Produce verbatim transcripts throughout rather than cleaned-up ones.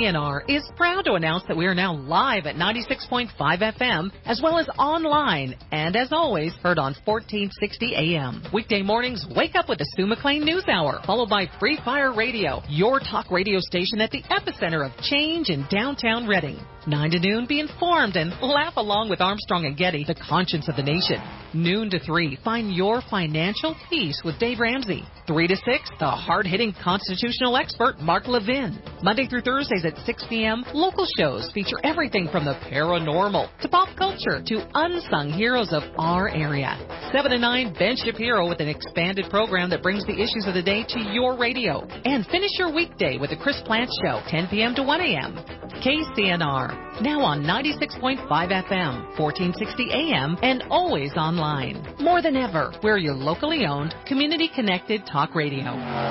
N R is proud to announce that we are now live at ninety-six point five F M, as well as online, and as always, heard on fourteen sixty A M. Weekday mornings, wake up with the Sue McLean News Hour, followed by Free Fire Radio, your talk radio station at the epicenter of change in downtown Reading. nine to noon, be informed and laugh along with Armstrong and Getty, the conscience of the nation. Noon to three, find your financial peace with Dave Ramsey. three to six, the hard-hitting constitutional expert Mark Levin. Monday through Thursdays at six P M, local shows feature everything from the paranormal to pop culture to unsung heroes of our area. seven to nine, Ben Shapiro with an expanded program that brings the issues of the day to your radio. And finish your weekday with the Chris Plant Show, ten P M to one A M. K C N R, now on ninety-six point five F M, fourteen sixty A M, and always online. More than ever, we're your locally owned, community-connected talk radio.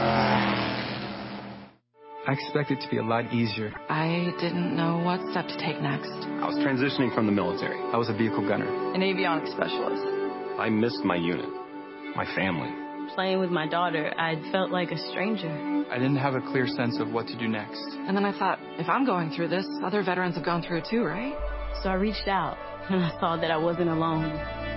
I expected it to be a lot easier. I didn't know what step to take next. I was transitioning from the military. I was a vehicle gunner. An avionics specialist. I missed my unit, my family. Playing with my daughter, I felt like a stranger. I didn't have a clear sense of what to do next. And then I thought, if I'm going through this, other veterans have gone through it too, right? So I reached out, and I saw that I wasn't alone.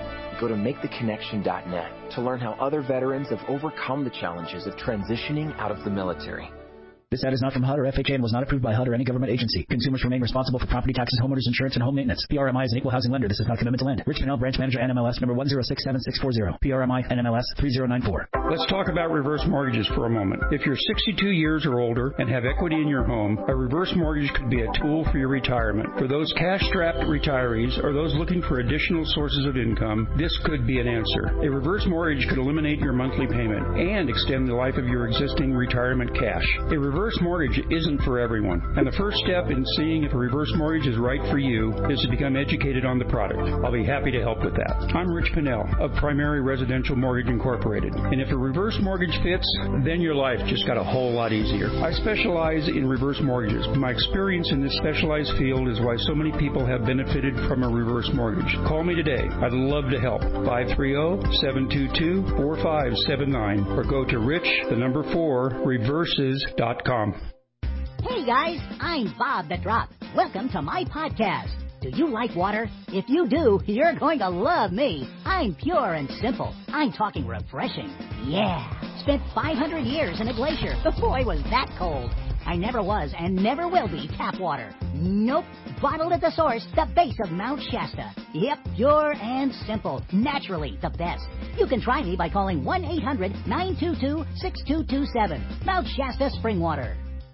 Go to make the connection dot net to learn how other veterans have overcome the challenges of transitioning out of the military. This ad is not from H U D or F H A and was not approved by H U D or any government agency. Consumers remain responsible for property taxes, homeowners insurance, and home maintenance. P R M I is an equal housing lender. This is not a commitment to lend. Rich Pinnell, branch manager, N M L S number one zero six seven six four zero. P R M I, N M L S three zero nine four. Let's talk about reverse mortgages for a moment. If you're sixty-two years or older and have equity in your home, a reverse mortgage could be a tool for your retirement. For those cash-strapped retirees or those looking for additional sources of income, this could be an answer. A reverse mortgage could eliminate your monthly payment and extend the life of your existing retirement cash. A reverse mortgage isn't for everyone, and the first step in seeing if a reverse mortgage is right for you is to become educated on the product. I'll be happy to help with that. I'm Rich Pinnell of Primary Residential Mortgage Incorporated, and if a reverse mortgage fits, then your life just got a whole lot easier. I specialize in reverse mortgages. My experience in this specialized field is why so many people have benefited from a reverse mortgage. Call me today. I'd love to help. five three zero, seven two two, four five seven nine or go to rich, the number four, reverses dot com. Hey guys, I'm Bob the Drop. Welcome to my podcast. Do you like water? If you do, you're going to love me. I'm pure and simple. I'm talking refreshing. Yeah. Spent five hundred years in a glacier. Boy, was that cold. I never was and never will be tap water. Nope. Bottled at the source, the base of Mount Shasta. Yep, pure and simple. Naturally the best. You can try me by calling one eight hundred nine two two six two two seven. Mount Shasta Spring Water.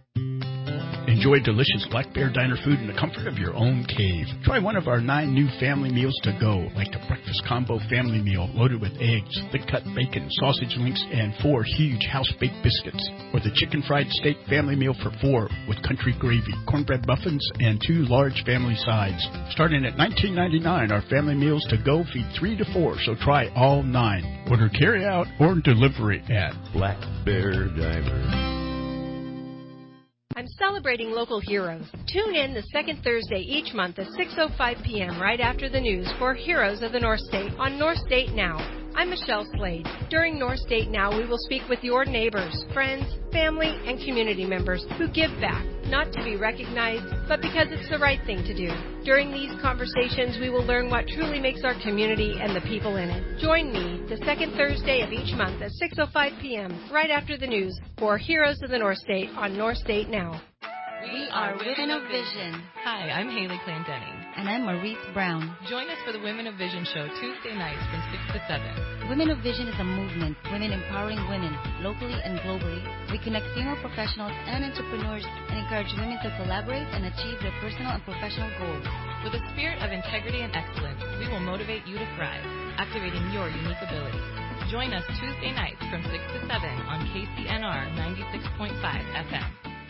Enjoy delicious Black Bear Diner food in the comfort of your own cave. Try one of our nine new family meals to go, like the breakfast combo family meal loaded with eggs, thick-cut bacon, sausage links, and four huge house-baked biscuits. Or the chicken fried steak family meal for four with country gravy, cornbread muffins, and two large family sides. Starting at nineteen ninety-nine dollars, our family meals to go feed three to four, so try all nine. Order carry-out or delivery at Black Bear Diner. I'm celebrating local heroes. Tune in the second Thursday each month at six oh five p.m. right after the news for Heroes of the North State on North State Now. I'm Michelle Slade. During North State Now, we will speak with your neighbors, friends, family, and community members who give back, not to be recognized, but because it's the right thing to do. During these conversations, we will learn what truly makes our community and the people in it. Join me the second Thursday of each month at six oh five p.m. right after the news for Heroes of the North State on North State Now. We are Women of Vision. Hi, I'm Haley Clendenning. And I'm Maurice Brown. Join us for the Women of Vision show Tuesday nights from six to seven. Women of Vision is a movement, women empowering women, locally and globally. We connect female professionals and entrepreneurs and encourage women to collaborate and achieve their personal and professional goals. With a spirit of integrity and excellence, we will motivate you to thrive, activating your unique abilities. Join us Tuesday nights from six to seven on K C N R ninety-six point five F M.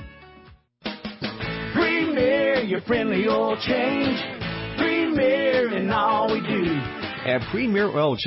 Premier, your friendly oil change. Premier in all we do. At Premier Oil Change,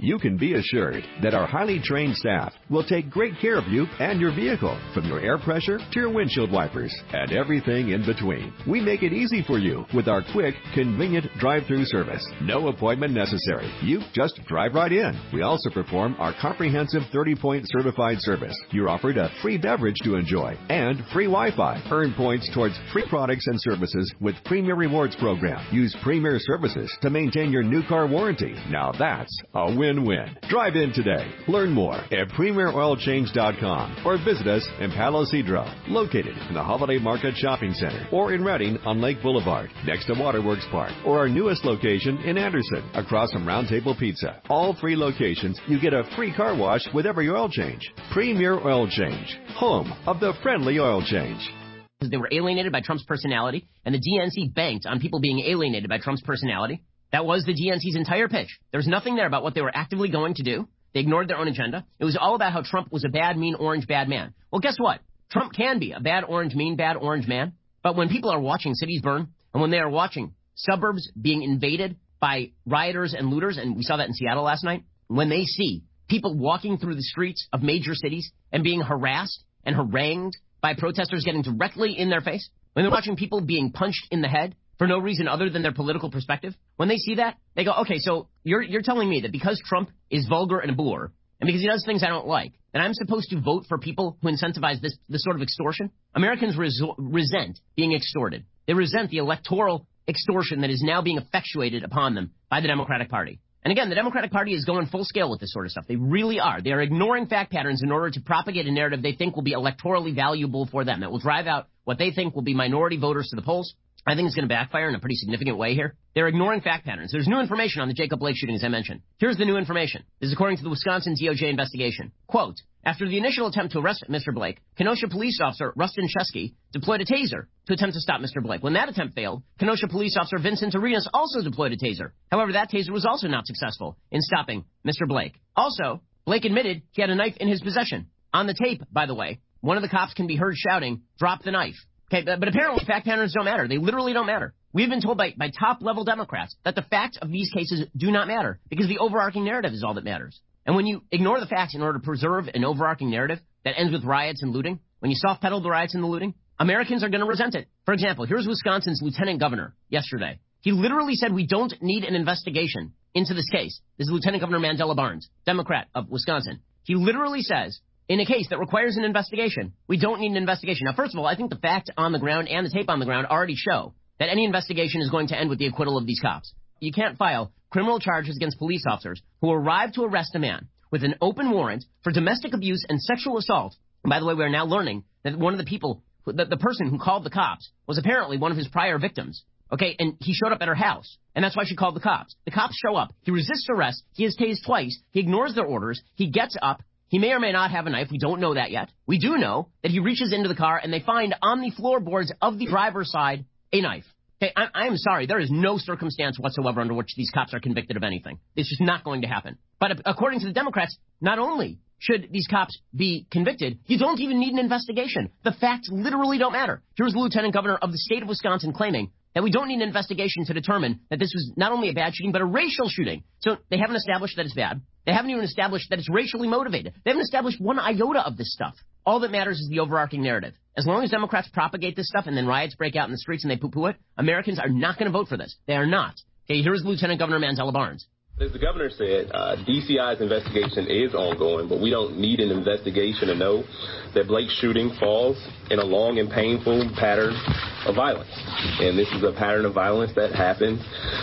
you can be assured that our highly trained staff will take great care of you and your vehicle, from your air pressure to your windshield wipers and everything in between. We make it easy for you with our quick, convenient drive-through service. No appointment necessary. You just drive right in. We also perform our comprehensive thirty-point certified service. You're offered a free beverage to enjoy and free Wi-Fi. Earn points towards free products and services with Premier Rewards program. Use Premier Services to maintain your new car warranty. Now that's a win-win. Drive in today. Learn more at premier oil change dot com or visit us in Palo Cedro, located in the Holiday Market Shopping Center, or in Redding on Lake Boulevard, next to Waterworks Park, or our newest location in Anderson, across from Round Table Pizza. All three locations, you get a free car wash with every oil change. Premier Oil Change, home of the friendly oil change. They were alienated by Trump's personality, and the D N C banked on people being alienated by Trump's personality. That was the D N C's entire pitch. There was nothing there about what they were actively going to do. They ignored their own agenda. It was all about how Trump was a bad, mean, orange, bad man. Well, guess what? Trump can be a bad, orange, mean, bad, orange man. But when people are watching cities burn, and when they are watching suburbs being invaded by rioters and looters, and we saw that in Seattle last night, when they see people walking through the streets of major cities and being harassed and harangued by protesters getting directly in their face, when they're watching people being punched in the head for no reason other than their political perspective, when they see that, they go, okay, so you're you're telling me that because Trump is vulgar and a boor, and because he does things I don't like, that I'm supposed to vote for people who incentivize this, this sort of extortion? Americans resor- resent being extorted. They resent the electoral extortion that is now being effectuated upon them by the Democratic Party. And again, the Democratic Party is going full scale with this sort of stuff. They really are. They are ignoring fact patterns in order to propagate a narrative they think will be electorally valuable for them, that will drive out what they think will be minority voters to the polls. I think it's going to backfire in a pretty significant way here. They're ignoring fact patterns. There's new information on the Jacob Blake shooting, as I mentioned. Here's the new information. This is according to the Wisconsin D O J investigation. Quote, after the initial attempt to arrest Mister Blake, Kenosha police officer Rustin Chesky deployed a taser to attempt to stop Mister Blake. When that attempt failed, Kenosha police officer Vincent Arenas also deployed a taser. However, that taser was also not successful in stopping Mister Blake. Also, Blake admitted he had a knife in his possession. On the tape, by the way, one of the cops can be heard shouting, drop the knife. Okay, but, but apparently fact patterns don't matter. They literally don't matter. We've been told by, by top-level Democrats that the facts of these cases do not matter because the overarching narrative is all that matters. And when you ignore the facts in order to preserve an overarching narrative that ends with riots and looting, when you soft-pedal the riots and the looting, Americans are going to resent it. For example, here's Wisconsin's lieutenant governor yesterday. He literally said we don't need an investigation into this case. This is Lieutenant Governor Mandela Barnes, Democrat of Wisconsin. He literally says, in a case that requires an investigation, we don't need an investigation. Now, first of all, I think the facts on the ground and the tape on the ground already show that any investigation is going to end with the acquittal of these cops. You can't file criminal charges against police officers who arrived to arrest a man with an open warrant for domestic abuse and sexual assault. And by the way, we are now learning that one of the people, the, the person who called the cops, was apparently one of his prior victims. Okay, and he showed up at her house, and that's why she called the cops. The cops show up. He resists arrest. He is tased twice. He ignores their orders. He gets up. He may or may not have a knife. We don't know that yet. We do know that he reaches into the car, and they find on the floorboards of the driver's side a knife. Okay, I, I am sorry. There is no circumstance whatsoever under which these cops are convicted of anything. It's just not going to happen. But according to the Democrats, not only should these cops be convicted, you don't even need an investigation. The facts literally don't matter. Here's the lieutenant governor of the state of Wisconsin claiming that we don't need an investigation to determine that this was not only a bad shooting, but a racial shooting. So they haven't established that it's bad. They haven't even established that it's racially motivated. They haven't established one iota of this stuff. All that matters is the overarching narrative. As long as Democrats propagate this stuff and then riots break out in the streets and they poo-poo it, Americans are not going to vote for this. They are not. Okay, here's Lieutenant Governor Mandela Barnes. As the governor said, uh, D C I's investigation is ongoing, but we don't need an investigation to know that Blake's shooting falls in a long and painful pattern of violence. And this is a pattern of violence that happens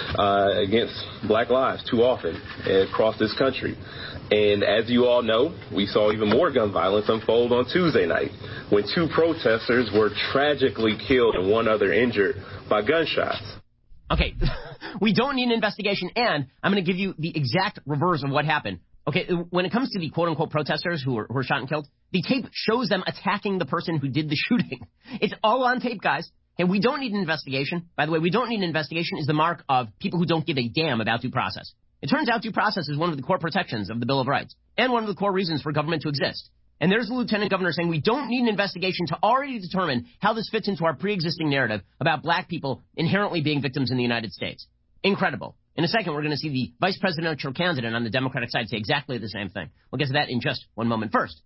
uh, against black lives too often across this country. And as you all know, we saw even more gun violence unfold on Tuesday night when two protesters were tragically killed and one other injured by gunshots. Okay, we don't need an investigation, and I'm going to give you the exact reverse of what happened. Okay, when it comes to the quote-unquote protesters who were, who were shot and killed, the tape shows them attacking the person who did the shooting. It's all on tape, guys. And we don't need an investigation. By the way, we don't need an investigation is the mark of people who don't give a damn about due process. It turns out due process is one of the core protections of the Bill of Rights and one of the core reasons for government to exist. And there's the lieutenant governor saying we don't need an investigation to already determine how this fits into our pre-existing narrative about black people inherently being victims in the United States. Incredible. In a second, we're going to see the vice presidential candidate on the Democratic side say exactly the same thing. We'll get to that in just one moment. First,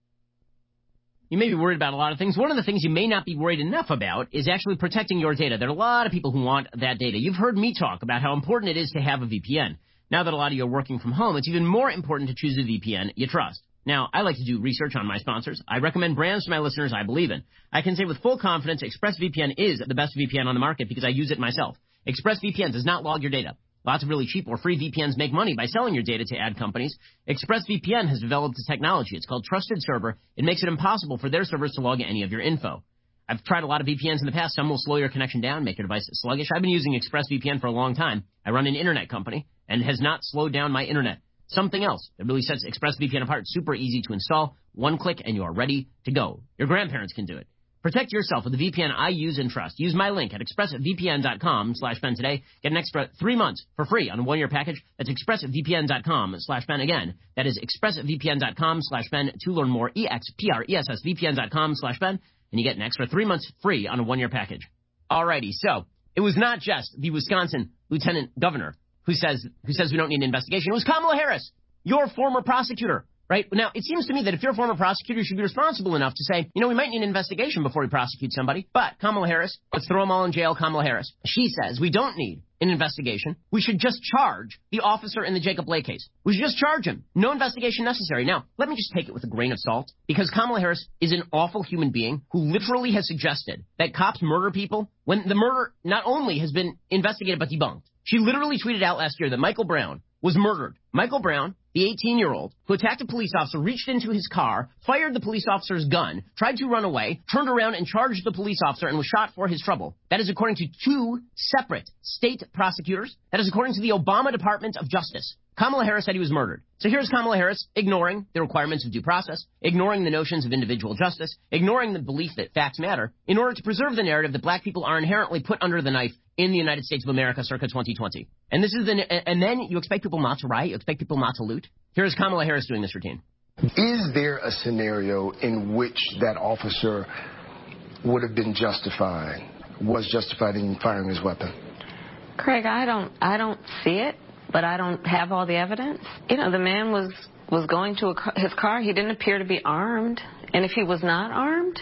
you may be worried about a lot of things. One of the things you may not be worried enough about is actually protecting your data. There are a lot of people who want that data. You've heard me talk about how important it is to have a V P N. Now that a lot of you are working from home, it's even more important to choose a V P N you trust. Now, I like to do research on my sponsors. I recommend brands to my listeners I believe in. I can say with full confidence ExpressVPN is the best V P N on the market because I use it myself. ExpressVPN does not log your data. Lots of really cheap or free V P Ns make money by selling your data to ad companies. ExpressVPN has developed a technology. It's called Trusted Server. It makes it impossible for their servers to log any of your info. I've tried a lot of V P Ns in the past. Some will slow your connection down, make your device sluggish. I've been using ExpressVPN for a long time. I run an internet company, and it has not slowed down my internet. Something else that really sets ExpressVPN apart. Super easy to install. One click, and you are ready to go. Your grandparents can do it. Protect yourself with the V P N I use and trust. Use my link at expressvpn.com slash Ben today. Get an extra three months for free on a one-year package. That's expressvpn.com slash Ben again. That is expressvpn.com slash Ben to learn more. E-X-P-R-E-S-S-V-P-N.com slash Ben. And you get an extra three months free on a one-year package. Alrighty, so it was not just the Wisconsin lieutenant governor who says who says we don't need an investigation. It was Kamala Harris, your former prosecutor. Right? Now, it seems to me that if you're a former prosecutor, you should be responsible enough to say, you know, we might need an investigation before we prosecute somebody. But Kamala Harris, let's throw them all in jail, Kamala Harris. She says we don't need an investigation. We should just charge the officer in the Jacob Blake case. We should just charge him. No investigation necessary. Now, let me just take it with a grain of salt, because Kamala Harris is an awful human being who literally has suggested that cops murder people when the murder not only has been investigated but debunked. She literally tweeted out last year that Michael Brown was murdered. Michael Brown, the eighteen-year-old who attacked a police officer, reached into his car, fired the police officer's gun, tried to run away, turned around and charged the police officer and was shot for his trouble. That is according to two separate state prosecutors. That is according to the Obama Department of Justice. Kamala Harris said he was murdered. So here's Kamala Harris ignoring the requirements of due process, ignoring the notions of individual justice, ignoring the belief that facts matter, in order to preserve the narrative that black people are inherently put under the knife in the United States of America circa twenty twenty. And this is the, and then you expect people not to riot, you expect people not to loot. Here's Kamala Harris doing this routine. Is there a scenario in which that officer would have been justified, was justified in firing his weapon? Craig, I don't, I don't see it, but I don't have all the evidence. You know, the man was, was going to a, his car. He didn't appear to be armed. And if he was not armed,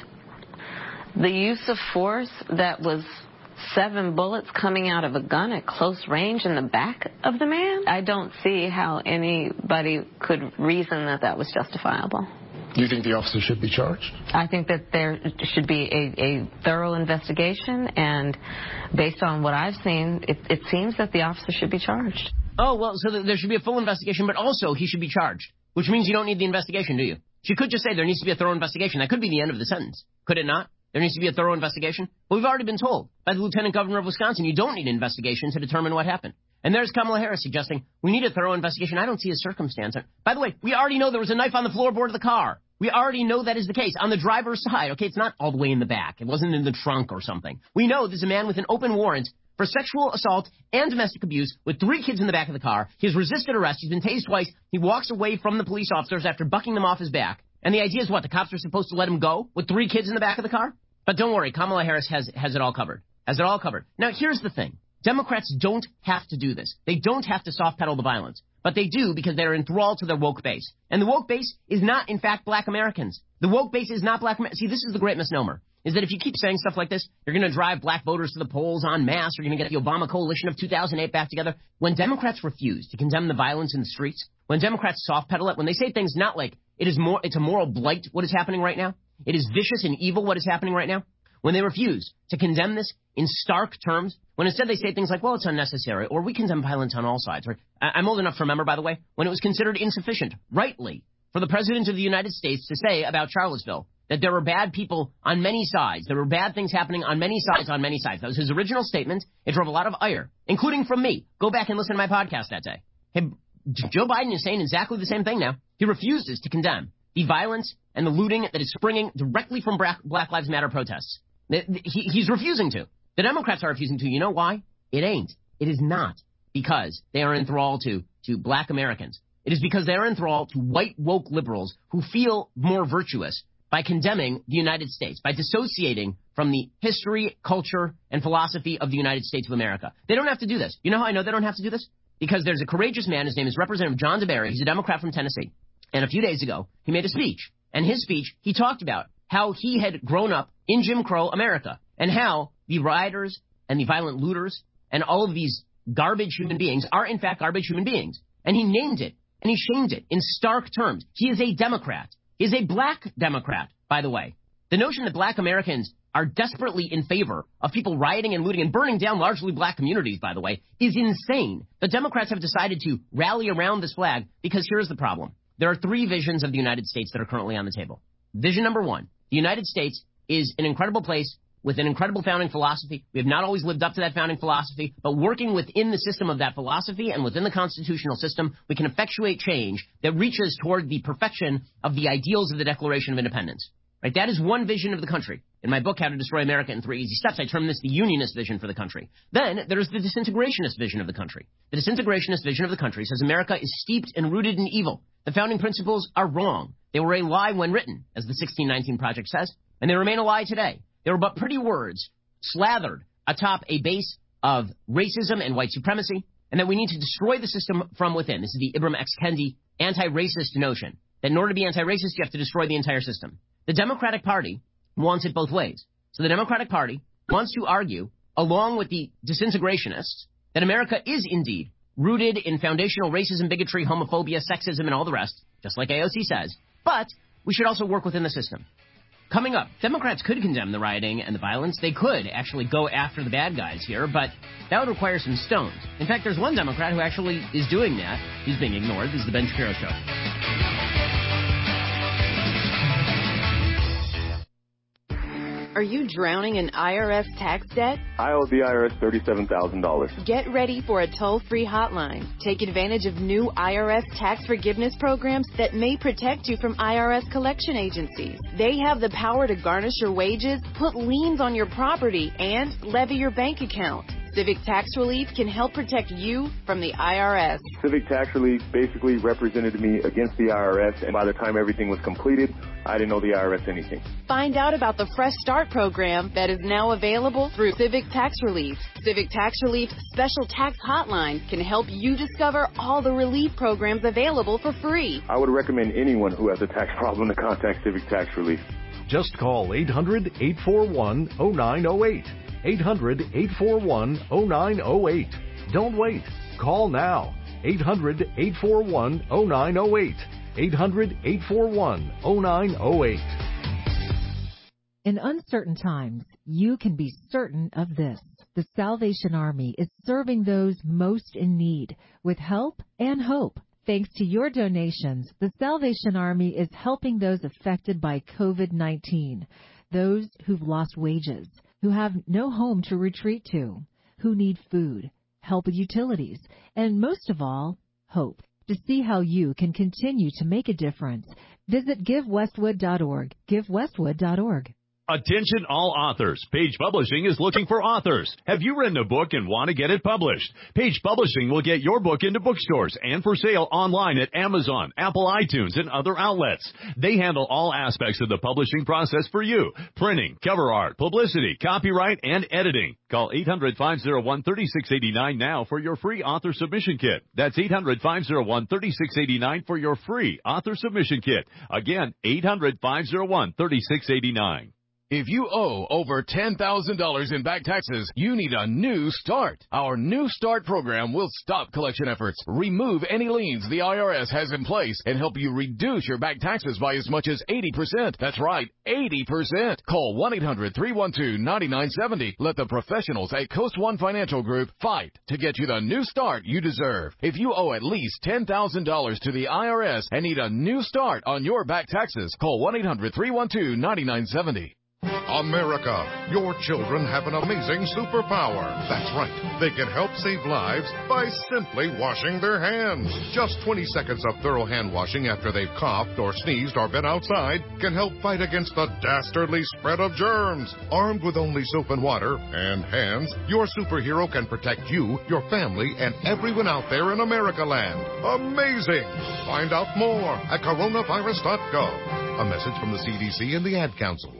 the use of force that was seven bullets coming out of a gun at close range in the back of the man, I don't see how anybody could reason that that was justifiable. Do you think the officer should be charged? I think that there should be a, a thorough investigation, and based on what I've seen, it, it seems that the officer should be charged. Oh, well, so there should be a full investigation, but also he should be charged, which means you don't need the investigation, do you? She could just say there needs to be a thorough investigation. That could be the end of the sentence. Could it not? There needs to be a thorough investigation? But we've already been told by the lieutenant governor of Wisconsin you don't need an investigation to determine what happened. And there's Kamala Harris suggesting we need a thorough investigation. I don't see a circumstance. By the way, we already know there was a knife on the floorboard of the car. We already know that is the case on the driver's side. Okay, it's not all the way in the back. It wasn't in the trunk or something. We know there's a man with an open warrant for sexual assault and domestic abuse with three kids in the back of the car. He has resisted arrest. He's been tased twice. He walks away from the police officers after bucking them off his back. And the idea is what? The cops are supposed to let him go with three kids in the back of the car? But don't worry, Kamala Harris has, has it all covered. Has it all covered. Now, here's the thing. Democrats don't have to do this. They don't have to soft pedal the violence. But they do because they're enthralled to their woke base. And the woke base is not, in fact, black Americans. The woke base is not black Americans. See, this is the great misnomer, is that if you keep saying stuff like this, you're going to drive black voters to the polls en masse. You're going to get the Obama coalition of two thousand eight back together. When Democrats refuse to condemn the violence in the streets, when Democrats soft pedal it, when they say things not like it is more, it's a moral blight what is happening right now, it is vicious and evil what is happening right now, when they refuse to condemn this in stark terms, when instead they say things like, well, it's unnecessary, or we condemn violence on all sides. Or, I'm old enough to remember, by the way, when it was considered insufficient, rightly, for the President of the United States to say about Charlottesville that there were bad people on many sides. There were bad things happening on many sides, on many sides. That was his original statement. It drove a lot of ire, including from me. Go back and listen to my podcast that day. Hey, Joe Biden is saying exactly the same thing now. He refuses to condemn the violence and the looting that is springing directly from Black Lives Matter protests. He, he's refusing to. The Democrats are refusing to. You know why? It ain't. It is not because they are enthralled to, to black Americans. It is because they are enthralled to white woke liberals who feel more virtuous by condemning the United States, by dissociating from the history, culture, and philosophy of the United States of America. They don't have to do this. You know how I know they don't have to do this? because there's a courageous man. His name is Representative John DeBerry. He's a Democrat from Tennessee. And a few days ago, he made a speech. And his speech, he talked about how he had grown up in Jim Crow America and how the rioters and the violent looters and all of these garbage human beings are, in fact, garbage human beings. And he named it, and he shamed it in stark terms. He is a Democrat. He is a black Democrat, by the way. The notion that black Americans are desperately in favor of people rioting and looting and burning down largely black communities, by the way, is insane. The Democrats have decided to rally around this flag because here's the problem. There are three visions of the United States that are currently on the table. Vision number one, the United States is an incredible place with an incredible founding philosophy. We have not always lived up to that founding philosophy, but working within the system of that philosophy and within the constitutional system, we can effectuate change that reaches toward the perfection of the ideals of the Declaration of Independence. Right? That is one vision of the country. In my book, How to Destroy America in Three Easy Steps, I term this the unionist vision for the country. Then there's the disintegrationist vision of the country. The disintegrationist vision of the country says America is steeped and rooted in evil. The founding principles are wrong. They were a lie when written, as the sixteen nineteen Project says, and they remain a lie today. They were but pretty words slathered atop a base of racism and white supremacy, and that we need to destroy the system from within. This is the Ibram X. Kendi anti-racist notion, that in order to be anti-racist, you have to destroy the entire system. The Democratic Party wants it both ways. So the Democratic Party wants to argue, along with the disintegrationists, that America is indeed rooted in foundational racism, bigotry, homophobia, sexism, and all the rest, just like A O C says. But we should also work within the system. Coming up, Democrats could condemn the rioting and the violence. They could actually go after the bad guys here, but that would require some stones. In fact, there's one Democrat who actually is doing that. He's being ignored. This is the Ben Shapiro Show. Are you drowning in I R S tax debt? I owe the I R S thirty-seven thousand dollars. Get ready for a toll-free hotline. Take advantage of new I R S tax forgiveness programs that may protect you from I R S collection agencies. They have the power to garnish your wages, put liens on your property, and levy your bank account. Civic Tax Relief can help protect you from the I R S. Civic Tax Relief basically represented me against the I R S, and by the time everything was completed, I didn't owe the I R S anything. Find out about the Fresh Start program that is now available through Civic Tax Relief. Civic Tax Relief's special tax hotline can help you discover all the relief programs available for free. I would recommend anyone who has a tax problem to contact Civic Tax Relief. Just call eight hundred, eight four one, oh nine oh eight. eight hundred, eight four one, oh nine oh eight. Don't wait. Call now. eight hundred, eight four one, oh nine oh eight. eight hundred, eight four one, oh nine oh eight. In uncertain times, you can be certain of this. The Salvation Army is serving those most in need with help and hope. Thanks to your donations, the Salvation Army is helping those affected by COVID nineteen, those who've lost wages, who have no home to retreat to, who need food, help with utilities, and most of all, hope. To see how you can continue to make a difference, visit give westwood dot org. give westwood dot org. Attention all authors. Page Publishing is looking for authors. Have you written a book and want to get it published? Page Publishing will get your book into bookstores and for sale online at Amazon, Apple iTunes, and other outlets. They handle all aspects of the publishing process for you. Printing, cover art, publicity, copyright, and editing. Call eight hundred, five oh one, three six eight nine now for your free author submission kit. That's eight hundred, five oh one, three six eight nine for your free author submission kit. Again, eight hundred, five oh one, three six eight nine. If you owe over ten thousand dollars in back taxes, you need a new start. Our New Start program will stop collection efforts, remove any liens the I R S has in place, and help you reduce your back taxes by as much as eighty percent. That's right, eighty percent. Call one eight hundred, three one two, nine nine seven zero. Let the professionals at Coast One Financial Group fight to get you the new start you deserve. If you owe at least ten thousand dollars to the I R S and need a new start on your back taxes, call one eight hundred, three one two, nine nine seven zero. America, your children have an amazing superpower. That's right. They can help save lives by simply washing their hands. Just twenty seconds of thorough hand washing after they've coughed or sneezed or been outside can help fight against the dastardly spread of germs. Armed with only soap and water and hands, your superhero can protect you, your family, and everyone out there in America land. Amazing! Find out more at coronavirus dot gov. A message from the C D C and the Ad Council.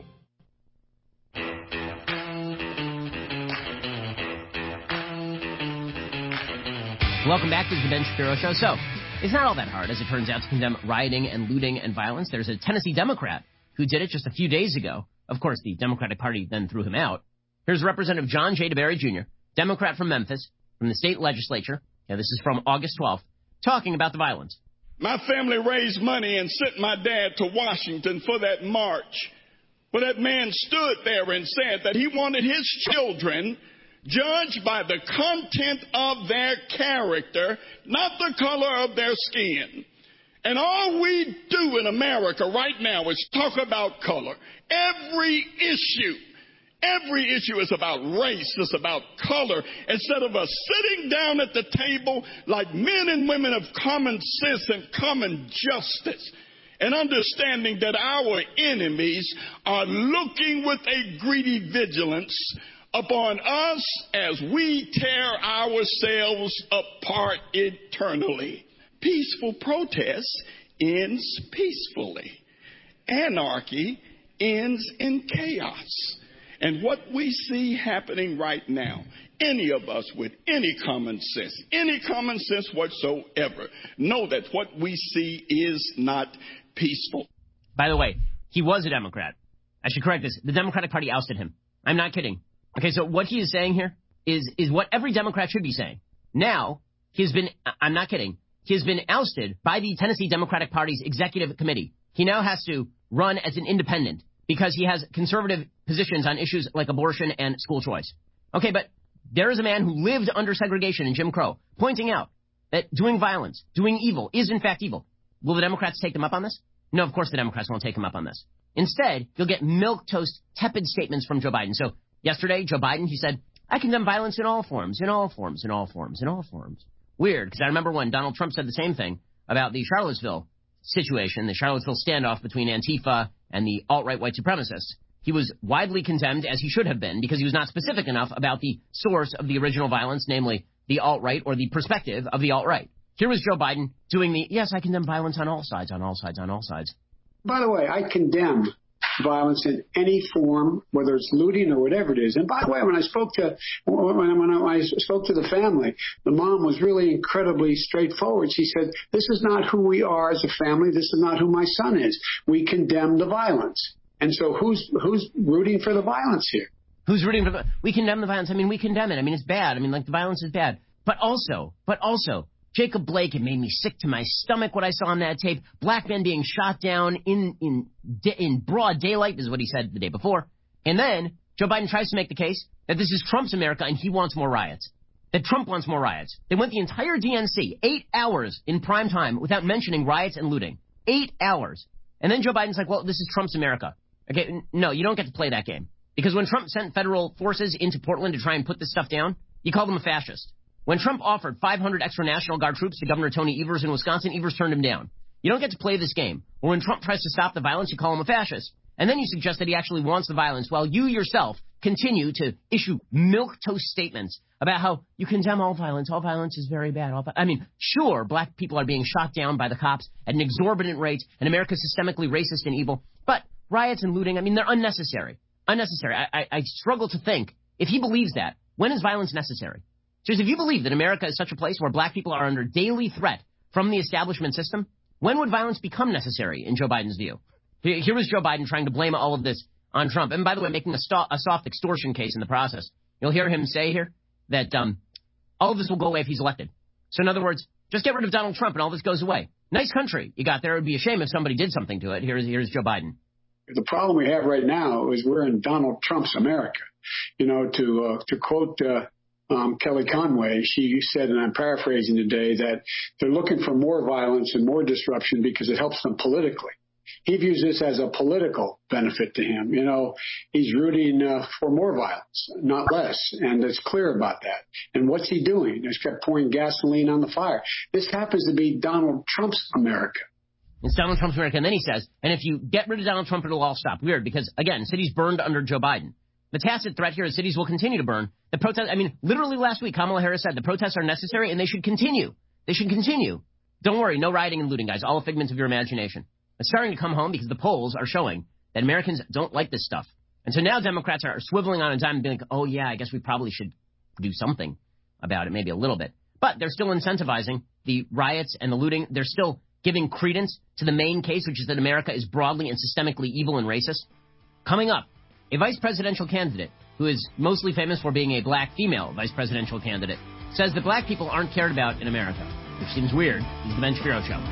Welcome back to the Ben Shapiro Show. So, it's not all that hard, as it turns out, to condemn rioting and looting and violence. There's a Tennessee Democrat who did it just a few days ago. Of course, the Democratic Party then threw him out. Here's Representative John J. DeBerry Junior, Democrat from Memphis, from the state legislature. Now, this is from August twelfth, talking about the violence. My family raised money and sent my dad to Washington for that march. But that man stood there and said that he wanted his children judged by the content of their character, not the color of their skin. And all we do in America right now is talk about color. Every issue, every issue is about race, it's about color. Instead of us sitting down at the table like men and women of common sense and common justice, and understanding that our enemies are looking with a greedy vigilance upon us as we tear ourselves apart internally. Peaceful protest ends peacefully. Anarchy ends in chaos. And what we see happening right now, any of us with any common sense, any common sense whatsoever, know that what we see is not peaceful. By the way, he was a Democrat. I should correct this. The Democratic Party ousted him. I'm not kidding. Okay, so what he is saying here is is what every Democrat should be saying. Now, he's been, I'm not kidding, he has been ousted by the Tennessee Democratic Party's executive committee. He now has to run as an independent because he has conservative positions on issues like abortion and school choice. Okay, but there is a man who lived under segregation and Jim Crow pointing out that doing violence, doing evil is in fact evil. Will the Democrats take them up on this? No, of course the Democrats won't take him up on this. Instead, you'll get milquetoast, tepid statements from Joe Biden. So yesterday, Joe Biden, he said, I condemn violence in all forms, in all forms, in all forms, in all forms. Weird, because I remember when Donald Trump said the same thing about the Charlottesville situation, the Charlottesville standoff between Antifa and the alt-right white supremacists. He was widely condemned, as he should have been, because he was not specific enough about the source of the original violence, namely the alt-right or the perspective of the alt-right. Here was Joe Biden doing the, yes, I condemn violence on all sides, on all sides, on all sides. By the way, I condemn violence in any form, whether it's looting or whatever it is. And by the way, when I spoke to when, when I spoke to the family, the mom was really incredibly straightforward. She said, this is not who we are as a family. This is not who my son is. We condemn the violence. And so who's who's rooting for the violence here? Who's rooting for the We condemn the violence. I mean, we condemn it. I mean, it's bad. I mean, like, the violence is bad. But also, but also, Jacob Blake, it made me sick to my stomach what I saw on that tape. Black men being shot down in in in broad daylight, is what he said the day before. And then Joe Biden tries to make the case that this is Trump's America and he wants more riots. That Trump wants more riots. They went the entire D N C, eight hours in prime time, without mentioning riots and looting. Eight hours. And then Joe Biden's like, well, this is Trump's America. Okay, n- no, you don't get to play that game. Because when Trump sent federal forces into Portland to try and put this stuff down, you called him a fascist. When Trump offered five hundred extra National Guard troops to Governor Tony Evers in Wisconsin, Evers turned him down. You don't get to play this game. Or when Trump tries to stop the violence, you call him a fascist. And then you suggest that he actually wants the violence while you yourself continue to issue milquetoast statements about how you condemn all violence. All violence is very bad. All vi- I mean, sure, black people are being shot down by the cops at an exorbitant rate, and America's systemically racist and evil. But riots and looting, I mean, they're unnecessary. Unnecessary. I, I, I struggle to think, if he believes that, when is violence necessary? Because if you believe that America is such a place where black people are under daily threat from the establishment system, when would violence become necessary in Joe Biden's view? Here was Joe Biden trying to blame all of this on Trump. And by the way, making a, sto- a soft extortion case in the process. You'll hear him say here that um, all of this will go away if he's elected. So in other words, just get rid of Donald Trump and all this goes away. Nice country you got there. It would be a shame if somebody did something to it. Here's, here's Joe Biden. The problem we have right now is we're in Donald Trump's America. You know, to uh, to quote uh, um, Kelly Conway, she said, and I'm paraphrasing today, that they're looking for more violence and more disruption because it helps them politically. He views this as a political benefit to him. You know, he's rooting uh, for more violence, not less, and it's clear about that. And what's he doing? He's kept pouring gasoline on the fire. This happens to be Donald Trump's America. It's Donald Trump's America. And then he says, and if you get rid of Donald Trump, it'll all stop. Weird, because, again, cities burned under Joe Biden. The tacit threat here is cities will continue to burn. The protest, I mean, literally last week, Kamala Harris said the protests are necessary and they should continue. They should continue. Don't worry, no rioting and looting, guys. All figments of your imagination. It's starting to come home because the polls are showing that Americans don't like this stuff. And so now Democrats are swiveling on a dime and being like, oh, yeah, I guess we probably should do something about it, maybe a little bit. But they're still incentivizing the riots and the looting. They're still giving credence to the main case, which is that America is broadly and systemically evil and racist. Coming up, a vice presidential candidate who is mostly famous for being a black female vice presidential candidate says that black people aren't cared about in America, which seems weird. This is the Ben Shapiro Show.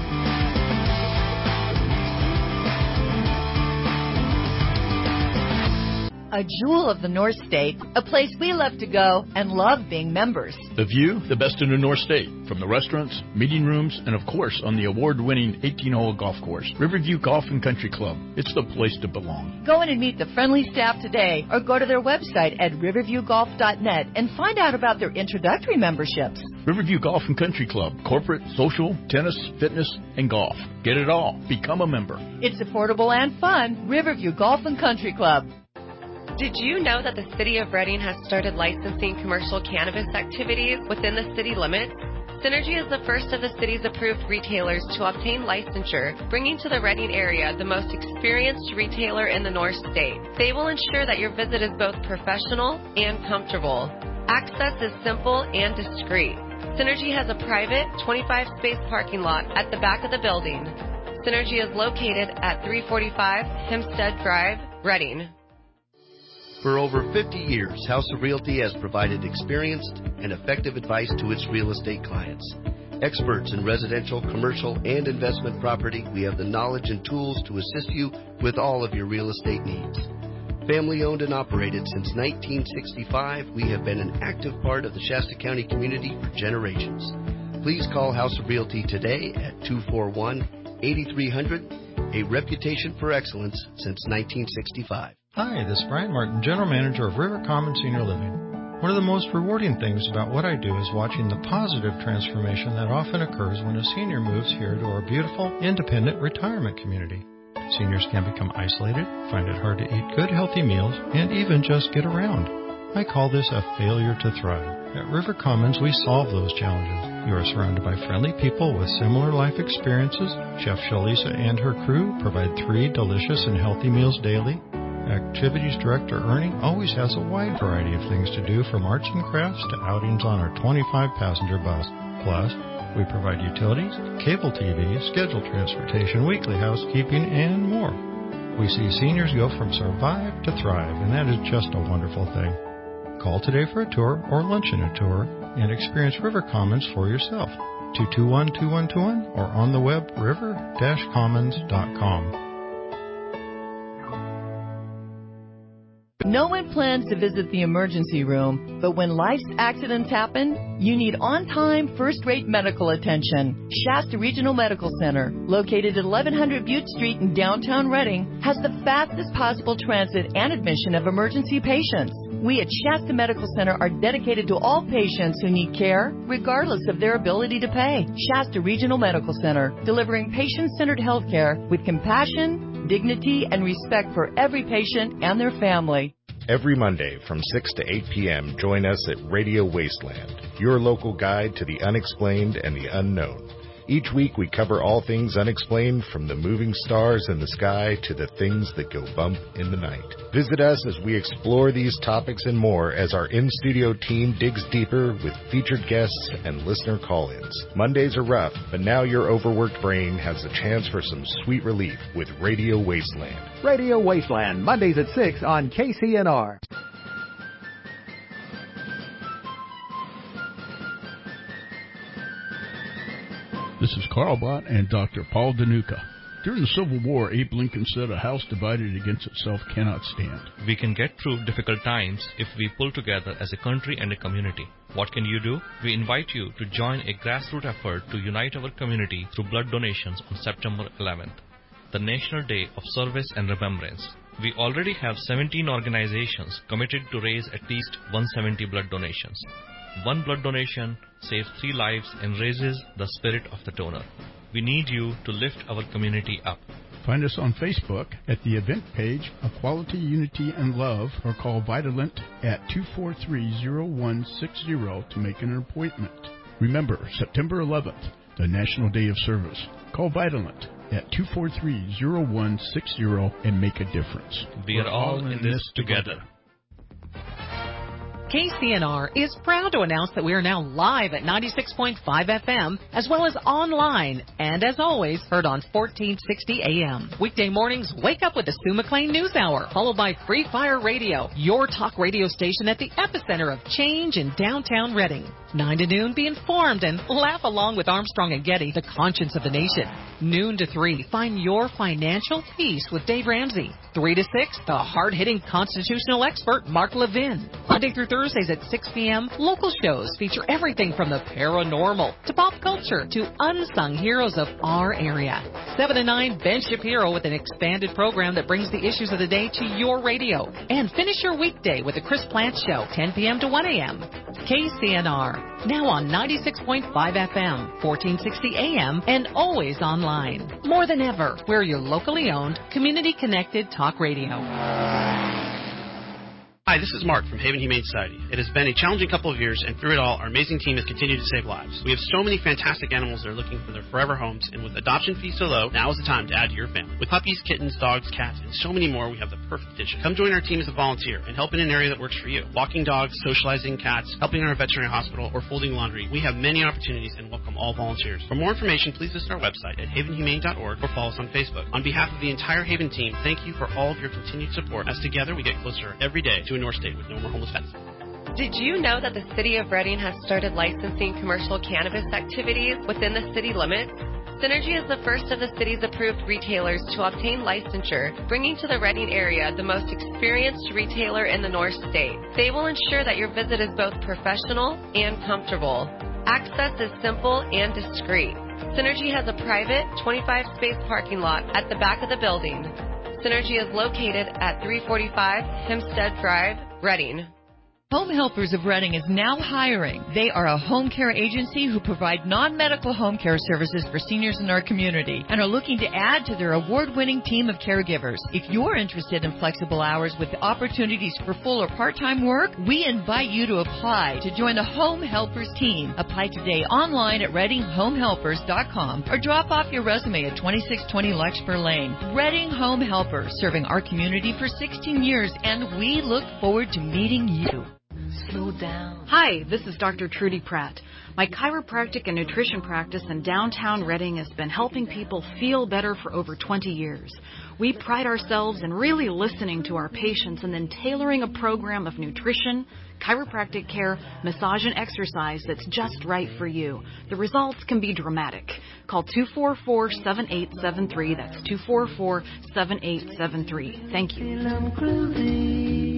A jewel of the North State, a place we love to go and love being members. The view, the best in the North State, from the restaurants, meeting rooms, and of course on the award-winning eighteen-hole golf course, Riverview Golf and Country Club. It's the place to belong. Go in and meet the friendly staff today or go to their website at riverview golf dot net and find out about their introductory memberships. Riverview Golf and Country Club, corporate, social, tennis, fitness, and golf. Get it all. Become a member. It's affordable and fun. Riverview Golf and Country Club. Did you know that the City of Reading has started licensing commercial cannabis activities within the city limits? Synergy is the first of the city's approved retailers to obtain licensure, bringing to the Reading area the most experienced retailer in the North State. They will ensure that your visit is both professional and comfortable. Access is simple and discreet. Synergy has a private twenty-five space parking lot at the back of the building. Synergy is located at three forty-five Hempstead Drive, Reading. For over fifty years, House of Realty has provided experienced and effective advice to its real estate clients. Experts in residential, commercial, and investment property, we have the knowledge and tools to assist you with all of your real estate needs. Family owned and operated since nineteen sixty-five, we have been an active part of the Shasta County community for generations. Please call House of Realty today at two four one, eight three zero zero, a reputation for excellence since nineteen sixty-five. Hi, this is Brian Martin, General Manager of River Commons Senior Living. One of the most rewarding things about what I do is watching the positive transformation that often occurs when a senior moves here to our beautiful, independent retirement community. Seniors can become isolated, find it hard to eat good, healthy meals, and even just get around. I call this a failure to thrive. At River Commons, we solve those challenges. You are surrounded by friendly people with similar life experiences. Chef Shalisa and her crew provide three delicious and healthy meals daily. Activities Director Ernie always has a wide variety of things to do, from arts and crafts to outings on our twenty-five passenger bus. Plus, we provide utilities, cable T V, scheduled transportation, weekly housekeeping, and more. We see seniors go from survive to thrive, and that is just a wonderful thing. Call today for a tour or lunch and a tour and experience River Commons for yourself. two two one, two one two one or on the web river dash commons dot com. No one plans to visit the emergency room, but when life's accidents happen, you need on-time, first-rate medical attention. Shasta Regional Medical Center, located at eleven hundred Butte Street in downtown Reading, has the fastest possible transit and admission of emergency patients. We at Shasta Medical Center are dedicated to all patients who need care, regardless of their ability to pay. Shasta Regional Medical Center, delivering patient-centered health care with compassion, dignity, and respect for every patient and their family. Every Monday from six to eight p.m., join us at Radio Wasteland, your local guide to the unexplained and the unknown. Each week we cover all things unexplained, from the moving stars in the sky to the things that go bump in the night. Visit us as we explore these topics and more as our in-studio team digs deeper with featured guests and listener call-ins. Mondays are rough, but now your overworked brain has a chance for some sweet relief with Radio Wasteland. Radio Wasteland, Mondays at six on K C N R. This is Carl Bott and Doctor Paul Danuka. During the Civil War, Abe Lincoln said, "A house divided against itself cannot stand." We can get through difficult times if we pull together as a country and a community. What can you do? We invite you to join a grassroots effort to unite our community through blood donations on September eleventh, the National Day of Service and Remembrance. We already have seventeen organizations committed to raise at least one hundred seventy blood donations. One blood donation saves three lives and raises the spirit of the donor. We need you to lift our community up. Find us on Facebook at the event page Equality, Unity, and Love, or call Vitalent at two four three, zero one six zero to make an appointment. Remember, September eleventh, the National Day of Service. Call Vitalent at two four three, zero one six zero and make a difference. We are all in this together. K C N R is proud to announce that we are now live at ninety-six point five F M, as well as online, and as always, heard on fourteen sixty A M. Weekday mornings, wake up with the Sue McLean News Hour, followed by Free Fire Radio, your talk radio station at the epicenter of change in downtown Reading. nine to noon, be informed and laugh along with Armstrong and Getty, the conscience of the nation. Noon to three, find your financial peace with Dave Ramsey. three to six, the hard-hitting constitutional expert, Mark Levin. Monday through Thursdays at six p.m., local shows feature everything from the paranormal to pop culture to unsung heroes of our area. seven to nine, Ben Shapiro with an expanded program that brings the issues of the day to your radio. And finish your weekday with the Chris Plant Show, ten p.m. to one a.m. K C N R, now on ninety-six point five F M, fourteen sixty A M, and always online. More than ever, we're your locally owned, community-connected talk radio. Hi, this is Mark from Haven Humane Society. It has been a challenging couple of years, and through it all, our amazing team has continued to save lives. We have so many fantastic animals that are looking for their forever homes, and with adoption fees so low, now is the time to add to your family. With puppies, kittens, dogs, cats, and so many more, we have the perfect addition. Come join our team as a volunteer and help in an area that works for you. Walking dogs, socializing cats, helping in our veterinary hospital, or folding laundry. We have many opportunities and welcome all volunteers. For more information, please visit our website at haven humane dot org or follow us on Facebook. On behalf of the entire Haven team, thank you for all of your continued support, as together we get closer every day to a North State with no more homeless pets. Did you know that the City of Reading has started licensing commercial cannabis activities within the city limits? Synergy is the first of the city's approved retailers to obtain licensure, bringing to the Reading area the most experienced retailer in the North State. They will ensure that your visit is both professional and comfortable. Access is simple and discreet. Synergy has a private twenty-five space parking lot at the back of the building. Synergy is located at three forty-five Hempstead Drive, Reading. Home Helpers of Reading is now hiring. They are a home care agency who provide non-medical home care services for seniors in our community and are looking to add to their award-winning team of caregivers. If you're interested in flexible hours with opportunities for full or part-time work, we invite you to apply to join the Home Helpers team. Apply today online at reading home helpers dot com or drop off your resume at twenty-six twenty Larkspur Lane. Reading Home Helpers, serving our community for sixteen years, and we look forward to meeting you. Slow down. Hi, this is Doctor Trudy Pratt. My chiropractic and nutrition practice in downtown Reading has been helping people feel better for over twenty years. We pride ourselves in really listening to our patients and then tailoring a program of nutrition, chiropractic care, massage, and exercise that's just right for you. The results can be dramatic. Call two four four, seven eight seven three. That's two four four, seven eight seven three. Thank you.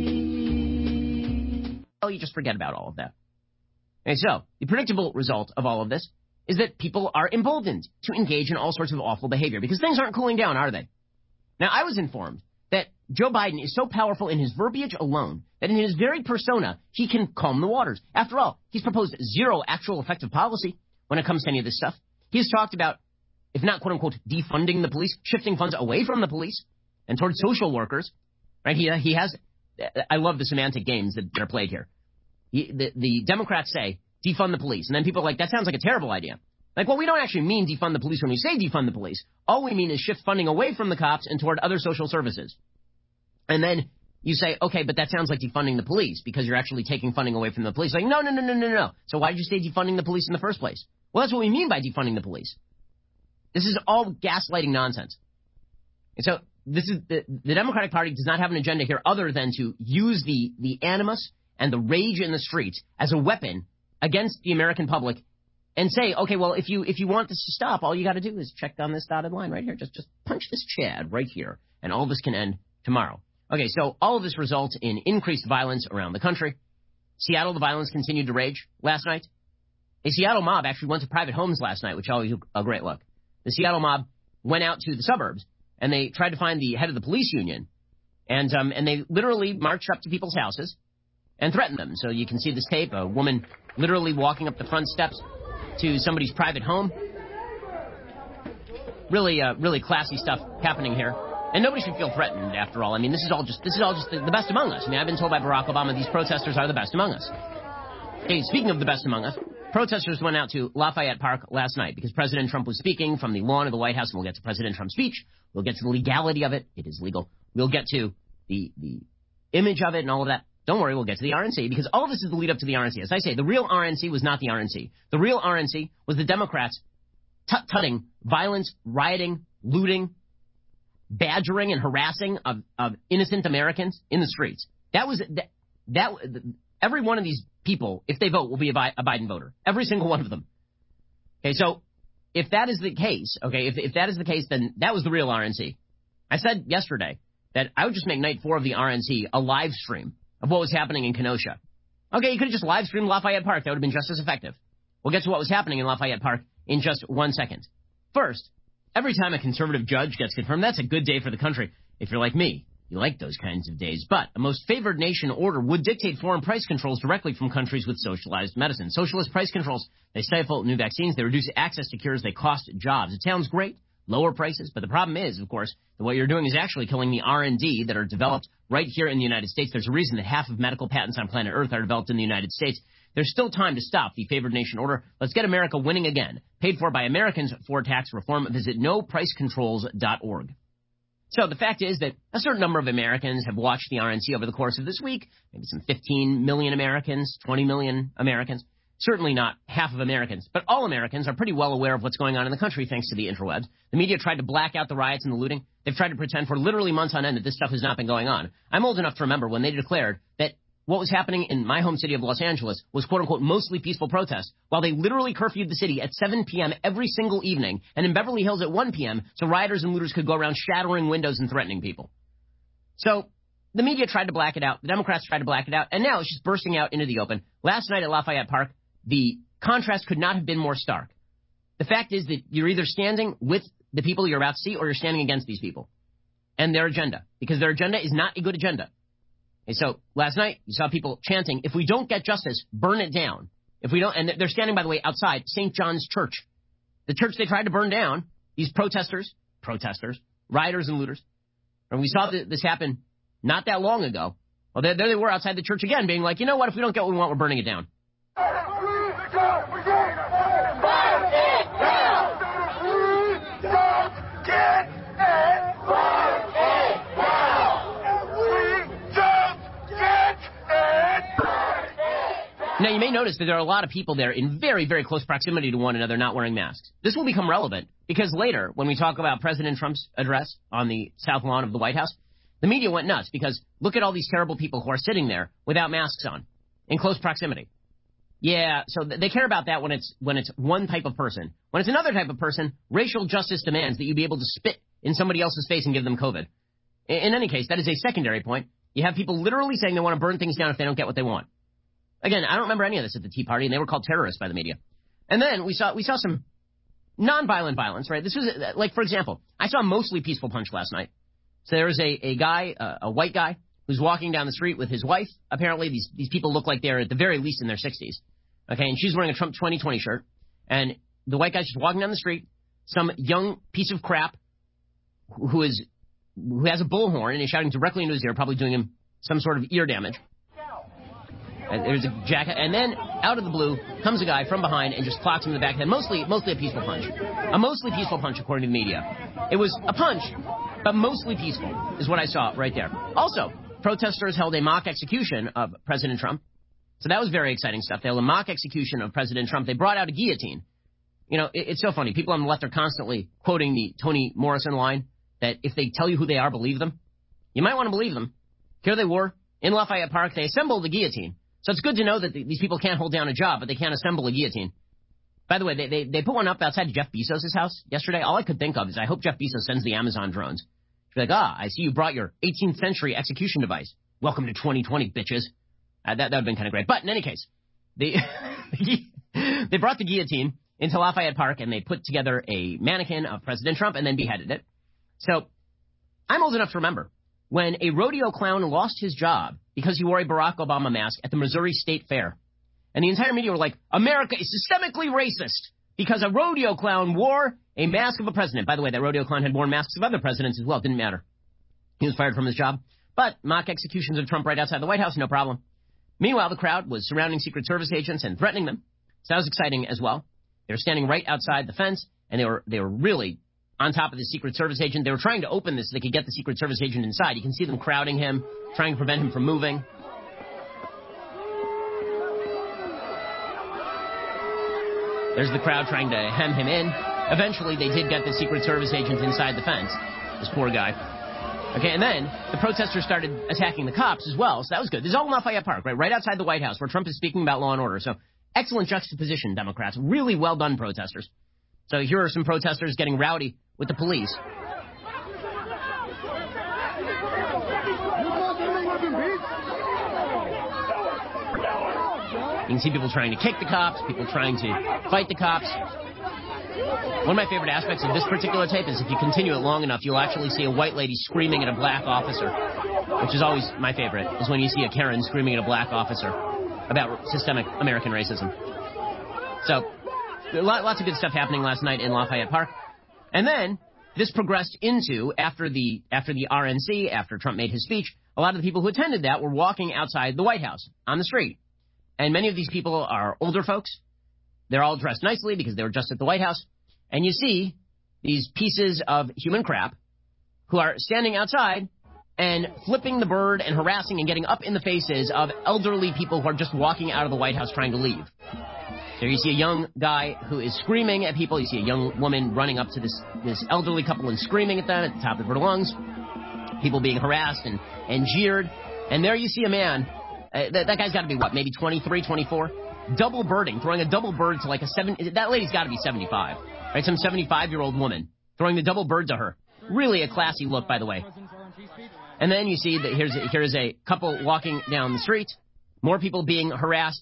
Oh, you just forget about all of that. And so, the predictable result of all of this is that people are emboldened to engage in all sorts of awful behavior because things aren't cooling down, are they? Now, I was informed that Joe Biden is so powerful in his verbiage alone that in his very persona, he can calm the waters. After all, he's proposed zero actual effective policy when it comes to any of this stuff. He's talked about, if not quote-unquote defunding the police, shifting funds away from the police and towards social workers. Right? He, he has... I love the semantic games that are played here. He, the, the Democrats say, defund the police. And then people are like, that sounds like a terrible idea. Like, well, we don't actually mean defund the police when we say defund the police. All we mean is shift funding away from the cops and toward other social services. And then you say, okay, but that sounds like defunding the police because you're actually taking funding away from the police. Like, no, no, no, no, no, no. So why did you say defunding the police in the first place? Well, that's what we mean by defunding the police. This is all gaslighting nonsense. And so this is the, the Democratic Party does not have an agenda here other than to use the, the animus and the rage in the streets as a weapon against the American public and say, okay, well, if you if you want this to stop, all you got to do is check on this dotted line right here. Just just punch this Chad right here, and all this can end tomorrow. Okay, so all of this results in increased violence around the country. Seattle, the violence continued to rage last night. A Seattle mob actually went to private homes last night, which always a great look. The Seattle mob went out to the suburbs, and they tried to find the head of the police union, and um, and they literally marched up to people's houses and threatened them. So you can see this tape, a woman literally walking up the front steps to somebody's private home. Really, uh, really classy stuff happening here. And nobody should feel threatened, after all. I mean, this is all just this is all just the, the best among us. I mean, I've been told by Barack Obama these protesters are the best among us. Hey, speaking of the best among us, protesters went out to Lafayette Park last night because President Trump was speaking from the lawn of the White House, and we'll get to President Trump's speech. We'll get to the legality of it. It is legal. We'll get to the the image of it and all of that. Don't worry, we'll get to the R N C, because all this is the lead up to the R N C. As I say, the real R N C was not the R N C. The real R N C was the Democrats tut-tutting violence, rioting, looting, badgering and harassing of, of innocent Americans in the streets. That was that, that. Every one of these people, if they vote, will be a, Bi- a Biden voter. Every single one of them. Okay, so if that is the case, okay, if if that is the case, then that was the real R N C. I said yesterday that I would just make night four of the R N C a live stream of what was happening in Kenosha. Okay, you could have just live streamed Lafayette Park. That would have been just as effective. We'll get to what was happening in Lafayette Park in just one second. First, every time a conservative judge gets confirmed, that's a good day for the country. If you're like me, you like those kinds of days. But a most favored nation order would dictate foreign price controls directly from countries with socialized medicine. Socialist price controls, they stifle new vaccines, they reduce access to cures, they cost jobs. It sounds great, lower prices, but the problem is, of course, that what you're doing is actually killing the R and D that are developed right here in the United States. There's a reason that half of medical patents on planet Earth are developed in the United States. There's still time to stop the favored nation order. Let's get America winning again. Paid for by Americans for tax reform. Visit no price controls dot org. So the fact is that a certain number of Americans have watched the R N C over the course of this week. Maybe some fifteen million Americans, twenty million Americans. Certainly not half of Americans, but all Americans are pretty well aware of what's going on in the country thanks to the interwebs. The media tried to black out the riots and the looting. They've tried to pretend for literally months on end that this stuff has not been going on. I'm old enough to remember when they declared that what was happening in my home city of Los Angeles was quote-unquote mostly peaceful protests, while they literally curfewed the city at seven p.m. every single evening, and in Beverly Hills at one p.m. so rioters and looters could go around shattering windows and threatening people. So the media tried to black it out. The Democrats tried to black it out, and now it's just bursting out into the open. Last night at Lafayette Park, the contrast could not have been more stark. The fact is that you're either standing with the people you're about to see or you're standing against these people and their agenda, because their agenda is not a good agenda. And so last night you saw people chanting, if we don't get justice, burn it down. If we don't, and they're standing, by the way, outside Saint John's Church, the church they tried to burn down. These protesters, protesters, rioters and looters. And we saw this happen not that long ago. Well, there, there they were outside the church again, being like, you know what? If we don't get what we want, we're burning it down. Now, you may notice that there are a lot of people there in very, very close proximity to one another not wearing masks. This will become relevant because later, when we talk about President Trump's address on the South Lawn of the White House, the media went nuts because look at all these terrible people who are sitting there without masks on in close proximity. Yeah, so they care about that when it's when it's one type of person. When it's another type of person, racial justice demands that you be able to spit in somebody else's face and give them COVID. In, in any case, that is a secondary point. You have people literally saying they want to burn things down if they don't get what they want. Again, I don't remember any of this at the Tea Party, and they were called terrorists by the media. And then we saw we saw some nonviolent violence, right? This was, like, for example, I saw a mostly peaceful punch last night. So there was a, a guy, uh, a white guy, who's walking down the street with his wife. Apparently, these these people look like they're at the very least in their sixties. Okay, and she's wearing a Trump twenty twenty shirt. And the white guy's just walking down the street. Some young piece of crap who is who has a bullhorn and is shouting directly into his ear, probably doing him some sort of ear damage. And there's a jacket, and then out of the blue comes a guy from behind and just clocks him in the back of the head. Mostly, mostly a peaceful punch. A mostly peaceful punch, according to the media. It was a punch, but mostly peaceful, is what I saw right there. Also, protesters held a mock execution of President Trump. So that was very exciting stuff. They held a mock execution of President Trump. They brought out a guillotine. You know, it, it's so funny. People on the left are constantly quoting the Toni Morrison line that if they tell you who they are, believe them. You might want to believe them. Here they were in Lafayette Park. They assembled the guillotine. So it's good to know that the, these people can't hold down a job, but they can't assemble a guillotine. By the way, they, they they put one up outside Jeff Bezos' house yesterday. All I could think of is I hope Jeff Bezos sends the Amazon drones. Be like, ah, I see you brought your eighteenth century execution device. Welcome to twenty twenty, bitches. Uh, that that would have been kind of great. But in any case, they they brought the guillotine into Lafayette Park, and they put together a mannequin of President Trump and then beheaded it. So I'm old enough to remember when a rodeo clown lost his job because he wore a Barack Obama mask at the Missouri State Fair. And the entire media were like, America is systemically racist because a rodeo clown wore a mask of a president. By the way, that rodeo clown had worn masks of other presidents as well. It didn't matter. He was fired from his job. But mock executions of Trump right outside the White House, no problem. Meanwhile, the crowd was surrounding Secret Service agents and threatening them. So that was exciting as well. They were standing right outside the fence, and they were they were really on top of the Secret Service agent. They were trying to open this so they could get the Secret Service agent inside. You can see them crowding him, trying to prevent him from moving. There's the crowd trying to hem him in. Eventually, they did get the Secret Service agents inside the fence. This poor guy. Okay, and then the protesters started attacking the cops as well, so that was good. This is all in Lafayette Park, right, right outside the White House, where Trump is speaking about law and order. So excellent juxtaposition, Democrats. Really well done, protesters. So here are some protesters getting rowdy with the police. You can see people trying to kick the cops, people trying to fight the cops. One of my favorite aspects of this particular tape is if you continue it long enough, you'll actually see a white lady screaming at a black officer, which is always my favorite, is when you see a Karen screaming at a black officer about systemic American racism. So, lots of good stuff happening last night in Lafayette Park. And then, this progressed into, after the after the R N C, after Trump made his speech, a lot of the people who attended that were walking outside the White House on the street. And many of these people are older folks. They're all dressed nicely because they were just at the White House. And you see these pieces of human crap who are standing outside and flipping the bird and harassing and getting up in the faces of elderly people who are just walking out of the White House trying to leave. There you see a young guy who is screaming at people. You see a young woman running up to this, this elderly couple and screaming at them at the top of her lungs. People being harassed and, and jeered. And there you see a man. Uh, that, that guy's got to be, what, maybe twenty-three, twenty-four? Double birding, throwing a double bird to like a seven. That lady's got to be seventy-five, right? Some seventy-five-year-old woman throwing the double bird to her. Really a classy look, by the way. And then you see that here's a, here's a couple walking down the street. More people being harassed.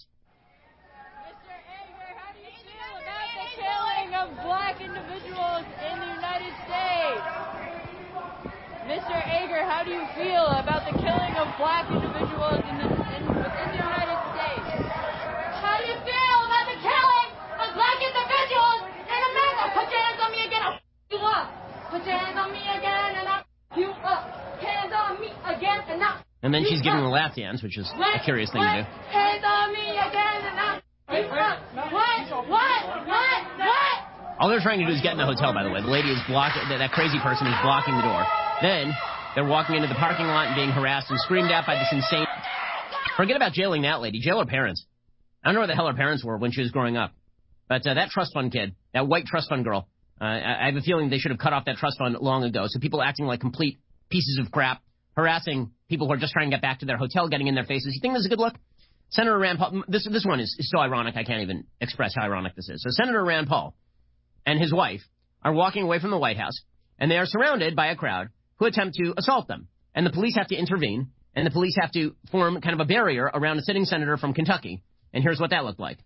Mister Ager, how do you feel about the killing of black individuals in the, in, within the United States? How do you feel about the killing of black individuals in America? Put your hands on me again, I'll f*** you up. Put your hands on me again and I'll f*** you up. Hands on me again and I'll f*** And then she's giving the lap dance, which is a curious thing to do. Hands on me again and I'll f*** you up. What? What? What? What? All they're trying to do is get in the hotel, by the way. The lady is blocking, that, that crazy person is blocking the door. Then they're walking into the parking lot and being harassed and screamed at by this insane... Forget about jailing that lady. Jail her parents. I don't know where the hell her parents were when she was growing up. But uh, that trust fund kid, that white trust fund girl, uh, I, I have a feeling they should have cut off that trust fund long ago. So people acting like complete pieces of crap, harassing people who are just trying to get back to their hotel, getting in their faces. You think this is a good look? Senator Rand Paul... This, this one is, is so ironic, I can't even express how ironic this is. So Senator Rand Paul and his wife are walking away from the White House, and they are surrounded by a crowd who attempt to assault them. And the police have to intervene, and the police have to form kind of a barrier around a sitting senator from Kentucky. And here's what that looked like.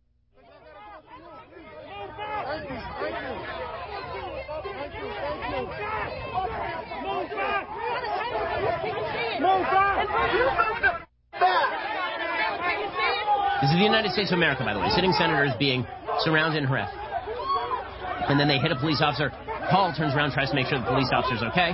This is the United States of America, by the way. Sitting senators being surrounded and harassed. And then they hit a police officer. Paul turns around, tries to make sure the police officer's okay.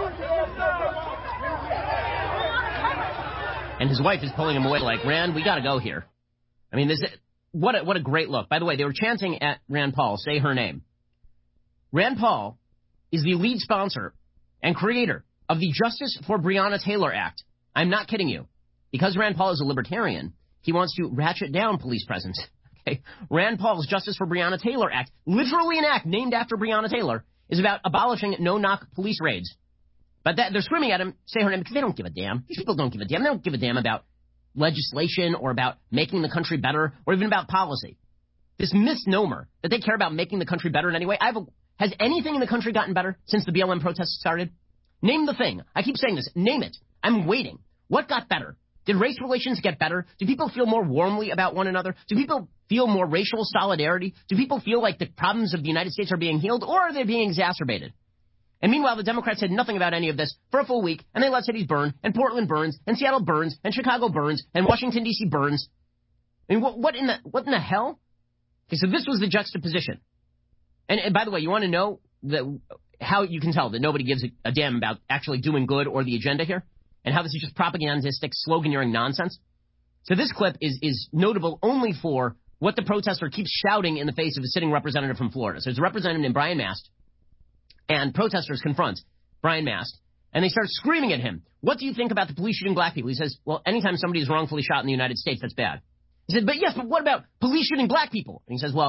And his wife is pulling him away like, Rand, we got to go here. I mean, this what a, what a great look. By the way, they were chanting at Rand Paul, say her name. Rand Paul is the lead sponsor and creator of the Justice for Breonna Taylor Act. I'm not kidding you. Because Rand Paul is a libertarian, he wants to ratchet down police presence. Okay. Rand Paul's Justice for Breonna Taylor Act, literally an act named after Breonna Taylor, is about abolishing no-knock police raids. But that, they're screaming at him, say her name, because they don't give a damn. These people don't give a damn. They don't give a damn about legislation or about making the country better or even about policy. This misnomer that they care about making the country better in any way. I have a, has anything in the country gotten better since the B L M protests started? Name the thing. I keep saying this. Name it. I'm waiting. What got better? Did race relations get better? Do people feel more warmly about one another? Do people feel more racial solidarity? Do people feel like the problems of the United States are being healed, or are they being exacerbated? And meanwhile, the Democrats said nothing about any of this for a full week, and they let cities burn, and Portland burns, and Seattle burns, and Chicago burns, and Washington, D C burns. I mean, what, what in the what in the hell? Okay, so this was the juxtaposition. And, and by the way, you want to know the, how you can tell that nobody gives a, a damn about actually doing good or the agenda here? And how this is just propagandistic, sloganeering nonsense. So this clip is, is notable only for what the protester keeps shouting in the face of a sitting representative from Florida. So there's a representative named Brian Mast, and protesters confront Brian Mast, and they start screaming at him. What do you think about the police shooting black people? He says, well, anytime somebody is wrongfully shot in the United States, that's bad. He said, but yes, but what about police shooting black people? And he says, well,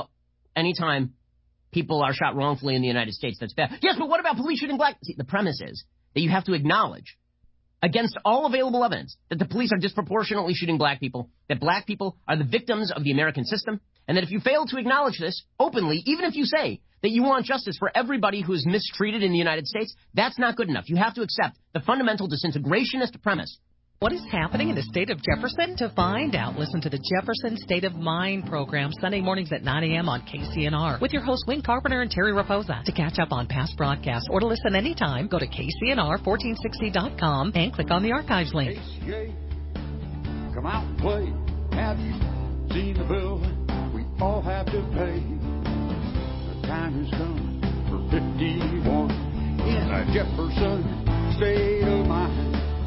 anytime people are shot wrongfully in the United States, that's bad. Yes, but what about police shooting black? See, the premise is that you have to acknowledge, against all available evidence, that the police are disproportionately shooting black people, that black people are the victims of the American system, and that if you fail to acknowledge this openly, even if you say that you want justice for everybody who is mistreated in the United States, that's not good enough. You have to accept the fundamental disintegrationist premise. What is happening in the state of Jefferson? To find out, listen to the Jefferson State of Mind program Sunday mornings at nine a.m. on K C N R with your hosts Wayne Carpenter and Terry Raposa. To catch up on past broadcasts or to listen anytime, go to K C N R fourteen sixty dot com and click on the archives link. H C A, come out and play. Have you seen the bill we all have to pay? The time has come for fifty-one in a Jefferson State of Mind.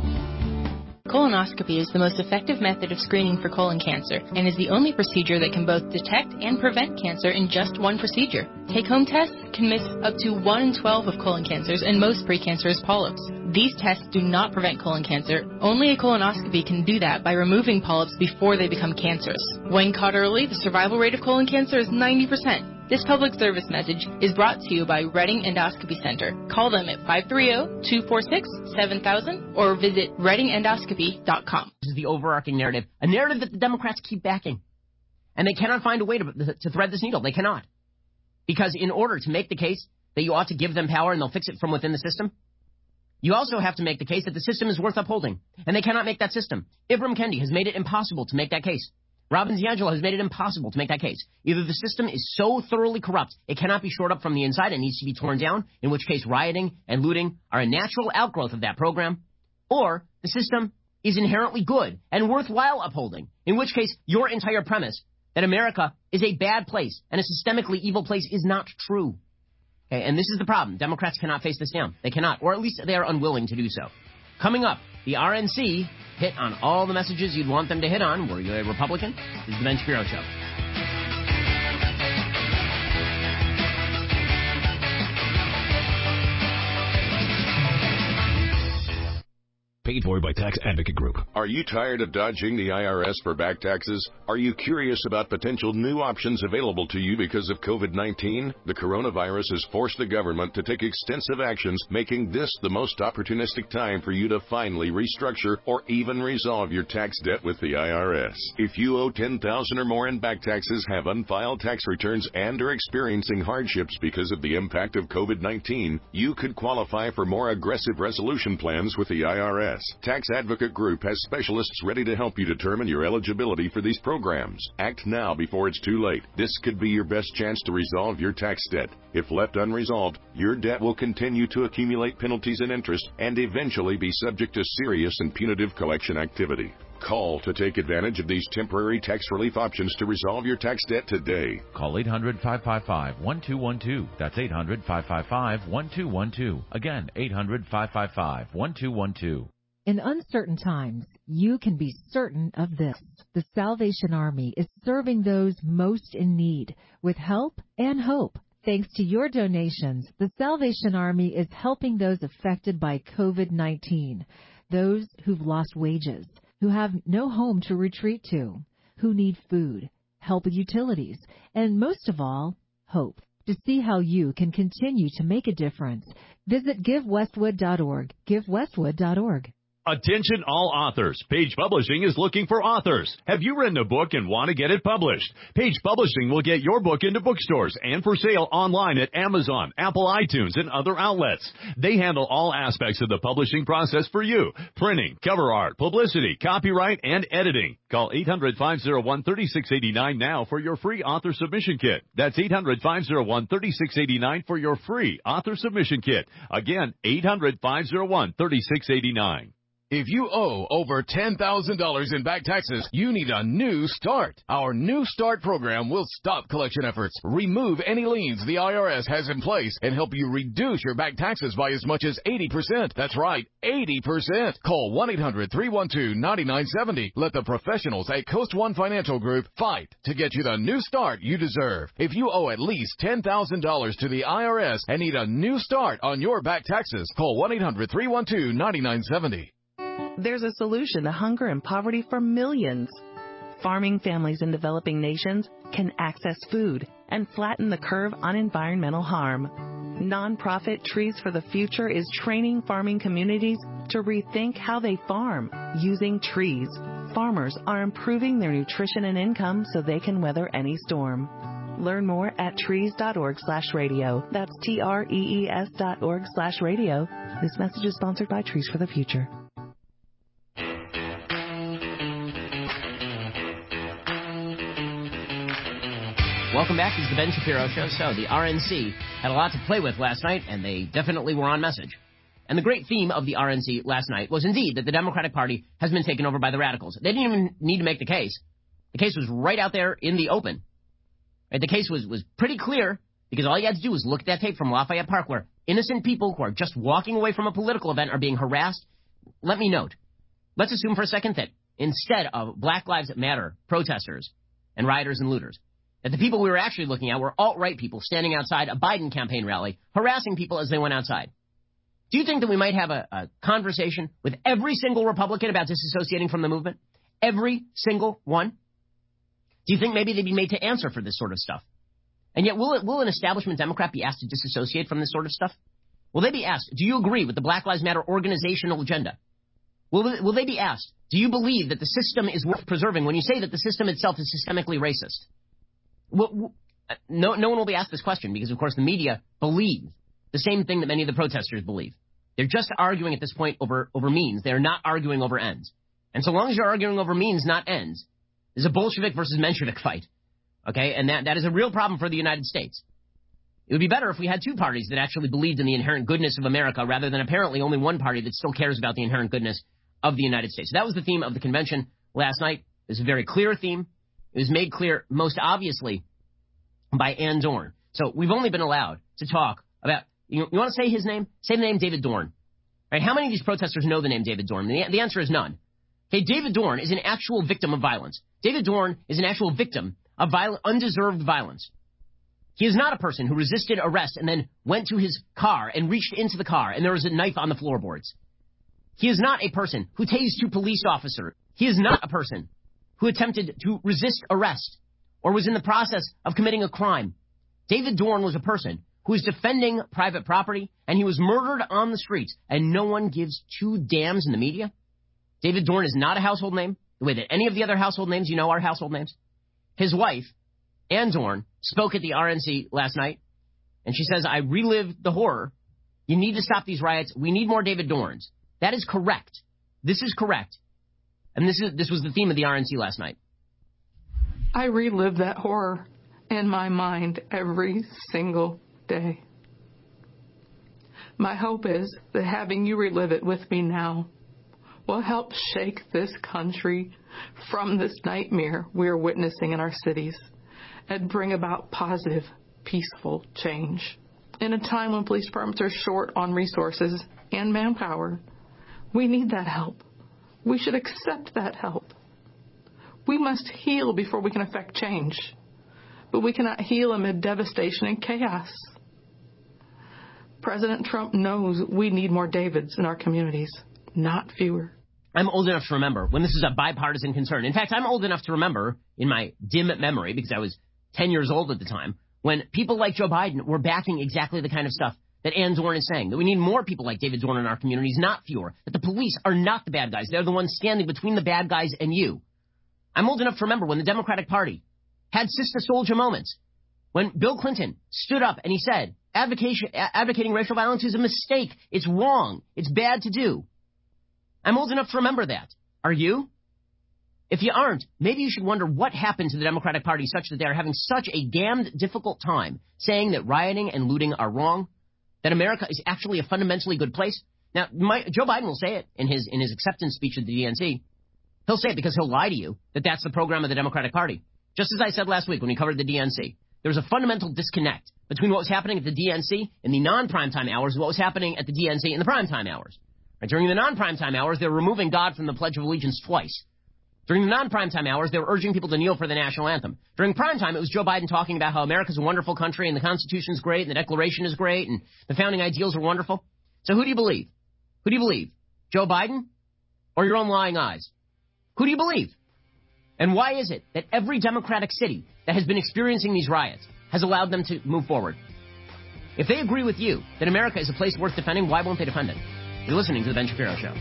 Colonoscopy is the most effective method of screening for colon cancer and is the only procedure that can both detect and prevent cancer in just one procedure. Take-home tests can miss up to one in twelve of colon cancers and most precancerous polyps. These tests do not prevent colon cancer. Only a colonoscopy can do that by removing polyps before they become cancerous. When caught early, the survival rate of colon cancer is ninety percent. This public service message is brought to you by Reading Endoscopy Center. Call them at five three zero, two four six, seven thousand or visit reading endoscopy dot com. This is the overarching narrative, a narrative that the Democrats keep backing. And they cannot find a way to, to thread this needle. They cannot. Because in order to make the case that you ought to give them power and they'll fix it from within the system, you also have to make the case that the system is worth upholding. And they cannot make that system. Ibram Kendi has made it impossible to make that case. Robin DiAngelo has made it impossible to make that case. Either the system is so thoroughly corrupt, it cannot be shored up from the inside and needs to be torn down, in which case rioting and looting are a natural outgrowth of that program, or the system is inherently good and worthwhile upholding, in which case your entire premise that America is a bad place and a systemically evil place is not true. Okay, and this is the problem. Democrats cannot face this down. They cannot, or at least they are unwilling to do so. Coming up, the R N C hit on all the messages you'd want them to hit on. Were you a Republican? This is the Ben Shapiro Show. Paid for by Tax Advocate Group. Are you tired of dodging the I R S for back taxes? Are you curious about potential new options available to you because of COVID nineteen? The coronavirus has forced the government to take extensive actions, making this the most opportunistic time for you to finally restructure or even resolve your tax debt with the I R S. If you owe ten thousand dollars or more in back taxes, have unfiled tax returns, and are experiencing hardships because of the impact of COVID nineteen, you could qualify for more aggressive resolution plans with the I R S. Tax Advocate Group has specialists ready to help you determine your eligibility for these programs. Act now before it's too late. This could be your best chance to resolve your tax debt. If left unresolved, your debt will continue to accumulate penalties and interest and eventually be subject to serious and punitive collection activity. Call to take advantage of these temporary tax relief options to resolve your tax debt today. Call eight hundred, five five five, one two one two. That's eight hundred, five five five, one two one two. Again, eight hundred, five five five, one two one two. In uncertain times, you can be certain of this. The Salvation Army is serving those most in need with help and hope. Thanks to your donations, the Salvation Army is helping those affected by COVID nineteen, those who've lost wages, who have no home to retreat to, who need food, help with utilities, and most of all, hope. To see how you can continue to make a difference, visit give westwood dot org. give westwood dot org. Attention all authors. Page Publishing is looking for authors. Have you written a book and want to get it published? Page Publishing will get your book into bookstores and for sale online at Amazon, Apple iTunes, and other outlets. They handle all aspects of the publishing process for you. Printing, cover art, publicity, copyright, and editing. Call eight hundred, five oh one, three six eight nine now for your free author submission kit. That's eight hundred, five oh one, three six eight nine for your free author submission kit. Again, eight hundred, five oh one, three six eight nine. If you owe over ten thousand dollars in back taxes, you need a new start. Our New Start program will stop collection efforts, remove any liens the I R S has in place, and help you reduce your back taxes by as much as eighty percent. That's right, eighty percent. Call one eight hundred, three one two, nine nine seven zero. Let the professionals at Coast One Financial Group fight to get you the new start you deserve. If you owe at least ten thousand dollars to the I R S and need a new start on your back taxes, call one eight hundred, three one two, nine nine seven zero. There's a solution to hunger and poverty for millions. Farming families in developing nations can access food and flatten the curve on environmental harm. Nonprofit Trees for the Future is training farming communities to rethink how they farm using trees. Farmers are improving their nutrition and income so they can weather any storm. Learn more at trees.org slash radio. That's T-R-E-E-S dot org slash radio. This message is sponsored by Trees for the Future. Welcome back. This is the Ben Shapiro Show. So the R N C had a lot to play with last night, and they definitely were on message. And the great theme of the R N C last night was indeed that the Democratic Party has been taken over by the radicals. They didn't even need to make the case. The case was right out there in the open. Right? The case was, was pretty clear because all you had to do was look at that tape from Lafayette Park where innocent people who are just walking away from a political event are being harassed. Let me note, let's assume for a second that instead of Black Lives Matter protesters and rioters and looters, that the people we were actually looking at were alt-right people standing outside a Biden campaign rally, harassing people as they went outside. Do you think that we might have a, a conversation with every single Republican about disassociating from the movement? Every single one? Do you think maybe they'd be made to answer for this sort of stuff? And yet, will, it, will an establishment Democrat be asked to disassociate from this sort of stuff? Will they be asked, do you agree with the Black Lives Matter organizational agenda? Will, will they be asked, do you believe that the system is worth preserving when you say that the system itself is systemically racist? Well, no, no one will be asked this question because, of course, the media believe the same thing that many of the protesters believe. They're just arguing at this point over, over means. They're not arguing over ends. And so long as you're arguing over means, not ends, there's a Bolshevik versus Menshevik fight. Okay? And that, that is a real problem for the United States. It would be better if we had two parties that actually believed in the inherent goodness of America rather than apparently only one party that still cares about the inherent goodness of the United States. So that was the theme of the convention last night. It was a very clear theme. It was made clear most obviously by Ann Dorn. So we've only been allowed to talk about, you, you want to say his name? Say the name David Dorn. Right? How many of these protesters know the name David Dorn? The, the answer is none. Okay, David Dorn is an actual victim of violence. David Dorn is an actual victim of viol- undeserved violence. He is not a person who resisted arrest and then went to his car and reached into the car and there was a knife on the floorboards. He is not a person who tased two police officers. He is not a person who attempted to resist arrest or was in the process of committing a crime. David Dorn was a person who was defending private property, and he was murdered on the streets, and no one gives two damns in the media. David Dorn is not a household name, the way that any of the other household names you know are household names. His wife, Ann Dorn, spoke at the R N C last night, and she says, I relived the horror. You need to stop these riots. We need more David Dorns. That is correct. This is correct. And this is this was the theme of the R N C last night. I relive that horror in my mind every single day. My hope is that having you relive it with me now will help shake this country from this nightmare we are witnessing in our cities and bring about positive, peaceful change. In a time when police departments are short on resources and manpower, we need that help. We should accept that help. We must heal before we can affect change, but we cannot heal amid devastation and chaos. President Trump knows we need more Davids in our communities, not fewer. I'm old enough to remember when this is a bipartisan concern. In fact, I'm old enough to remember in my dim memory, because I was ten years old at the time, when people like Joe Biden were backing exactly the kind of stuff that Ann Dorn is saying, that we need more people like David Dorn in our communities, not fewer, that the police are not the bad guys. They're the ones standing between the bad guys and you. I'm old enough to remember when the Democratic Party had Sister Soldier moments, when Bill Clinton stood up and he said, Advocation, advocating racial violence is a mistake. It's wrong. It's bad to do. I'm old enough to remember that. Are you? If you aren't, maybe you should wonder what happened to the Democratic Party such that they are having such a damned difficult time saying that rioting and looting are wrong, that America is actually a fundamentally good place. Now, my, Joe Biden will say it in his in his acceptance speech at the D N C. He'll say it because he'll lie to you that that's the program of the Democratic Party. Just as I said last week when we covered the D N C, there was a fundamental disconnect between what was happening at the D N C in the non-primetime hours and what was happening at the D N C in the primetime hours. Right? During the non-primetime hours, they were removing God from the Pledge of Allegiance twice. During the non-primetime hours, they were urging people to kneel for the national anthem. During primetime, it was Joe Biden talking about how America's a wonderful country and the Constitution's great and the Declaration is great and the founding ideals are wonderful. So who do you believe? Who do you believe? Joe Biden or your own lying eyes? Who do you believe? And why is it that every Democratic city that has been experiencing these riots has allowed them to move forward. If they agree with you that America is a place worth defending, why won't they defend it? You're listening to The Ben Shapiro Show.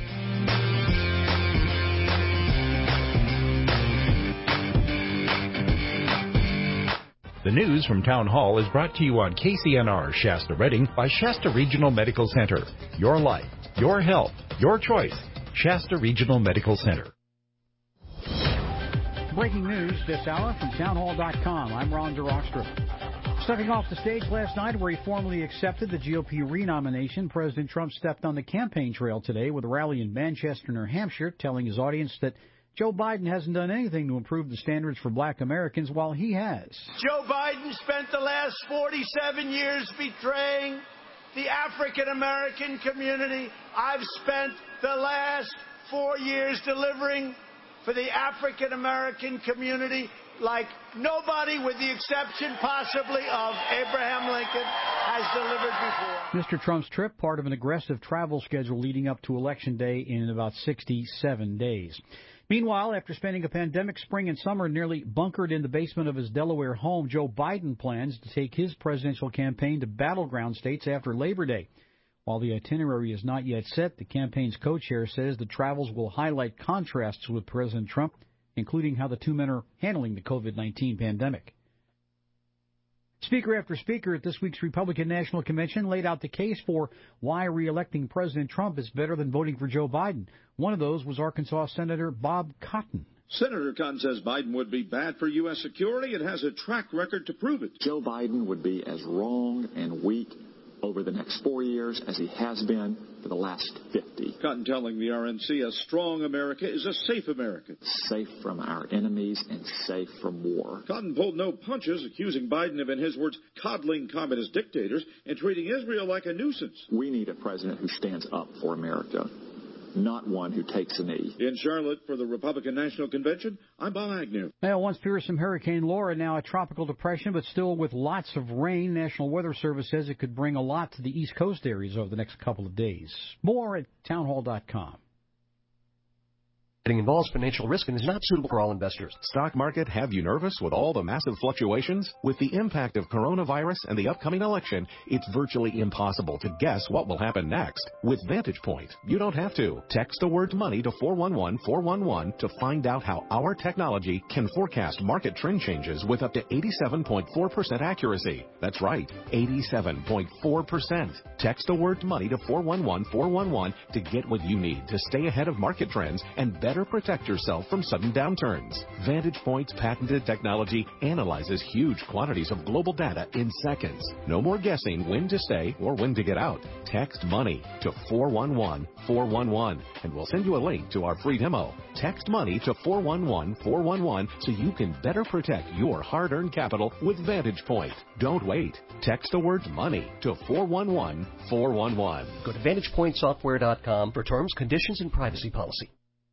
The news from Town Hall is brought to you on K C N R Shasta Redding by Shasta Regional Medical Center. Your life, your health, your choice. Shasta Regional Medical Center. Breaking news this hour from townhall dot com. I'm Ron DeRockstra. Stepping off the stage last night where he formally accepted the G O P renomination, President Trump stepped on the campaign trail today with a rally in Manchester, New Hampshire, telling his audience that Joe Biden hasn't done anything to improve the standards for black Americans while he has. Joe Biden spent the last forty-seven years betraying the African American community. I've spent the last four years delivering for the African American community like nobody, with the exception possibly of Abraham Lincoln, has delivered before. Mister Trump's trip, part of an aggressive travel schedule leading up to Election Day in about sixty-seven days. Meanwhile, after spending a pandemic spring and summer nearly bunkered in the basement of his Delaware home, Joe Biden plans to take his presidential campaign to battleground states after Labor Day. While the itinerary is not yet set, the campaign's co-chair says the travels will highlight contrasts with President Trump, including how the two men are handling the COVID nineteen pandemic. Speaker after speaker at this week's Republican National Convention laid out the case for why re-electing President Trump is better than voting for Joe Biden. One of those was Arkansas Senator Bob Cotton. Senator Cotton says Biden would be bad for U S security and has a track record to prove it. Joe Biden would be as wrong and weak over the next four years as he has been for the last fifty. Cotton telling the R N C a strong America is a safe America. Safe from our enemies and safe from war. Cotton pulled no punches, accusing Biden of, in his words, coddling communist dictators and treating Israel like a nuisance. We need a president who stands up for America, not one who takes a knee. In Charlotte for the Republican National Convention, I'm Bob Agnew. Now, once fearsome Hurricane Laura, now a tropical depression, but still with lots of rain. National Weather Service says it could bring a lot to the East Coast areas over the next couple of days. More at townhall dot com. Trading involves financial risk and is not suitable for all investors. Stock market have you nervous with all the massive fluctuations? With the impact of coronavirus and the upcoming election, it's virtually impossible to guess what will happen next. With Vantage Point, you don't have to. Text the word money to four one one four one one to find out how our technology can forecast market trend changes with up to eighty-seven point four percent accuracy. That's right, eighty-seven point four percent. Text the word money to four one one four one one to get what you need to stay ahead of market trends and better Better protect yourself from sudden downturns. Vantage Point's patented technology analyzes huge quantities of global data in seconds. No more guessing when to stay or when to get out. Text money to four one one four one one and we'll send you a link to our free demo. Text money to four one one four one one so you can better protect your hard-earned capital with Vantage Point. Don't wait. Text the word money to four one one four one one. Go to vantage point software dot com for terms, conditions, and privacy policy.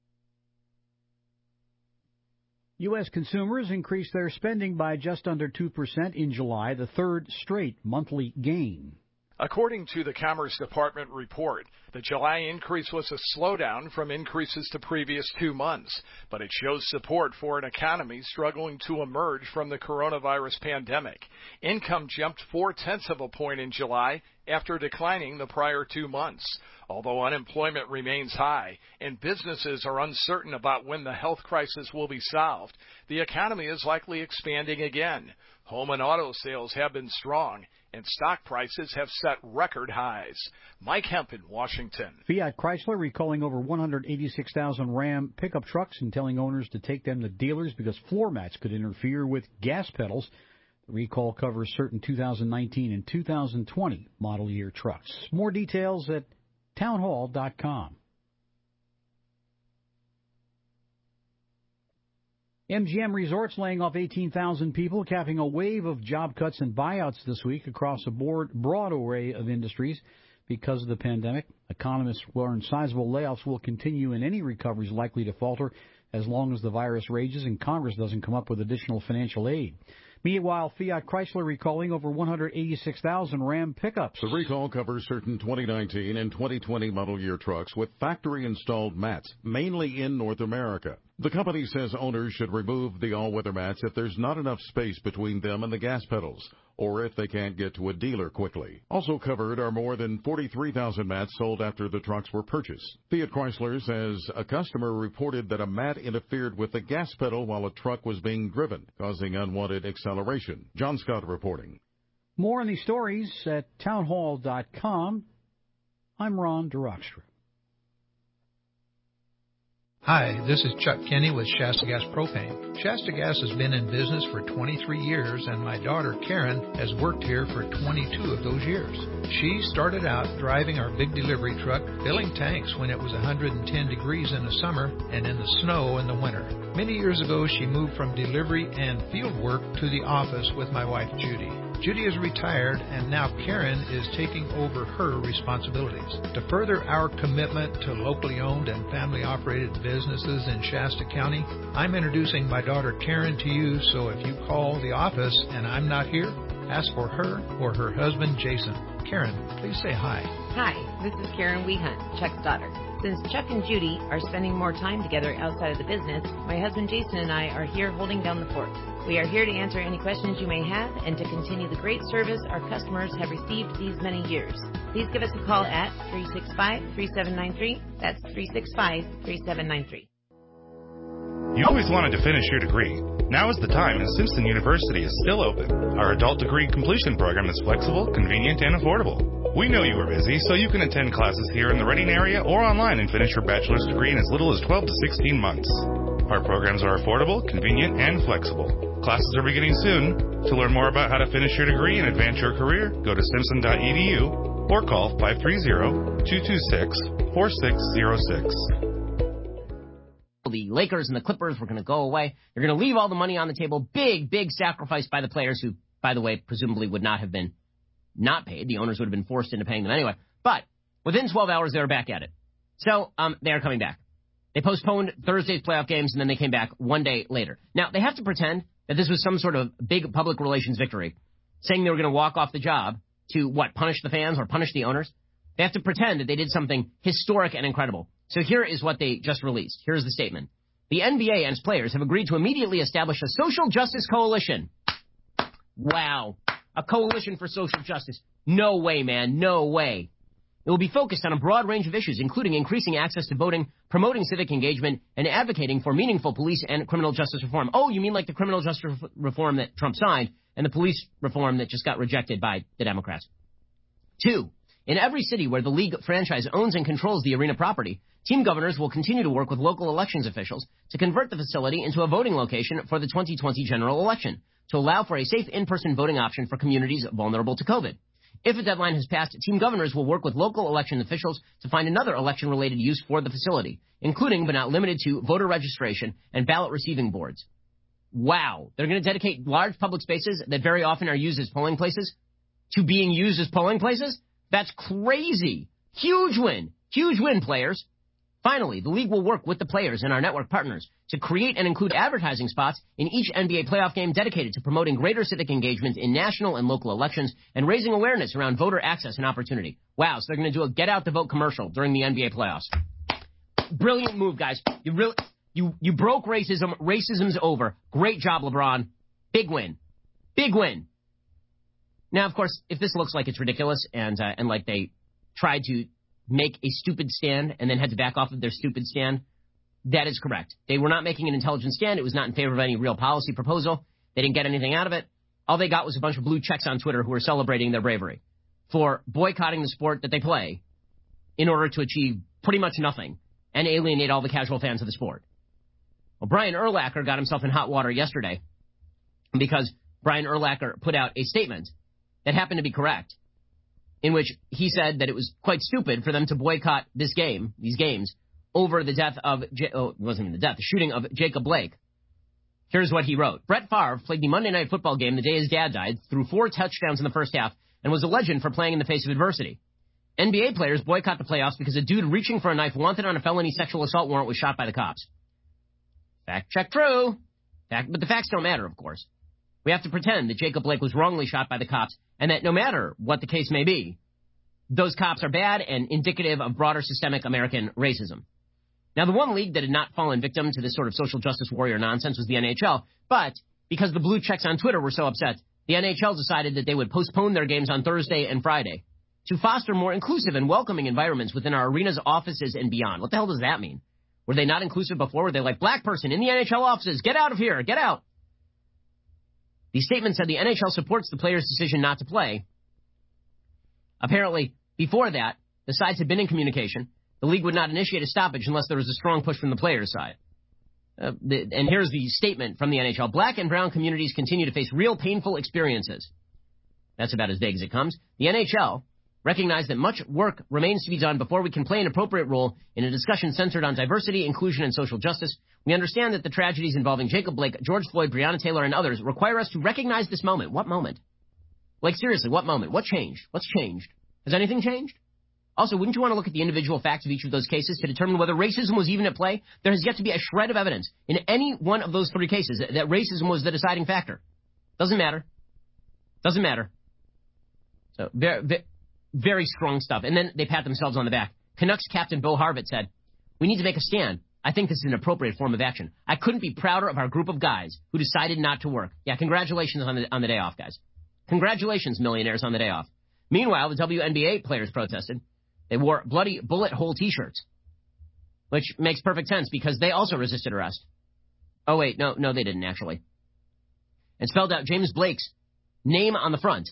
U S consumers increased their spending by just under two percent in July, the third straight monthly gain. According to the Commerce Department report, the July increase was a slowdown from increases to previous two months, but it shows support for an economy struggling to emerge from the coronavirus pandemic. Income jumped four-tenths of a point in July after declining the prior two months. Although unemployment remains high and businesses are uncertain about when the health crisis will be solved, the economy is likely expanding again. Home and auto sales have been strong, and stock prices have set record highs. Mike Hemp in Washington. Fiat Chrysler recalling over one hundred eighty-six thousand Ram pickup trucks and telling owners to take them to dealers because floor mats could interfere with gas pedals. The recall covers certain two thousand nineteen and two thousand twenty model year trucks. More details at townhall dot com. M G M Resorts laying off eighteen thousand people, capping a wave of job cuts and buyouts this week across a broad, broad array of industries because of the pandemic. Economists warn sizable layoffs will continue and any recovery is likely to falter as long as the virus rages and Congress doesn't come up with additional financial aid. Meanwhile, Fiat Chrysler recalling over one hundred eighty-six thousand Ram pickups. The recall covers certain twenty nineteen and twenty twenty model year trucks with factory-installed mats, mainly in North America. The company says owners should remove the all-weather mats if there's not enough space between them and the gas pedals, or if they can't get to a dealer quickly. Also covered are more than forty-three thousand mats sold after the trucks were purchased. Fiat Chrysler says a customer reported that a mat interfered with the gas pedal while a truck was being driven, causing unwanted acceleration. John Scott reporting. More on these stories at townhall dot com. I'm Ron DeRockstra. Hi, this is Chuck Kenny with Shasta Gas Propane. Shasta Gas has been in business for twenty-three years, and my daughter Karen has worked here for twenty-two of those years. She started out driving our big delivery truck, filling tanks when it was one hundred ten degrees in the summer and in the snow in the winter. Many years ago, she moved from delivery and field work to the office with my wife Judy. Judy is retired, and now Karen is taking over her responsibilities. To further our commitment to locally owned and family-operated businesses in Shasta County, I'm introducing my daughter Karen to you, so if you call the office and I'm not here, ask for her or her husband Jason. Karen, please say hi. Hi, this is Karen Wehunt, Chuck's daughter. Since Chuck and Judy are spending more time together outside of the business, my husband Jason and I are here holding down the fort. We are here to answer any questions you may have and to continue the great service our customers have received these many years. Please give us a call at three six five, three seven nine three. That's three six five, three seven nine three. You always wanted to finish your degree. Now is the time, and Simpson University is still open. Our adult degree completion program is flexible, convenient, and affordable. We know you are busy, so you can attend classes here in the Reading area or online and finish your bachelor's degree in as little as twelve to sixteen months. Our programs are affordable, convenient, and flexible. Classes are beginning soon. To learn more about how to finish your degree and advance your career, go to simpson dot e d u or call five three zero, two two six, four six zero six. The Lakers and the Clippers were going to go away. They're going to leave all the money on the table. Big, big sacrifice by the players who, by the way, presumably would not have been not paid. The owners would have been forced into paying them anyway. But within twelve hours, they were back at it. So um, they are coming back. They postponed Thursday's playoff games, and then they came back one day later. Now, they have to pretend that this was some sort of big public relations victory, saying they were going to walk off the job to, what, punish the fans or punish the owners? They have to pretend that they did something historic and incredible. So here is what they just released. Here's the statement. The N B A and its players have agreed to immediately establish a social justice coalition. Wow. A coalition for social justice. No way, man. No way. It will be focused on a broad range of issues, including increasing access to voting, promoting civic engagement, and advocating for meaningful police and criminal justice reform. Oh, you mean like the criminal justice reform that Trump signed and the police reform that just got rejected by the Democrats. Two, in every city where the league franchise owns and controls the arena property, team governors will continue to work with local elections officials to convert the facility into a voting location for the twenty twenty general election, to allow for a safe in-person voting option for communities vulnerable to COVID. If a deadline has passed, team governors will work with local election officials to find another election-related use for the facility, including but not limited to voter registration and ballot receiving boards. Wow. They're going to dedicate large public spaces that very often are used as polling places to being used as polling places? That's crazy. Huge win. Huge win, players. Finally, the league will work with the players and our network partners to create and include advertising spots in each N B A playoff game dedicated to promoting greater civic engagement in national and local elections and raising awareness around voter access and opportunity. Wow, so they're going to do a get-out-the-vote commercial during the N B A playoffs. Brilliant move, guys. You really, you, you broke racism. Racism's over. Great job, LeBron. Big win. Big win. Now, of course, if this looks like it's ridiculous and uh, and like they tried to make a stupid stand and then had to back off of their stupid stand, that is correct. They were not making an intelligent stand. It was not in favor of any real policy proposal. They didn't get anything out of it. All they got was a bunch of blue checks on Twitter who were celebrating their bravery for boycotting the sport that they play in order to achieve pretty much nothing and alienate all the casual fans of the sport. Well, Brian Urlacher got himself in hot water yesterday because Brian Urlacher put out a statement that happened to be correct, in which he said that it was quite stupid for them to boycott this game, these games, over the death of, J- oh, it wasn't even the death, the shooting of Jacob Blake. Here's what he wrote. Brett Favre played the Monday Night Football game the day his dad died, threw four touchdowns in the first half, and was a legend for playing in the face of adversity. N B A players boycott the playoffs because a dude reaching for a knife wanted on a felony sexual assault warrant was shot by the cops. Fact check true. Fact, but the facts don't matter, of course. We have to pretend that Jacob Blake was wrongly shot by the cops, and that no matter what the case may be, those cops are bad and indicative of broader systemic American racism. Now, the one league that had not fallen victim to this sort of social justice warrior nonsense was the N H L, but because the blue checks on Twitter were so upset, the N H L decided that they would postpone their games on Thursday and Friday to foster more inclusive and welcoming environments within our arenas, offices, and beyond. What the hell does that mean? Were they not inclusive before? Were they like, black person in the N H L offices, get out of here, get out? The statement said the N H L supports the players' decision not to play. Apparently, before that, the sides had been in communication. The league would not initiate a stoppage unless there was a strong push from the players' side. Uh, the, and here's the statement from the N H L. Black and brown communities continue to face real painful experiences. That's about as vague as it comes. The N H L recognized that much work remains to be done before we can play an appropriate role in a discussion centered on diversity, inclusion, and social justice. We understand that the tragedies involving Jacob Blake, George Floyd, Breonna Taylor, and others require us to recognize this moment. What moment? Like, seriously, what moment? What changed? What's changed? Has anything changed? Also, wouldn't you want to look at the individual facts of each of those cases to determine whether racism was even at play? There has yet to be a shred of evidence in any one of those three cases that, that racism was the deciding factor. Doesn't matter. Doesn't matter. So, very, very, very strong stuff. And then they pat themselves on the back. Canucks captain Bo Harvett said, "We need to make a stand. I think this is an appropriate form of action. I couldn't be prouder of our group of guys who decided not to work." Yeah, congratulations on the, on the day off, guys. Congratulations, millionaires, on the day off. Meanwhile, the W N B A players protested. They wore bloody bullet hole T-shirts, which makes perfect sense because they also resisted arrest. Oh, wait, no, no, they didn't, actually. And spelled out James Blake's name on the front.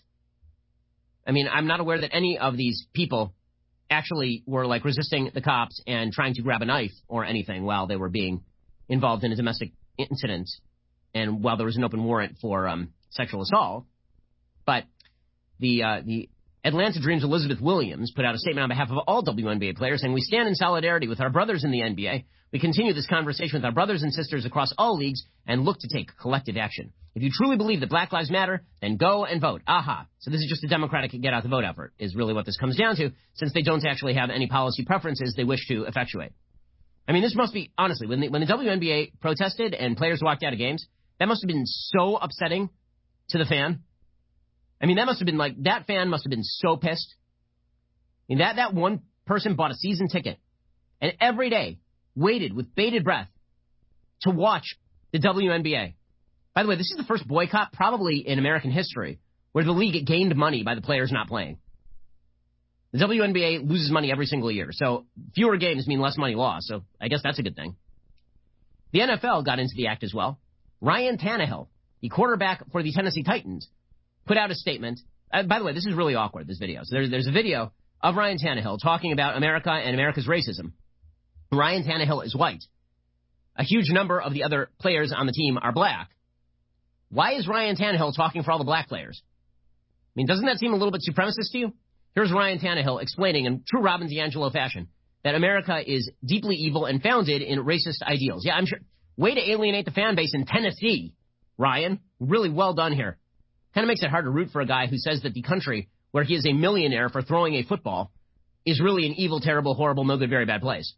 I mean, I'm not aware that any of these people actually were, like, resisting the cops and trying to grab a knife or anything while they were being involved in a domestic incident and while there was an open warrant for um, sexual assault. But the uh, the Atlanta Dream's Elizabeth Williams put out a statement on behalf of all W N B A players saying, "We stand in solidarity with our brothers in the N B A. We continue this conversation with our brothers and sisters across all leagues and look to take collective action. If you truly believe that Black Lives Matter, then go and vote." Aha. So this is just a Democratic get-out-the-vote effort, is really what this comes down to, since they don't actually have any policy preferences they wish to effectuate. I mean, this must be, honestly, when the, when the W N B A protested and players walked out of games, that must have been so upsetting to the fan. I mean, that must have been like, that fan must have been so pissed. I mean, that, that one person bought a season ticket and every day waited with bated breath to watch the W N B A. By the way, this is the first boycott probably in American history where the league gained money by the players not playing. The W N B A loses money every single year, so fewer games mean less money lost, so I guess that's a good thing. The N F L got into the act as well. Ryan Tannehill, the quarterback for the Tennessee Titans, put out a statement. Uh, by the way, this is really awkward, this video. So there's, there's a video of Ryan Tannehill talking about America and America's racism. Ryan Tannehill is white. A huge number of the other players on the team are black. Why is Ryan Tannehill talking for all the black players? I mean, doesn't that seem a little bit supremacist to you? Here's Ryan Tannehill explaining in true Robin DiAngelo fashion that America is deeply evil and founded in racist ideals. Yeah, I'm sure. Way to alienate the fan base in Tennessee, Ryan. Really well done here. Kind of makes it hard to root for a guy who says that the country where he is a millionaire for throwing a football is really an evil, terrible, horrible, no good, very bad place.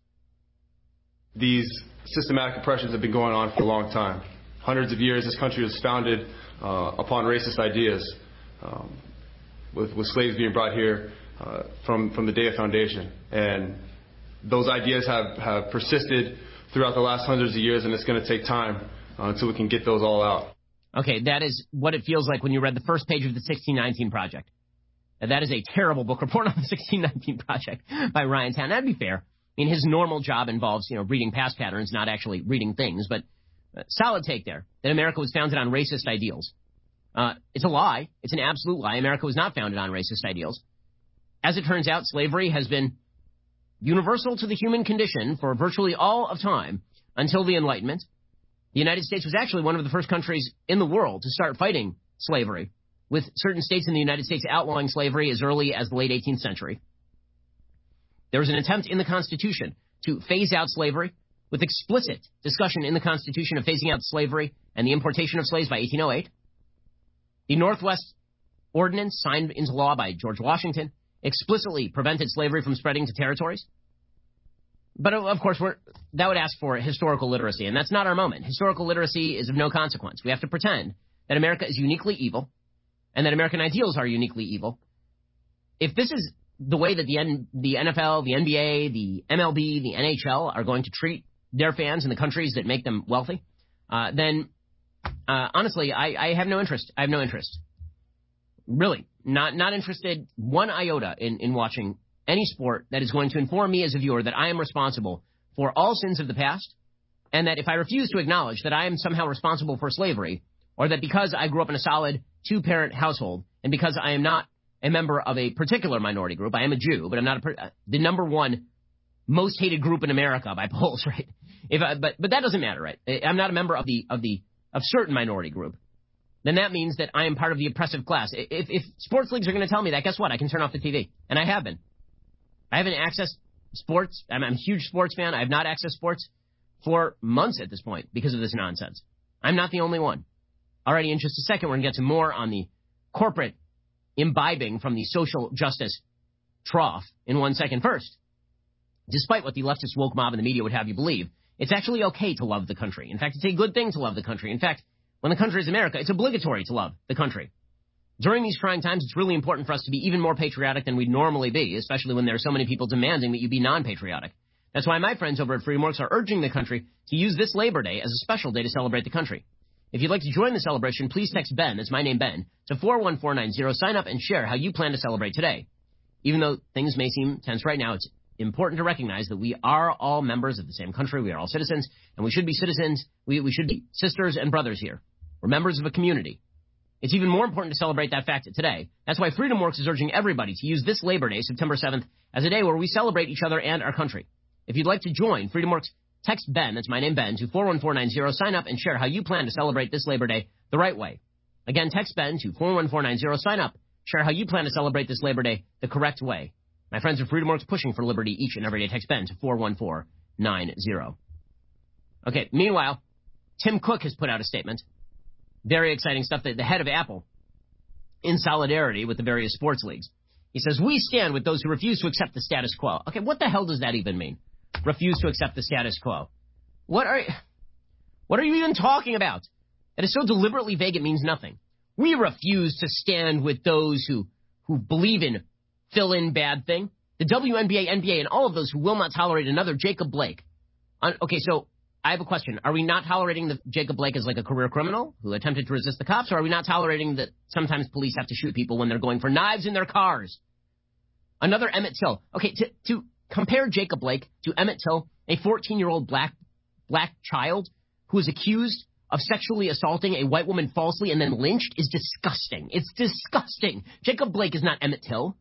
These systematic oppressions have been going on for a long time. Hundreds of years, this country was founded uh, upon racist ideas, um, with, with slaves being brought here uh, from, from the day of foundation. And those ideas have, have persisted throughout the last hundreds of years, and it's going to take time uh, until we can get those all out. Okay, that is what it feels like when you read the first page of the sixteen nineteen Project. That is a terrible book report on the sixteen nineteen Project by Ryan Tannehill. That'd be fair. I mean, his normal job involves, you know, reading past patterns, not actually reading things. But uh, solid take there, that America was founded on racist ideals. Uh, it's a lie. It's an absolute lie. America was not founded on racist ideals. As it turns out, slavery has been universal to the human condition for virtually all of time until the Enlightenment. The United States was actually one of the first countries in the world to start fighting slavery, with certain states in the United States outlawing slavery as early as the late eighteenth century. There was an attempt in the Constitution to phase out slavery, with explicit discussion in the Constitution of phasing out slavery and the importation of slaves by eighteen oh eight. The Northwest Ordinance, signed into law by George Washington, explicitly prevented slavery from spreading to territories. But, of course, we're, that would ask for historical literacy, and that's not our moment. Historical literacy is of no consequence. We have to pretend that America is uniquely evil and that American ideals are uniquely evil. If this is the way that the N, the N F L, the N B A, the M L B, the N H L are going to treat their fans in the countries that make them wealthy, uh, then uh, honestly, I, I have no interest. I have no interest. Really, not not interested one iota in, in watching any sport that is going to inform me as a viewer that I am responsible for all sins of the past, and that if I refuse to acknowledge that I am somehow responsible for slavery, or that because I grew up in a solid two-parent household, and because I am not a member of a particular minority group, I am a Jew, but I'm not a, the number one most hated group in America by polls, right? If I, but but that doesn't matter, right? I'm not a member of the of the of certain minority group. Then that means that I am part of the oppressive class. If, if sports leagues are going to tell me that, guess what? I can turn off the T V, and I have been. I haven't accessed sports. I'm, I'm a huge sports fan. I have not accessed sports for months at this point because of this nonsense. I'm not the only one. Alrighty, in just a second, we're going to get to more on the corporate imbibing from the social justice trough in one second. First, despite what the leftist woke mob and the media would have you believe, it's actually okay to love the country. In fact, it's a good thing to love the country. In fact, when the country is America, it's obligatory to love the country. During these trying times, it's really important for us to be even more patriotic than we'd normally be, especially when there are so many people demanding that you be non-patriotic. That's why my friends over at FreedomWorks are urging the country to use this Labor Day as a special day to celebrate the country. If you'd like to join the celebration, please text Ben, that's my name Ben, to four one four nine zero. Sign up and share how you plan to celebrate today. Even though things may seem tense right now, it's important to recognize that we are all members of the same country. We are all citizens, and we should be citizens. We, we should be sisters and brothers here. We're members of a community. It's even more important to celebrate that fact today. That's why FreedomWorks is urging everybody to use this Labor Day, September seventh, as a day where we celebrate each other and our country. If you'd like to join FreedomWorks, text Ben, that's my name Ben, to four one four nine zero. Sign up and share how you plan to celebrate this Labor Day the right way. Again, text Ben to four one four nine zero. Sign up, share how you plan to celebrate this Labor Day the correct way. My friends at FreedomWorks pushing for liberty each and every day. Text Ben to four one four nine zero. Okay, meanwhile, Tim Cook has put out a statement. Very exciting stuff. The head of Apple, in solidarity with the various sports leagues. He says, we stand with those who refuse to accept the status quo. Okay, what the hell does that even mean? Refuse to accept the status quo. What are, what are you even talking about? That is so deliberately vague it means nothing. We refuse to stand with those who, who believe in fill-in bad thing. The W N B A, N B A, and all of those who will not tolerate another Jacob Blake. On, okay, so I have a question. Are we not tolerating the Jacob Blake as like a career criminal who attempted to resist the cops, or are we not tolerating that sometimes police have to shoot people when they're going for knives in their cars? Another Emmett Till. Okay, to, to compare Jacob Blake to Emmett Till, a fourteen-year-old black black child who is accused of sexually assaulting a white woman falsely and then lynched, is disgusting. It's disgusting. Jacob Blake is not Emmett Till.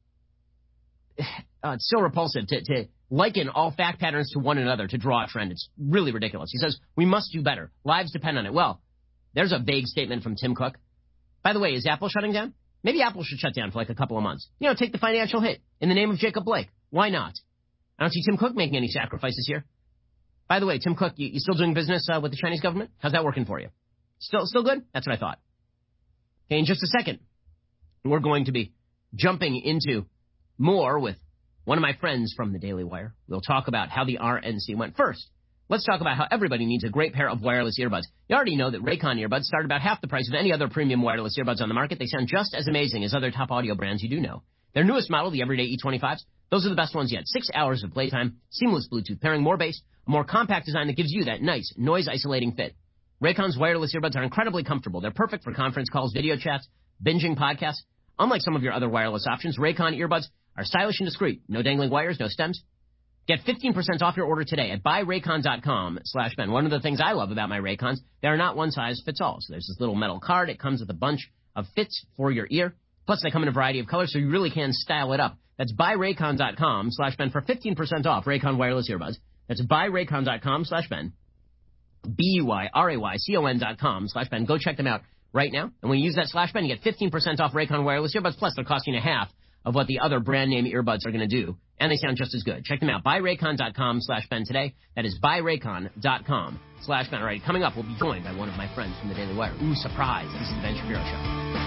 Uh, it's so repulsive to, to liken all fact patterns to one another to draw a trend. It's really ridiculous. He says, we must do better. Lives depend on it. Well, there's a vague statement from Tim Cook. By the way, is Apple shutting down? Maybe Apple should shut down for like a couple of months. You know, take the financial hit in the name of Jacob Blake. Why not? I don't see Tim Cook making any sacrifices here. By the way, Tim Cook, you, you still doing business uh, with the Chinese government? How's that working for you? Still, still good? That's what I thought. Okay, in just a second, we're going to be jumping into more with one of my friends from the Daily Wire. We'll talk about how the R N C went. First, let's talk about how everybody needs a great pair of wireless earbuds. You already know that Raycon earbuds start about half the price of any other premium wireless earbuds on the market. They sound just as amazing as other top audio brands you do know. Their newest model, the Everyday E twenty-fives, those are the best ones yet. Six hours of playtime, seamless Bluetooth pairing, more bass, a more compact design that gives you that nice, noise-isolating fit. Raycon's wireless earbuds are incredibly comfortable. They're perfect for conference calls, video chats, binging podcasts. Unlike some of your other wireless options, Raycon earbuds are stylish and discreet. No dangling wires, no stems. Get fifteen percent off your order today at buy raycon dot com slash Ben. One of the things I love about my Raycons, they are not one size fits all. So there's this little metal card. It comes with a bunch of fits for your ear. Plus, they come in a variety of colors, so you really can style it up. That's buy raycon dot com slash Ben for fifteen percent off Raycon wireless earbuds. That's buy raycon dot com slash Ben. B U I R A Y C O N dot com slash Ben. Go check them out right now. And when you use that slash Ben, you get fifteen percent off Raycon wireless earbuds. Plus, they're costing a half of what the other brand name earbuds are going to do. And they sound just as good. Check them out. buy raycon dot com slash Ben today. That is buy raycon dot com slash Ben. All right, coming up, we'll be joined by one of my friends from the Daily Wire. Ooh, surprise. This is the Ben Shapiro Show.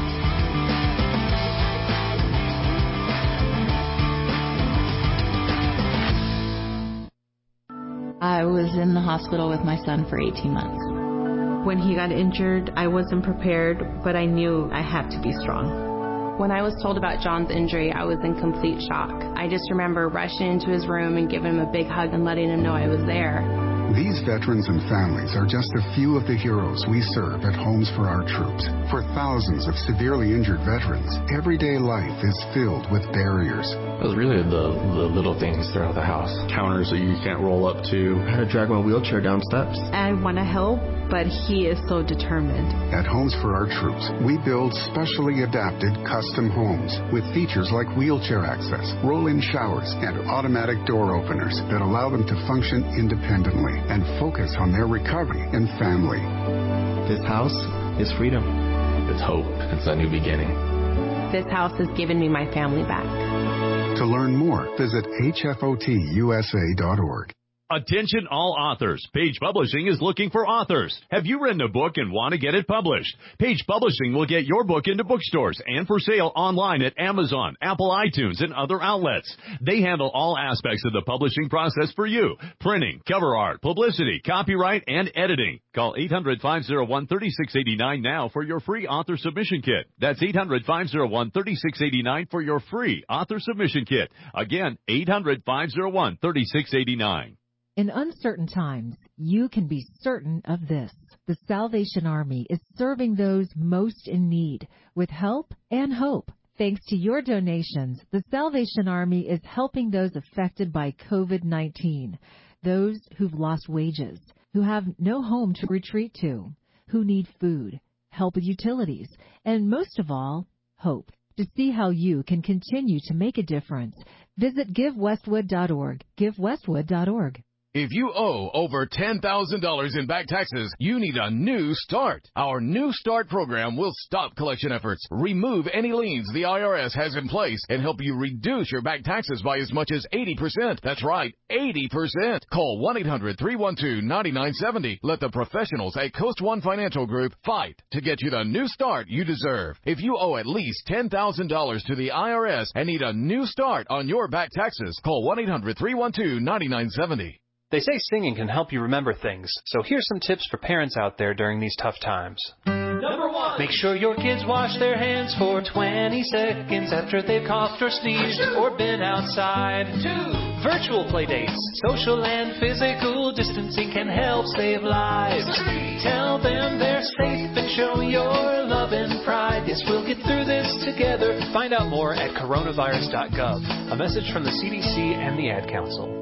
I was in the hospital with my son for eighteen months. When he got injured, I wasn't prepared, but I knew I had to be strong. When I was told about John's injury, I was in complete shock. I just remember rushing into his room and giving him a big hug and letting him know I was there. These veterans and families are just a few of the heroes we serve at Homes for Our Troops. For thousands of severely injured veterans, everyday life is filled with barriers. It was really the, the little things throughout the house. Counters that you can't roll up to. I had to drag my wheelchair down steps. I want to help, but he is so determined. At Homes for Our Troops, we build specially adapted custom homes with features like wheelchair access, roll-in showers, and automatic door openers that allow them to function independently and focus on their recovery and family. This house is freedom. It's hope. It's a new beginning. This house has given me my family back. To learn more, visit H F O T U S A dot org. Attention all authors. Page Publishing is looking for authors. Have you written a book and want to get it published? Page Publishing will get your book into bookstores and for sale online at Amazon, Apple iTunes, and other outlets. They handle all aspects of the publishing process for you. Printing, cover art, publicity, copyright, and editing. Call eight hundred, five oh one, three six eight nine now for your free author submission kit. That's eight hundred, five oh one, three six eight nine for your free author submission kit. Again, eight hundred, five oh one, three six eight nine. In uncertain times, you can be certain of this. The Salvation Army is serving those most in need with help and hope. Thanks to your donations, the Salvation Army is helping those affected by COVID nineteen, those who've lost wages, who have no home to retreat to, who need food, help with utilities, and most of all, hope. To see how you can continue to make a difference, visit give westwood dot org. give westwood dot org. If you owe over ten thousand dollars in back taxes, you need a new start. Our New Start program will stop collection efforts, remove any liens the I R S has in place, and help you reduce your back taxes by as much as eighty percent. That's right, eighty percent. Call one eight hundred, three one two, nine nine seven zero. Let the professionals at Coast One Financial Group fight to get you the new start you deserve. If you owe at least ten thousand dollars to the I R S and need a new start on your back taxes, call one eight hundred, three one two, nine nine seven zero. They say singing can help you remember things, so here's some tips for parents out there during these tough times. Number one, make sure your kids wash their hands for twenty seconds after they've coughed or sneezed or been outside. Two, virtual play dates. Social and physical distancing can help save lives. Three, tell them they're safe and show your love and pride. Yes, we'll get through this together. Find out more at coronavirus dot gov. A message from the C D C and the Ad Council.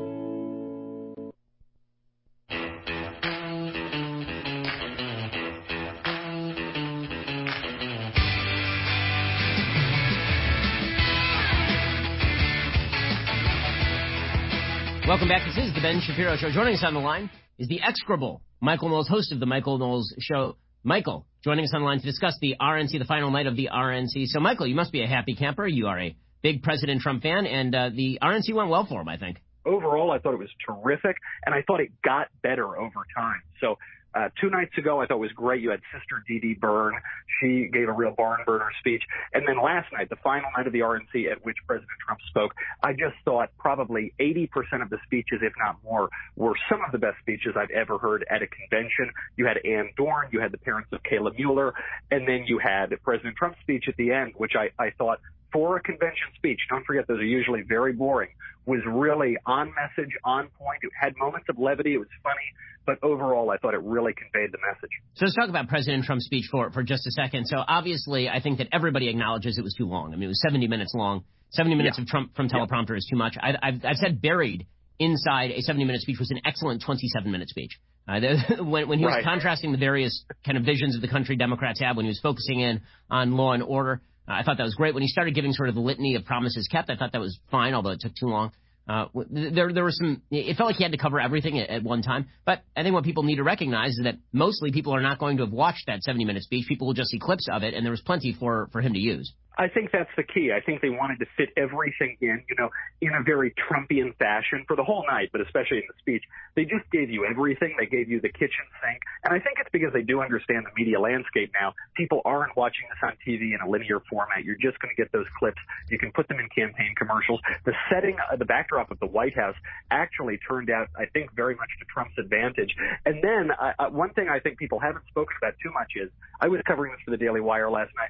Welcome back. This is the Ben Shapiro Show. Joining us on the line is the execrable Michael Knowles, host of the Michael Knowles Show. Michael, joining us on the line to discuss the R N C, the final night of the R N C. So, Michael, you must be a happy camper. You are a big President Trump fan, and uh, the R N C went well for him, I think. Overall, I thought it was terrific, and I thought it got better over time. So uh, two nights ago, I thought it was great. You had Sister Dee Dee Byrne. She gave a real barn burner speech. And then last night, the final night of the R N C at which President Trump spoke, I just thought probably eighty percent of the speeches, if not more, were some of the best speeches I've ever heard at a convention. You had Ann Dorn, you had the parents of Kayla Mueller, and then you had President Trump's speech at the end, which I, I thought, for a convention speech, don't forget those are usually very boring, was really on message, on point. It had moments of levity. It was funny. But overall, I thought it really conveyed the message. So let's talk about President Trump's speech for, for just a second. So obviously, I think that everybody acknowledges it was too long. I mean, it was seventy minutes long. seventy minutes yeah. of Trump from teleprompter yeah. is too much. I, I've, I've said buried inside a seventy-minute speech was an excellent twenty-seven minute speech. Uh, the, when, when he was right. contrasting the various kind of visions of the country Democrats have, when he was focusing in on law and order, uh, I thought that was great. When he started giving sort of the litany of promises kept, I thought that was fine, although it took too long. Uh, there, there was some, it felt like he had to cover everything at, at one time. But I think what people need to recognize is that mostly people are not going to have watched that seventy minute speech. People will just see clips of it, and there was plenty for, for him to use. I think that's the key. I think they wanted to fit everything in, you know, in a very Trumpian fashion for the whole night, but especially in the speech. They just gave you everything. They gave you the kitchen sink. And I think it's because they do understand the media landscape now. People aren't watching this on T V in a linear format. You're just going to get those clips. You can put them in campaign commercials. The setting, uh, the backdrop of the White House actually turned out, I think, very much to Trump's advantage. And then uh, uh, one thing I think people haven't spoken about too much is, I was covering this for the Daily Wire last night. When the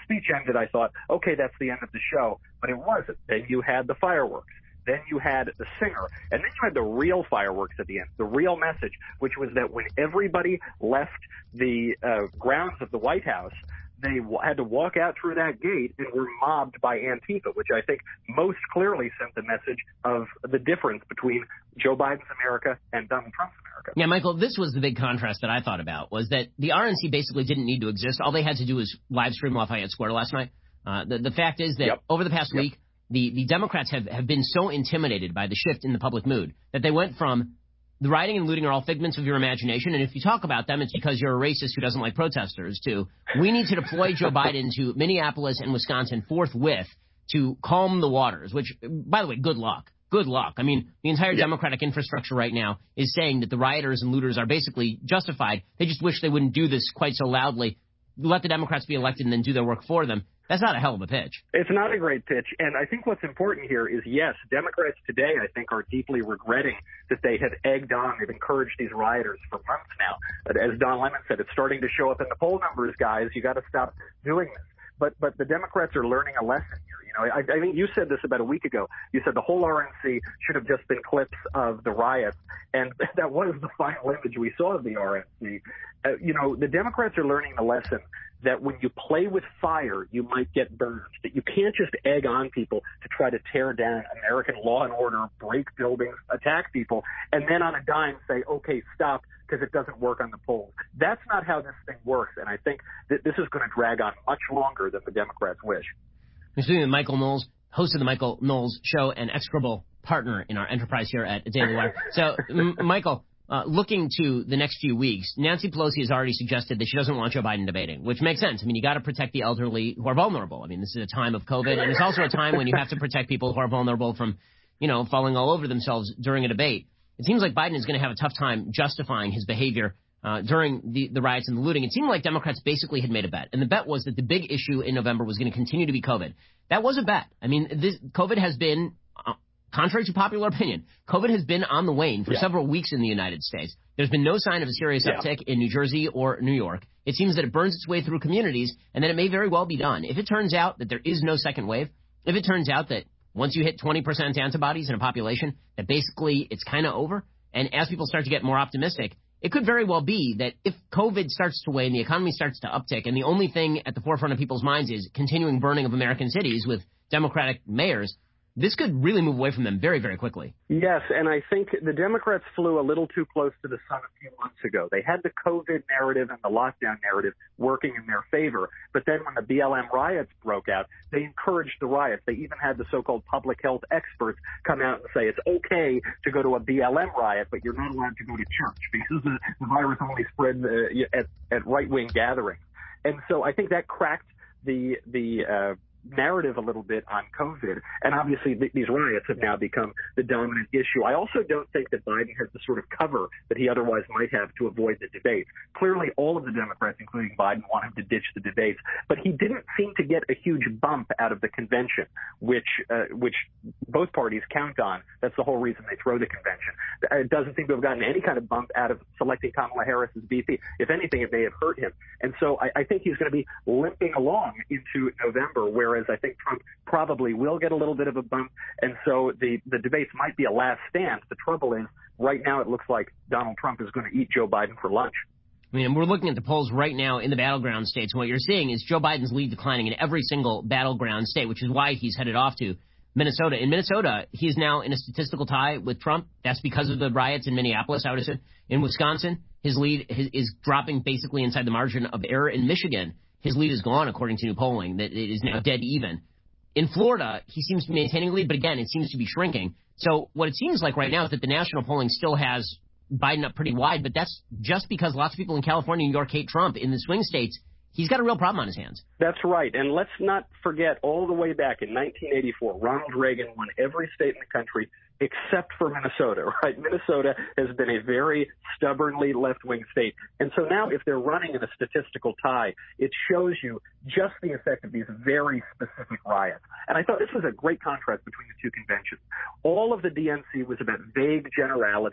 speech ended, I thought, okay, that's the end of the show. But it wasn't. Then you had the fireworks. Then you had the singer. And then you had the real fireworks at the end, the real message, which was that when everybody left the uh, grounds of the White House, they w- had to walk out through that gate and were mobbed by Antifa, which I think most clearly sent the message of the difference between Joe Biden's America and Donald Trump's America. Yeah, Michael, this was the big contrast that I thought about, was that the R N C basically didn't need to exist. All they had to do was live stream Lafayette Square last night. Uh, the, the fact is that yep. over the past yep. week, the, the Democrats have, have been so intimidated by the shift in the public mood that they went from the rioting and looting are all figments of your imagination, and if you talk about them, it's because you're a racist who doesn't like protesters, to we need to deploy Joe Biden to Minneapolis and Wisconsin forthwith to calm the waters, which, by the way, good luck. Good luck. I mean, the entire yeah. Democratic infrastructure right now is saying that the rioters and looters are basically justified. They just wish they wouldn't do this quite so loudly. Let the Democrats be elected and then do their work for them. That's not a hell of a pitch. It's not a great pitch. And I think what's important here is, yes, Democrats today, I think, are deeply regretting that they have egged on, they've encouraged these rioters for months now. But as Don Lemon said, it's starting to show up in the poll numbers, guys. You got to stop doing this. But but the Democrats are learning a lesson here. You know, I, I think you said this about a week ago. You said the whole R N C should have just been clips of the riots, and that was the final image we saw of the R N C. Uh, you know, the Democrats are learning the lesson that when you play with fire, you might get burned. That you can't just egg on people to try to tear down American law and order, break buildings, attack people, and then on a dime say, okay, stop, because it doesn't work on the polls. That's not how this thing works, and I think that this is going to drag on much longer than the Democrats wish. We're speaking with Michael Knowles, host of the Michael Knowles Show and execrable partner in our enterprise here at Daily Wire. So, M- Michael, uh, looking to the next few weeks, Nancy Pelosi has already suggested that she doesn't want Joe Biden debating, which makes sense. I mean, you got to protect the elderly who are vulnerable. I mean, this is a time of COVID, and it's also a time when you have to protect people who are vulnerable from, you know, falling all over themselves during a debate. It seems like Biden is going to have a tough time justifying his behavior uh, during the, the riots and the looting. It seemed like Democrats basically had made a bet, and the bet was that the big issue in November was going to continue to be COVID. That was a bet. I mean, this, COVID has been, uh, contrary to popular opinion, COVID has been on the wane for yeah. several weeks in the United States. There's been no sign of a serious yeah. uptick in New Jersey or New York. It seems that it burns its way through communities, and that it may very well be done. If it turns out that there is no second wave, if it turns out that once you hit twenty percent antibodies in a population, that basically it's kind of over, and as people start to get more optimistic, it could very well be that if COVID starts to wane, the economy starts to uptick, and the only thing at the forefront of people's minds is continuing burning of American cities with Democratic mayors, this could really move away from them very, very quickly. Yes, and I think the Democrats flew a little too close to the sun a few months ago. They had the COVID narrative and the lockdown narrative working in their favor, but then when the B L M riots broke out, they encouraged the riots. They even had the so-called public health experts come out and say it's okay to go to a B L M riot, but you're not allowed to go to church because the, the virus only spread uh, at, at right-wing gatherings. And so I think that cracked the the uh, narrative a little bit on COVID, and obviously th- these riots have now become the dominant issue. I also don't think that Biden has the sort of cover that he otherwise might have to avoid the debates. Clearly, all of the Democrats, including Biden, want him to ditch the debates, but he didn't seem to get a huge bump out of the convention, which uh, which both parties count on. That's the whole reason they throw the convention. It doesn't seem to have gotten any kind of bump out of selecting Kamala Harris as V P. If anything, it may have hurt him. And so I, I think he's going to be limping along into November, where Whereas I think Trump probably will get a little bit of a bump, and so the, the debates might be a last stand. The trouble is, right now it looks like Donald Trump is going to eat Joe Biden for lunch. I mean, we're looking at the polls right now in the battleground states, and what you're seeing is Joe Biden's lead declining in every single battleground state, which is why he's headed off to Minnesota. In Minnesota, he is now in a statistical tie with Trump. That's because of the riots in Minneapolis, I would assume. In Wisconsin, his lead is dropping basically inside the margin of error. In Michigan, his lead is gone, according to new polling, that it is now dead even. In Florida, he seems to be maintaining a lead, but again, it seems to be shrinking. So what it seems like right now is that the national polling still has Biden up pretty wide, but that's just because lots of people in California, New York hate Trump. In the swing states, he's got a real problem on his hands. That's right. And let's not forget, all the way back in nineteen eighty-four, Ronald Reagan won every state in the country except for Minnesota, right? Minnesota has been a very stubbornly left-wing state. And so now if they're running in a statistical tie, it shows you just the effect of these very specific riots. And I thought this was a great contrast between the two conventions. All of the D N C was about vague generalities,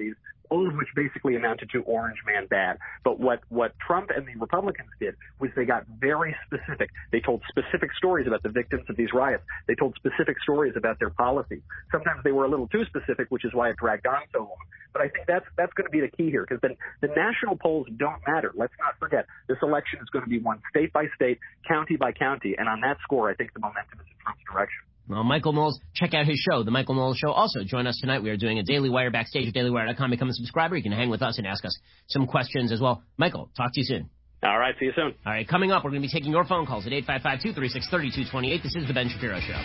all of which basically amounted to orange man bad. But what, what Trump and the Republicans did was they got very specific. They told specific stories about the victims of these riots. They told specific stories about their policies. Sometimes they were a little too specific, which is why it dragged on so long. But I think that's that's going to be the key here, because the, the national polls don't matter. Let's not forget, this election is going to be won state by state, county by county, and on that score, I think the momentum is in Trump's direction. Well, Michael Knowles, check out his show, The Michael Knowles Show. Also, join us tonight. We are doing a Daily Wire backstage at daily wire dot com. Become a subscriber. You can hang with us and ask us some questions as well. Michael, talk to you soon. All right, see you soon. All right, coming up, we're going to be taking your phone calls at eight five five, two three six, three two two eight. This is The Ben Shapiro Show.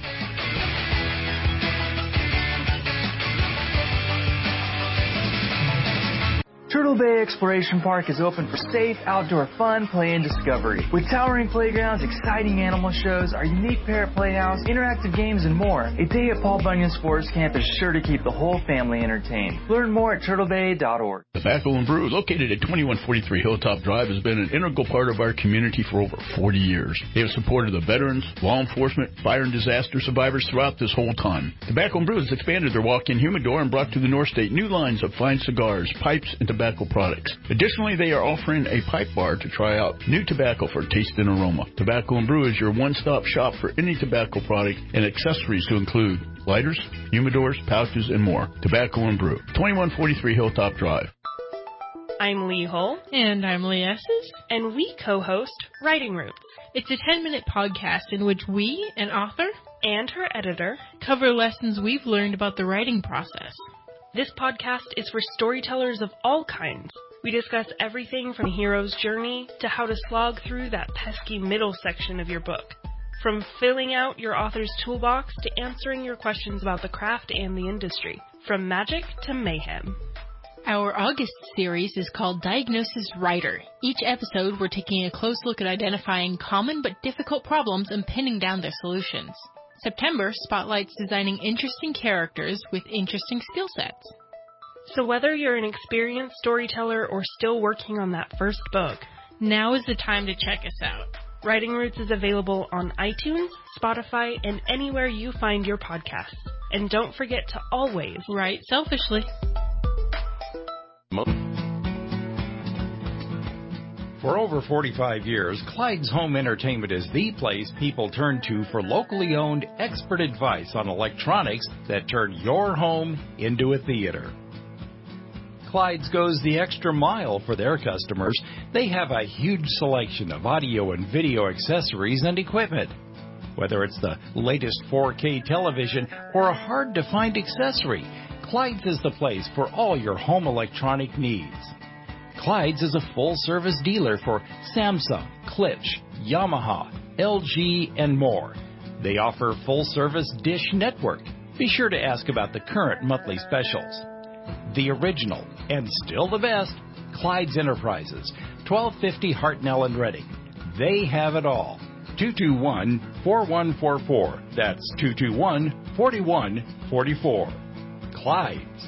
Turtle Bay Exploration Park is open for safe outdoor fun, play, and discovery. With towering playgrounds, exciting animal shows, our unique parrot playhouse, interactive games, and more, a day at Paul Bunyan Sports Camp is sure to keep the whole family entertained. Learn more at turtle bay dot org. Tobacco and Brew, located at twenty-one forty-three Hilltop Drive, has been an integral part of our community for over forty years. They have supported the veterans, law enforcement, fire and disaster survivors throughout this whole time. Tobacco and Brew has expanded their walk-in humidor and brought to the North State new lines of fine cigars, pipes, and tobacco products. Additionally, they are offering a pipe bar to try out new tobacco for taste and aroma. Tobacco and Brew is your one-stop shop for any tobacco product and accessories to include lighters, humidors, pouches, and more. Tobacco and Brew, twenty-one forty-three Hilltop Drive. I'm Lee Hull. And I'm Lee Esses. And we co-host Writing Roots. It's a ten-minute podcast in which we, an author, and her editor, cover lessons we've learned about the writing process. This podcast is for storytellers of all kinds. We discuss everything from the hero's journey to how to slog through that pesky middle section of your book. From filling out your author's toolbox to answering your questions about the craft and the industry. From magic to mayhem. Our August series is called Diagnosis Writer. Each episode, we're taking a close look at identifying common but difficult problems and pinning down their solutions. September spotlights designing interesting characters with interesting skill sets. So whether you're an experienced storyteller or still working on that first book, now is the time to check us out. Writing Roots is available on iTunes, Spotify, and anywhere you find your podcasts. And don't forget to always write selfishly. For over forty-five years, Clyde's Home Entertainment is the place people turn to for locally owned expert advice on electronics that turn your home into a theater. Clyde's goes the extra mile for their customers. They have a huge selection of audio and video accessories and equipment. Whether it's the latest four K television or a hard-to-find accessory, Clyde's is the place for all your home electronic needs. Clyde's is a full-service dealer for Samsung, Klipsch, Yamaha, L G, and more. They offer full-service Dish Network. Be sure to ask about the current monthly specials. The original, and still the best, Clyde's Enterprises, twelve fifty Hartnell and Reading. They have it all. two two one, four one four four. That's two two one, four one four four. Clyde's.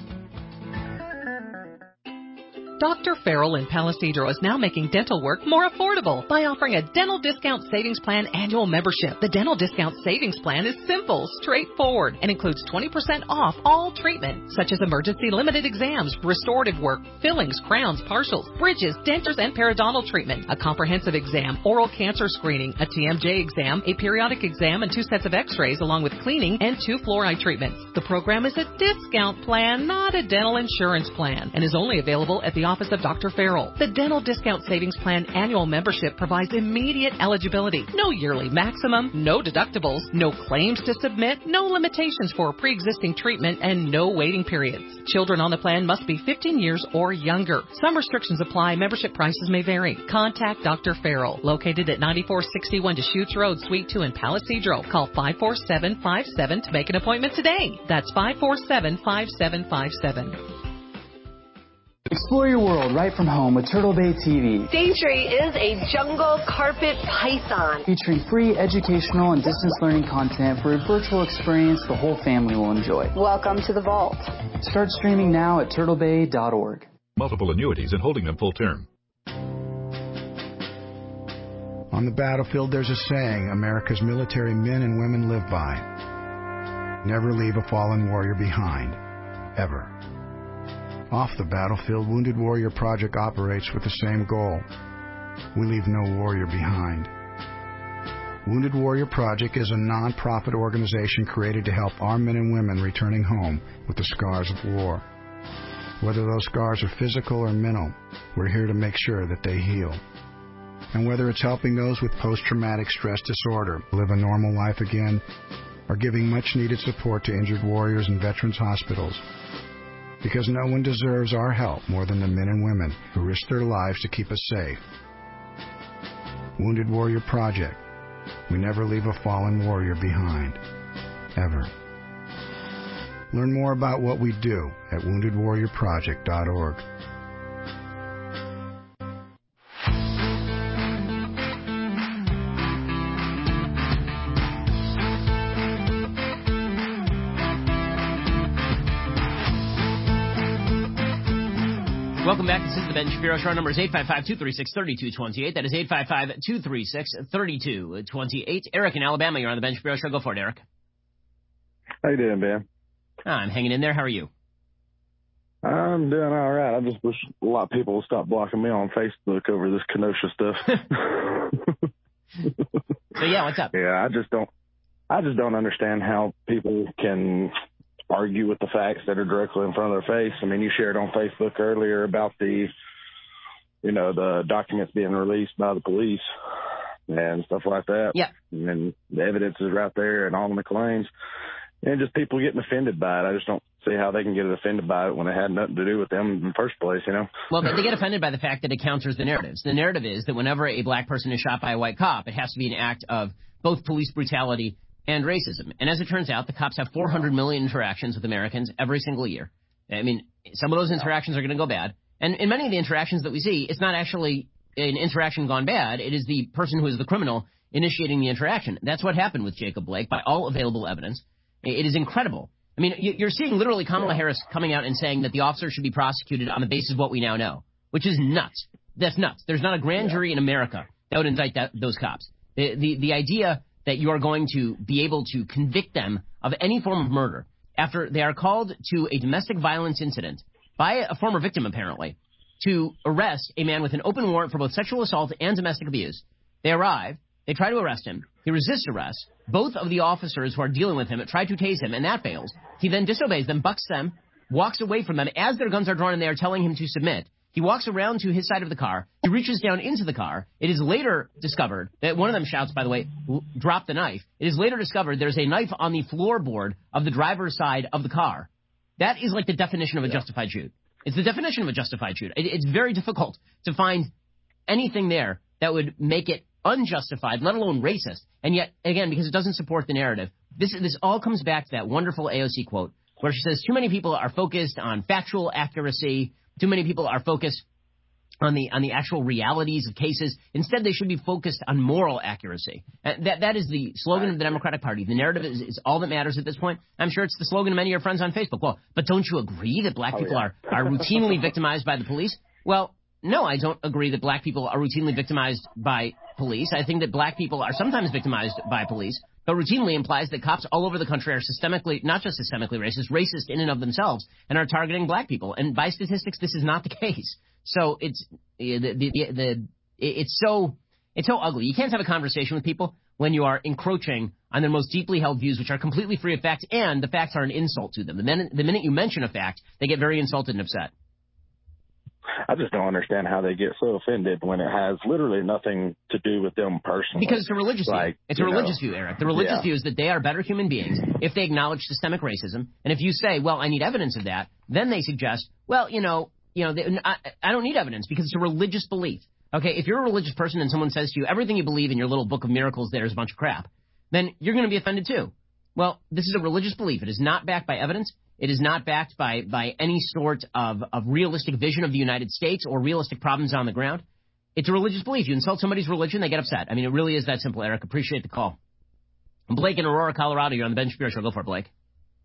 Doctor Farrell in Palisadro is now making dental work more affordable by offering a Dental Discount Savings Plan annual membership. The Dental Discount Savings Plan is simple, straightforward, and includes twenty percent off all treatment, such as emergency limited exams, restorative work, fillings, crowns, partials, bridges, dentures, and periodontal treatment, a comprehensive exam, oral cancer screening, a T M J exam, a periodic exam, and two sets of x-rays, along with cleaning and two fluoride treatments. The program is a discount plan, not a dental insurance plan, and is only available at the office of Doctor Farrell. The Dental Discount Savings Plan annual membership provides immediate eligibility. No yearly maximum, no deductibles, no claims to submit, no limitations for pre-existing treatment, and no waiting periods. Children on the plan must be fifteen years or younger. Some restrictions apply. Membership prices may vary. Contact Doctor Farrell, located at ninety-four sixty-one Deschutes Road, Suite two in Palisadro. Call five four seven five seven to make an appointment today. That's five four seven five seven five seven. Explore your world right from home with Turtle Bay T V. Daintree is a jungle carpet python. Featuring free educational and distance learning content for a virtual experience the whole family will enjoy. Welcome to the vault. Start streaming now at turtle bay dot org. Multiple annuities and holding them full term. On the battlefield, there's a saying America's military men and women live by. Never leave a fallen warrior behind. Ever. Off the battlefield, Wounded Warrior Project operates with the same goal. We leave no warrior behind. Wounded Warrior Project is a non-profit organization created to help our men and women returning home with the scars of war. Whether those scars are physical or mental, we're here to make sure that they heal. And whether it's helping those with post-traumatic stress disorder live a normal life again, or giving much-needed support to injured warriors in veterans' hospitals, because no one deserves our help more than the men and women who risk their lives to keep us safe. Wounded Warrior Project. We never leave a fallen warrior behind. Ever. Learn more about what we do at wounded warrior project dot org. Welcome back. This is the Ben Shapiro Show. Our number is eight five five, two three six, three two two eight. That is eight five five, two three six, three two two eight. Eric in Alabama, you're on the Ben Shapiro Show. Go for it, Eric. How you doing, Ben? I'm hanging in there. How are you? I'm doing all right. I just wish a lot of people would stop blocking me on Facebook over this Kenosha stuff. So, yeah, what's up? Yeah, I just don't I just don't understand how people can argue with the facts that are directly in front of their face. I mean, you shared on Facebook earlier about the, you know, the documents being released by the police and stuff like that. Yeah. And the evidence is right there and all the claims. And just people getting offended by it. I just don't see how they can get offended by it when it had nothing to do with them in the first place, you know? Well, they get offended by the fact that it counters the narratives. The narrative is that whenever a black person is shot by a white cop, it has to be an act of both police brutality and racism. And as it turns out, the cops have four hundred million interactions with Americans every single year. I mean, some of those interactions are going to go bad. And in many of the interactions that we see, it's not actually an interaction gone bad. It is the person who is the criminal initiating the interaction. That's what happened with Jacob Blake by all available evidence. It is incredible. I mean, you're seeing literally Kamala Harris coming out and saying that the officer should be prosecuted on the basis of what we now know, which is nuts. That's nuts. There's not a grand jury in America that would indict that, those cops. The, the, the idea that you are going to be able to convict them of any form of murder after they are called to a domestic violence incident by a former victim, apparently, to arrest a man with an open warrant for both sexual assault and domestic abuse. They arrive. They try to arrest him. He resists arrest. Both of the officers who are dealing with him try to tase him, and that fails. He then disobeys them, bucks them, walks away from them as their guns are drawn and they are telling him to submit. He walks around to his side of the car. He reaches down into the car. It is later discovered that one of them shouts, by the way, drop the knife. It is later discovered there's a knife on the floorboard of the driver's side of the car. That is like the definition of a justified shoot. It's the definition of a justified shoot. It, it's very difficult to find anything there that would make it unjustified, let alone racist. And yet, again, because it doesn't support the narrative, this this all comes back to that wonderful A O C quote where she says, too many people are focused on factual accuracy. Too many people are focused on the on the actual realities of cases. Instead, they should be focused on moral accuracy. Uh, that that is the slogan of the Democratic Party. The narrative is, is all that matters at this point. I'm sure it's the slogan of many of your friends on Facebook. Well, but don't you agree that black people oh, yeah. are, are routinely victimized by the police? Well, no, I don't agree that black people are routinely victimized by police. I think that black people are sometimes victimized by police, but routinely implies that cops all over the country are systemically, not just systemically racist, racist in and of themselves, and are targeting black people. And by statistics, this is not the case. So it's the, the, the, the it's so it's so ugly. You can't have a conversation with people when you are encroaching on their most deeply held views, which are completely free of fact, and the facts are an insult to them. The minute, the minute you mention a fact, they get very insulted and upset. I just don't understand how they get so offended when it has literally nothing to do with them personally. Because it's a religious like, view. It's a religious know. view, Eric. The religious yeah. view is that they are better human beings if they acknowledge systemic racism. And if you say, well, I need evidence of that, then they suggest, well, you know, you know, they, I, I don't need evidence because it's a religious belief. Okay, if you're a religious person and someone says to you, everything you believe in your little book of miracles there is a bunch of crap, then you're going to be offended too. Well, this is a religious belief. It is not backed by evidence. It is not backed by, by any sort of, of realistic vision of the United States or realistic problems on the ground. It's a religious belief. You insult somebody's religion, they get upset. I mean, it really is that simple, Eric. Appreciate the call. Blake in Aurora, Colorado. You're on the Ben Shapiro Show. Go for it, Blake.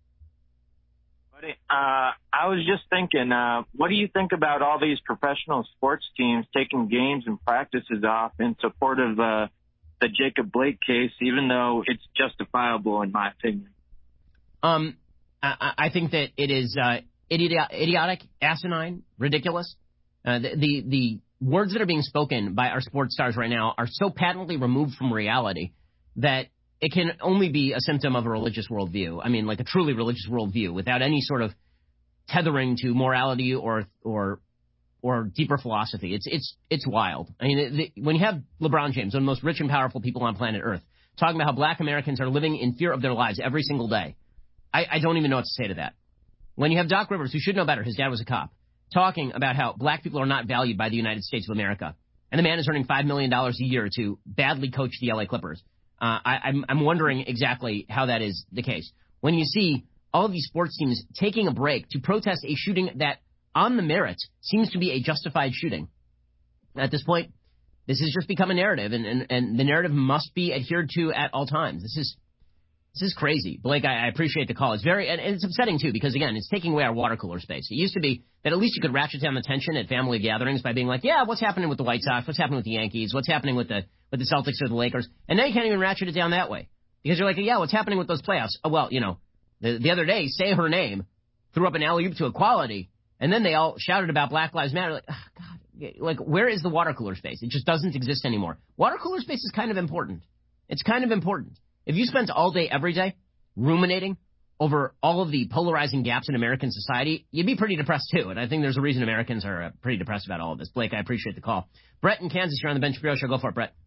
Buddy, uh, I was just thinking, uh, what do you think about all these professional sports teams taking games and practices off in support of uh, the Jacob Blake case, even though it's justifiable in my opinion? Um. I, I think that it is uh, idiot, idiotic, asinine, ridiculous. Uh, the, the the words that are being spoken by our sports stars right now are so patently removed from reality that it can only be a symptom of a religious worldview. I mean, like a truly religious worldview without any sort of tethering to morality or or or deeper philosophy. It's it's it's wild. I mean, the, when you have LeBron James, one of the most rich and powerful people on planet Earth, talking about how black Americans are living in fear of their lives every single day, I, I don't even know what to say to that. When you have Doc Rivers, who should know better, his dad was a cop, talking about how black people are not valued by the United States of America, and the man is earning five million dollars a year to badly coach the L A Clippers, uh, I, I'm, I'm wondering exactly how that is the case. When you see all of these sports teams taking a break to protest a shooting that, on the merits, seems to be a justified shooting, at this point, this has just become a narrative, and, and, and the narrative must be adhered to at all times. This is This is crazy. Blake, I, I appreciate the call. It's very, and it's upsetting, too, because, again, it's taking away our water cooler space. It used to be that at least you could ratchet down the tension at family gatherings by being like, yeah, what's happening with the White Sox? What's happening with the Yankees? What's happening with the with the Celtics or the Lakers? And now you can't even ratchet it down that way. Because you're like, yeah, what's happening with those playoffs? Oh, well, you know, the, the other day, Say Her Name threw up an alley-oop to Equality, and then they all shouted about Black Lives Matter. Like, oh, God, like, where is the water cooler space? It just doesn't exist anymore. Water cooler space is kind of important. It's kind of important. If you spent all day, every day, ruminating over all of the polarizing gaps in American society, you'd be pretty depressed, too. And I think there's a reason Americans are uh, pretty depressed about all of this. Blake, I appreciate the call. Brett in Kansas, you're on the Ben Shapiro Show. Go for it, Brett.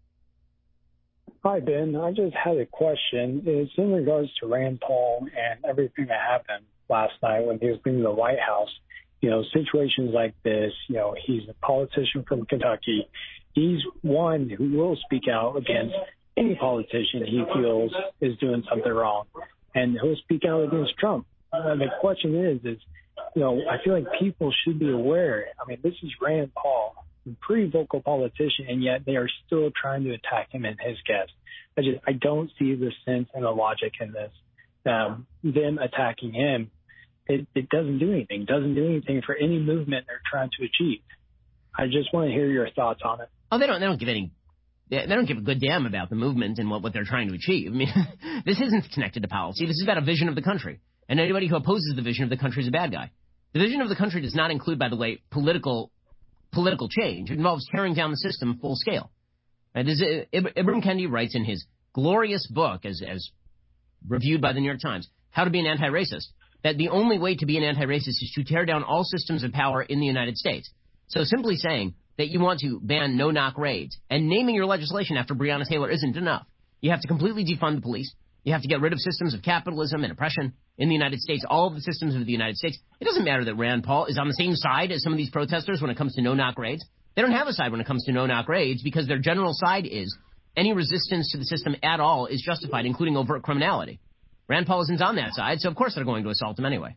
Hi, Ben. I just had a question. It's in regards to Rand Paul and everything that happened last night when he was leaving the White House. You know, situations like this, you know, he's a politician from Kentucky. He's one who will speak out against any politician he feels is doing something wrong. And he'll speak out against Trump. Uh, the question is, is, you know, I feel like people should be aware. I mean, this is Rand Paul, a pretty vocal politician, and yet they are still trying to attack him and his guests. I just, I don't see the sense and the logic in this. Um, them attacking him, it, it doesn't do anything. It doesn't do anything for any movement they're trying to achieve. I just want to hear your thoughts on it. Oh, they don't, they don't give any They don't give a good damn about the movement and what, what they're trying to achieve. I mean, this isn't connected to policy. This is about a vision of the country. And anybody who opposes the vision of the country is a bad guy. The vision of the country does not include, by the way, political political change. It involves tearing down the system full scale. Right? This is, Ibram Kendi writes in his glorious book, as, as reviewed by the New York Times, How to Be an Anti-Racist, that the only way to be an anti-racist is to tear down all systems of power in the United States. So simply saying that you want to ban no-knock raids and naming your legislation after Breonna Taylor isn't enough. You have to completely defund the police. You have to get rid of systems of capitalism and oppression in the United States, all of the systems of the United States. It doesn't matter that Rand Paul is on the same side as some of these protesters when it comes to no-knock raids. They don't have a side when it comes to no-knock raids because their general side is any resistance to the system at all is justified, including overt criminality. Rand Paul isn't on that side, so of course they're going to assault him anyway.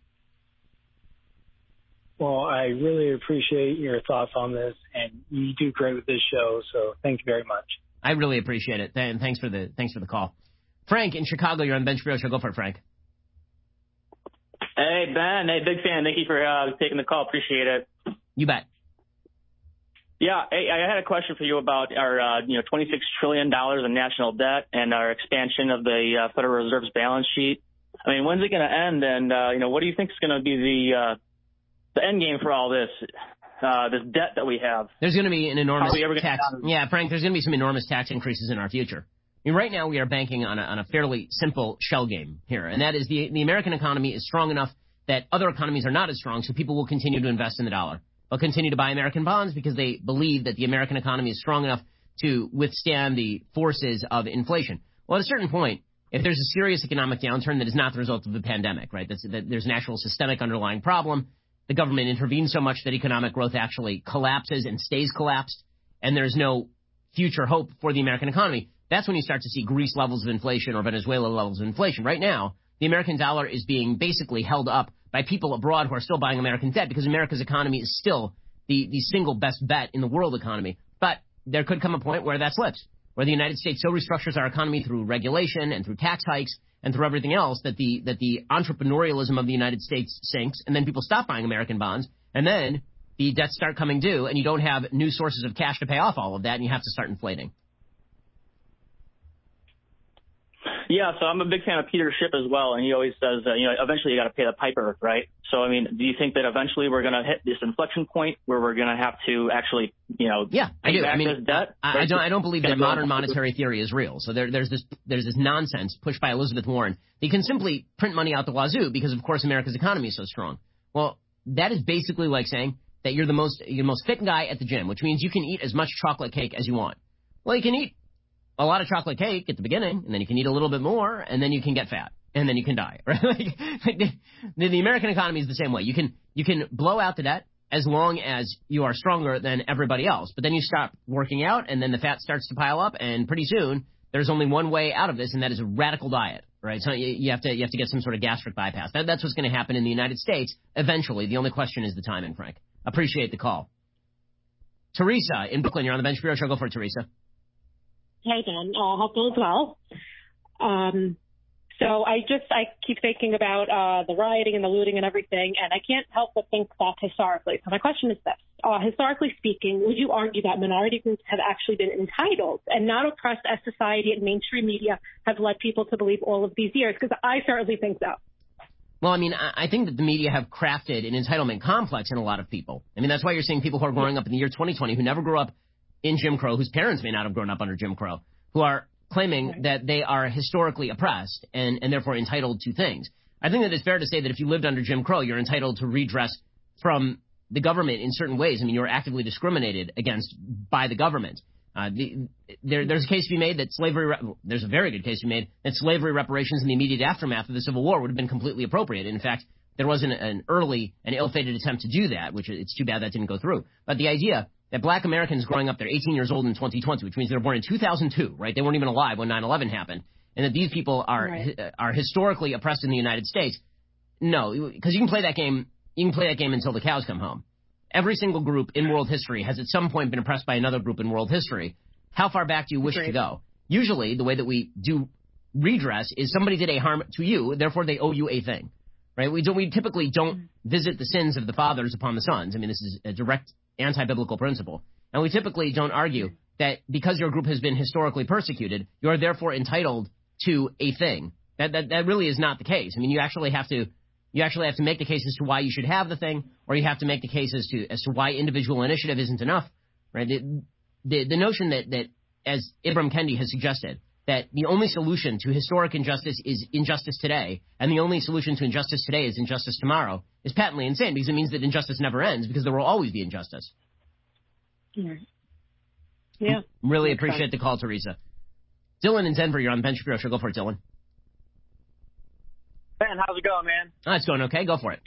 Well, I really appreciate your thoughts on this, and you do great with this show, so thank you very much. I really appreciate it, and thanks for the thanks for the call. Frank in Chicago, you're on the Ben Shapiro Show. Go for it, Frank. Hey, Ben. Hey, big fan. Thank you for uh, taking the call. Appreciate it. You bet. Yeah, hey, I had a question for you about our, uh, you know, twenty-six trillion dollars in national debt and our expansion of the uh, Federal Reserve's balance sheet. I mean, when's it going to end? And, uh, you know, what do you think is going to be the uh, the end game for all this, uh, this debt that we have? There's going to be an enormous tax. Down? Yeah, Frank, there's going to be some enormous tax increases in our future. I mean, right now we are banking on a, on a fairly simple shell game here, and that is the the American economy is strong enough that other economies are not as strong, so people will continue to invest in the dollar. They'll continue to buy American bonds because they believe that the American economy is strong enough to withstand the forces of inflation. Well, at a certain point, if there's a serious economic downturn that is not the result of the pandemic, right, that's, that there's an actual systemic underlying problem, the government intervenes so much that economic growth actually collapses and stays collapsed, and there's no future hope for the American economy, that's when you start to see Greece levels of inflation or Venezuela levels of inflation. Right now, the American dollar is being basically held up by people abroad who are still buying American debt because America's economy is still the, the single best bet in the world economy. But there could come a point where that slips, where the United States so restructures our economy through regulation and through tax hikes and through everything else that the that the entrepreneurialism of the United States sinks, and then people stop buying American bonds, and then the debts start coming due, and you don't have new sources of cash to pay off all of that, and you have to start inflating. Yeah, so I'm a big fan of Peter Schiff as well, and he always says, uh, you know, eventually you got to pay the piper, right? So, I mean, do you think that eventually we're going to hit this inflection point where we're going to have to actually, you know, yeah, I pay do. back I mean, this debt? I, I don't. I don't believe that go modern on. monetary theory is real. So there, there's this, there's this nonsense pushed by Elizabeth Warren. You can simply print money out the wazoo because, of course, America's economy is so strong. Well, that is basically like saying that you're the most, you're the most fit guy at the gym, which means you can eat as much chocolate cake as you want. Well, you can eat a lot of chocolate cake at the beginning, and then you can eat a little bit more, and then you can get fat, and then you can die. Right? like, like the, the American economy is the same way. You can you can blow out the debt as long as you are stronger than everybody else, but then you stop working out, and then the fat starts to pile up, and pretty soon there's only one way out of this, and that is a radical diet. Right? So you, you have to you have to get some sort of gastric bypass. That, that's what's going to happen in the United States eventually. The only question is the timing, Frank. Appreciate the call. Teresa in Brooklyn, you're on the Ben Shapiro Show. Go for it, Teresa. Hey, Dan. Uh, hope all is well. Um, so I just, I keep thinking about uh, the rioting and the looting and everything, and I can't help but think back historically. So my question is this. Uh, historically speaking, would you argue that minority groups have actually been entitled and not oppressed as society and mainstream media have led people to believe all of these years? Because I certainly think so. Well, I mean, I think that the media have crafted an entitlement complex in a lot of people. I mean, that's why you're seeing people who are growing up in the year twenty twenty who never grew up in Jim Crow, whose parents may not have grown up under Jim Crow, who are claiming that they are historically oppressed and, and therefore entitled to things. I think that it's fair to say that if you lived under Jim Crow, you're entitled to redress from the government in certain ways. I mean, you're actively discriminated against by the government. Uh, the, there, there's a case to be made that slavery, re- there's a very good case to be made that slavery reparations in the immediate aftermath of the Civil War would have been completely appropriate. In fact, there was an, an early and ill-fated attempt to do that, which it's too bad that didn't go through. But the idea that black Americans growing up, they're eighteen years old in twenty twenty, which means they were born in two thousand two, right? They weren't even alive when nine eleven happened. And that these people are Right. uh, are historically oppressed in the United States. No, because you can play that game, you can play that game until the cows come home. Every single group in world history has at some point been oppressed by another group in world history. How far back do you wish Agreed. to go? Usually, the way that we do redress is somebody did a harm to you, therefore they owe you a thing. Right? We don't. We typically don't visit the sins of the fathers upon the sons. I mean, this is a direct anti-biblical principle. And we typically don't argue that because your group has been historically persecuted, you are therefore entitled to a thing. That, that that really is not the case. I mean, you actually have to you actually have to make the case as to why you should have the thing, or you have to make the case as to as to why individual initiative isn't enough. Right? The the, the notion that that as Ibram Kendi has suggested, that the only solution to historic injustice is injustice today, and the only solution to injustice today is injustice tomorrow, is patently insane, because it means that injustice never ends, because there will always be injustice. Yeah. Yeah. Really Makes appreciate sense. the call, Teresa. Dylan in Denver, you're on the Ben Shapiro Show. Go for it, Dylan. Ben, how's it going, man? Oh, it's going okay. Go for it.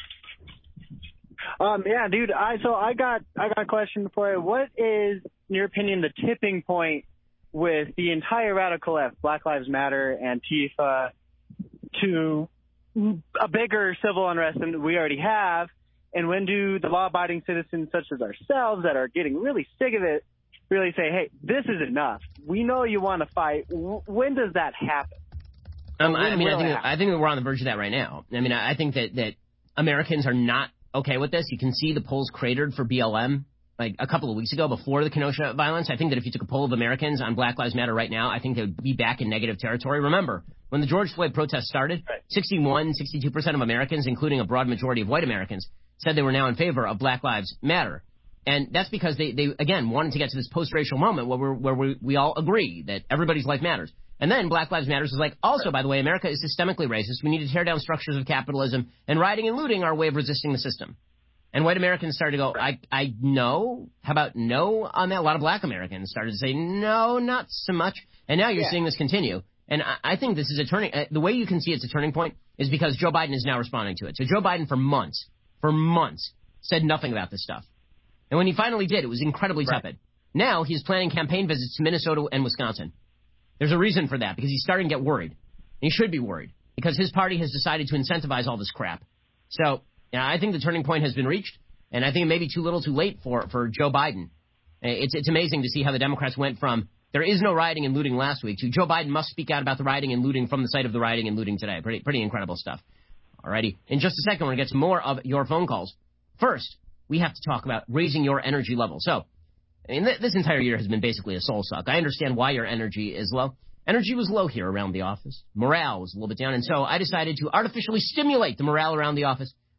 Um, yeah, dude. I so I got I got a question for you. What is, in your opinion, the tipping point with the entire radical left, Black Lives Matter, Antifa, to a bigger civil unrest than we already have? And when do the law-abiding citizens such as ourselves that are getting really sick of it really say, hey, this is enough? We know you want to fight. W- when does that happen? Um, When I mean, I will it think, happen? I think that we're on the verge of that right now. I mean, I I think that, that Americans are not okay with this. You can see the polls cratered for B L M like a couple of weeks ago before the Kenosha violence. I think that if you took a poll of Americans on Black Lives Matter right now, I think they would be back in negative territory. Remember, when the George Floyd protests started, sixty-one, sixty-two percent of Americans, including a broad majority of white Americans, said they were now in favor of Black Lives Matter. And that's because they, they again, wanted to get to this post-racial moment where, we're, where we, we all agree that everybody's life matters. And then Black Lives Matter is like, also, by the way, America is systemically racist. We need to tear down structures of capitalism, and rioting and looting are a way of resisting the system. And white Americans started to go, I, I know. How about no on that? A lot of black Americans started to say, no, not so much. And now you're Yeah. seeing this continue. And I, I think this is a turning, uh, the way you can see it's a turning point is because Joe Biden is now responding to it. So Joe Biden for months, for months, said nothing about this stuff. And when he finally did, it was incredibly Right. tepid. Now he's planning campaign visits to Minnesota and Wisconsin. There's a reason for that, because he's starting to get worried. And he should be worried, because his party has decided to incentivize all this crap. So, yeah, I think the turning point has been reached, and I think it may be too little too late for, for Joe Biden. It's, it's amazing to see how the Democrats went from there is no rioting and looting last week to Joe Biden must speak out about the rioting and looting from the site of the rioting and looting today. Pretty, pretty incredible stuff. Alrighty. In just a second, we're going to get some more of your phone calls. First, we have to talk about raising your energy level. So, I mean, th- this entire year has been basically a soul suck. I understand why your energy is low. Energy was low here around the office. Morale was a little bit down. And so I decided to artificially stimulate the morale around the office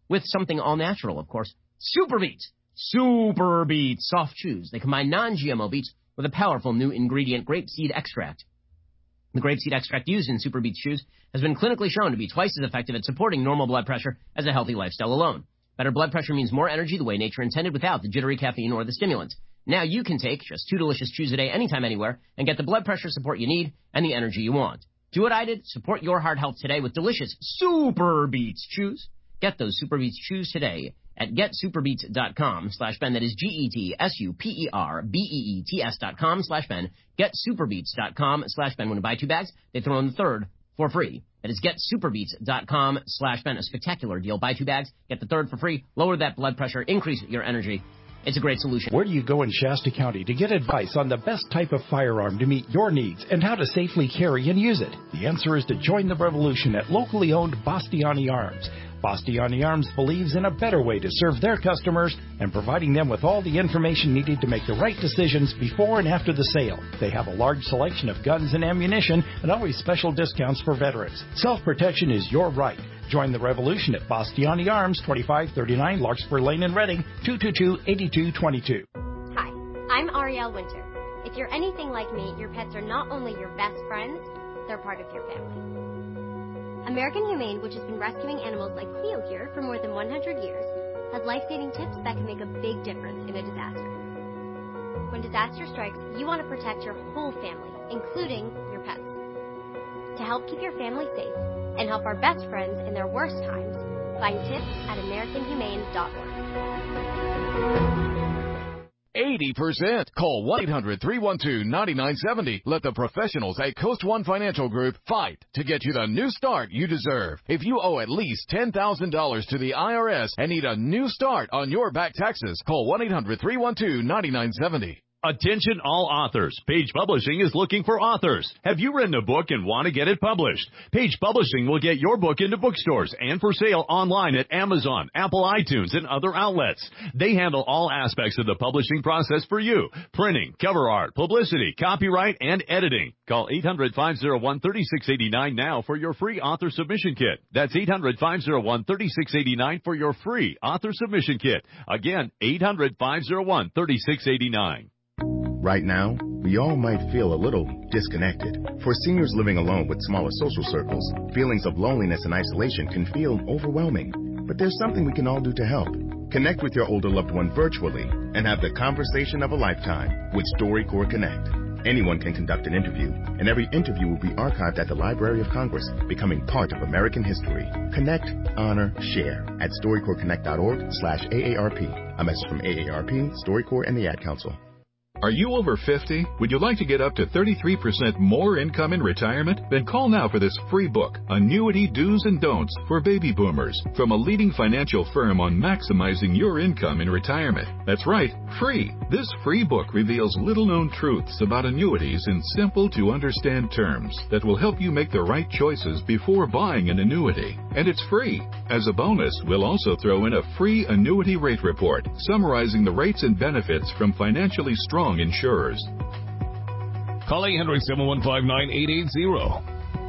with something all natural, of course. Super Beets. Super Beets soft chews. They combine non-G M O beets with a powerful new ingredient, grapeseed extract. The grapeseed extract used in Super Beets chews has been clinically shown to be twice as effective at supporting normal blood pressure as a healthy lifestyle alone. Better blood pressure means more energy the way nature intended without the jittery caffeine or the stimulants. Now you can take just two delicious chews a day anytime, anywhere, and get the blood pressure support you need and the energy you want. Do what I did. Support your heart health today with delicious Super Beets chews. Get those Super Beets chews today at getsuperbeets.com slash Ben. That is G-E-T-S-U-P-E-R-B-E-E-T-S dot com slash Ben. Getsuperbeets.com slash Ben. When you buy two bags, they throw in the third for free. That is getsuperbeets.com slash Ben. A spectacular deal. Buy two bags, get the third for free. Lower that blood pressure, increase your energy. It's a great solution. Where do you go in Shasta County to get advice on the best type of firearm to meet your needs and how to safely carry and use it? The answer is to join the revolution at locally owned Bastiani Arms. Bastiani Arms believes in a better way to serve their customers and providing them with all the information needed to make the right decisions before and after the sale. They have a large selection of guns and ammunition and always special discounts for veterans. Self-protection is your right. Join the revolution at Bastiani Arms, twenty-five thirty-nine Larkspur Lane in Reading, two two two, eight two two two. Hi, I'm Arielle Winter. If you're anything like me, your pets are not only your best friends, they're part of your family. American Humane, which has been rescuing animals like Cleo here for more than one hundred years, has life-saving tips that can make a big difference in a disaster. When disaster strikes, you want to protect your whole family, including your pets. To help keep your family safe and help our best friends in their worst times, find tips at american humane dot org. eighty percent. Call one eight hundred, three one two, nine nine seven zero. Let the professionals at Coast One Financial Group fight to get you the new start you deserve. If you owe at least ten thousand dollars to the I R S and need a new start on your back taxes, call one eight hundred, three one two, nine nine seven zero. Attention all authors. Page Publishing is looking for authors. Have you written a book and want to get it published? Page Publishing will get your book into bookstores and for sale online at Amazon, Apple iTunes, and other outlets. They handle all aspects of the publishing process for you. Printing, cover art, publicity, copyright, and editing. Call eight hundred, five oh one, three six eight nine now for your free author submission kit. That's eight hundred, five oh one, three six eight nine for your free author submission kit. Again, eight hundred, five oh one, three six eight nine. Right now, we all might feel a little disconnected. For seniors living alone with smaller social circles, feelings of loneliness and isolation can feel overwhelming. But there's something we can all do to help. Connect with your older loved one virtually and have the conversation of a lifetime with StoryCorps Connect. Anyone can conduct an interview, and every interview will be archived at the Library of Congress, becoming part of American history. Connect, honor, share at StoryCorpsConnect.org slash AARP. A message from A A R P, StoryCorps, and the Ad Council. Are you over fifty? Would you like to get up to thirty-three percent more income in retirement? Then call now for this free book, Annuity Do's and Don'ts for Baby Boomers, from a leading financial firm on maximizing your income in retirement. That's right, free. This free book reveals little-known truths about annuities in simple-to-understand terms that will help you make the right choices before buying an annuity. And it's free. As a bonus, we'll also throw in a free annuity rate report summarizing the rates and benefits from financially strong insurers. Call eight hundred, seven one five, nine eight eight zero.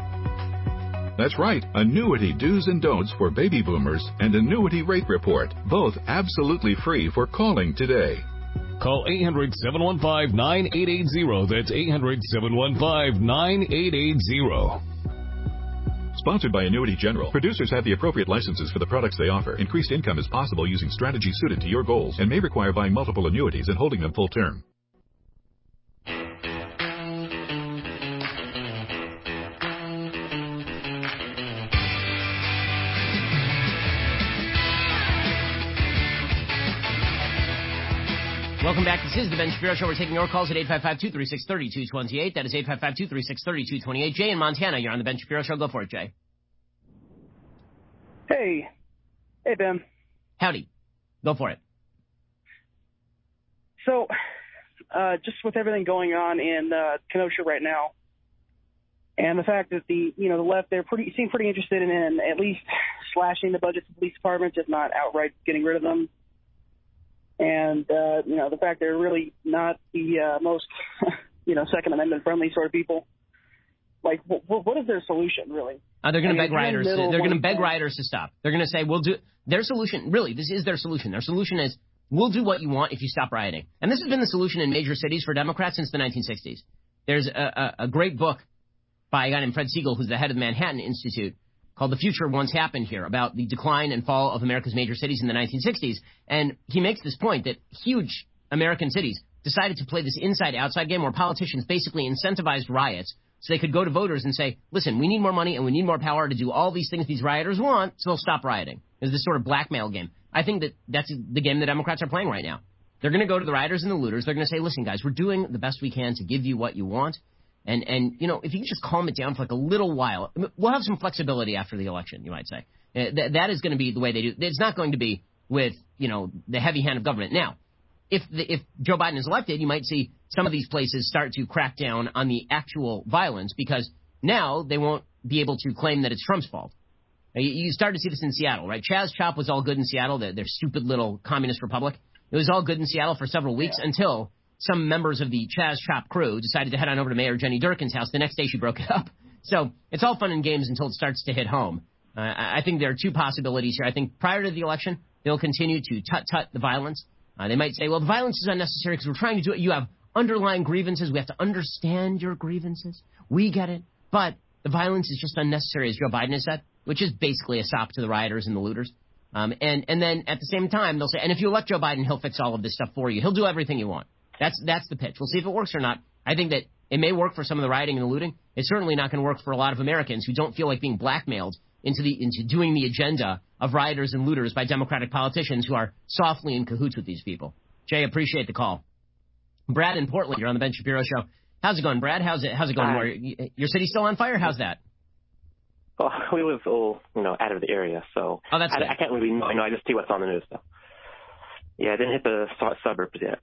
That's right, Annuity Do's and Don'ts for Baby Boomers and Annuity Rate Report, both absolutely free for calling today. Call eight hundred, seven one five, nine eight eight zero. That's eight hundred, seven one five, nine eight eight zero. Sponsored by Annuity General. Producers have the appropriate licenses for the products they offer. Increased income is possible using strategies suited to your goals and may require buying multiple annuities and holding them full term. Welcome back. This is the Ben Shapiro Show. We're taking your calls at eight five five, two three six, three two two eight. That is eight five five, two three six, three two two eight. Jay in Montana, you're on the Ben Shapiro Show. Go for it, Jay. Hey. Hey, Ben. Howdy. Go for it. So, uh, just with everything going on in uh, Kenosha right now, and the fact that the you know the left they're pretty seem pretty interested in, in at least slashing the budgets of police departments, if not outright getting rid of them. And, uh, you know, the fact they're really not the uh, most, you know, Second Amendment friendly sort of people. Like, what, what is their solution, really? Uh, they're going to I mean, beg rioters. To, middle, they're going to beg point. rioters to stop. They're going to say, "We'll do." Their solution, really, this is their solution. Their solution is, "We'll do what you want if you stop rioting." And this has been the solution in major cities for Democrats since the nineteen sixties. There's a, a, a great book by a guy named Fred Siegel, who's the head of the Manhattan Institute, called "The Future Once Happened Here," about the decline and fall of America's major cities in the nineteen sixties. And he makes this point that huge American cities decided to play this inside-outside game where politicians basically incentivized riots so they could go to voters and say, listen, we need more money and we need more power to do all these things these rioters want, so they'll stop rioting. It's this sort of blackmail game. I think that that's the game the Democrats are playing right now. They're going to go to the rioters and the looters. They're going to say, listen, guys, we're doing the best we can to give you what you want. And, and you know, if you can just calm it down for like a little while, we'll have some flexibility after the election, you might say. Uh, th- that is going to be the way they do. It's not going to be with, you know, the heavy hand of government. Now, if the, if Joe Biden is elected, you might see some of these places start to crack down on the actual violence because now they won't be able to claim that it's Trump's fault. You, you start to see this in Seattle, right? Chaz Chop was all good in Seattle, their, their stupid little communist republic. It was all good in Seattle for several weeks yeah. until some members of the Chaz Chop crew decided to head on over to Mayor Jenny Durkin's house. The next day she broke it up. So it's all fun and games until it starts to hit home. Uh, I think there are two possibilities here. I think prior to the election, they'll continue to tut-tut the violence. Uh, they might say, well, the violence is unnecessary because we're trying to do it. You have underlying grievances. We have to understand your grievances. We get it. But the violence is just unnecessary, as Joe Biden has said, which is basically a sop to the rioters and the looters. Um, and, and then at the same time, they'll say, and if you elect Joe Biden, he'll fix all of this stuff for you. He'll do everything you want. That's that's the pitch. We'll see if it works or not. I think that it may work for some of the rioting and the looting. It's certainly not going to work for a lot of Americans who don't feel like being blackmailed into the into doing the agenda of rioters and looters by Democratic politicians who are softly in cahoots with these people. Jay, appreciate the call. Brad in Portland, you're on the Ben Shapiro Show. How's it going, Brad? How's it How's it going? Where, your city's still on fire? How's that? Well, we live all, you know, out of the area, so oh, that's I, I can't really know. I know I just see what's on the news, though. Yeah, I didn't hit the suburbs yet.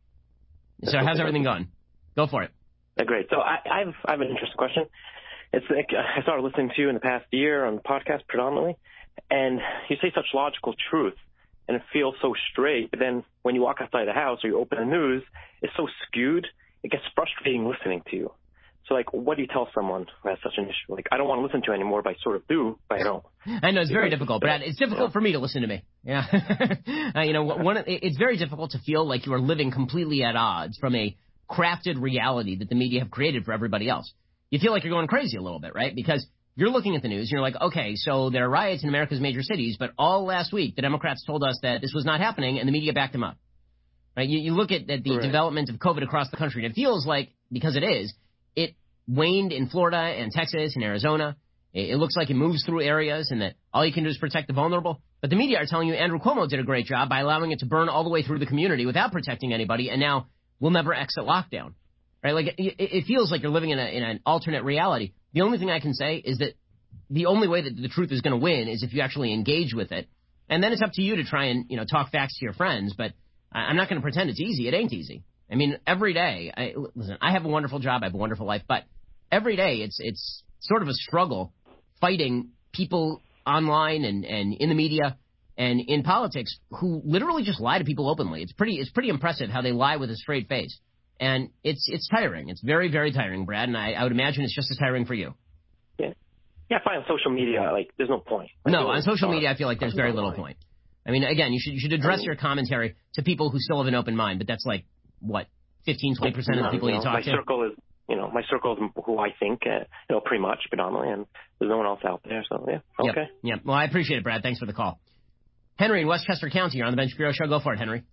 So how's everything going? Go for it. Uh, great. So I, I've I have an interesting question. It's like I started listening to you in the past year on the podcast predominantly, and you say such logical truth, and it feels so straight. But then when you walk outside the house or you open the news, it's so skewed. It gets frustrating listening to you. So, like, what do you tell someone who has such an issue? Like, I don't want to listen to you anymore, but I sort of do, but I don't. I know, it's very difficult, Brad. It's difficult yeah. for me to listen to me. Yeah. uh, you know, one, it's very difficult to feel like you are living completely at odds from a crafted reality that the media have created for everybody else. You feel like you're going crazy a little bit, right? Because you're looking at the news, and you're like, okay, so there are riots in America's major cities, but all last week the Democrats told us that this was not happening, and the media backed them up. Right? You, you look at, at the right. development of COVID across the country, and it feels like, because it is, it waned in Florida and Texas and Arizona. It, it looks like it moves through areas and that all you can do is protect the vulnerable. But the media are telling you Andrew Cuomo did a great job by allowing it to burn all the way through the community without protecting anybody, and now we'll never exit lockdown. Right? Like, it, it feels like you're living in, a, in an alternate reality. The only thing I can say is that the only way that the truth is going to win is if you actually engage with it. And then it's up to you to try and, you know, talk facts to your friends. But I'm not going to pretend it's easy. It ain't easy. I mean, every day, I, listen, I have a wonderful job. I have a wonderful life. But every day it's it's sort of a struggle fighting people online and, and in the media and in politics who literally just lie to people openly. It's pretty it's pretty impressive how they lie with a straight face. And it's it's tiring. It's very, very tiring, Brad. And I, I would imagine it's just as tiring for you. Yeah. Yeah, I find on social media, like, there's no point. Like, no, on social media, I feel like there's very little point. I mean, again, you should you should address your commentary to people who still have an open mind, but that's like, what, fifteen, twenty percent of the people you, know, you talk my to? My circle is, you know, my circle is who I think, uh, you know, pretty much, predominantly, and there's no one else out there, so, yeah, okay. Yep, yep. Well, I appreciate it, Brad. Thanks for the call. Henry in Westchester County, you're on the Ben Shapiro Show. Go for it, Henry.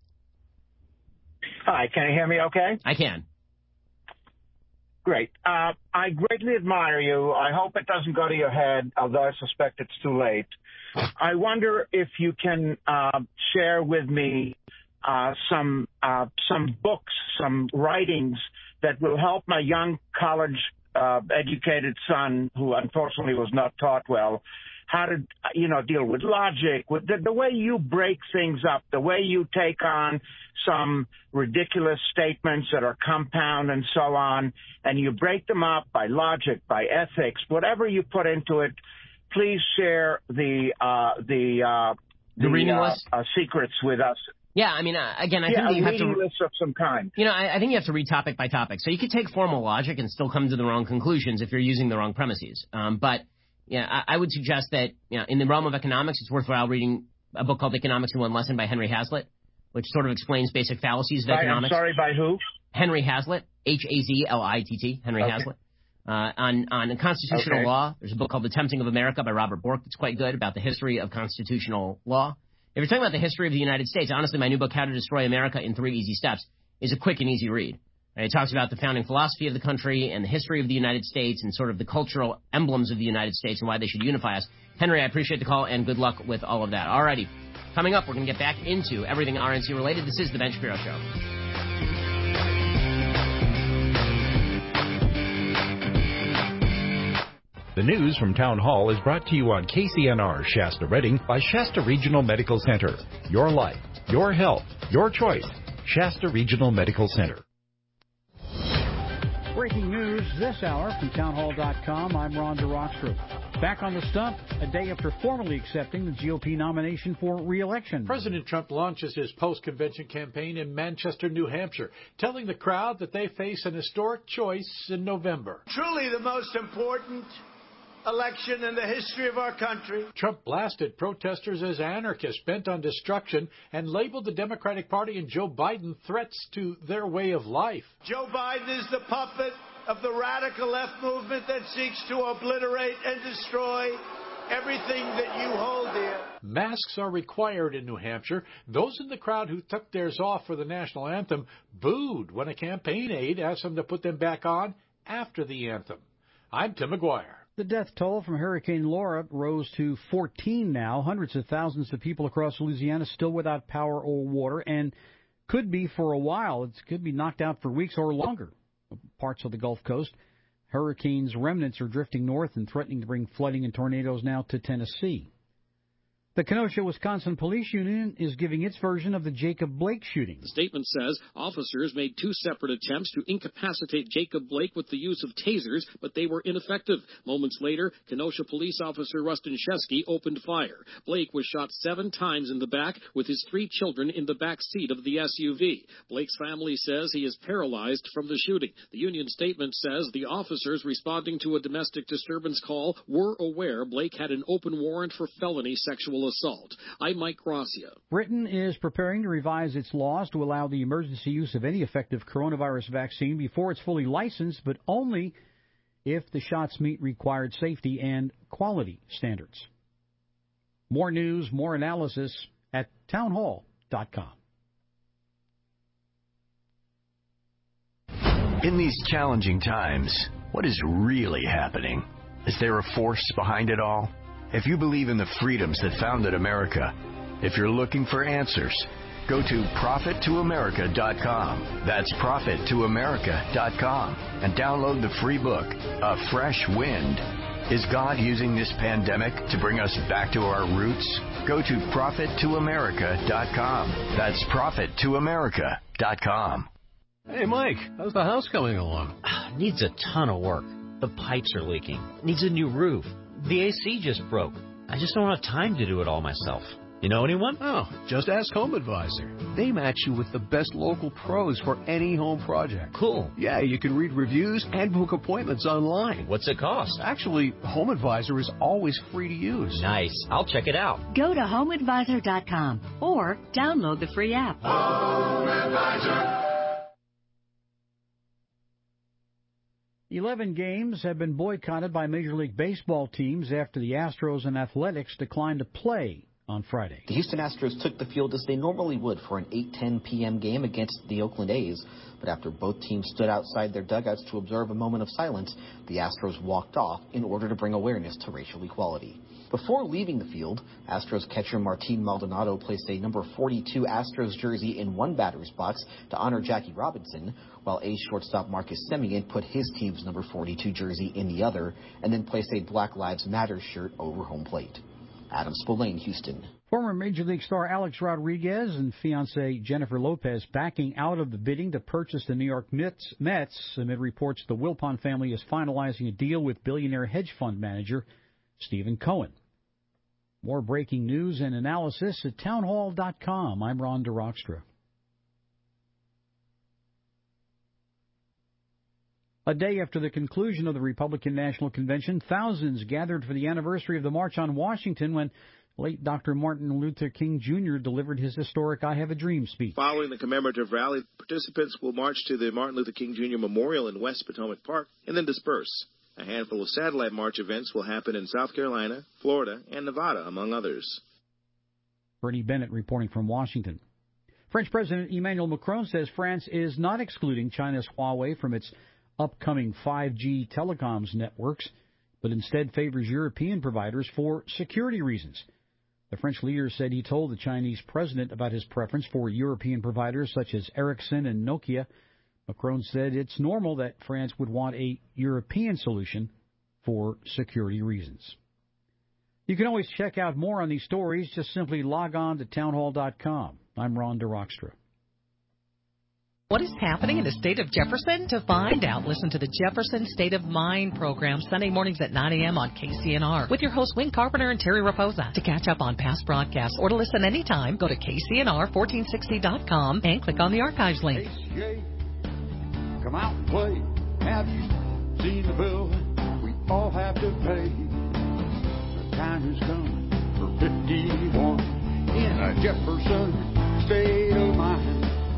Hi, can you hear me okay? I can. Great. Uh, I greatly admire you. I hope it doesn't go to your head, although I suspect it's too late. I wonder if you can uh, share with me uh, some uh, some books, some writings that will help my young college-educated uh, son, who unfortunately was not taught well, how to, you know, deal with logic, with the, the way you break things up, the way you take on some ridiculous statements that are compound and so on, and you break them up by logic, by ethics, whatever you put into it. Please share the uh, the uh, the, the reading uh, list uh, secrets with us. Yeah, I mean, uh, again, I yeah, think you have to. reading lists of some kind. You know, I, I think you have to read topic by topic. So you could take formal logic and still come to the wrong conclusions if you're using the wrong premises. Um, but yeah, I, I would suggest that you know, in the realm of economics, it's worthwhile reading a book called Economics in One Lesson by Henry Hazlitt, which sort of explains basic fallacies of By, economics. I'm sorry, by who? Henry Hazlitt, H A Z L I T T, Henry okay. Hazlitt. Uh, on, on constitutional okay. law, there's a book called The Tempting of America by Robert Bork that's quite good about the history of constitutional law. If you're talking about the history of the United States, honestly, my new book, How to Destroy America in Three Easy Steps, is a quick and easy read. Right? It talks about the founding philosophy of the country and the history of the United States and sort of the cultural emblems of the United States and why they should unify us. Henry, I appreciate the call, and good luck with all of that. Alrighty, coming up, we're going to get back into everything R N C related. This is The Ben Shapiro Show. The news from Town Hall is brought to you on K C N R Shasta Redding by Shasta Regional Medical Center. Your life, your health, your choice. Shasta Regional Medical Center. Breaking news this hour from townhall dot com. I'm Rhonda Rockstrup. Back on the stump a day after formally accepting the G O P nomination for re-election. President Trump launches his post-convention campaign in Manchester, New Hampshire, telling the crowd that they face an historic choice in November. Truly the most important election in the history of our country. Trump blasted protesters as anarchists bent on destruction and labeled the Democratic Party and Joe Biden threats to their way of life. Joe Biden is the puppet of the radical left movement that seeks to obliterate and destroy everything that you hold dear. Masks are required in New Hampshire. Those in the crowd who took theirs off for the national anthem booed when a campaign aide asked them to put them back on after the anthem. I'm Tim McGuire. The death toll from Hurricane Laura rose to fourteen now. Hundreds of thousands of people across Louisiana still without power or water, and could be for a while. It could be knocked out for weeks or longer. Parts of the Gulf Coast. Hurricane's remnants are drifting north and threatening to bring flooding and tornadoes now to Tennessee. The Kenosha, Wisconsin Police Union is giving its version of the Jacob Blake shooting. The statement says officers made two separate attempts to incapacitate Jacob Blake with the use of tasers, but they were ineffective. Moments later, Kenosha police officer Rustin Shesky opened fire. Blake was shot seven times in the back with his three children in the back seat of the S U V. Blake's family says he is paralyzed from the shooting. The union statement says the officers responding to a domestic disturbance call were aware Blake had an open warrant for felony sexual assault. I'm Mike Gracia. Britain is preparing to revise its laws to allow the emergency use of any effective coronavirus vaccine before it's fully licensed, but only if the shots meet required safety and quality standards. More news, more analysis at townhall dot com. In these challenging times, what is really happening? Is there a force behind it all? If you believe in the freedoms that founded America, if you're looking for answers, go to profit to america dot com. That's profit to america dot com and download the free book, A Fresh Wind. Is God using this pandemic to bring us back to our roots? Go to profit to america dot com. That's profit to america dot com. Hey, Mike, how's the house coming along? Needs a ton of work. The pipes are leaking. Needs a new roof. The A C just broke. I just don't have time to do it all myself. You know anyone? Oh, just ask Home Advisor. They match you with the best local pros for any home project. Cool. Yeah, you can read reviews and book appointments online. What's it cost? Actually, Home Advisor is always free to use. Nice. I'll check it out. Go to home advisor dot com or download the free app. Home Advisor. Eleven games have been boycotted by Major League Baseball teams after the Astros and Athletics declined to play on Friday. The Houston Astros took the field as they normally would for an eight ten p.m. game against the Oakland A's, but after both teams stood outside their dugouts to observe a moment of silence, the Astros walked off in order to bring awareness to racial equality. Before leaving the field, Astros catcher Martin Maldonado placed a number forty-two Astros jersey in one batter's box to honor Jackie Robinson, while A's shortstop Marcus Semien put his team's number forty-two jersey in the other, and then placed a Black Lives Matter shirt over home plate. Adam Spillane, Houston. Former Major League star Alex Rodriguez and fiancée Jennifer Lopez backing out of the bidding to purchase the New York Mets, Mets amid reports the Wilpon family is finalizing a deal with billionaire hedge fund manager Stephen Cohen. More breaking news and analysis at townhall dot com. I'm Ron DeRockstra. A day after the conclusion of the Republican National Convention, thousands gathered for the anniversary of the March on Washington when late Doctor Martin Luther King Junior delivered his historic I Have a Dream speech. Following the commemorative rally, participants will march to the Martin Luther King Junior Memorial in West Potomac Park and then disperse. A handful of satellite march events will happen in South Carolina, Florida, and Nevada, among others. Bernie Bennett reporting from Washington. French President Emmanuel Macron says France is not excluding China's Huawei from its upcoming five G telecoms networks, but instead favors European providers for security reasons. The French leader said he told the Chinese president about his preference for European providers such as Ericsson and Nokia. Macron said it's normal that France would want a European solution for security reasons. You can always check out more on these stories. Just simply log on to townhall dot com. I'm Ron DeRockstra. What is happening in the state of Jefferson? To find out, listen to the Jefferson State of Mind program Sunday mornings at nine a.m. on K C N R with your hosts Wayne Carpenter and Terry Raposa. To catch up on past broadcasts or to listen anytime, go to K C N R fourteen sixty dot com and click on the archives link. Hey, come out and play. Have you seen the bill we all have to pay? The time has come for fifty-one in a Jefferson State of Mind.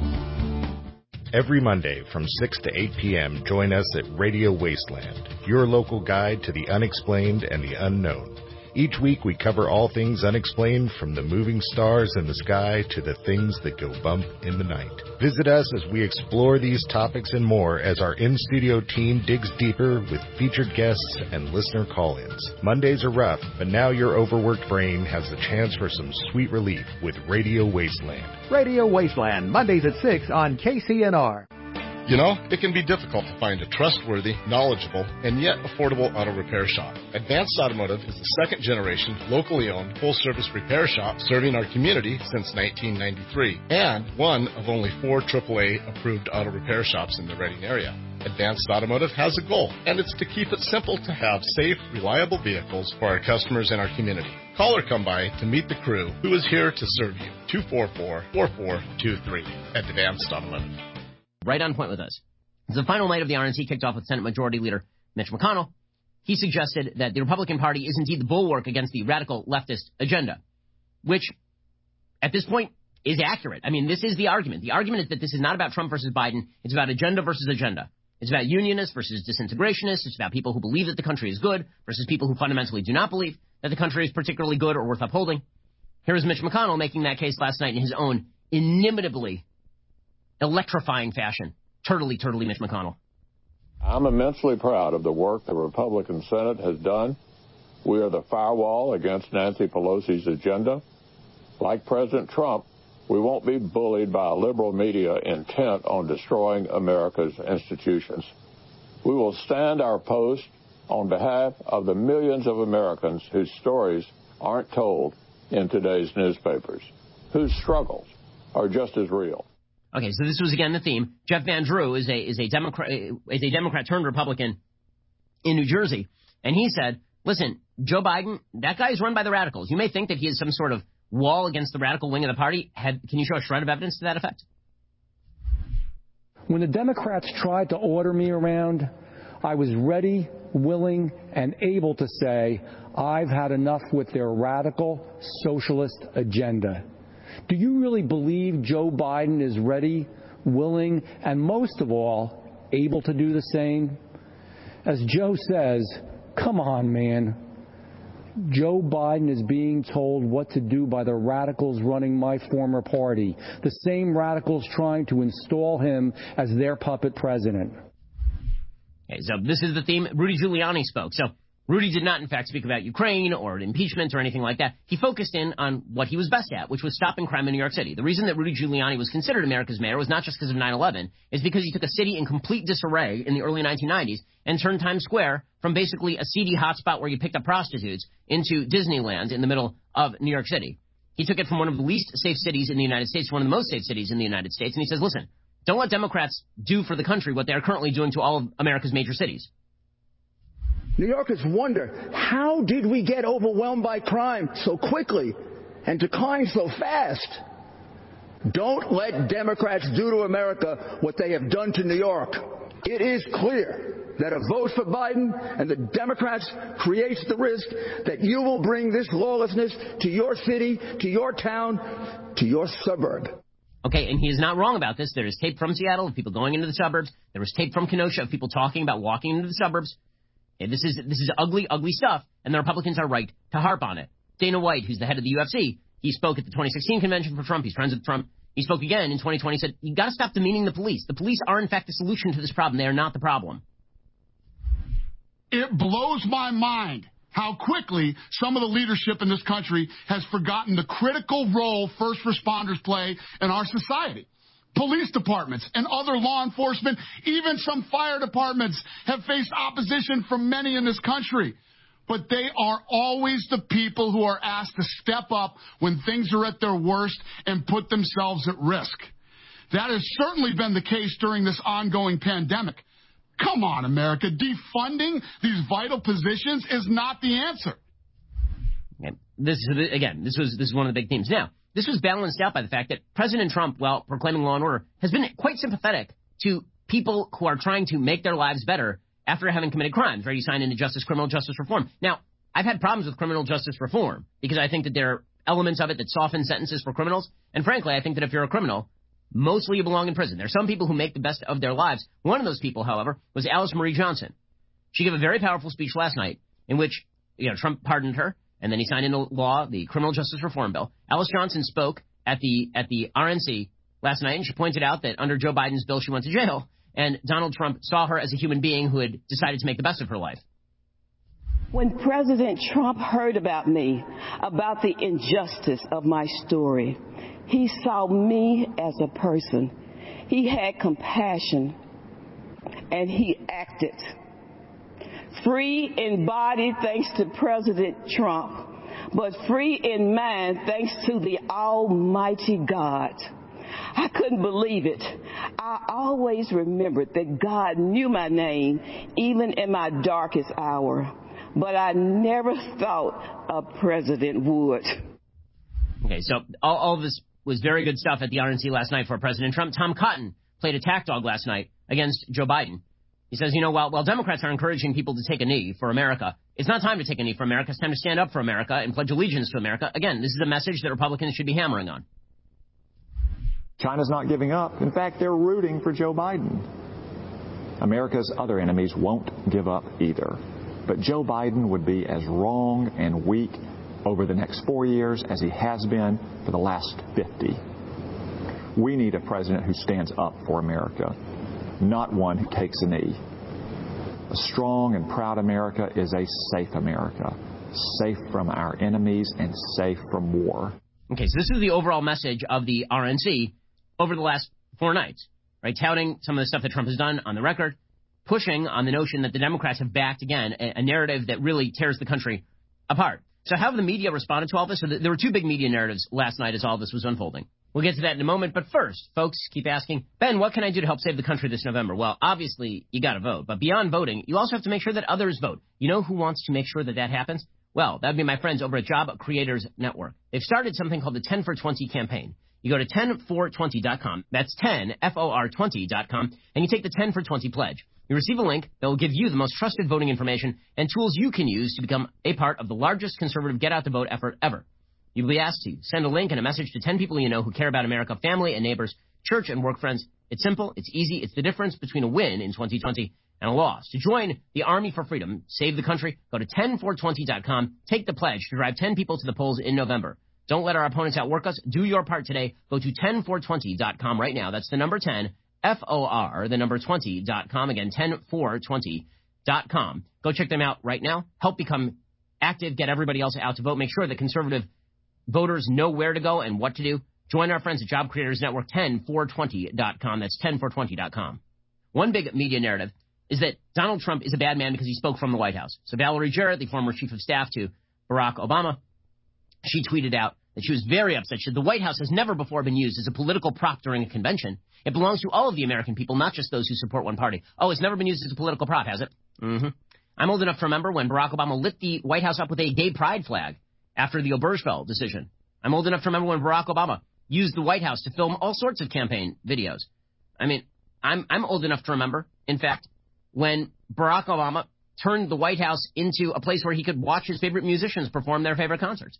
Every Monday from six to eight p.m., join us at Radio Wasteland, your local guide to the unexplained and the unknown. Each week we cover all things unexplained, from the moving stars in the sky to the things that go bump in the night. Visit us as we explore these topics and more as our in-studio team digs deeper with featured guests and listener call-ins. Mondays are rough, but now your overworked brain has the chance for some sweet relief with Radio Wasteland. Radio Wasteland, Mondays at six on K C N R. You know, it can be difficult to find a trustworthy, knowledgeable, and yet affordable auto repair shop. Advanced Automotive is the second generation, locally owned, full-service repair shop serving our community since nineteen ninety-three, and one of only four triple A approved auto repair shops in the Reading area. Advanced Automotive has a goal, and it's to keep it simple to have safe, reliable vehicles for our customers and our community. Call or come by to meet the crew who is here to serve you. two four four, four four two three. Advanced Automotive. Right on point with us. As the final night of the R N C kicked off with Senate Majority Leader Mitch McConnell, he suggested that the Republican Party is indeed the bulwark against the radical leftist agenda, which, at this point, is accurate. I mean, this is the argument. The argument is that this is not about Trump versus Biden. It's about agenda versus agenda. It's about unionists versus disintegrationists. It's about people who believe that the country is good versus people who fundamentally do not believe that the country is particularly good or worth upholding. Here is Mitch McConnell making that case last night in his own inimitably electrifying fashion. Turtley, turtley, Mitch McConnell. I'm immensely proud of the work the Republican Senate has done. We are the firewall against Nancy Pelosi's agenda. Like President Trump, we won't be bullied by a liberal media intent on destroying America's institutions. We will stand our post on behalf of the millions of Americans whose stories aren't told in today's newspapers, whose struggles are just as real. Okay, so this was again the theme. Jeff Van Drew is a is a Democrat is a Democrat turned Republican in New Jersey, and he said, "Listen, Joe Biden, that guy is run by the radicals. You may think that he is some sort of wall against the radical wing of the party. Have, can you show a shred of evidence to that effect?" When the Democrats tried to order me around, I was ready, willing, and able to say, I've had enough with their radical socialist agenda. Do you really believe Joe Biden is ready, willing, and most of all, able to do the same? As Joe says, come on, man. Joe Biden is being told what to do by the radicals running my former party, the same radicals trying to install him as their puppet president. Okay, so this is the theme. Rudy Giuliani spoke. So Rudy did not, in fact, speak about Ukraine or impeachment or anything like that. He focused in on what he was best at, which was stopping crime in New York City. The reason that Rudy Giuliani was considered America's mayor was not just because of nine eleven. It's because he took a city in complete disarray in the early nineteen nineties and turned Times Square from basically a seedy hotspot where you picked up prostitutes into Disneyland in the middle of New York City. He took it from one of the least safe cities in the United States to one of the most safe cities in the United States. And he says, listen, don't let Democrats do for the country what they are currently doing to all of America's major cities. New Yorkers wonder, how did we get overwhelmed by crime so quickly and decline so fast? Don't let Democrats do to America what they have done to New York. It is clear that a vote for Biden and the Democrats creates the risk that you will bring this lawlessness to your city, to your town, to your suburb. Okay, and he is not wrong about this. There is tape from Seattle of people going into the suburbs. There was tape from Kenosha of people talking about walking into the suburbs. Okay, this is this is ugly, ugly stuff, and the Republicans are right to harp on it. Dana White, who's the head of the U F C, he spoke at the twenty sixteen convention for Trump. He's friends with Trump. He spoke again in twenty twenty, said, you got to stop demeaning the police. The police are, in fact, the solution to this problem. They are not the problem. It blows my mind how quickly some of the leadership in this country has forgotten the critical role first responders play in our society. Police departments and other law enforcement, even some fire departments, have faced opposition from many in this country. But they are always the people who are asked to step up when things are at their worst and put themselves at risk. That has certainly been the case during this ongoing pandemic. Come on, America. Defunding these vital positions is not the answer. Okay. This is, again, this was this is one of the big themes. Now, this was balanced out by the fact that President Trump, while proclaiming law and order, has been quite sympathetic to people who are trying to make their lives better after having committed crimes, right? He signed into justice, criminal justice reform. Now, I've had problems with criminal justice reform because I think that there are elements of it that soften sentences for criminals. And frankly, I think that if you're a criminal, mostly you belong in prison. There are some people who make the best of their lives. One of those people, however, was Alice Marie Johnson. She gave a very powerful speech last night in which, you know, Trump pardoned her, and then he signed into law the criminal justice reform bill. Alice Johnson spoke at the at the R N C last night, and she pointed out that under Joe Biden's bill, she went to jail. And Donald Trump saw her as a human being who had decided to make the best of her life. When President Trump heard about me, about the injustice of my story, he saw me as a person. He had compassion, and he acted. Free in body thanks to President Trump, but free in mind thanks to the Almighty God. I couldn't believe it. I always remembered that God knew my name, even in my darkest hour. But I never thought a president would. Okay, so all, all of this was very good stuff at the R N C last night for President Trump. Tom Cotton played attack dog last night against Joe Biden. He says, you know, while, while Democrats are encouraging people to take a knee for America, it's not time to take a knee for America. It's time to stand up for America and pledge allegiance to America. Again, this is a message that Republicans should be hammering on. China's not giving up. In fact, they're rooting for Joe Biden. America's other enemies won't give up either. But Joe Biden would be as wrong and weak over the next four years as he has been for the last fifty. We need a president who stands up for America, not one who takes a knee. A strong and proud America is a safe America, safe from our enemies and safe from war. Okay, so this is the overall message of the R N C over the last four nights, right? Touting some of the stuff that Trump has done on the record, pushing on the notion that the Democrats have backed, again, a, a narrative that really tears the country apart. So how have the media responded to all this? So th- there were two big media narratives last night as all this was unfolding. We'll get to that in a moment. But first, folks keep asking, Ben, what can I do to help save the country this November? Well, obviously, you got to vote. But beyond voting, you also have to make sure that others vote. You know who wants to make sure that that happens? Well, that would be my friends over at Job Creators Network. They've started something called the ten for twenty campaign. You go to ten for twenty dot com. That's ten, F O R twenty dot com, and you take the ten for twenty pledge. You receive a link that will give you the most trusted voting information and tools you can use to become a part of the largest conservative get-out-the-vote effort ever. You'll be asked to send a link and a message to ten people you know who care about America, family and neighbors, church and work friends. It's simple. It's easy. It's the difference between a win in twenty twenty and a loss. To join the Army for Freedom, save the country, go to ten for twenty dot com. Take the pledge to drive ten people to the polls in November. Don't let our opponents outwork us. Do your part today. Go to ten for twenty dot com right now. That's the number ten, F O R, the number twenty dot com. Again, ten for twenty dot com. Go check them out right now. Help become active. Get everybody else out to vote. Make sure that conservative voters know where to go and what to do. Join our friends at Job Creators Network, ten for twenty dot com. That's ten for twenty dot com. One big media narrative is that Donald Trump is a bad man because he spoke from the White House. So Valerie Jarrett, the former chief of staff to Barack Obama, she tweeted out that she was very upset. She said, the White House has never before been used as a political prop during a convention. It belongs to all of the American people, not just those who support one party. Oh, it's never been used as a political prop, has it? Mm-hmm. I'm old enough to remember when Barack Obama lit the White House up with a gay pride flag after the Obergefell decision. I'm old enough to remember when Barack Obama used the White House to film all sorts of campaign videos. I mean, I'm I'm old enough to remember, in fact, when Barack Obama turned the White House into a place where he could watch his favorite musicians perform their favorite concerts.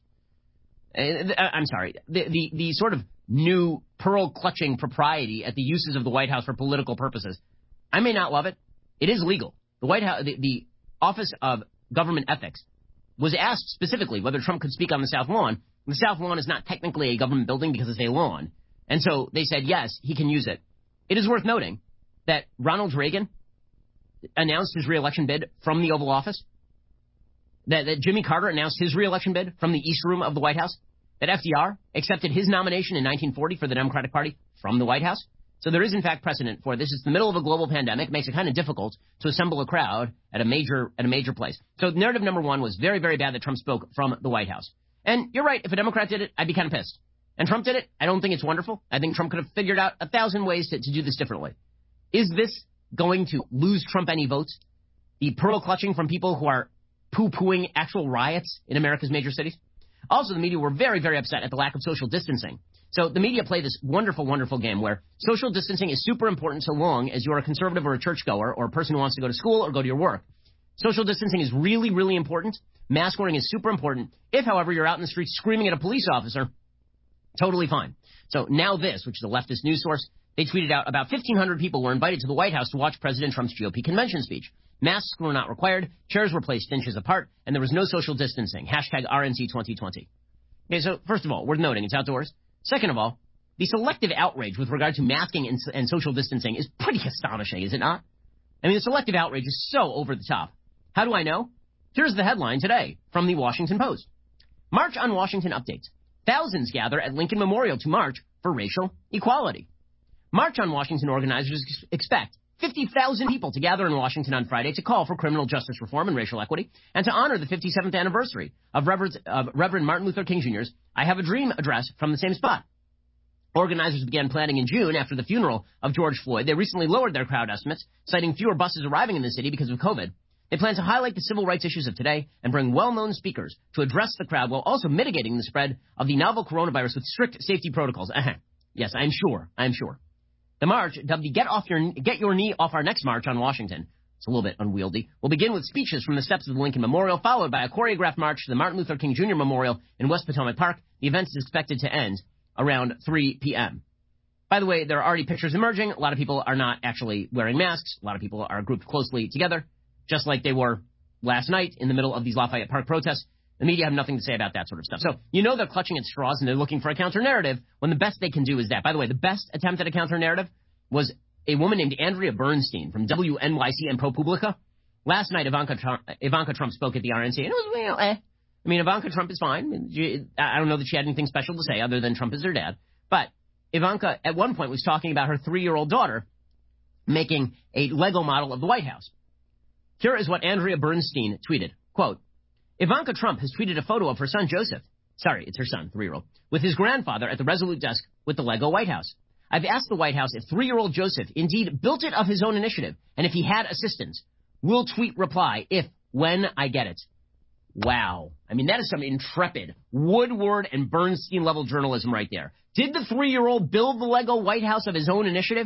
I'm sorry, the, the, the sort of new pearl-clutching propriety at the uses of the White House for political purposes. I may not love it. It is legal. The White House, the, the Office of Government Ethics was asked specifically whether Trump could speak on the South Lawn. The South Lawn is not technically a government building because it's a lawn. And so they said, yes, he can use it. It is worth noting that Ronald Reagan announced his reelection bid from the Oval Office, that, that Jimmy Carter announced his reelection bid from the East Room of the White House, that F D R accepted his nomination in nineteen forty for the Democratic Party from the White House. So there is, in fact, precedent for this. It's the middle of a global pandemic. It makes it kind of difficult to assemble a crowd at a major at a major place. So narrative number one was very, very bad that Trump spoke from the White House. And you're right. If a Democrat did it, I'd be kind of pissed. And Trump did it. I don't think it's wonderful. I think Trump could have figured out a thousand ways to, to do this differently. Is this going to lose Trump any votes? The pearl clutching from people who are poo-pooing actual riots in America's major cities? Also, the media were very, very upset at the lack of social distancing. So the media play this wonderful, wonderful game where social distancing is super important so long as you're a conservative or a churchgoer or a person who wants to go to school or go to your work. Social distancing is really, really important. Mask wearing is super important. If, however, you're out in the streets screaming at a police officer, totally fine. So Now This, which is a leftist news source, they tweeted out about fifteen hundred people were invited to the White House to watch President Trump's G O P convention speech. Masks were not required, chairs were placed inches apart, and there was no social distancing. Hashtag R N C twenty twenty. Okay, so first of all, worth noting, it's outdoors. Second of all, the selective outrage with regard to masking and, and social distancing is pretty astonishing, is it not? I mean, the selective outrage is so over the top. How do I know? Here's the headline today from the Washington Post. March on Washington updates. Thousands gather at Lincoln Memorial to march for racial equality. March on Washington organizers ex- expect fifty thousand people to gather in Washington on Friday to call for criminal justice reform and racial equity and to honor the fifty-seventh anniversary of Reverend, of Reverend Martin Luther King Junior's I Have a Dream address from the same spot. Organizers began planning in June after the funeral of George Floyd. They recently lowered their crowd estimates, citing fewer buses arriving in the city because of COVID. They plan to highlight the civil rights issues of today and bring well-known speakers to address the crowd while also mitigating the spread of the novel coronavirus with strict safety protocols. Uh-huh. Yes, I'm sure. I'm sure. The march, dubbed the Get Off Your Get Your Knee Off Our Necks March on Washington, it's a little bit unwieldy, will begin with speeches from the steps of the Lincoln Memorial, followed by a choreographed march to the Martin Luther King Junior Memorial in West Potomac Park. The event is expected to end around three p.m. By the way, there are already pictures emerging. A lot of people are not actually wearing masks. A lot of people are grouped closely together, just like they were last night in the middle of these Lafayette Park protests. The media have nothing to say about that sort of stuff. So you know they're clutching at straws and they're looking for a counter-narrative when the best they can do is that. By the way, the best attempt at a counter-narrative was a woman named Andrea Bernstein from W N Y C and ProPublica. Last night, Ivanka Trump, Ivanka Trump spoke at the R N C, and it was, well, eh. I mean, Ivanka Trump is fine. I don't know that she had anything special to say other than Trump is her dad. But Ivanka, at one point, was talking about her three-year-old daughter making a Lego model of the White House. Here is what Andrea Bernstein tweeted. Quote, Ivanka Trump has tweeted a photo of her son, Joseph. Sorry, it's her son, three-year-old. With his grandfather at the Resolute desk with the Lego White House. I've asked the White House if three-year-old Joseph indeed built it of his own initiative, and if he had assistance. We'll tweet reply if, when I get it. Wow. I mean, that is some intrepid Woodward and Bernstein-level journalism right there. Did the three-year-old build the Lego White House of his own initiative?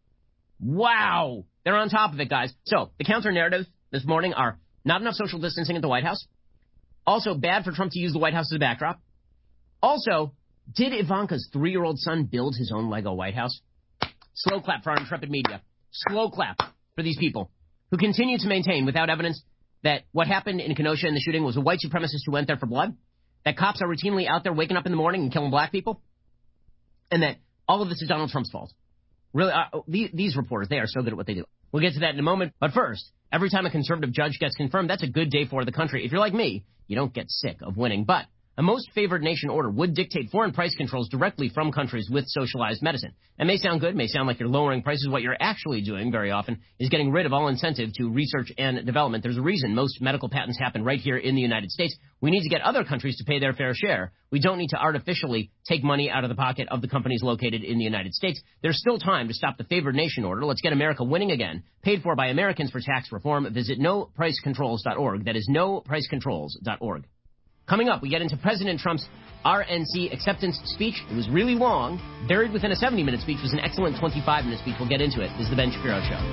Wow. They're on top of it, guys. So, the counter-narratives this morning are not enough social distancing at the White House. Also, bad for Trump to use the White House as a backdrop. Also, did Ivanka's three-year-old son build his own Lego White House? Slow clap for our intrepid media. Slow clap for these people who continue to maintain without evidence that what happened in Kenosha in the shooting was a white supremacist who went there for blood, that cops are routinely out there waking up in the morning and killing black people, and that all of this is Donald Trump's fault. Really, uh, these, these reporters, they are so good at what they do. We'll get to that in a moment. But first, every time a conservative judge gets confirmed, that's a good day for the country. If you're like me, you don't get sick of winning. But A most favored nation order would dictate foreign price controls directly from countries with socialized medicine. That may sound good, may sound like you're lowering prices. What you're actually doing very often is getting rid of all incentive to research and development. There's a reason most medical patents happen right here in the United States. We need to get other countries to pay their fair share. We don't need to artificially take money out of the pocket of the companies located in the United States. There's still time to stop the favored nation order. Let's get America winning again. Paid for by Americans for tax reform. Visit no price controls dot org. That is no price controls dot org. Coming up, we get into President Trump's R N C acceptance speech. It was really long. Buried within a seventy-minute speech was an excellent twenty-five minute speech. We'll get into it. This is the Ben Shapiro Show.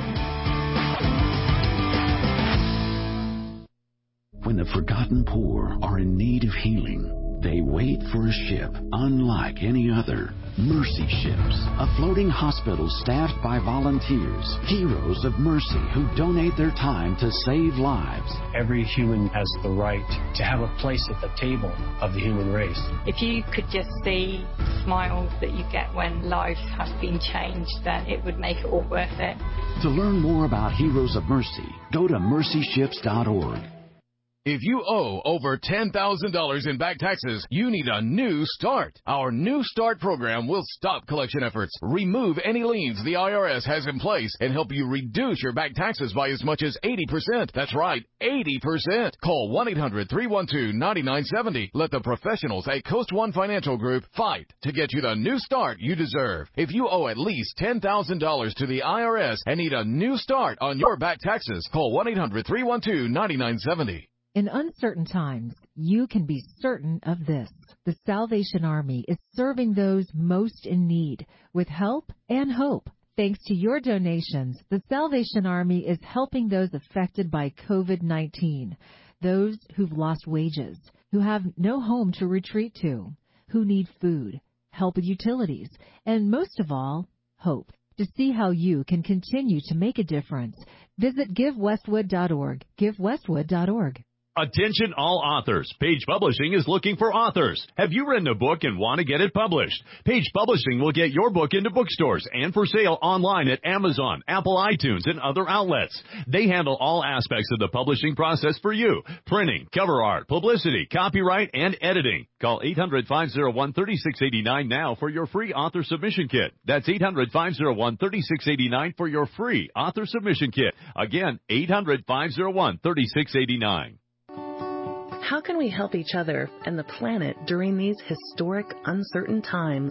When the forgotten poor are in need of healing, they wait for a ship unlike any other. Mercy Ships, a floating hospital staffed by volunteers, heroes of mercy who donate their time to save lives. Every human has the right to have a place at the table of the human race. If you could just see the smiles that you get when lives have been changed, then it would make it all worth it. To learn more about Heroes of Mercy, go to mercy ships dot org. If you owe over ten thousand dollars in back taxes, you need a new start. Our New Start program will stop collection efforts, remove any liens the I R S has in place, and help you reduce your back taxes by as much as eighty percent. That's right, eighty percent. Call one eight hundred three one two nine nine seven zero. Let the professionals at Coast One Financial Group fight to get you the new start you deserve. If you owe at least ten thousand dollars to the I R S and need a new start on your back taxes, call one eight hundred three one two nine nine seven zero. In uncertain times, you can be certain of this. The Salvation Army is serving those most in need with help and hope. Thanks to your donations, the Salvation Army is helping those affected by COVID nineteen, those who've lost wages, who have no home to retreat to, who need food, help with utilities, and most of all, hope. To see how you can continue to make a difference, visit give westwood dot org. give westwood dot org. Attention all authors. Page Publishing is looking for authors. Have you written a book and want to get it published? Page Publishing will get your book into bookstores and for sale online at Amazon, Apple iTunes, and other outlets. They handle all aspects of the publishing process for you. Printing, cover art, publicity, copyright, and editing. Call eight hundred five oh one three six eight nine now for your free author submission kit. That's eight hundred five oh one three six eight nine for your free author submission kit. Again, eight hundred five oh one three six eight nine. How can we help each other and the planet during these historic, uncertain times?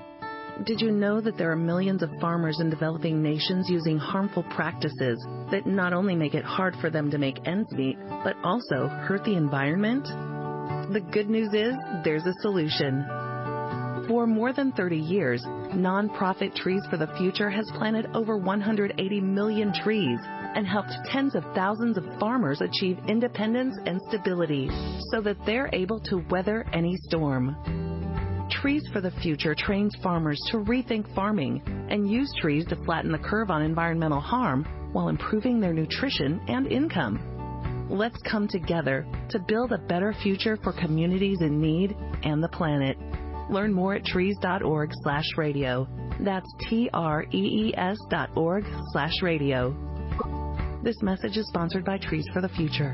Did you know that there are millions of farmers in developing nations using harmful practices that not only make it hard for them to make ends meet, but also hurt the environment? The good news is there's a solution. For more than thirty years, nonprofit Trees for the Future has planted over one hundred eighty million trees and helped tens of thousands of farmers achieve independence and stability so that they're able to weather any storm. Trees for the Future trains farmers to rethink farming and use trees to flatten the curve on environmental harm while improving their nutrition and income. Let's come together to build a better future for communities in need and the planet. Learn more at trees dot org slash radio. That's T R E E S dot org slash radio. This message is sponsored by Trees for the Future.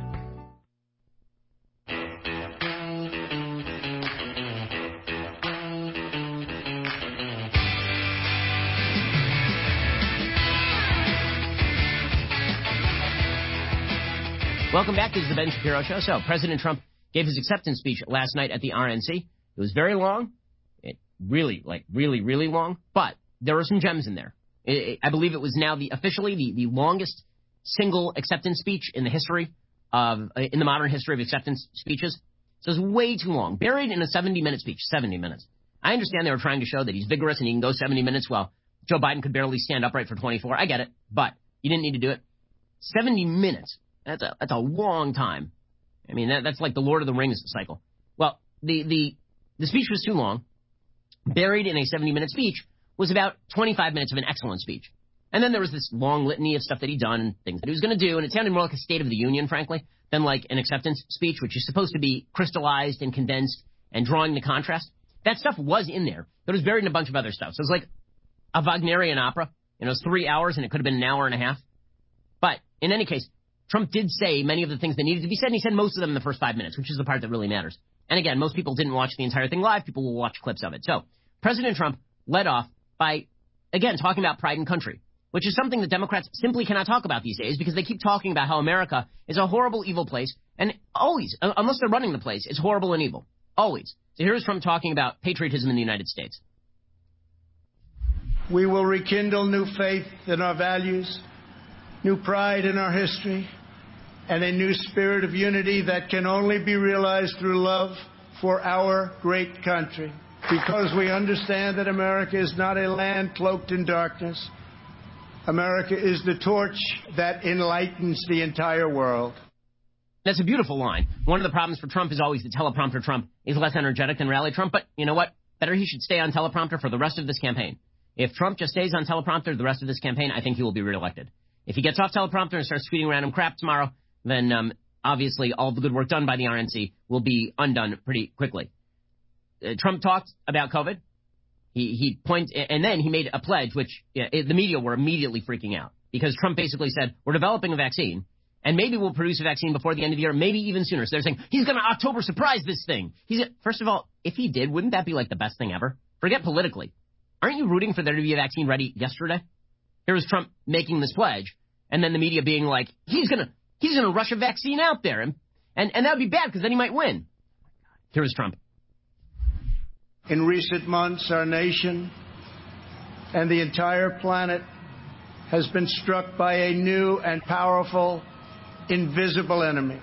Welcome back. This is the Ben Shapiro Show. So, President Trump gave his acceptance speech last night at the R N C. It was very long. It really, like, really, really long. But there were some gems in there. It, it, I believe it was now the officially the, the longest single acceptance speech in the history of, uh, in the modern history of acceptance speeches. So it was way too long. Buried in a seventy-minute speech. seventy minutes. I understand they were trying to show that he's vigorous and he can go seventy minutes while Joe Biden could barely stand upright for twenty-four. I get it. But you didn't need to do it. seventy minutes. That's a, that's a long time. I mean, that, that's like the Lord of the Rings cycle. Well, the, the, the speech was too long. Buried in a seventy-minute speech was about twenty-five minutes of an excellent speech. And then there was this long litany of stuff that he'd done and things that he was going to do, and it sounded more like a State of the Union, frankly, than like an acceptance speech, which is supposed to be crystallized and condensed and drawing the contrast. That stuff was in there, but it was buried in a bunch of other stuff. So it was like a Wagnerian opera. You know, it was three hours, and it could have been an hour and a half. But in any case, Trump did say many of the things that needed to be said, and he said most of them in the first five minutes, which is the part that really matters. And again, most people didn't watch the entire thing live. People will watch clips of it. So President Trump led off by, again, talking about pride in country, which is something that Democrats simply cannot talk about these days because they keep talking about how America is a horrible, evil place. And always, unless they're running the place, it's horrible and evil. Always. So here's Trump talking about patriotism in the United States. We will rekindle new faith in our values, new pride in our history, and a new spirit of unity that can only be realized through love for our great country. Because we understand that America is not a land cloaked in darkness. America is the torch that enlightens the entire world. That's a beautiful line. One of the problems for Trump is always that teleprompter Trump is less energetic than rally Trump. But you know what? Better he should stay on teleprompter for the rest of this campaign. If Trump just stays on teleprompter the rest of this campaign, I think he will be reelected. If he gets off teleprompter and starts tweeting random crap tomorrow, then um, obviously all the good work done by the R N C will be undone pretty quickly. Uh, Trump talked about COVID. He he point, and then he made a pledge, which yeah, it, the media were immediately freaking out because Trump basically said, we're developing a vaccine, and maybe we'll produce a vaccine before the end of the year, maybe even sooner. So they're saying, he's going to October surprise this thing. He's First of all, if he did, wouldn't that be like the best thing ever? Forget politically. Aren't you rooting for there to be a vaccine ready yesterday? Here was Trump making this pledge, and then the media being like, he's going to he's gonna rush a vaccine out there, and, and, and that would be bad because then he might win. Here was Trump. In recent months, our nation and the entire planet has been struck by a new and powerful, invisible enemy.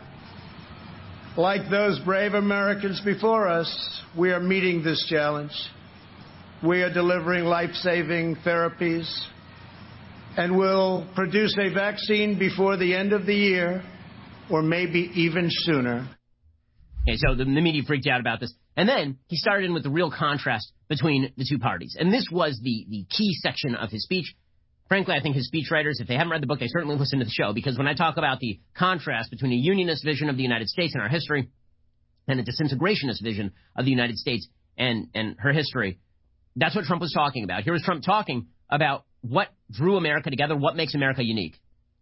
Like those brave Americans before us, we are meeting this challenge. We are delivering life-saving therapies and will produce a vaccine before the end of the year or maybe even sooner. Okay, so the, the media freaked out about this. And then he started in with the real contrast between the two parties. And this was the, the key section of his speech. Frankly, I think his speechwriters, if they haven't read the book, they certainly listen to the show. Because when I talk about the contrast between a unionist vision of the United States and our history and a disintegrationist vision of the United States and, and her history, that's what Trump was talking about. Here was Trump talking about what drew America together, what makes America unique.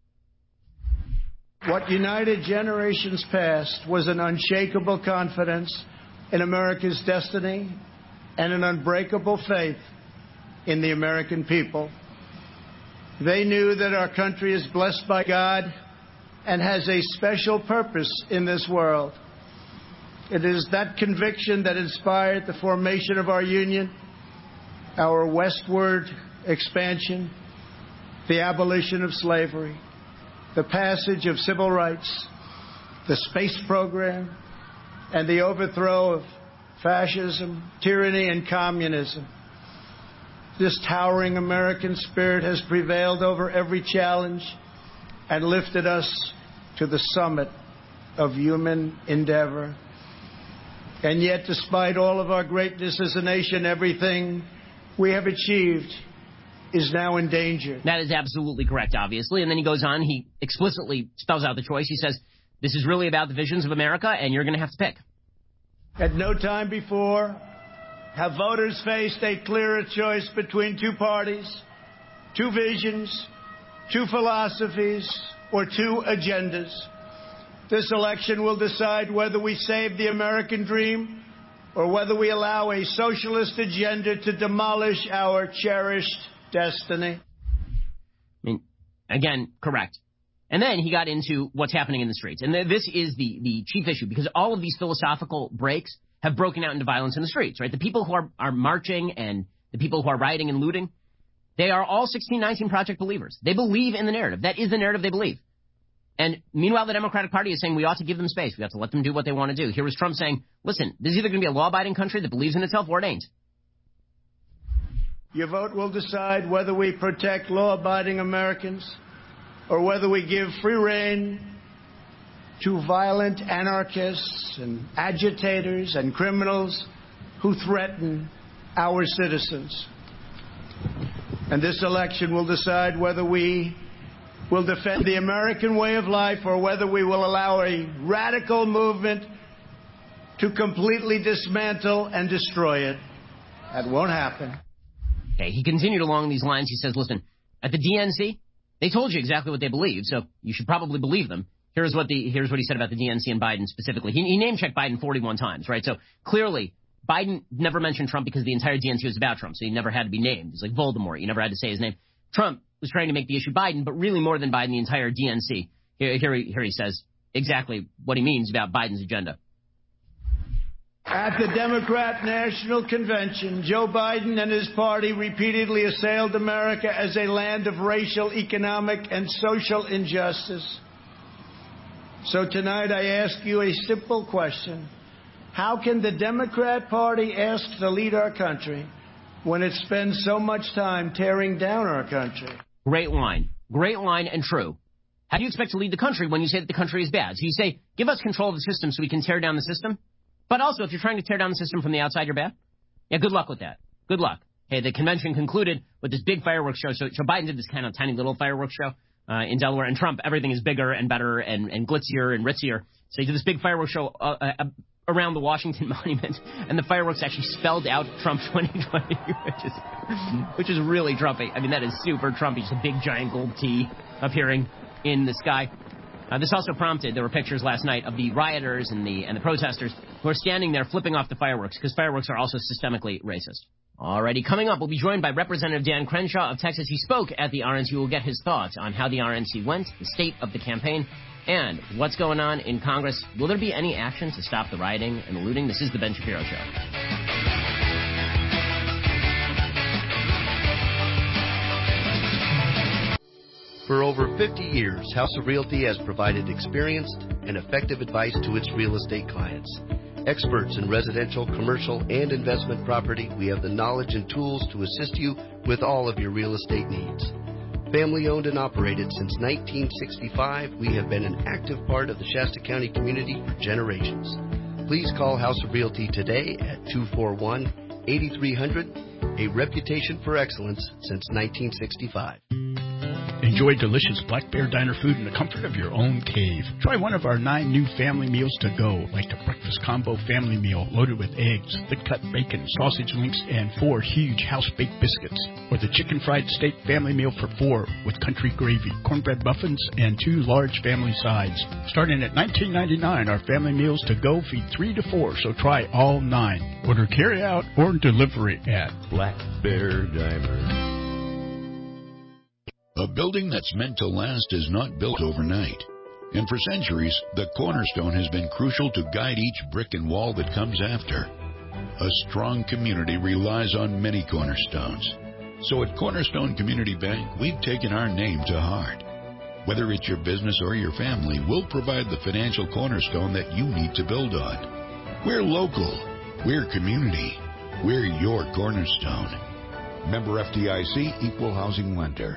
What united generations past was an unshakable confidence in America's destiny and an unbreakable faith in the American people. They knew that our country is blessed by God and has a special purpose in this world. It is that conviction that inspired the formation of our union, our westward expansion, the abolition of slavery, the passage of civil rights, the space program, and the overthrow of fascism, tyranny, and communism. This towering American spirit has prevailed over every challenge and lifted us to the summit of human endeavor. And yet, despite all of our greatness as a nation, everything we have achieved is now in danger. That is absolutely correct, obviously. And then he goes on, he explicitly spells out the choice. He says, this is really about the visions of America, and you're going to have to pick. At no time before have voters faced a clearer choice between two parties, two visions, two philosophies, or two agendas. This election will decide whether we save the American dream or whether we allow a socialist agenda to demolish our cherished destiny. I mean, again, correct. And then he got into what's happening in the streets. And this is the, the chief issue, because all of these philosophical breaks have broken out into violence in the streets, right? The people who are, are marching and the people who are rioting and looting, they are all sixteen nineteen Project believers. They believe in the narrative. That is the narrative they believe. And meanwhile, the Democratic Party is saying we ought to give them space. We ought to let them do what they want to do. Here was Trump saying, listen, this is either going to be a law-abiding country that believes in itself or it ain't. Your vote will decide whether we protect law-abiding Americans or whether we give free rein to violent anarchists and agitators and criminals who threaten our citizens. And this election will decide whether we will defend the American way of life or whether we will allow a radical movement to completely dismantle and destroy it. That won't happen. Okay, he continued along these lines. He says, listen, at the D N C, they told you exactly what they believe, so you should probably believe them. Here's what the here's what he said about the D N C and Biden specifically. He, he name-checked Biden forty-one times, right? So clearly, Biden never mentioned Trump because the entire D N C was about Trump, so he never had to be named. He's like Voldemort. You never had to say his name. Trump was trying to make the issue Biden, but really more than Biden, the entire D N C. Here, here, he, here he says exactly what he means about Biden's agenda. At the Democrat National Convention, Joe Biden and his party repeatedly assailed America as a land of racial, economic, and social injustice. So tonight I ask you a simple question. How can the Democrat Party ask to lead our country when it spends so much time tearing down our country? Great line. Great line and true. How do you expect to lead the country when you say that the country is bad? So you say, give us control of the system so we can tear down the system? But also, if you're trying to tear down the system from the outside, you're bad? Yeah, good luck with that. Good luck. Hey, the convention concluded with this big fireworks show. So, so Biden did this kind of tiny little fireworks show uh, in Delaware, and Trump, everything is bigger and better and, and glitzier and ritzier. So he did this big fireworks show uh, uh, around the Washington Monument, and the fireworks actually spelled out Trump twenty twenty, which is, which is really Trumpy. I mean, that is super Trumpy. Just a big giant gold T appearing in the sky. Uh, this also prompted, there were pictures last night of the rioters and the and the protesters who are standing there flipping off the fireworks, because fireworks are also systemically racist. Alrighty, coming up, we'll be joined by Representative Dan Crenshaw of Texas. He spoke at the R N C. We'll get his thoughts on how the R N C went, the state of the campaign, and what's going on in Congress. Will there be any action to stop the rioting and the looting? This is the Ben Shapiro Show. For over fifty years, House of Realty has provided experienced and effective advice to its real estate clients. Experts in residential, commercial, and investment property, we have the knowledge and tools to assist you with all of your real estate needs. Family owned and operated since nineteen sixty-five, we have been an active part of the Shasta County community for generations. Please call House of Realty today at two four one, eight three zero zero, a reputation for excellence since nineteen sixty-five. Enjoy delicious Black Bear Diner food in the comfort of your own cave. Try one of our nine new family meals to go, like the Breakfast Combo Family Meal loaded with eggs, thick-cut bacon, sausage links, and four huge house-baked biscuits. Or the Chicken Fried Steak Family Meal for four with country gravy, cornbread muffins, and two large family sides. Starting at nineteen ninety-nine dollars, our family meals to go feed three to four, so try all nine. Order carry-out or delivery at Black Bear Diner. A building that's meant to last is not built overnight. And for centuries, the cornerstone has been crucial to guide each brick and wall that comes after. A strong community relies on many cornerstones. So at Cornerstone Community Bank, we've taken our name to heart. Whether it's your business or your family, we'll provide the financial cornerstone that you need to build on. We're local. We're community. We're your cornerstone. Member F D I C, Equal Housing Lender.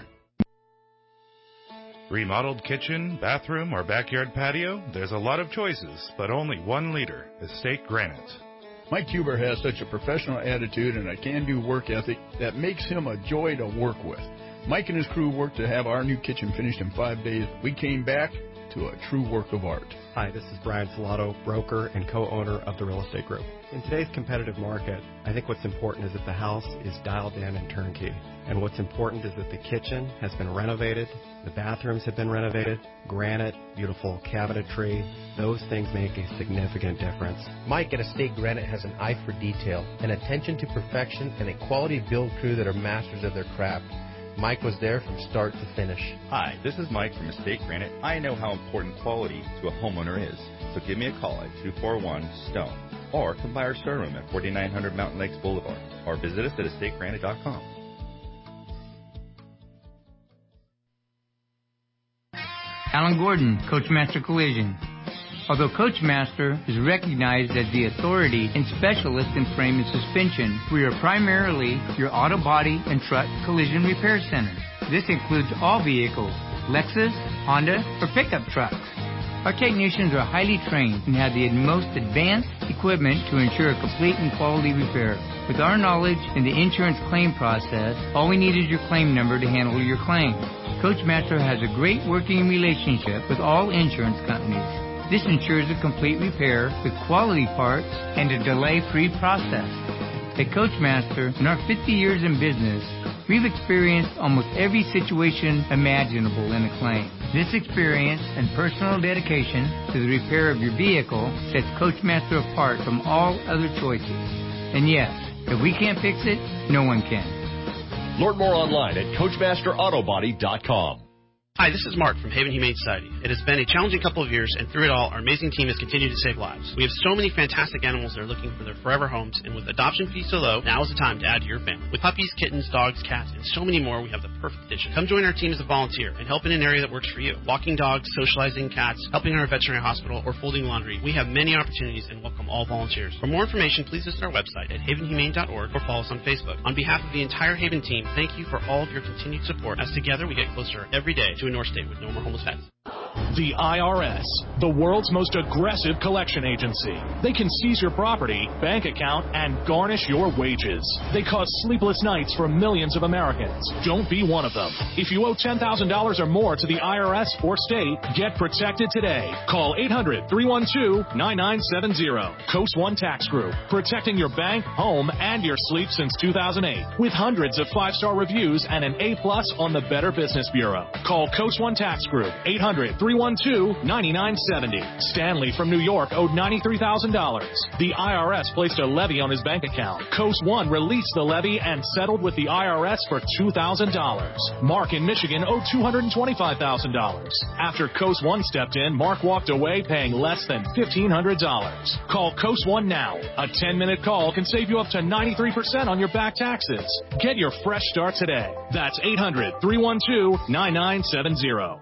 Remodeled kitchen, bathroom, or backyard patio? There's a lot of choices, but only one leader, Estate Granite. Mike Huber has such a professional attitude and a can-do work ethic that makes him a joy to work with. Mike and his crew worked to have our new kitchen finished in five days. We came back to a true work of art. Hi, this is Brian Filato, broker and co-owner of the Real Estate Group. In today's competitive market, I think what's important is that the house is dialed in and turnkey. And what's important is that the kitchen has been renovated, the bathrooms have been renovated, granite, beautiful cabinetry. Those things make a significant difference. Mike at Estate Granite has an eye for detail, an attention to perfection, and a quality build crew that are masters of their craft. Mike was there from start to finish. Hi, this is Mike from Estate Granite. I know how important quality to a homeowner is, so give me a call at two four one, STONE or come by our showroom at forty-nine hundred Mountain Lakes Boulevard or visit us at estate granite dot com. Alan Gordon, Coachmaster Collision. Although Coachmaster is recognized as the authority and specialist in frame and suspension, we are primarily your auto body and truck collision repair center. This includes all vehicles, Lexus, Honda, or pickup trucks. Our technicians are highly trained and have the most advanced equipment to ensure a complete and quality repair. With our knowledge in the insurance claim process, all we need is your claim number to handle your claim. Coachmaster has a great working relationship with all insurance companies. This ensures a complete repair with quality parts and a delay-free process. At Coachmaster, in our fifty years in business, we've experienced almost every situation imaginable in a claim. This experience and personal dedication to the repair of your vehicle sets Coachmaster apart from all other choices. And yes, if we can't fix it, no one can. Learn more online at Coachmaster Auto Body dot com. Hi, this is Mark from Haven Humane Society. It has been a challenging couple of years, and through it all, our amazing team has continued to save lives. We have so many fantastic animals that are looking for their forever homes, and with adoption fees so low, now is the time to add to your family. With puppies, kittens, dogs, cats, and so many more, we have the perfect addition. Come join our team as a volunteer and help in an area that works for you. Walking dogs, socializing cats, helping in our veterinary hospital, or folding laundry. We have many opportunities and welcome all volunteers. For more information, please visit our website at haven humane dot org or follow us on Facebook. On behalf of the entire Haven team, thank you for all of your continued support, as together we get closer every day to a North State with no more homeless pets. The I R S, the world's most aggressive collection agency. They can seize your property, bank account, and garnish your wages. They cause sleepless nights for millions of Americans. Don't be one of them. If you owe ten thousand dollars or more to the I R S or state, get protected today. Call eight hundred, three one two, nine nine seven zero. Coast One Tax Group, protecting your bank, home, and your sleep since two thousand eight. With hundreds of five-star reviews and an A plus on the Better Business Bureau. Call Coast One Tax Group, eight hundred, three one two, nine nine seven zero. Stanley from New York owed ninety-three thousand dollars. The I R S placed a levy on his bank account. Coast One released the levy and settled with the I R S for two thousand dollars. Mark in Michigan owed two hundred twenty-five thousand dollars. After Coast One stepped in, Mark walked away paying less than fifteen hundred dollars. Call Coast One now. A ten-minute call can save you up to ninety-three percent on your back taxes. Get your fresh start today. That's eight hundred, three one two, nine nine seven zero.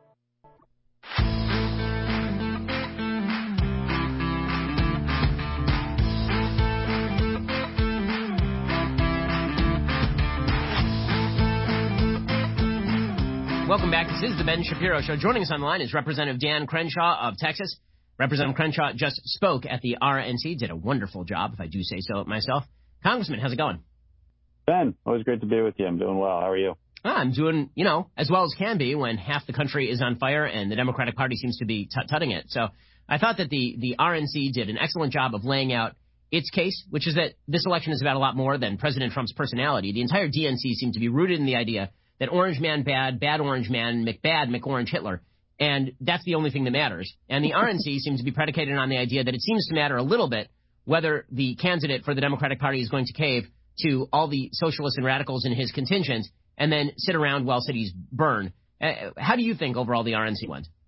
Welcome back. This is the Ben Shapiro Show. Joining us on the line is Representative Dan Crenshaw of Texas. Representative Crenshaw just spoke at the R N C, did a wonderful job, if I do say so myself. Congressman, how's it going? Ben, always great to be with you. I'm doing well. How are you? Ah, I'm doing, you know, as well as can be when half the country is on fire and the Democratic Party seems to be tut-tutting it. So I thought that the, the R N C did an excellent job of laying out its case, which is that this election is about a lot more than President Trump's personality. The entire D N C seemed to be rooted in the idea that Orange Man bad, bad Orange Man, McBad, McOrange Hitler. And that's the only thing that matters. And the R N C seems to be predicated on the idea that it seems to matter a little bit whether the candidate for the Democratic Party is going to cave to all the socialists and radicals in his contingent and then sit around while cities burn. Uh, how do you think overall the R N C went?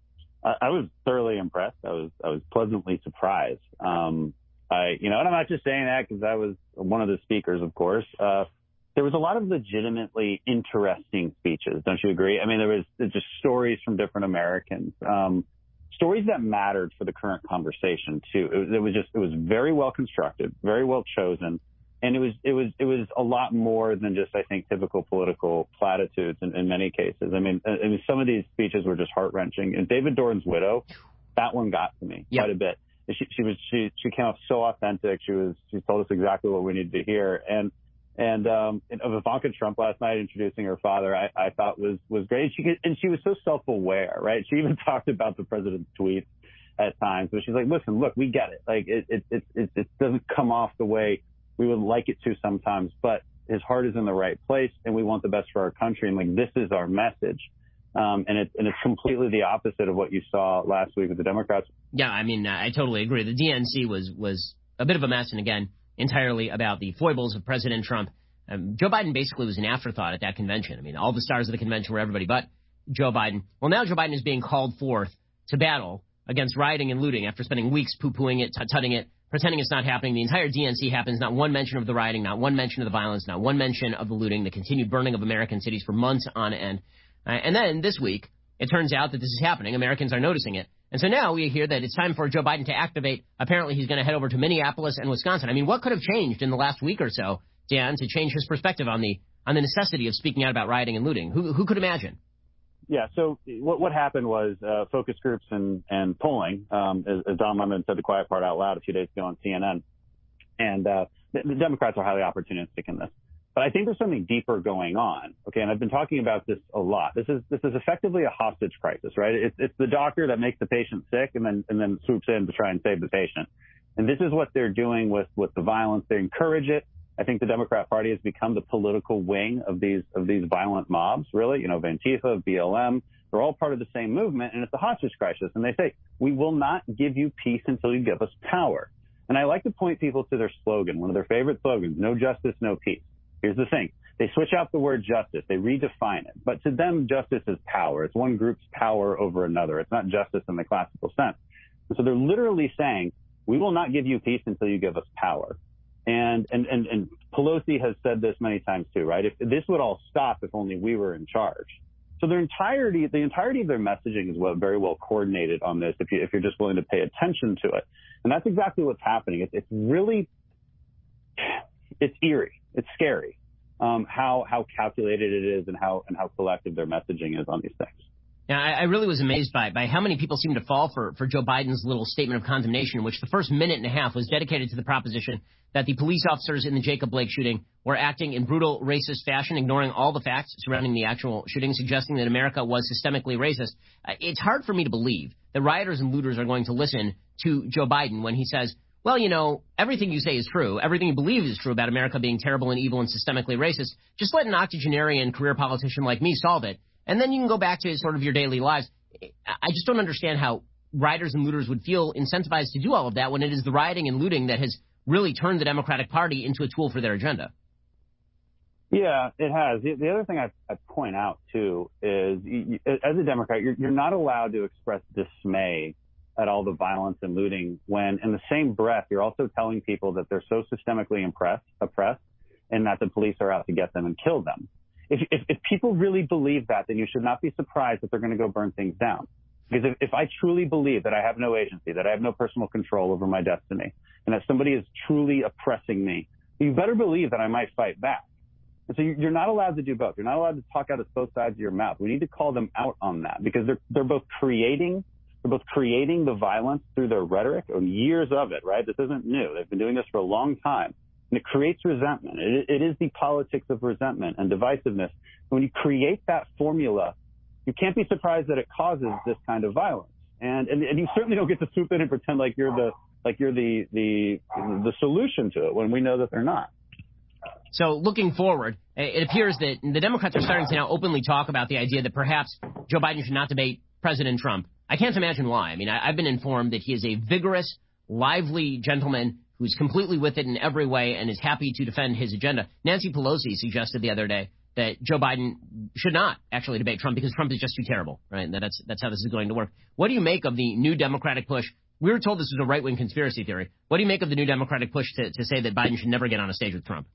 I, I was thoroughly impressed. I was I was pleasantly surprised. Um, I, you know, and I'm not just saying that because I was one of the speakers, of course. Uh, There was a lot of legitimately interesting speeches. Don't you agree? I mean, there was just stories from different Americans, um, stories that mattered for the current conversation too. It, it was just, it was very well constructed, very well chosen. And it was, it was, it was a lot more than just, I think, typical political platitudes in, in many cases. I mean, I mean, some of these speeches were just heart wrenching. And David Dorn's widow, that one got to me yep. quite a bit. She, she was, she, she came off so authentic. She was, she told us exactly what we needed to hear. And, And um, of Ivanka Trump last night introducing her father, I, I thought was was great. She could, and she was so self-aware, right? She even talked about the president's tweets at times, but she's like, "Listen, look, we get it. Like it it it it, it doesn't come off the way we would like it to sometimes, but his heart is in the right place, and we want the best for our country. And like this is our message." Um, and it's and it's completely the opposite of what you saw last week with the Democrats. Yeah, I mean, I totally agree. The D N C was was a bit of a mess, and again, entirely about the foibles of President Trump. Um, Joe Biden basically was an afterthought at that convention. I mean, all the stars of the convention were everybody but Joe Biden. Well, now Joe Biden is being called forth to battle against rioting and looting after spending weeks poo-pooing it, tut-tutting it, pretending it's not happening. The entire D N C happens. Not one mention of the rioting, not one mention of the violence, not one mention of the looting, the continued burning of American cities for months on end. Uh, and then this week, it turns out that this is happening. Americans are noticing it. And so now we hear that it's time for Joe Biden to activate. Apparently, he's going to head over to Minneapolis and Wisconsin. I mean, what could have changed in the last week or so, Dan, to change his perspective on the on the necessity of speaking out about rioting and looting? Who who could imagine? Yeah, so what what happened was uh, focus groups and, and polling, um, as, as Don Lemon said the quiet part out loud a few days ago on C N N. And uh, the, the Democrats are highly opportunistic in this. But I think there's something deeper going on. Okay, and I've been talking about this a lot. This is this is effectively a hostage crisis, right? It's it's the doctor that makes the patient sick and then and then swoops in to try and save the patient. And this is what they're doing with, with the violence. They encourage it. I think the Democrat Party has become the political wing of these of these violent mobs, really. You know, Antifa, B L M, They're all part of the same movement, and it's a hostage crisis. And they say, we will not give you peace until you give us power. And I like to point people to their slogan, one of their favorite slogans, no justice, no peace. Here's the thing. They switch out the word justice. They redefine it. But to them, justice is power. It's one group's power over another. It's not justice in the classical sense. And so they're literally saying, we will not give you peace until you give us power. And, and, and, and Pelosi has said this many times too, right? If this would all stop if only we were in charge. So their entirety, the entirety of their messaging is well, very well coordinated on this if, you, if you're just willing to pay attention to it. And that's exactly what's happening. It's, it's really, it's eerie. It's scary um, how how calculated it is and how and how collective their messaging is on these things. Yeah, I, I really was amazed by by how many people seem to fall for, for Joe Biden's little statement of condemnation, in which the first minute and a half was dedicated to the proposition that the police officers in the Jacob Blake shooting were acting in brutal racist fashion, ignoring all the facts surrounding the actual shooting, suggesting that America was systemically racist. Uh, it's hard for me to believe that rioters and looters are going to listen to Joe Biden when he says, well, you know, everything you say is true. Everything you believe is true about America being terrible and evil and systemically racist. Just let an octogenarian career politician like me solve it. And then you can go back to sort of your daily lives. I just don't understand how rioters and looters would feel incentivized to do all of that when it is the rioting and looting that has really turned the Democratic Party into a tool for their agenda. Yeah, it has. The, the other thing I, I point out, too, is you, as a Democrat, you're, you're not allowed to express dismay at all the violence and looting when, in the same breath, you're also telling people that they're so systemically impressed, oppressed and that the police are out to get them and kill them. If, if, if people really believe that, then you should not be surprised that they're going to go burn things down. Because if, if I truly believe that I have no agency, that I have no personal control over my destiny, and that somebody is truly oppressing me, you better believe that I might fight back. And so you're not allowed to do both. You're not allowed to talk out of both sides of your mouth. We need to call them out on that because they're they're both creating they're both creating the violence through their rhetoric, or years of it, right? This isn't new. They've been doing this for a long time. And it creates resentment. It, it is the politics of resentment and divisiveness. When you create that formula, you can't be surprised that it causes this kind of violence. And, and, and you certainly don't get to swoop in and pretend like you're the like you're the the the solution to it when we know that they're not. So looking forward, it appears that the Democrats are starting to now openly talk about the idea that perhaps Joe Biden should not debate President Trump. I can't imagine why. I mean, I, I've been informed that he is a vigorous, lively gentleman who's completely with it in every way and is happy to defend his agenda. Nancy Pelosi suggested the other day that Joe Biden should not actually debate Trump because Trump is just too terrible, right? And that's that's how this is going to work. What do you make of the new Democratic push? We were told this was a right-wing conspiracy theory. What do you make of the new Democratic push to, to say that Biden should never get on a stage with Trump?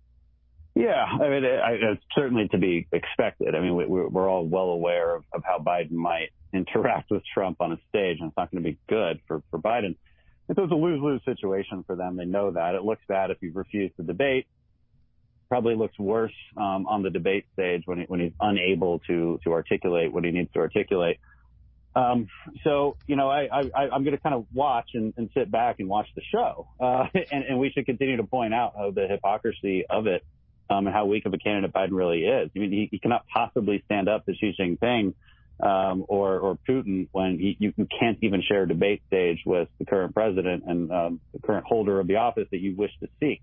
Yeah, I mean, it's certainly to be expected. I mean, we're all well aware of, of how Biden might interact with Trump on a stage, and it's not going to be good for, for Biden. It was a lose-lose situation for them. They know that. It looks bad if you refuse to debate. Probably looks worse um, on the debate stage when, he, when he's unable to, to articulate what he needs to articulate. Um, so, you know, I, I, I'm going to kind of watch and, and sit back and watch the show. Uh, and, and we should continue to point out how the hypocrisy of it um, and how weak of a candidate Biden really is. I mean, he, he cannot possibly stand up to Xi Jinping um, or, or Putin when he, you, you can't even share a debate stage with the current president and um, the current holder of the office that you wish to seek.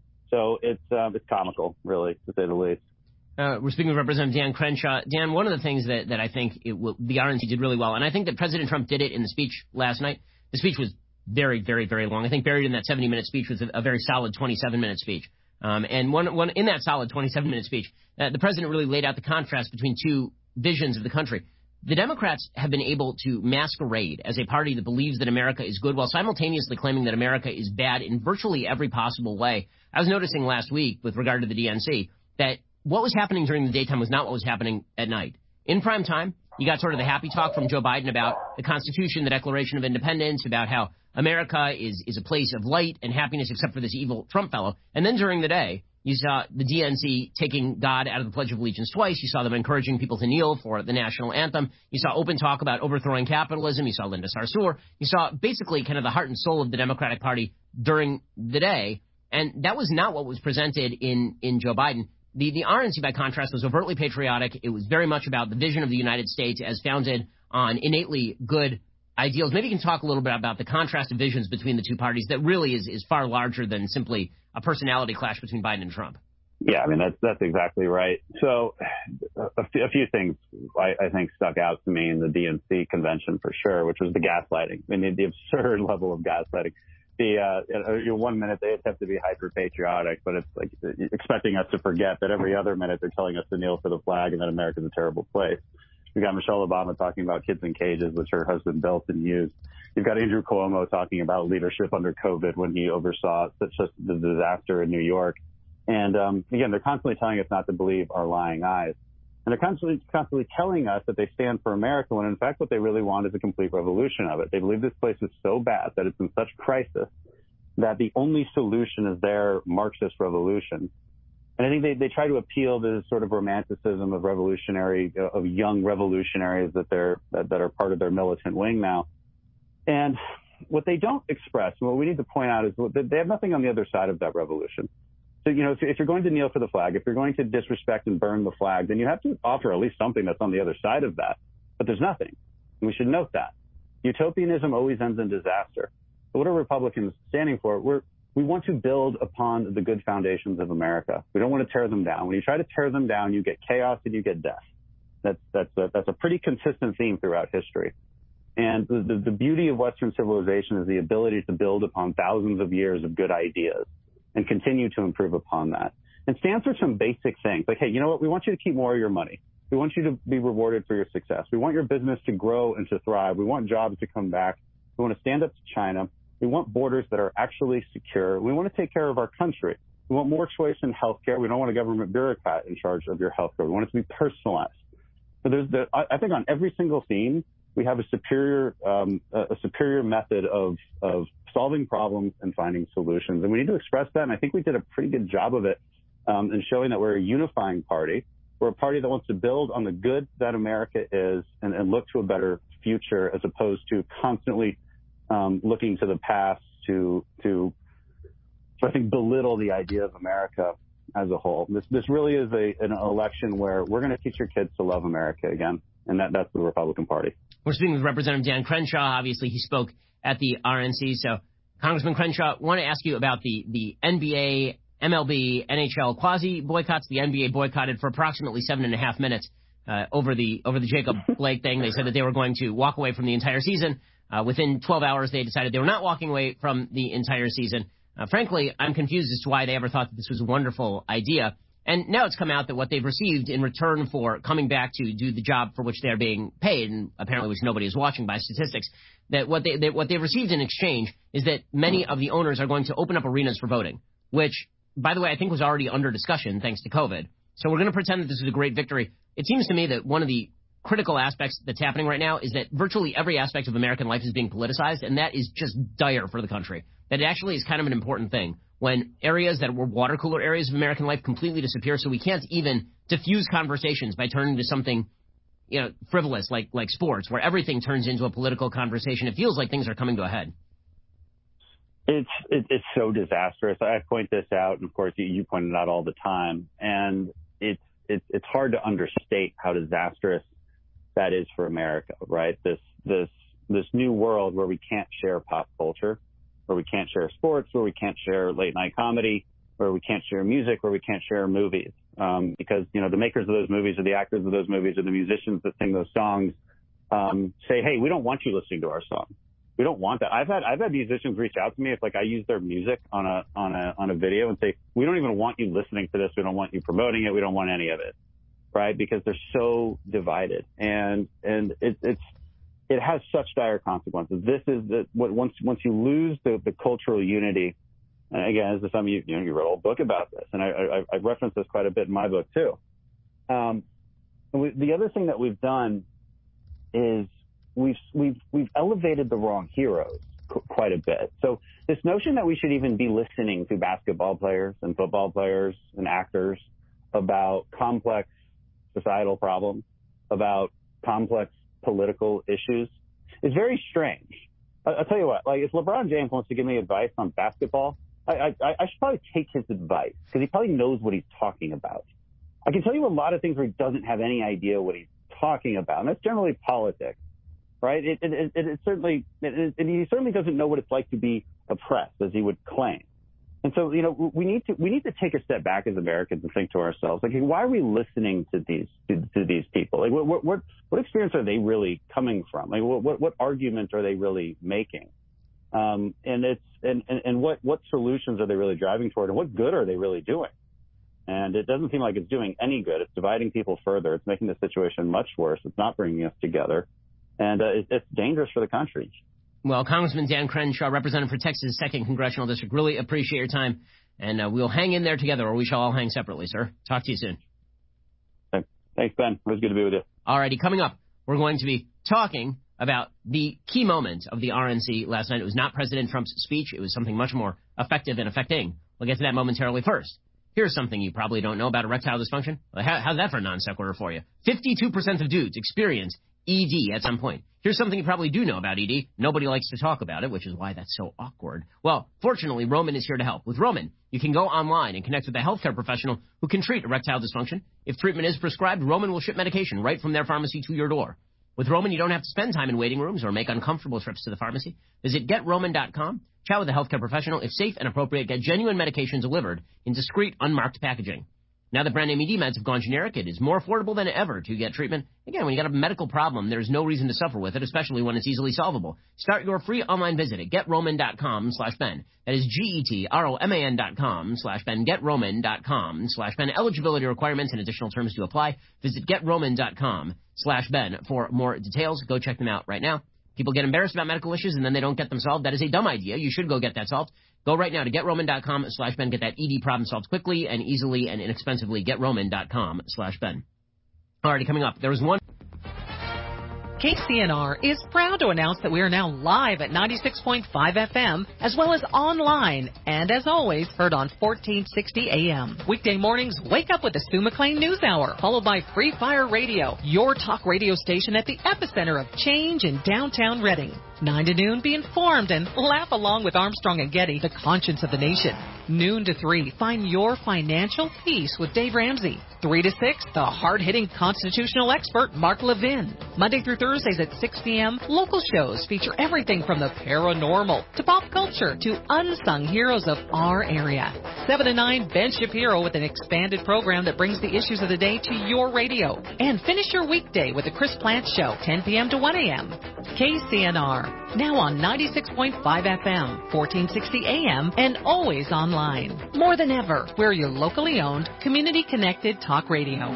So it's um, it's comical, really, to say the least. Uh, we're speaking with Representative Dan Crenshaw. Dan, one of the things that, that I think it will, the R N C did really well, and I think that President Trump did it in the speech last night. The speech was very, very, very long. I think buried in that seventy-minute speech was a, a very solid twenty-seven minute speech. Um, and one, one in that solid twenty-seven minute speech, uh, the president really laid out the contrast between two visions of the country. The Democrats have been able to masquerade as a party that believes that America is good while simultaneously claiming that America is bad in virtually every possible way. I was noticing last week with regard to the D N C that what was happening during the daytime was not what was happening at night. In prime time, you got sort of the happy talk from Joe Biden about the Constitution, the Declaration of Independence, about how America is, is a place of light and happiness except for this evil Trump fellow. And then during the day, you saw the D N C taking God out of the Pledge of Allegiance twice. You saw them encouraging people to kneel for the national anthem. You saw open talk about overthrowing capitalism. You saw Linda Sarsour. You saw basically kind of the heart and soul of the Democratic Party during the day. And that was not what was presented in, in Joe Biden. The, the R N C, by contrast, was overtly patriotic. It was very much about the vision of the United States as founded on innately good ideals. Maybe you can talk a little bit about the contrast of visions between the two parties that really is, is far larger than simply a personality clash between Biden and Trump. Yeah, I mean, that's that's exactly right. So a, few, a few things I, I think stuck out to me in the D N C convention for sure, which was the gaslighting. I mean, the, the absurd level of gaslighting. The uh, you know, one minute they attempt to be hyper patriotic, but it's like expecting us to forget that every other minute they're telling us to kneel for the flag and that America's a terrible place. We've got Michelle Obama talking about kids in cages, which her husband built and used. You've got Andrew Cuomo talking about leadership under COVID when he oversaw such a the disaster in New York. And um, again, they're constantly telling us not to believe our lying eyes. And they're constantly, constantly telling us that they stand for America when, in fact, what they really want is a complete revolution of it. They believe this place is so bad, that it's in such crisis, that the only solution is their Marxist revolution. And I think they, they try to appeal to this sort of romanticism of revolutionary, of young revolutionaries that they're that, that are part of their militant wing now. And what they don't express, and what we need to point out, is that they have nothing on the other side of that revolution. So, you know, if, if you're going to kneel for the flag, if you're going to disrespect and burn the flag, then you have to offer at least something that's on the other side of that. But there's nothing. And we should note that. Utopianism always ends in disaster. But what are Republicans standing for? We're, we want to build upon the good foundations of America. We don't want to tear them down. When you try to tear them down, you get chaos and you get death. That's, that's, a, that's a pretty consistent theme throughout history. And the, the, the beauty of Western civilization is the ability to build upon thousands of years of good ideas and continue to improve upon that. And stand for some basic things like, hey, you know what? We want you to keep more of your money. We want you to be rewarded for your success. We want your business to grow and to thrive. We want jobs to come back. We want to stand up to China. We want borders that are actually secure. We want to take care of our country. We want more choice in healthcare. We don't want a government bureaucrat in charge of your healthcare. We want it to be personalized. So there's the, I think on every single theme, we have a superior, um, a superior method of, of solving problems and finding solutions. And we need to express that. And I think we did a pretty good job of it, um, in showing that we're a unifying party. We're a party that wants to build on the good that America is and, and look to a better future, as opposed to constantly, um, looking to the past to, to, to, I think, belittle the idea of America as a whole. This, this really is a, an election where we're going to teach your kids to love America again. And that, that's the Republican Party. We're speaking with Representative Dan Crenshaw. Obviously, he spoke at the R N C. So, Congressman Crenshaw, I want to ask you about the, the N B A, M L B, N H L quasi-boycotts. The N B A boycotted for approximately seven and a half minutes uh, over the over the Jacob Blake thing. They said that they were going to walk away from the entire season. Uh, within twelve hours, they decided they were not walking away from the entire season. Uh, frankly, I'm confused as to why they ever thought that this was a wonderful idea. And now it's come out that what they've received in return for coming back to do the job for which they're being paid, and apparently which nobody is watching by statistics, that what they, they what they've received in exchange is that many of the owners are going to open up arenas for voting, which, by the way, I think was already under discussion thanks to COVID. So we're going to pretend that this is a great victory. It seems to me that one of the critical aspects that's happening right now is that virtually every aspect of American life is being politicized, and that is just dire for the country. That it actually is kind of an important thing. When areas that were water cooler areas of American life completely disappear, so we can't even diffuse conversations by turning to something, you know, frivolous like like sports, where everything turns into a political conversation. It feels like things are coming to a head. It's it, it's so disastrous. I point this out, and of course you, you point it out all the time, and it's it's it's hard to understate how disastrous that is for America, right? This this this new world where we can't share pop culture, where we can't share sports, where we can't share late night comedy, where we can't share music, where we can't share movies. Um, because, you know, the makers of those movies or the actors of those movies or the musicians that sing those songs, um, say, hey, we don't want you listening to our song. We don't want that. I've had, I've had musicians reach out to me if like I use their music on a, on a, on a video and say, we don't even want you listening to this. We don't want you promoting it. We don't want any of it. Right. Because they're so divided, and, and it, it's, it has such dire consequences. This is the, what, once, once you lose the, the cultural unity, and again, as some of you, you know, you wrote a whole book about this, and I, I, I reference this quite a bit in my book too. Um, and we, the other thing that we've done is we've, we've, we've elevated the wrong heroes qu- quite a bit. So this notion that we should even be listening to basketball players and football players and actors about complex societal problems, about complex political issues, is very strange. I, I'll tell you what, like if LeBron James wants to give me advice on basketball, I, I, I should probably take his advice, because he probably knows what he's talking about. I can tell you a lot of things where he doesn't have any idea what he's talking about, and that's generally politics, right? It, it, it, it certainly, it, it, he certainly doesn't know what it's like to be oppressed, as he would claim. And so, you know, we need to we need to take a step back as Americans and think to ourselves, like, why are we listening to these to, to these people? Like, what what what experience are they really coming from? Like, what what, what argument are they really making? Um, and it's and, and, and what what solutions are they really driving toward, and what good are they really doing? And it doesn't seem like it's doing any good. It's dividing people further. It's making the situation much worse. It's not bringing us together, and uh, it, it's dangerous for the country. Well, Congressman Dan Crenshaw, representative for Texas' second Congressional District, really appreciate your time, and uh, we'll hang in there together, or we shall all hang separately, sir. Talk to you soon. Thanks, Ben. It was good to be with you. All righty, coming up, we're going to be talking about the key moment of the R N C last night. It was not President Trump's speech. It was something much more effective and affecting. We'll get to that momentarily. First, here's something you probably don't know about erectile dysfunction. Well, how, how's that for a non sequitur for you? fifty-two percent of dudes experience E D at some point. Here's something you probably do know about E D. Nobody likes to talk about it, which is why that's so awkward. Well, fortunately, Roman is here to help. With Roman, you can go online and connect with a healthcare professional who can treat erectile dysfunction. If treatment is prescribed, Roman will ship medication right from their pharmacy to your door. With Roman, you don't have to spend time in waiting rooms or make uncomfortable trips to the pharmacy. Visit get roman dot com. Chat with a healthcare professional. If safe and appropriate, get genuine medication delivered in discreet, unmarked packaging. Now that brand name E D meds have gone generic, it is more affordable than ever to get treatment. Again, when you got a medical problem, there's no reason to suffer with it, especially when it's easily solvable. Start your free online visit at get roman dot com slash Ben. That is G E T R O M A N dot com slash Ben. get roman dot com slash Ben. Eligibility requirements and additional terms to apply. Visit get roman dot com slash Ben for more details. Go check them out right now. People get embarrassed about medical issues and then they don't get them solved. That is a dumb idea. You should go get that solved. Go right now to get roman dot com slash Ben. Get that E D problem solved quickly and easily and inexpensively. get roman dot com slash Ben. Alrighty, coming up, there was one... K C N R is proud to announce that we are now live at ninety-six point five F M, as well as online, and as always, heard on fourteen sixty A M. Weekday mornings, wake up with the Sue McLean News Hour, followed by Free Fire Radio, your talk radio station at the epicenter of change in downtown Reading. nine to noon, be informed and laugh along with Armstrong and Getty, the conscience of the nation. Noon to three, find your financial peace with Dave Ramsey. three to six, the hard-hitting constitutional expert, Mark Levin. Monday through Thursdays at six P M, local shows feature everything from the paranormal to pop culture to unsung heroes of our area. seven to nine, Ben Shapiro with an expanded program that brings the issues of the day to your radio. And finish your weekday with the Chris Plant Show, ten P M to one A M. K C N R, now on ninety-six point five F M, fourteen sixty A M, and always online. More than ever, we're your locally owned, community-connected talk radio.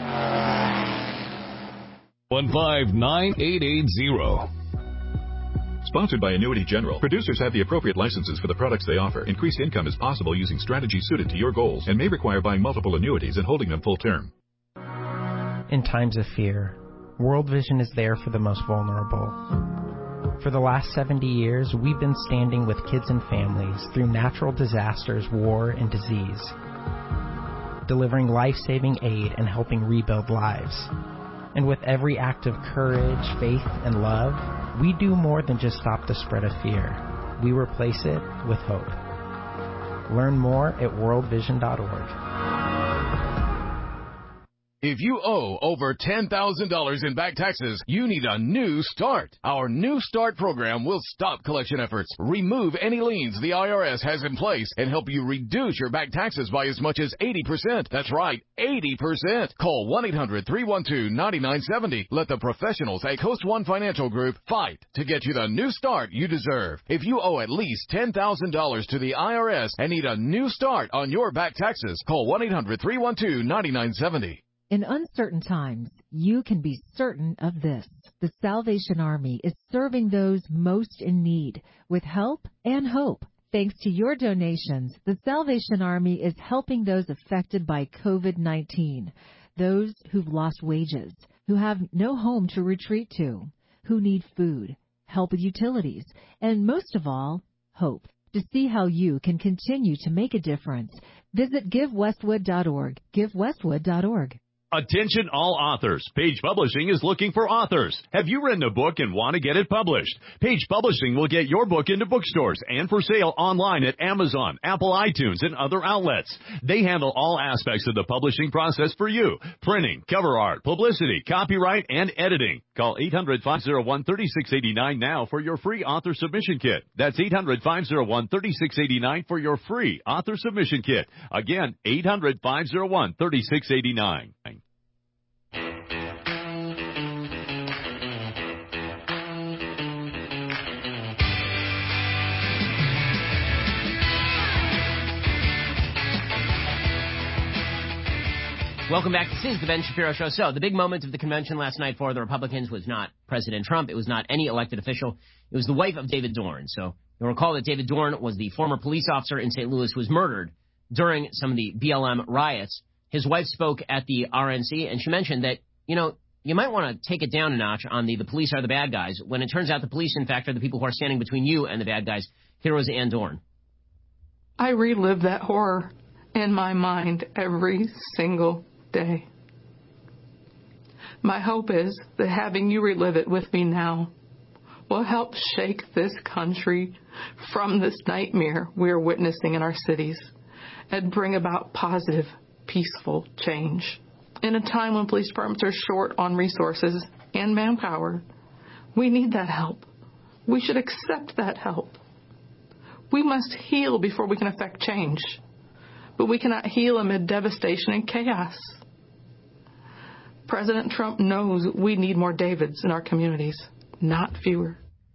one five nine eight eight zero. Sponsored by Annuity General. Producers have the appropriate licenses for the products they offer. Increased income is possible using strategies suited to your goals and may require buying multiple annuities and holding them full term. In times of fear, World Vision is there for the most vulnerable. For the last seventy years, we've been standing with kids and families through natural disasters, war, and disease, delivering life-saving aid and helping rebuild lives. And with every act of courage, faith, and love, we do more than just stop the spread of fear. We replace it with hope. Learn more at world vision dot org. If you owe over ten thousand dollars in back taxes, you need a new start. Our New Start program will stop collection efforts, remove any liens the I R S has in place, and help you reduce your back taxes by as much as eighty percent. That's right, eighty percent. Call one eight hundred three one two nine nine seven zero. Let the professionals at Coast One Financial Group fight to get you the new start you deserve. If you owe at least ten thousand dollars to the I R S and need a new start on your back taxes, call one eight hundred three one two nine nine seven zero. In uncertain times, you can be certain of this. The Salvation Army is serving those most in need with help and hope. Thanks to your donations, the Salvation Army is helping those affected by COVID nineteen, those who've lost wages, who have no home to retreat to, who need food, help with utilities, and most of all, hope. To see how you can continue to make a difference, visit give westwood dot org. give westwood dot org. Attention all authors. Page Publishing is looking for authors. Have you written a book and want to get it published? Page Publishing will get your book into bookstores and for sale online at Amazon, Apple iTunes, and other outlets. They handle all aspects of the publishing process for you. Printing, cover art, publicity, copyright, and editing. Call eight hundred, five oh one, three six eight nine now for your free author submission kit. That's eight hundred, five oh one, three six eight nine for your free author submission kit. Again, eight hundred, five oh one, three six eight nine. Welcome back. This is the Ben Shapiro Show. So the big moment of the convention last night for the Republicans was not President Trump. It was not any elected official. It was the wife of David Dorn. So you'll recall that David Dorn was the former police officer in Saint Louis who was murdered during some of the B L M riots. His wife spoke at the R N C, and she mentioned that, you know, you might want to take it down a notch on the the police are the bad guys, when it turns out the police, in fact, are the people who are standing between you and the bad guys. Here was Ann Dorn. I relive that horror in my mind every single day. My hope is that having you relive it with me now will help shake this country from this nightmare we are witnessing in our cities and bring about positive, peaceful change. In a time when police departments are short on resources and manpower, we need that help. We should accept that help. We must heal before we can affect change, but we cannot heal amid devastation and chaos. President Trump knows we need more Davids in our communities, not fewer.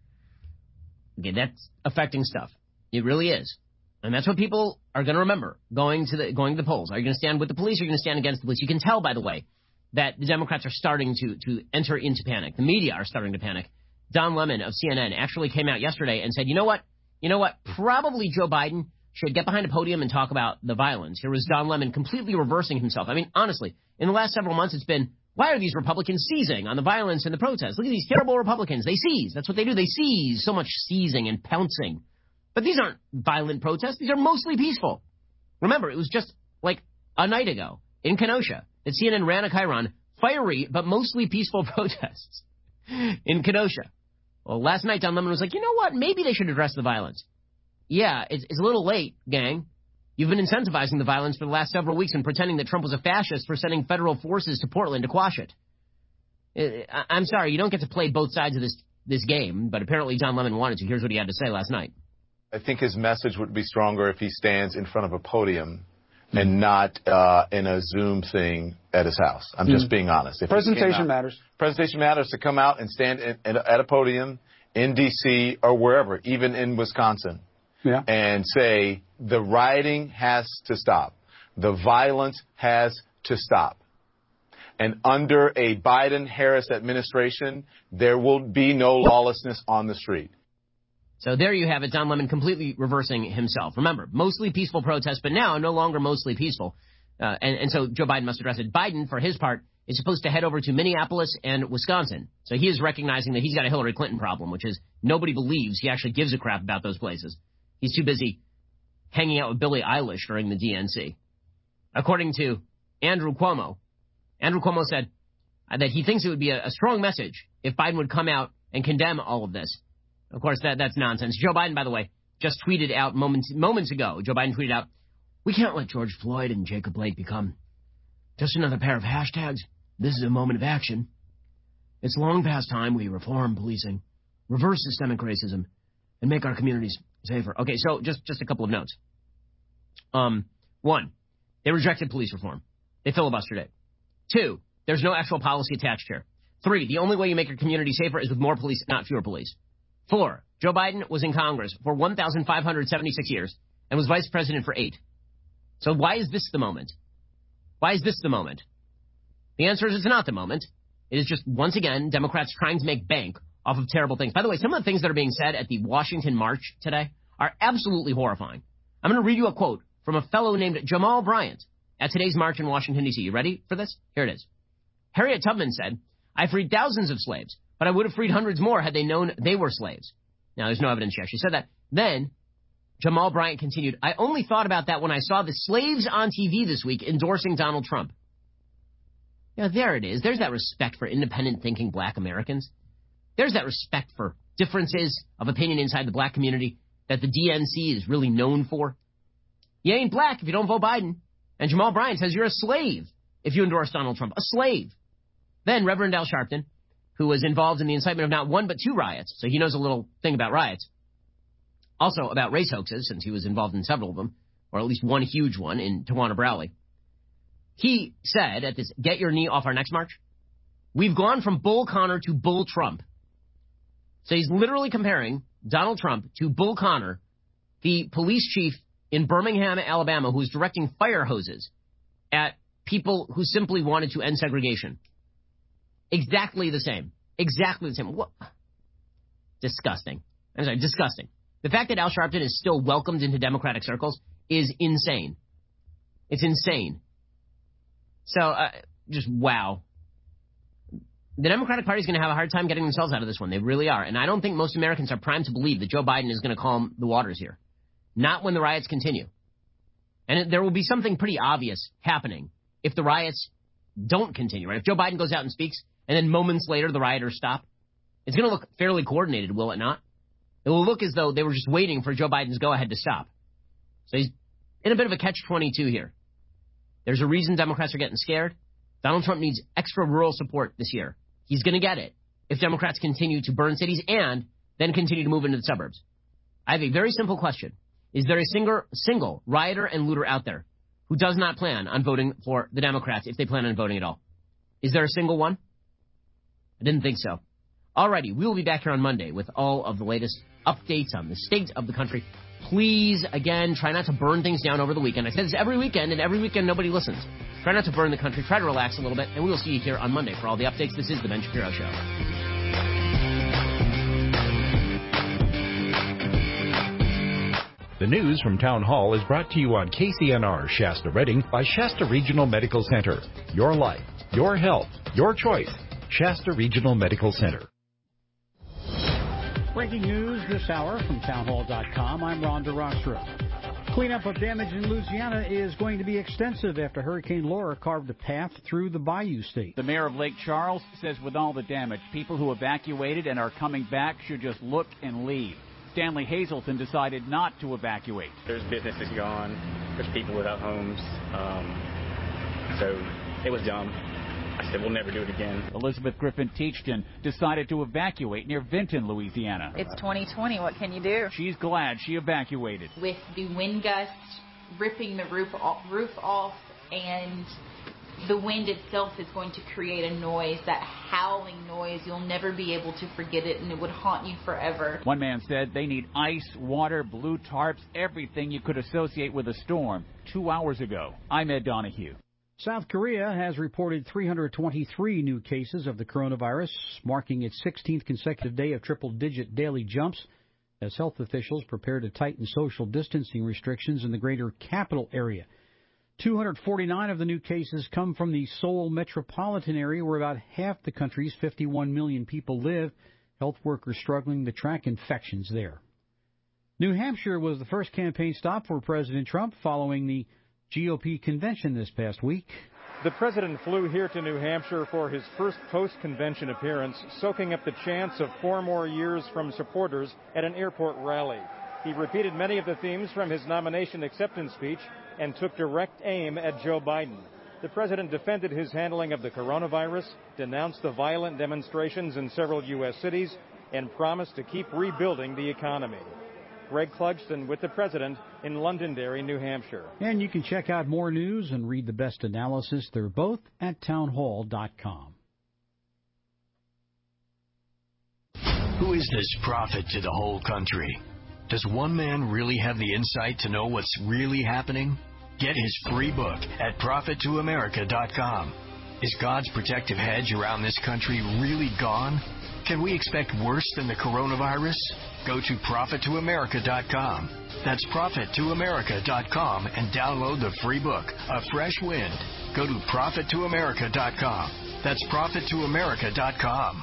Okay, that's affecting stuff. It really is. And that's what people are going to remember going to the going to the polls. Are you going to stand with the police or are you going to stand against the police? You can tell, by the way, that the Democrats are starting to, to enter into panic. The media are starting to panic. Don Lemon of C N N actually came out yesterday and said, you know what? You know what? Probably Joe Biden should get behind a podium and talk about the violence. Here was Don Lemon completely reversing himself. I mean, honestly, in the last several months, it's been, why are these Republicans seizing on the violence and the protests? Look at these terrible Republicans. They seize. That's what they do. They seize. So much seizing and pouncing. But these aren't violent protests. These are mostly peaceful. Remember, it was just like a night ago in Kenosha that C N N ran a chyron, fiery but mostly peaceful protests in Kenosha. Well, last night Don Lemon was like, you know what? Maybe they should address the violence. Yeah, it's, it's a little late, gang. You've been incentivizing the violence for the last several weeks and pretending that Trump was a fascist for sending federal forces to Portland to quash it. I'm sorry, you don't get to play both sides of this, this game, but apparently Don Lemon wanted to. Here's what he had to say last night. I think his message would be stronger if he stands in front of a podium and not uh, in a Zoom thing at his house. I'm just mm. being honest. If presentation out, matters. Presentation matters to come out and stand in, in, at a podium in D C or wherever, even in Wisconsin, yeah. and say the rioting has to stop. The violence has to stop. And under a Biden-Harris administration, there will be no lawlessness on the street. So there you have it, Don Lemon completely reversing himself. Remember, mostly peaceful protests, but now no longer mostly peaceful. Uh, and, and so Joe Biden must address it. Biden, for his part, is supposed to head over to Minneapolis and Wisconsin. So he is recognizing that he's got a Hillary Clinton problem, which is nobody believes he actually gives a crap about those places. He's too busy hanging out with Billie Eilish during the D N C. According to Andrew Cuomo, Andrew Cuomo said that he thinks it would be a, a strong message if Biden would come out and condemn all of this. Of course, that that's nonsense. Joe Biden, by the way, just tweeted out moments moments ago. Joe Biden tweeted out, we can't let George Floyd and Jacob Blake become just another pair of hashtags. This is a moment of action. It's long past time we reform policing, reverse systemic racism, and make our communities safer. Okay, so just, just a couple of notes. Um, one, they rejected police reform. They filibustered it. Two, there's no actual policy attached here. Three, the only way you make your community safer is with more police, not fewer police. Four, Joe Biden was in Congress for one thousand five hundred seventy-six years and was vice president for eight. So why is this the moment? Why is this the moment? The answer is it's not the moment. It is just, once again, Democrats trying to make bank off of terrible things. By the way, some of the things that are being said at the Washington March today are absolutely horrifying. I'm going to read you a quote from a fellow named Jamal Bryant at today's march in Washington, D C. You ready for this? Here it is. Harriet Tubman said, I freed thousands of slaves, but I would have freed hundreds more had they known they were slaves. Now, there's no evidence she actually said that. Then, Jamal Bryant continued, I only thought about that when I saw the slaves on T V this week endorsing Donald Trump. You know, there it is. There's that respect for independent thinking black Americans. There's that respect for differences of opinion inside the black community that the D N C is really known for. You ain't black if you don't vote Biden. And Jamal Bryant says you're a slave if you endorse Donald Trump. A slave. Then Reverend Al Sharpton, who was involved in the incitement of not one but two riots, so he knows a little thing about riots. Also about race hoaxes, since he was involved in several of them, or at least one huge one in Tawana Brawley. He said at this Get Your Knee Off Our Necks march, we've gone from Bull Connor to Bull Trump. So he's literally comparing Donald Trump to Bull Connor, the police chief in Birmingham, Alabama, who's directing fire hoses at people who simply wanted to end segregation. Exactly the same. Exactly the same. What? Disgusting. I'm sorry, disgusting. The fact that Al Sharpton is still welcomed into Democratic circles is insane. It's insane. So, uh, just wow. The Democratic Party is going to have a hard time getting themselves out of this one. They really are. And I don't think most Americans are primed to believe that Joe Biden is going to calm the waters here. Not when the riots continue. And it, there will be something pretty obvious happening if the riots don't continue, right? If Joe Biden goes out and speaks, and then moments later the rioters stop, it's going to look fairly coordinated, will it not? It will look as though they were just waiting for Joe Biden's go-ahead to stop. So he's in a bit of a catch twenty-two here. There's a reason Democrats are getting scared. Donald Trump needs extra rural support this year. He's going to get it if Democrats continue to burn cities and then continue to move into the suburbs. I have a very simple question. Is there a single, single rioter and looter out there who does not plan on voting for the Democrats if they plan on voting at all? Is there a single one? I didn't think so. Alrighty, we will be back here on Monday with all of the latest updates on the state of the country. Please, again, try not to burn things down over the weekend. I say this every weekend, and every weekend nobody listens. Try not to burn the country. Try to relax a little bit, and we will see you here on Monday for all the updates. This is The Ben Shapiro Show. The news from Town Hall is brought to you on K C N R Shasta Redding by Shasta Regional Medical Center. Your life, your health, your choice. Shasta Regional Medical Center. Breaking news this hour from town hall dot com. I'm Ron DeRostro. Cleanup of damage in Louisiana is going to be extensive after Hurricane Laura carved a path through the Bayou State. The mayor of Lake Charles says with all the damage, people who evacuated and are coming back should just look and leave. Stanley Hazelton decided not to evacuate. There's businesses gone. There's people without homes. Um, so it was dumb. I said, we'll never do it again. Elizabeth Griffin Teachton decided to evacuate near Vinton, Louisiana. It's twenty twenty. What can you do? She's glad she evacuated. With the wind gusts ripping the roof off, roof off and the wind itself is going to create a noise, that howling noise. You'll never be able to forget it, and it would haunt you forever. One man said they need ice, water, blue tarps, everything you could associate with a storm two hours ago. I'm Ed Donahue. South Korea has reported three hundred twenty-three new cases of the coronavirus, marking its sixteenth consecutive day of triple-digit daily jumps as health officials prepare to tighten social distancing restrictions in the greater capital area. two hundred forty-nine of the new cases come from the Seoul metropolitan area, where about half the country's fifty-one million people live. Health workers struggling to track infections there. New Hampshire was the first campaign stop for President Trump following the G O P convention this past week. The president flew here to New Hampshire for his first post-convention appearance, soaking up the chants of four more years from supporters at an airport rally. He repeated many of the themes from his nomination acceptance speech and took direct aim at Joe Biden. The president defended his handling of the coronavirus, denounced the violent demonstrations in several U S cities, and promised to keep rebuilding the economy. Greg Clugston with the president in Londonderry, New Hampshire. And you can check out more news and read the best analysis. They're both at town hall dot com. Who is this prophet to the whole country? Does one man really have the insight to know what's really happening? Get his free book at prophet to america dot com. Is God's protective hedge around this country really gone? Can we expect worse than the coronavirus? Go to prophet to america dot com. That's prophet to america dot com and download the free book, A Fresh Wind. Go to prophet to america dot com. That's prophet to america dot com.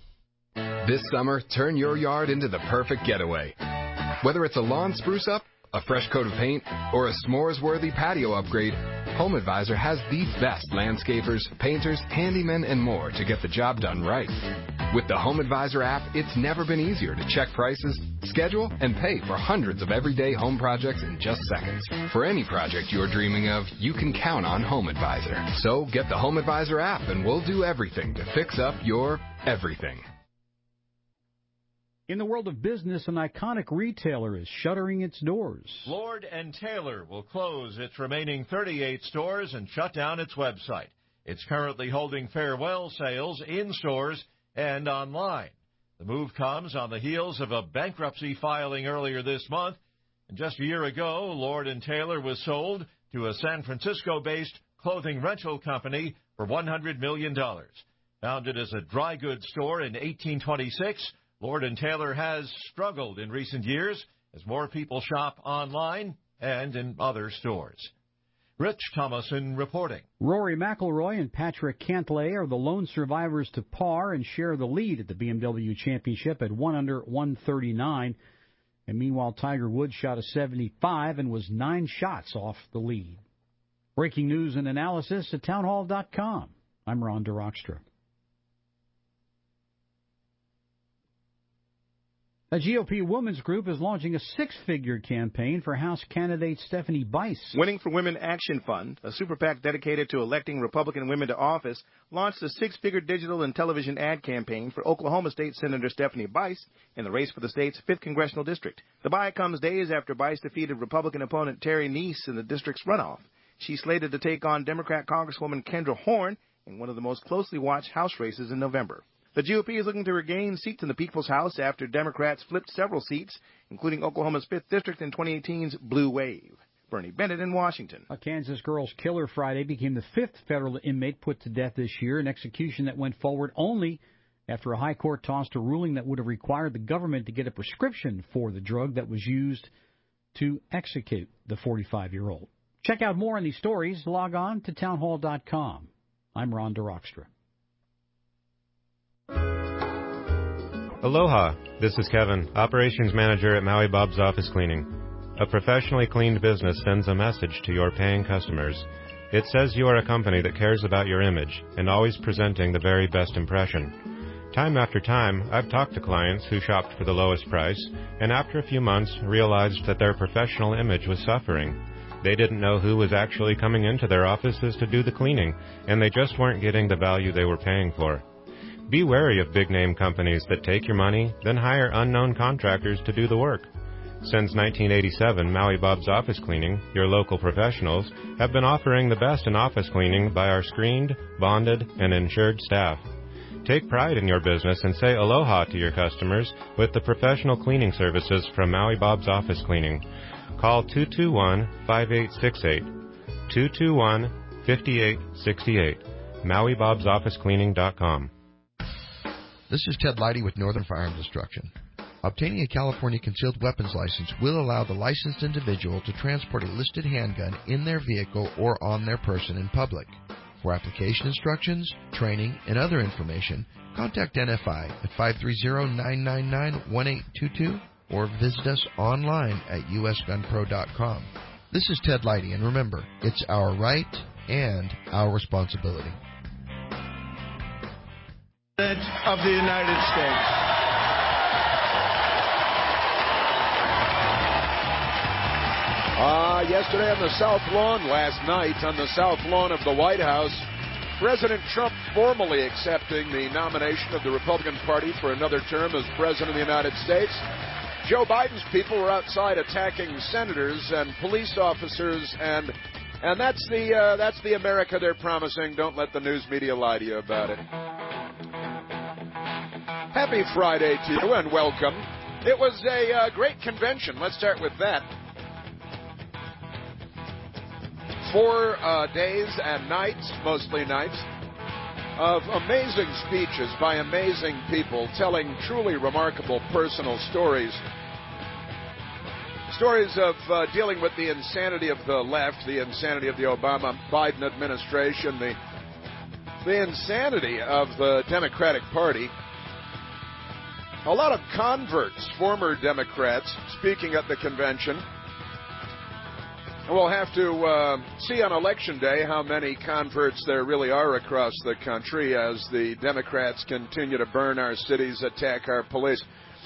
This summer, turn your yard into the perfect getaway. Whether it's a lawn spruce up a fresh coat of paint, or a s'mores-worthy patio upgrade, HomeAdvisor has the best landscapers, painters, handymen, and more to get the job done right. With the HomeAdvisor app, it's never been easier to check prices, schedule, and pay for hundreds of everyday home projects in just seconds. For any project you're dreaming of, you can count on HomeAdvisor. So get the HomeAdvisor app and we'll do everything to fix up your everything. In the world of business, an iconic retailer is shuttering its doors. Lord and Taylor will close its remaining thirty-eight stores and shut down its website. It's currently holding farewell sales in stores and online. The move comes on the heels of a bankruptcy filing earlier this month. And just a year ago, Lord and Taylor was sold to a San Francisco-based clothing rental company for one hundred million dollars. Founded as a dry goods store in eighteen twenty-six, Lord and Taylor has struggled in recent years as more people shop online and in other stores. Rich Thomason reporting. Rory McIlroy and Patrick Cantlay are the lone survivors to par and share the lead at the B M W Championship at one under one thirty-nine. And meanwhile, Tiger Woods shot a seventy-five and was nine shots off the lead. Breaking news and analysis at townhall dot com. I'm Ron DeRockstra. A G O P women's group is launching a six-figure campaign for House candidate Stephanie Bice. Winning for Women Action Fund, a super PAC dedicated to electing Republican women to office, launched a six-figure digital and television ad campaign for Oklahoma State Senator Stephanie Bice in the race for the state's fifth congressional district. The buy comes days after Bice defeated Republican opponent Terry Neese in the district's runoff. She's slated to take on Democrat Congresswoman Kendra Horn in one of the most closely watched House races in November. The G O P is looking to regain seats in the People's House after Democrats flipped several seats, including Oklahoma's fifth District in twenty eighteen's Blue Wave. Bernie Bennett in Washington. A Kansas girl's killer Friday became the fifth federal inmate put to death this year, an execution that went forward only after a high court tossed a ruling that would have required the government to get a prescription for the drug that was used to execute the forty-five-year-old. Check out more on these stories. Log on to townhall dot com. I'm Ron DeRockstra. Aloha, this is Kevin, Operations Manager at Maui Bob's Office Cleaning. A professionally cleaned business sends a message to your paying customers. It says you are a company that cares about your image and always presenting the very best impression. Time after time, I've talked to clients who shopped for the lowest price and after a few months realized that their professional image was suffering. They didn't know who was actually coming into their offices to do the cleaning, and they just weren't getting the value they were paying for. Be wary of big-name companies that take your money, then hire unknown contractors to do the work. Since nineteen eighty-seven, Maui Bob's Office Cleaning, your local professionals, have been offering the best in office cleaning by our screened, bonded, and insured staff. Take pride in your business and say aloha to your customers with the professional cleaning services from Maui Bob's Office Cleaning. Call two two one, five eight six eight, two two one, five eight six eight, maui bobs office cleaning dot com. This is Ted Leidy with Northern Firearms Instruction. Obtaining a California concealed weapons license will allow the licensed individual to transport a listed handgun in their vehicle or on their person in public. For application instructions, training, and other information, contact N F I at five three zero, nine nine nine, one eight two two or visit us online at u s gun pro dot com. This is Ted Leidy, and remember, it's our right and our responsibility. Of the United States. Uh, yesterday on the South Lawn, last night on the South Lawn of the White House, President Trump formally accepting the nomination of the Republican Party for another term as President of the United States. Joe Biden's people were outside attacking senators and police officers, and and that's the uh, that's the America they're promising. Don't let the news media lie to you about it. Happy Friday to you and welcome. It was a uh, great convention. Let's start with that. Four uh, days and nights, mostly nights, of amazing speeches by amazing people telling truly remarkable personal stories. Stories of uh, dealing with the insanity of the left, the insanity of the Obama-Biden administration, the, the insanity of the Democratic Party. A lot of converts, former Democrats, speaking at the convention. We'll have to uh, see on Election Day how many converts there really are across the country as the Democrats continue to burn our cities, attack our police,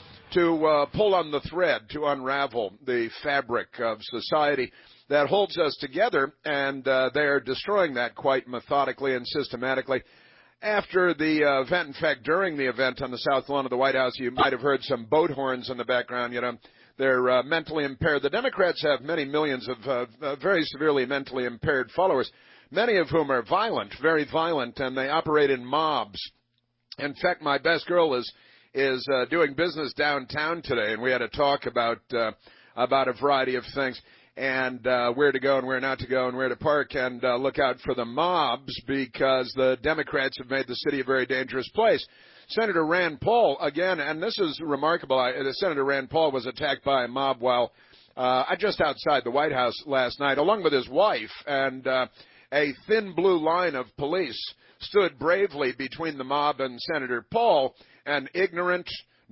to uh, pull on the thread, to unravel the fabric of society that holds us together, and uh, they're destroying that quite methodically and systematically. After the uh, event, in fact, during the event on the south lawn of the White House, you might have heard some boat horns in the background, you know. They're uh, mentally impaired. The Democrats have many millions of uh, uh, very severely mentally impaired followers, many of whom are violent, very violent, and they operate in mobs. In fact, my best girl is is uh, doing business downtown today, and we had a talk about uh, about a variety of things, and uh, where to go and where not to go and where to park, and uh, look out for the mobs because the Democrats have made the city a very dangerous place. Senator Rand Paul, again, and this is remarkable, I, Senator Rand Paul was attacked by a mob while uh, just outside the White House last night, along with his wife, and uh, a thin blue line of police stood bravely between the mob and Senator Paul, an ignorant,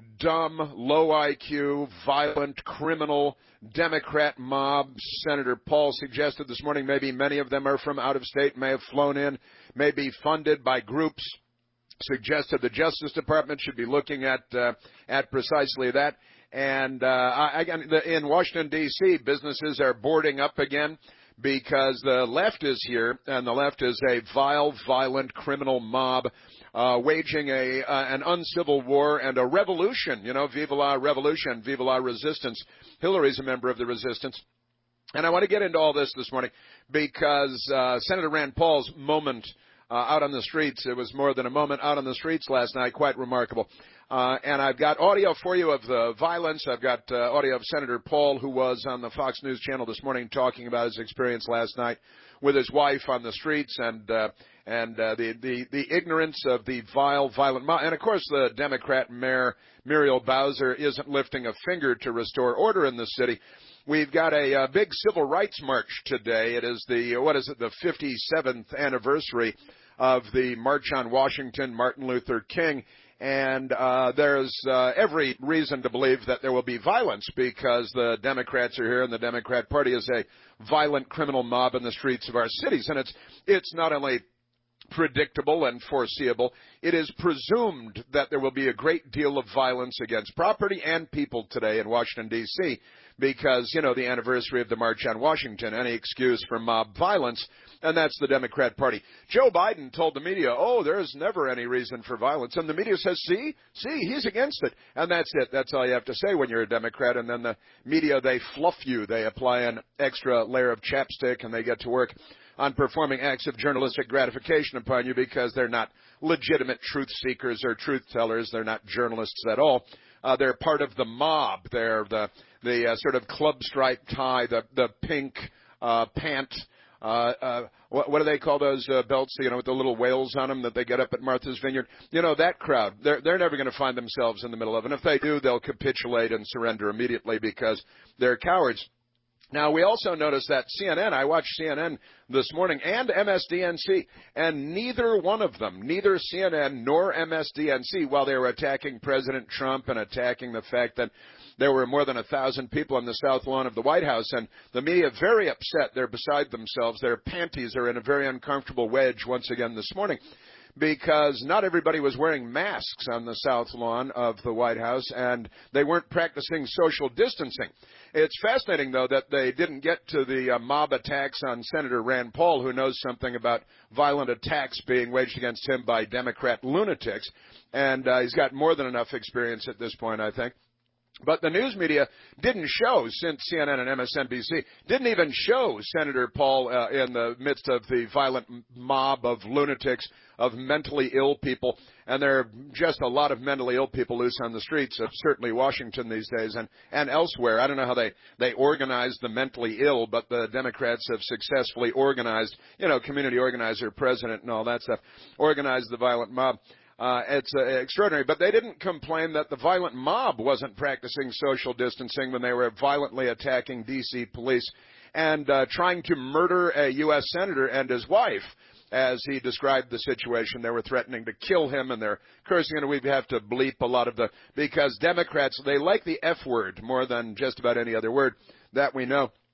dumb, low I Q, violent, criminal Democrat mob. Senator Paul suggested this morning maybe many of them are from out of state, may have flown in, may be funded by groups. Suggested the Justice Department should be looking at uh, at precisely that. And uh, I, I, in Washington, D C, businesses are boarding up again because the left is here, and the left is a vile, violent, criminal mob uh, waging a uh, an uncivil war and a revolution. You know, vive la revolution, vive la resistance. Hillary's a member of the resistance. And I want to get into all this this morning because uh, Senator Rand Paul's moment Uh, out on the streets. It was more than a moment out on the streets last night, quite remarkable. Uh, and I've got audio for you of the violence. I've got uh, audio of Senator Paul, who was on the Fox News channel this morning talking about his experience last night with his wife on the streets and uh, and uh, the, the, the ignorance of the vile, violent mob. And, of course, the Democrat mayor, Muriel Bowser, isn't lifting a finger to restore order in the city. We've got a, a big civil rights march today. It is the, what is it, the fifty-seventh anniversary of the March on Washington, Martin Luther King. And uh, there's uh, every reason to believe that there will be violence because the Democrats are here and the Democrat Party is a violent criminal mob in the streets of our cities. And it's it's not only predictable and foreseeable, it is presumed that there will be a great deal of violence against property and people today in Washington, D C because, you know, the anniversary of the March on Washington, any excuse for mob violence, and that's the Democrat Party. Joe Biden told the media, oh, there's never any reason for violence. And the media says, see, see, he's against it. And that's it. That's all you have to say when you're a Democrat. And then the media, they fluff you. They apply an extra layer of chapstick, and they get to work on performing acts of journalistic gratification upon you because they're not legitimate truth seekers or truth tellers. They're not journalists at all. Uh, they're part of the mob. They're the the uh, sort of club stripe tie, the the pink uh, pant. Uh, uh, what, what do they call those uh, belts? You know, with the little whales on them that they get up at Martha's Vineyard. You know, that crowd. They're they're never going to find themselves in the middle of it. And if they do, they'll capitulate and surrender immediately because they're cowards. Now, we also noticed that C N N, I watched C N N this morning, and M S D N C, and neither one of them, neither C N N nor M S D N C, while they were attacking President Trump and attacking the fact that there were more than a thousand people on the south lawn of the White House, and the media very upset. They're beside themselves. Their panties are in a very uncomfortable wedge once again this morning, because not everybody was wearing masks on the south lawn of the White House, and they weren't practicing social distancing. It's fascinating, though, that they didn't get to the uh, mob attacks on Senator Rand Paul, who knows something about violent attacks being waged against him by Democrat lunatics, and uh, he's got more than enough experience at this point, I think. But the news media didn't show, since C N N and M S N B C, didn't even show Senator Paul uh, in the midst of the violent mob of lunatics, of mentally ill people. And there are just a lot of mentally ill people loose on the streets of certainly Washington these days and, and elsewhere. I don't know how they, they organize the mentally ill, but the Democrats have successfully organized, you know, community organizer, president and all that stuff, organized the violent mob. Uh, it's uh, extraordinary, but they didn't complain that the violent mob wasn't practicing social distancing when they were violently attacking D C police and uh, trying to murder a U S senator and his wife. As he described the situation, they were threatening to kill him, and they're cursing, and we have to bleep a lot of the, because Democrats, they like the F word more than just about any other word that we know.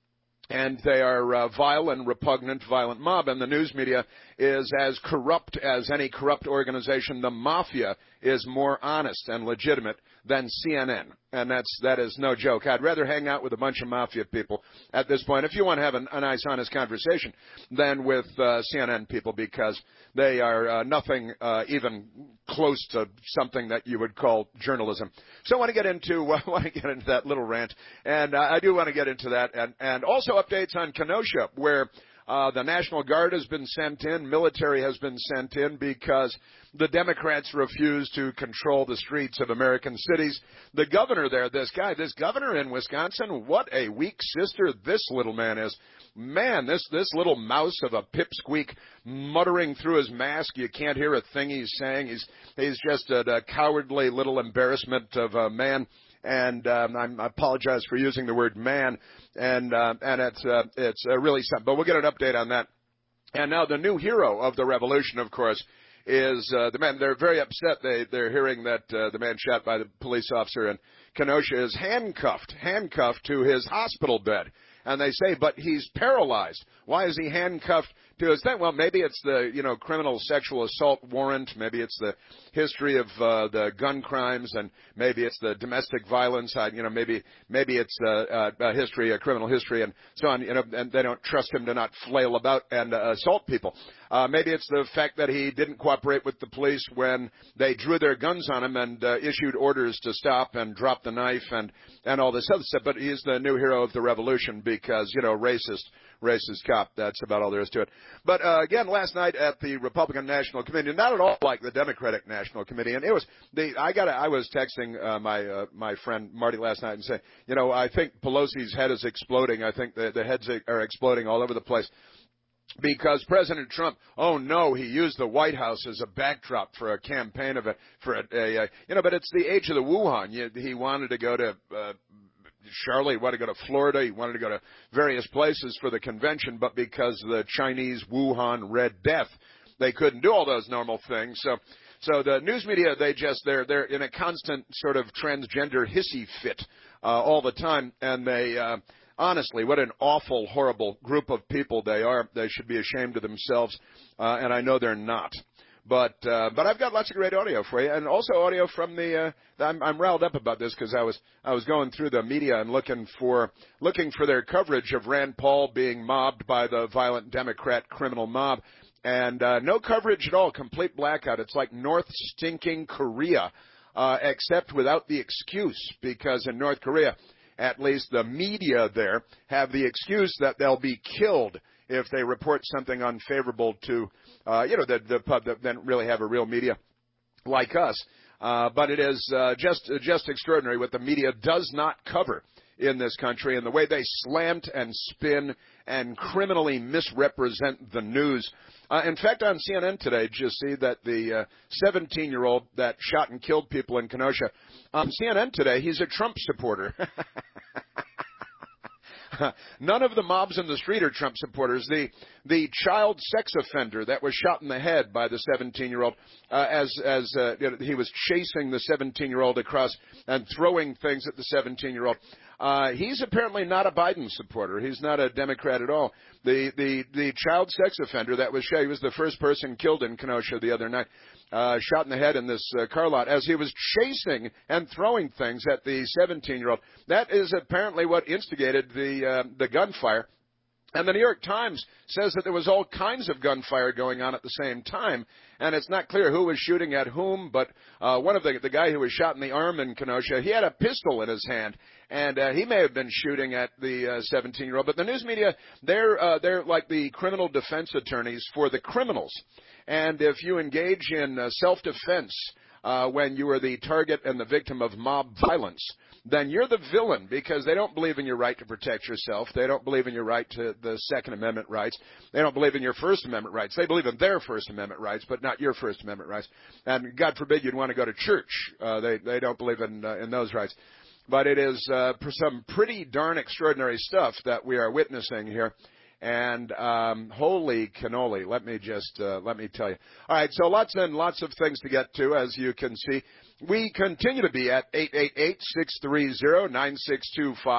And they are uh, vile and repugnant, violent mob. And the news media is as corrupt as any corrupt organization. The mafia is more honest and legitimate than C N N. And that's, that is no joke. I'd rather hang out with a bunch of mafia people at this point, if you want to have an, a nice, honest conversation, than with uh, C N N people, because they are uh, nothing uh, even close to something that you would call journalism. So I want to get into uh, I want to get into that little rant, and uh, I do want to get into that, and, and also updates on Kenosha, where uh, the National Guard has been sent in, military has been sent in, because the Democrats refuse to control the streets of American cities. The governor there, this guy, this governor in Wisconsin, what a weak sister this little man is. Man, this, this little mouse of a pipsqueak muttering through his mask. You can't hear a thing he's saying. He's, he's just a, a cowardly little embarrassment of a man. And um, I'm, I apologize for using the word man. And, uh, and it's, uh, it's uh, really something. But we'll get an update on that. And now the new hero of the revolution, of course, is uh, the man. They're very upset. They, they're hearing that uh, the man shot by the police officer in Kenosha is handcuffed, handcuffed to his hospital bed. And they say, but he's paralyzed. Why is he handcuffed to his thing? Well, maybe it's the, you know, criminal sexual assault warrant. Maybe it's the history of uh, the gun crimes, and maybe it's the domestic violence. I, you know, maybe maybe it's uh, a history, a criminal history, and so on. You know, and they don't trust him to not flail about and uh, assault people. Uh, maybe it's the fact that he didn't cooperate with the police when they drew their guns on him and uh, issued orders to stop and drop the knife and and all this other stuff. But he's the new hero of the revolution because, you know, racist, racist cop. That's about all there is to it. But uh, again, last night at the Republican National Committee, not at all like the Democratic National Committee, and it was the I got I was texting uh, my uh, my friend Marty last night and saying, you know, I think Pelosi's head is exploding. I think the the heads are exploding all over the place. Because President Trump, oh no, he used the White House as a backdrop for a campaign of a, for a, a, a you know, but it's the age of the Wuhan. You, he wanted to go to, uh, Charlotte, he wanted to go to Florida, he wanted to go to various places for the convention, but because the Chinese Wuhan Red Death, they couldn't do all those normal things. So, so the news media, they just, they're, they're in a constant sort of transgender hissy fit, uh, all the time, and they, uh, honestly, what an awful, horrible group of people they are. They should be ashamed of themselves, uh, and I know they're not. But uh, but I've got lots of great audio for you, and also audio from the. Uh, I'm, I'm riled up about this because I was I was going through the media and looking for looking for their coverage of Rand Paul being mobbed by the violent Democrat criminal mob, and uh, no coverage at all. Complete blackout. It's like North stinking Korea, uh, except without the excuse, because in North Korea, at least the media there have the excuse that they'll be killed if they report something unfavorable to, uh, you know, the, the pub that then really have a real media like us. Uh, but it is uh, just just extraordinary what the media does not cover in this country, and the way they slant and spin and criminally misrepresent the news. Uh, in fact, on C N N today, did you see that the uh, seventeen-year-old that shot and killed people in Kenosha, on C N N today, he's a Trump supporter. None of the mobs in the street are Trump supporters. The the child sex offender that was shot in the head by the seventeen-year-old uh, as as uh, he was chasing the seventeen-year-old across and throwing things at the seventeen-year-old. Uh, he's apparently not a Biden supporter. He's not a Democrat at all. The the the child sex offender that was shot, he was the first person killed in Kenosha the other night, uh, shot in the head in this uh, car lot as he was chasing and throwing things at the seventeen-year-old. That is apparently what instigated the uh, the gunfire. And the New York Times says that there was all kinds of gunfire going on at the same time, and it's not clear who was shooting at whom, but uh, one of the, the guy who was shot in the arm in Kenosha, he had a pistol in his hand, and uh, he may have been shooting at the uh, seventeen-year-old. But the news media, they're, uh, they're like the criminal defense attorneys for the criminals. And if you engage in uh, self-defense uh, when you are the target and the victim of mob violence, then you're the villain, because they don't believe in your right to protect yourself. They don't believe in your right to the Second Amendment rights. They don't believe in your First Amendment rights. They believe in their First Amendment rights, but not your First Amendment rights. And God forbid you'd want to go to church. Uh, they, they don't believe in, uh, in those rights. But it is uh, some pretty darn extraordinary stuff that we are witnessing here. And um, holy cannoli, let me just uh, let me tell you. All right, so lots and lots of things to get to, as you can see. We continue to be at eight eight eight, six three zero, nine six two five.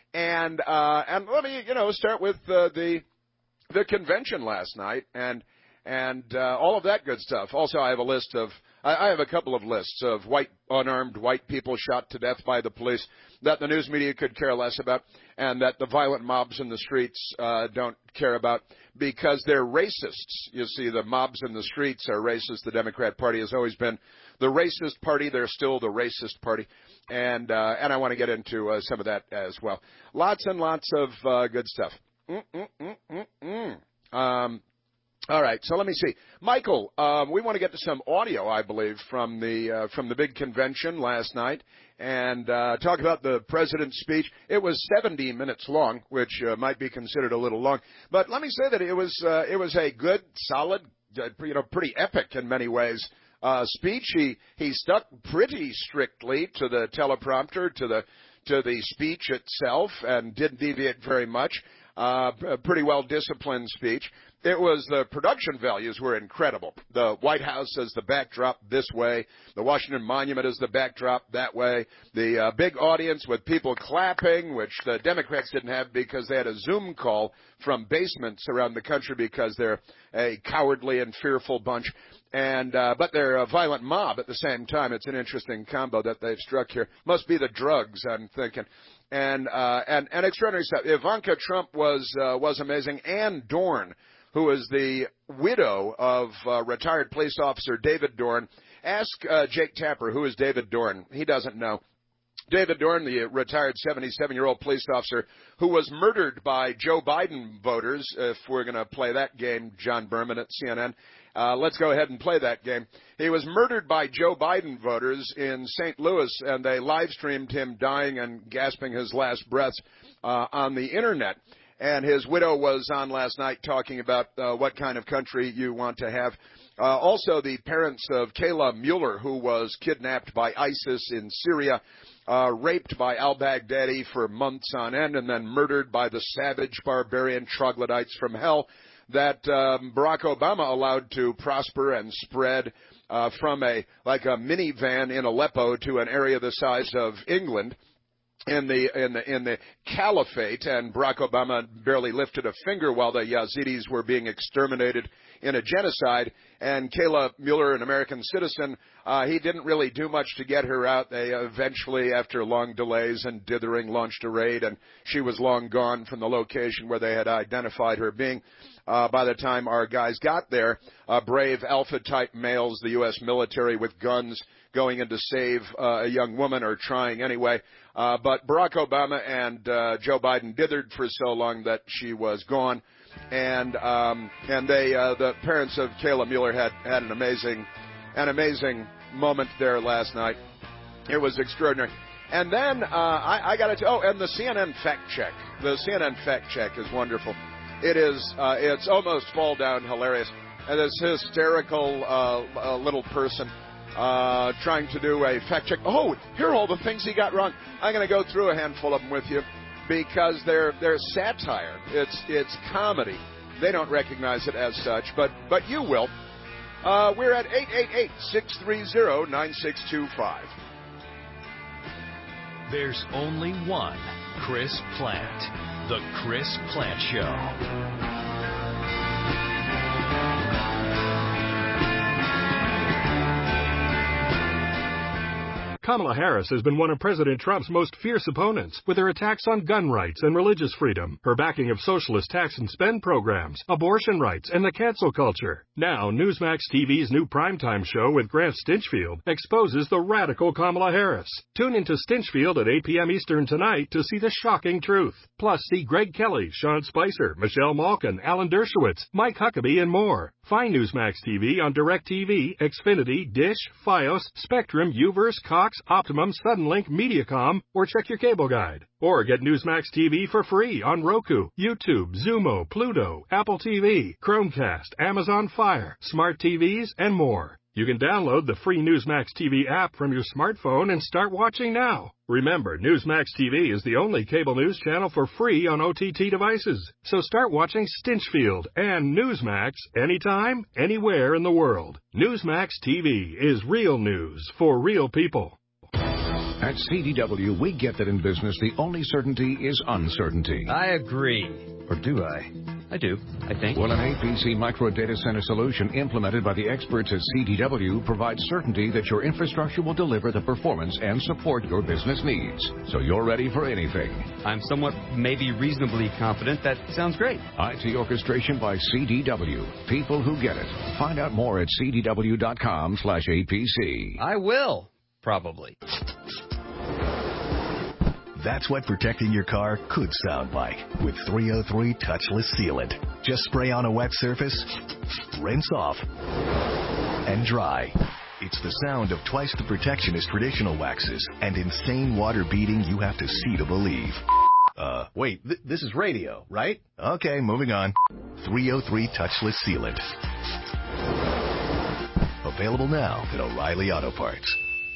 And uh, and let me, you know, start with uh, the the convention last night and and uh, all of that good stuff. Also, I have a list of I, I have a couple of lists of white unarmed white people shot to death by the police that the news media could care less about, and that the violent mobs in the streets uh, don't care about because they're racists. You see, the mobs in the streets are racist. The Democrat Party has always been the racist party. They're still the racist party. And uh, and I want to get into uh, some of that as well. Lots and lots of uh, good stuff. Mm-mm-mm-mm-mm. Um, all right, so let me see. Michael, um, we want to get to some audio, I believe, from the uh, from the big convention last night and uh, talk about the president's speech. It was seventy minutes long, which uh, might be considered a little long. But let me say that it was uh, it was a good, solid, uh, you know, pretty epic in many ways uh, speech. He he stuck pretty strictly to the teleprompter, to the to the speech itself, and didn't deviate very much. Uh, a pretty well-disciplined speech. It was the production values were incredible. The White House as the backdrop this way. The Washington Monument as the backdrop that way. The uh, big audience with people clapping, which the Democrats didn't have because they had a Zoom call from basements around the country because they're a cowardly and fearful bunch. And uh, but they're a violent mob at the same time. It's an interesting combo that they've struck here. Must be the drugs, I'm thinking. And uh, and and extraordinary stuff. Ivanka Trump was uh, was amazing. Ann Dorn, who is the widow of uh, retired police officer David Dorn. Ask uh, Jake Tapper, who is David Dorn. He doesn't know. David Dorn, the retired seventy-seven-year-old police officer who was murdered by Joe Biden voters, if we're going to play that game, John Berman at C N N. Uh, let's go ahead and play that game. He was murdered by Joe Biden voters in Saint Louis, and they live-streamed him dying and gasping his last breaths uh, on the Internet. And his widow was on last night talking about uh, what kind of country you want to have. Uh, also, the parents of Kayla Mueller, who was kidnapped by ISIS in Syria, uh, raped by al-Baghdadi for months on end, and then murdered by the savage, barbarian troglodytes from hell that um, Barack Obama allowed to prosper and spread uh, from a like a minivan in Aleppo to an area the size of England in the in the in the caliphate, and Barack Obama barely lifted a finger while the Yazidis were being exterminated in a genocide. And Kayla Mueller, an American citizen, uh, he didn't really do much to get her out. They eventually, after long delays and dithering, launched a raid, and she was long gone from the location where they had identified her being. Uh, by the time our guys got there, uh, brave Alpha-type males, the U S military with guns, going in to save uh, a young woman, or trying anyway. Uh, but Barack Obama and uh, Joe Biden dithered for so long that she was gone. And um, and they uh, the parents of Kayla Mueller had, had an amazing an amazing moment there last night. It was extraordinary. And then uh, I, I got to oh, and the C N N fact check. The C N N fact check is wonderful. It is uh, it's almost fall down hilarious. And this hysterical uh, uh, little person uh, trying to do a fact check. Oh, here are all the things he got wrong. I'm going to go through a handful of them with you, because they're they're satire. It's it's comedy. They don't recognize it as such, but but you will. Uh, we're at eight eight eight, six three zero, nine six two five. There's only one Chris Plante, the Chris Plante Show. Kamala Harris has been one of President Trump's most fierce opponents, with her attacks on gun rights and religious freedom, her backing of socialist tax and spend programs, abortion rights, and the cancel culture. Now, Newsmax T V's new primetime show with Grant Stinchfield exposes the radical Kamala Harris. Tune into Stinchfield at eight p.m. Eastern tonight to see the shocking truth. Plus, see Greg Kelly, Sean Spicer, Michelle Malkin, Alan Dershowitz, Mike Huckabee, and more. Find Newsmax T V on DirecTV, Xfinity, Dish, Fios, Spectrum, Uverse, Cox, Optimum, Suddenlink, Mediacom, or check your cable guide. Or get Newsmax T V for free on Roku, YouTube, Zumo, Pluto, Apple T V, Chromecast, Amazon Fire, Smart T Vs, and more. You can download the free Newsmax T V app from your smartphone and start watching now. Remember, Newsmax T V is the only cable news channel for free on O T T devices. So start watching Stinchfield and Newsmax anytime, anywhere in the world. Newsmax T V is real news for real people. At C D W, we get that in business, the only certainty is uncertainty. I agree. Or do I? I do, I think. Well, an A P C micro data center solution implemented by the experts at C D W provides certainty that your infrastructure will deliver the performance and support your business needs. So you're ready for anything. I'm somewhat, maybe reasonably confident. That sounds great. I T orchestration by C D W. People who get it. Find out more at c d w dot com slash A P C. I will, probably. That's what protecting your car could sound like with three oh three Touchless Sealant. Just spray on a wet surface, rinse off, and dry. It's the sound of twice the protection as traditional waxes and insane water beating you have to see to believe. Uh, wait, th- this is radio, right? Okay, moving on. three oh three Touchless Sealant. Available now at O'Reilly Auto Parts.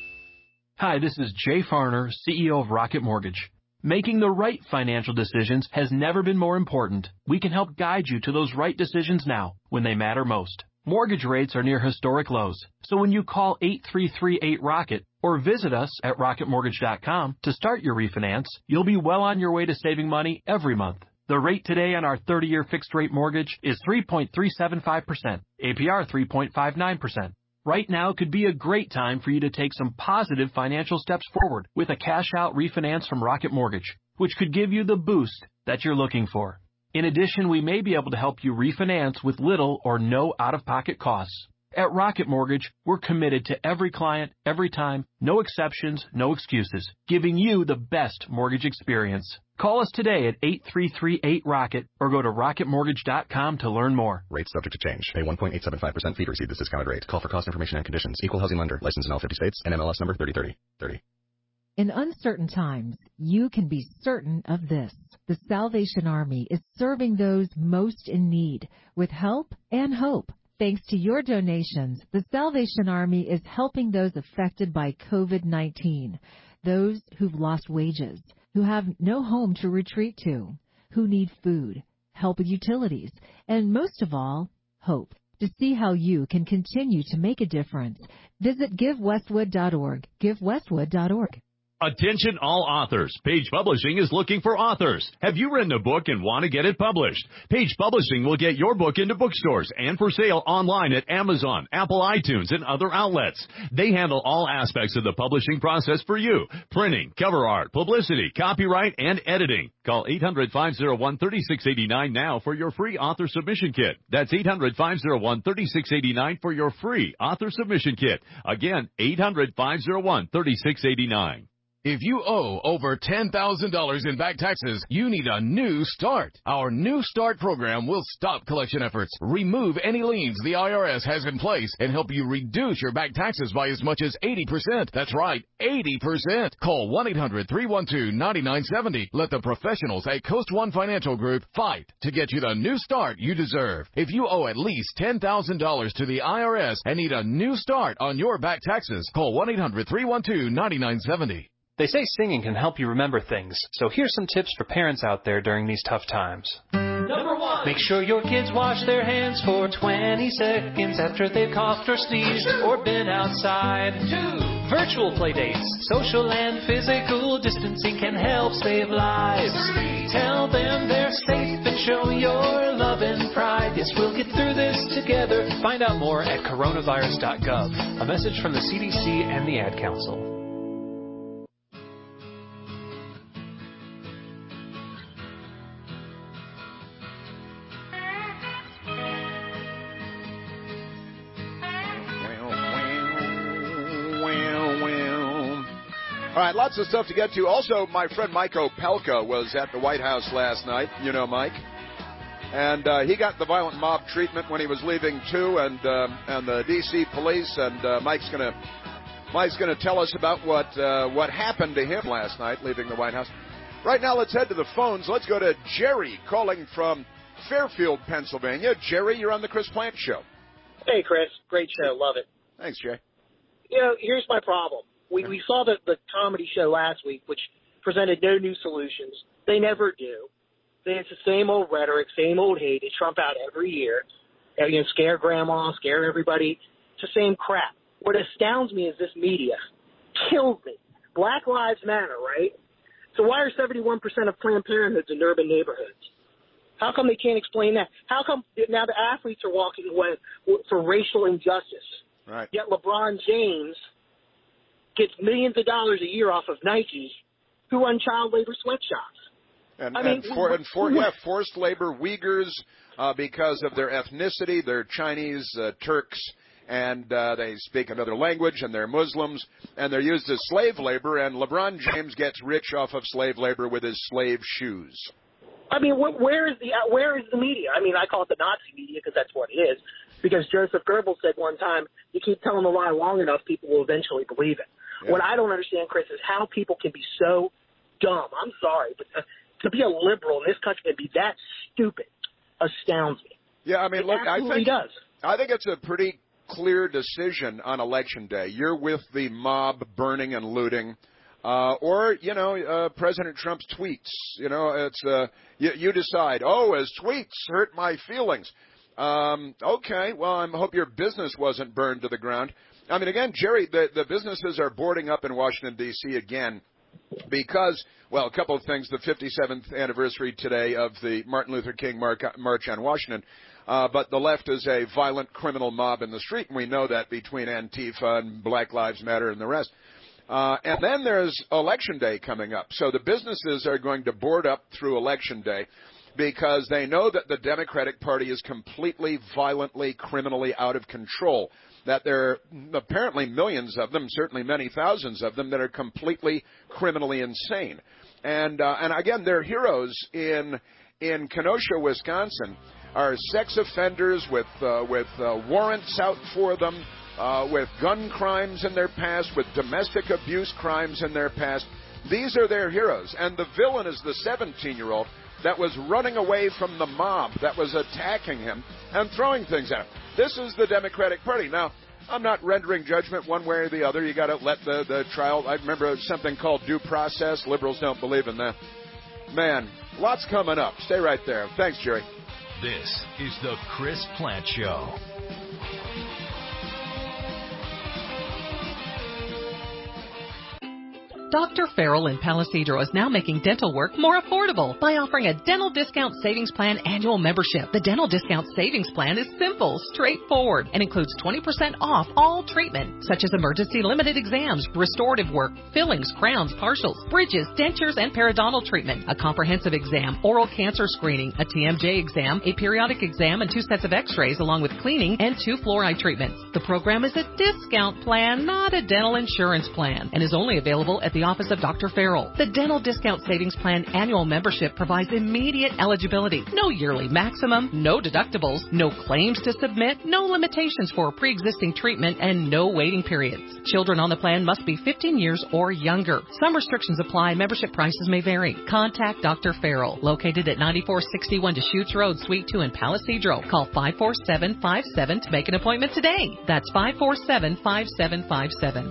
Hi, this is Jay Farner, C E O of Rocket Mortgage. Making the right financial decisions has never been more important. We can help guide you to those right decisions now, when they matter most. Mortgage rates are near historic lows, so when you call eight three three eight ROCKET or visit us at rocket mortgage dot com to start your refinance, you'll be well on your way to saving money every month. The rate today on our thirty-year fixed-rate mortgage is three point three seven five percent, A P R three point five nine percent. Right now could be a great time for you to take some positive financial steps forward with a cash-out refinance from Rocket Mortgage, which could give you the boost that you're looking for. In addition, we may be able to help you refinance with little or no out-of-pocket costs. At Rocket Mortgage, we're committed to every client, every time, no exceptions, no excuses, giving you the best mortgage experience. Call us today at eight three three eight ROCKET or go to rocket mortgage dot com to learn more. Rates subject to change. Pay one point eight seven five percent fee to receive this discounted rate. Call for cost information and conditions. Equal housing lender. Licensed in all fifty states. N M L S number thirty thirty. thirty. In uncertain times, you can be certain of this. The Salvation Army is serving those most in need with help and hope. Thanks to your donations, the Salvation Army is helping those affected by COVID nineteen, those who've lost wages, who have no home to retreat to, who need food, help with utilities, and most of all, hope. To see how you can continue to make a difference, visit give westwood dot org. give westwood dot org. Attention all authors. Page Publishing is looking for authors. Have you written a book and want to get it published? Page Publishing will get your book into bookstores and for sale online at Amazon, Apple iTunes, and other outlets. They handle all aspects of the publishing process for you. Printing, cover art, publicity, copyright, and editing. Call eight hundred, five oh one, three six eight nine now for your free author submission kit. That's eight hundred, five oh one, three six eight nine for your free author submission kit. Again, eight hundred, five oh one, three six eight nine. If you owe over ten thousand dollars in back taxes, you need a new start. Our New Start program will stop collection efforts, remove any liens the I R S has in place, and help you reduce your back taxes by as much as eighty percent. That's right, eighty percent. Call one eight hundred, three one two, nine nine seven zero. Let the professionals at Coast One Financial Group fight to get you the new start you deserve. If you owe at least ten thousand dollars to the I R S and need a new start on your back taxes, call one eight hundred, three one two, nine nine seven zero. They say singing can help you remember things, so here's some tips for parents out there during these tough times. Number one. Make sure your kids wash their hands for twenty seconds after they've coughed or sneezed or been outside. Two. Virtual play dates, social and physical distancing can help save lives. Three. Tell them they're safe and show your love and pride. Yes, we'll get through this together. Find out more at coronavirus dot gov. A message from the C D C and the Ad Council. All right, lots of stuff to get to. Also, my friend Mike Opelka was at the White House last night. You know Mike. And uh, he got the violent mob treatment when he was leaving, too, and um, and the D C police. And uh, Mike's going to Mike's gonna tell us about what uh, what happened to him last night leaving the White House. Right now, let's head to the phones. Let's go to Jerry calling from Fairfield, Pennsylvania. Jerry, you're on the Chris Plante Show. Hey, Chris. Great show. Love it. Thanks, Jay. You know, here's my problem. We we saw the, the comedy show last week, which presented no new solutions. They never do. It's the same old rhetoric, same old hate. They trump out every year. You know, scare grandma, scare everybody. It's the same crap. What astounds me is this media kills me Black Lives Matter, right? So why are seventy-one percent of Planned Parenthoods in urban neighborhoods? How come they can't explain that? How come now the athletes are walking away for racial injustice? Right. Yet LeBron James gets millions of dollars a year off of Nike, who run child labor sweatshops. And, I mean, and, for, and for, yeah, forced labor, Uyghurs, uh, because of their ethnicity, they're Chinese, uh, Turks, and uh, they speak another language, and they're Muslims, and they're used as slave labor, and LeBron James gets rich off of slave labor with his slave shoes. I mean, wh- where is the where is the media? I mean, I call it the Nazi media because that's what it is. Because Joseph Goebbels said one time, you keep telling a lie long enough, people will eventually believe it. Yeah. What I don't understand, Chris, is how people can be so dumb. I'm sorry, but to, to be a liberal in this country and be that stupid astounds me. Yeah, I mean, it look, I think does. I think it's a pretty clear decision on Election Day. You're with the mob burning and looting. Uh, or, you know, uh, President Trump's tweets. You know, it's uh, you, you decide, oh, his tweets hurt my feelings. Um, okay, well, I hope your business wasn't burned to the ground. I mean, again, Jerry, the, the businesses are boarding up in Washington, D C again because, well, a couple of things. The fifty-seventh anniversary today of the Martin Luther King March on Washington. Uh, but the left is a violent criminal mob in the street, and we know that between Antifa and Black Lives Matter and the rest. Uh, and then there's Election Day coming up. So the businesses are going to board up through Election Day because they know that the Democratic Party is completely, violently, criminally out of control, that there are apparently millions of them, certainly many thousands of them, that are completely criminally insane. And, uh, and again, their heroes in, in Kenosha, Wisconsin, are sex offenders with, uh, with uh, warrants out for them, Uh, with gun crimes in their past, with domestic abuse crimes in their past. These are their heroes. And the villain is the seventeen-year-old that was running away from the mob that was attacking him and throwing things at him. This is the Democratic Party. Now, I'm not rendering judgment one way or the other. You got to let the, the trial. I remember something called due process. Liberals don't believe in that. Man, lots coming up. Stay right there. Thanks, Jerry. This is the Chris Plante Show. Doctor Farrell in Palisadro is now making dental work more affordable by offering a Dental Discount Savings Plan annual membership. The Dental Discount Savings Plan is simple, straightforward, and includes twenty percent off all treatment, such as emergency limited exams, restorative work, fillings, crowns, partials, bridges, dentures, and periodontal treatment, a comprehensive exam, oral cancer screening, a T M J exam, a periodic exam, and two sets of x-rays, along with cleaning and two fluoride treatments. The program is a discount plan, not a dental insurance plan, and is only available at the office of Doctor Farrell. The Dental Discount Savings Plan annual membership provides immediate eligibility. No yearly maximum, no deductibles, no claims to submit, no limitations for pre-existing treatment, and no waiting periods. Children on the plan must be fifteen years or younger. Some restrictions apply. Membership prices may vary. Contact Doctor Farrell, located at ninety-four sixty-one Deschutes Road, Suite two in Palisadro. Call five four seven five seven to make an appointment today. That's five four seven five seven five seven.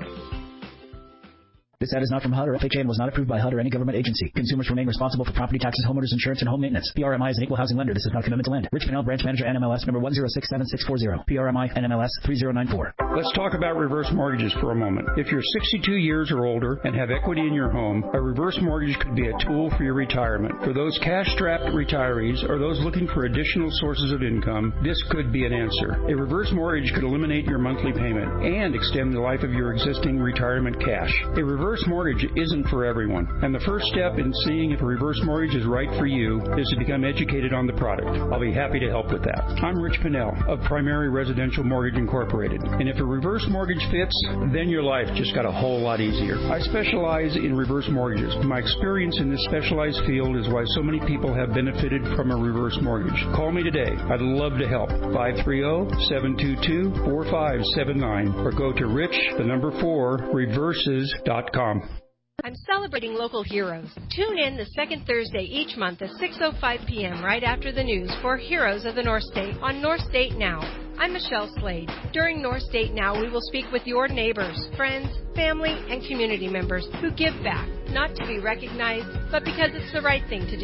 This ad is not from H U D or F H A and was not approved by H U D or any government agency. Consumers remain responsible for property taxes, homeowners insurance, and home maintenance. P R M I is an equal housing lender. This is not a commitment to lend. Rich Pinnell, Branch Manager, N M L S, number one zero six seven six four zero. P R M I, N M L S, three zero nine four. Let's talk about reverse mortgages for a moment. If you're sixty-two years or older and have equity in your home, a reverse mortgage could be a tool for your retirement. For those cash-strapped retirees or those looking for additional sources of income, this could be an answer. A reverse mortgage could eliminate your monthly payment and extend the life of your existing retirement cash. A reverse mortgage is isn't for everyone, and the first step in seeing if a reverse mortgage is right for you is to become educated on the product. I'll be happy to help with that. I'm Rich Pinnell of Primary Residential Mortgage Incorporated, and if a reverse mortgage fits, then your life just got a whole lot easier. I specialize in reverse mortgages. My experience in this specialized field is why so many people have benefited from a reverse mortgage. Call me today. I'd love to help. five three zero, seven two two, four five seven nine or go to rich, the number four, reverses dot com. I'm celebrating local heroes. Tune in the second Thursday each month at six oh five p.m. right after the news for Heroes of the North State on North State Now. I'm Michelle Slade. During North State Now, we will speak with your neighbors, friends, family, and community members who give back, not to be recognized, but because it's the right thing to do.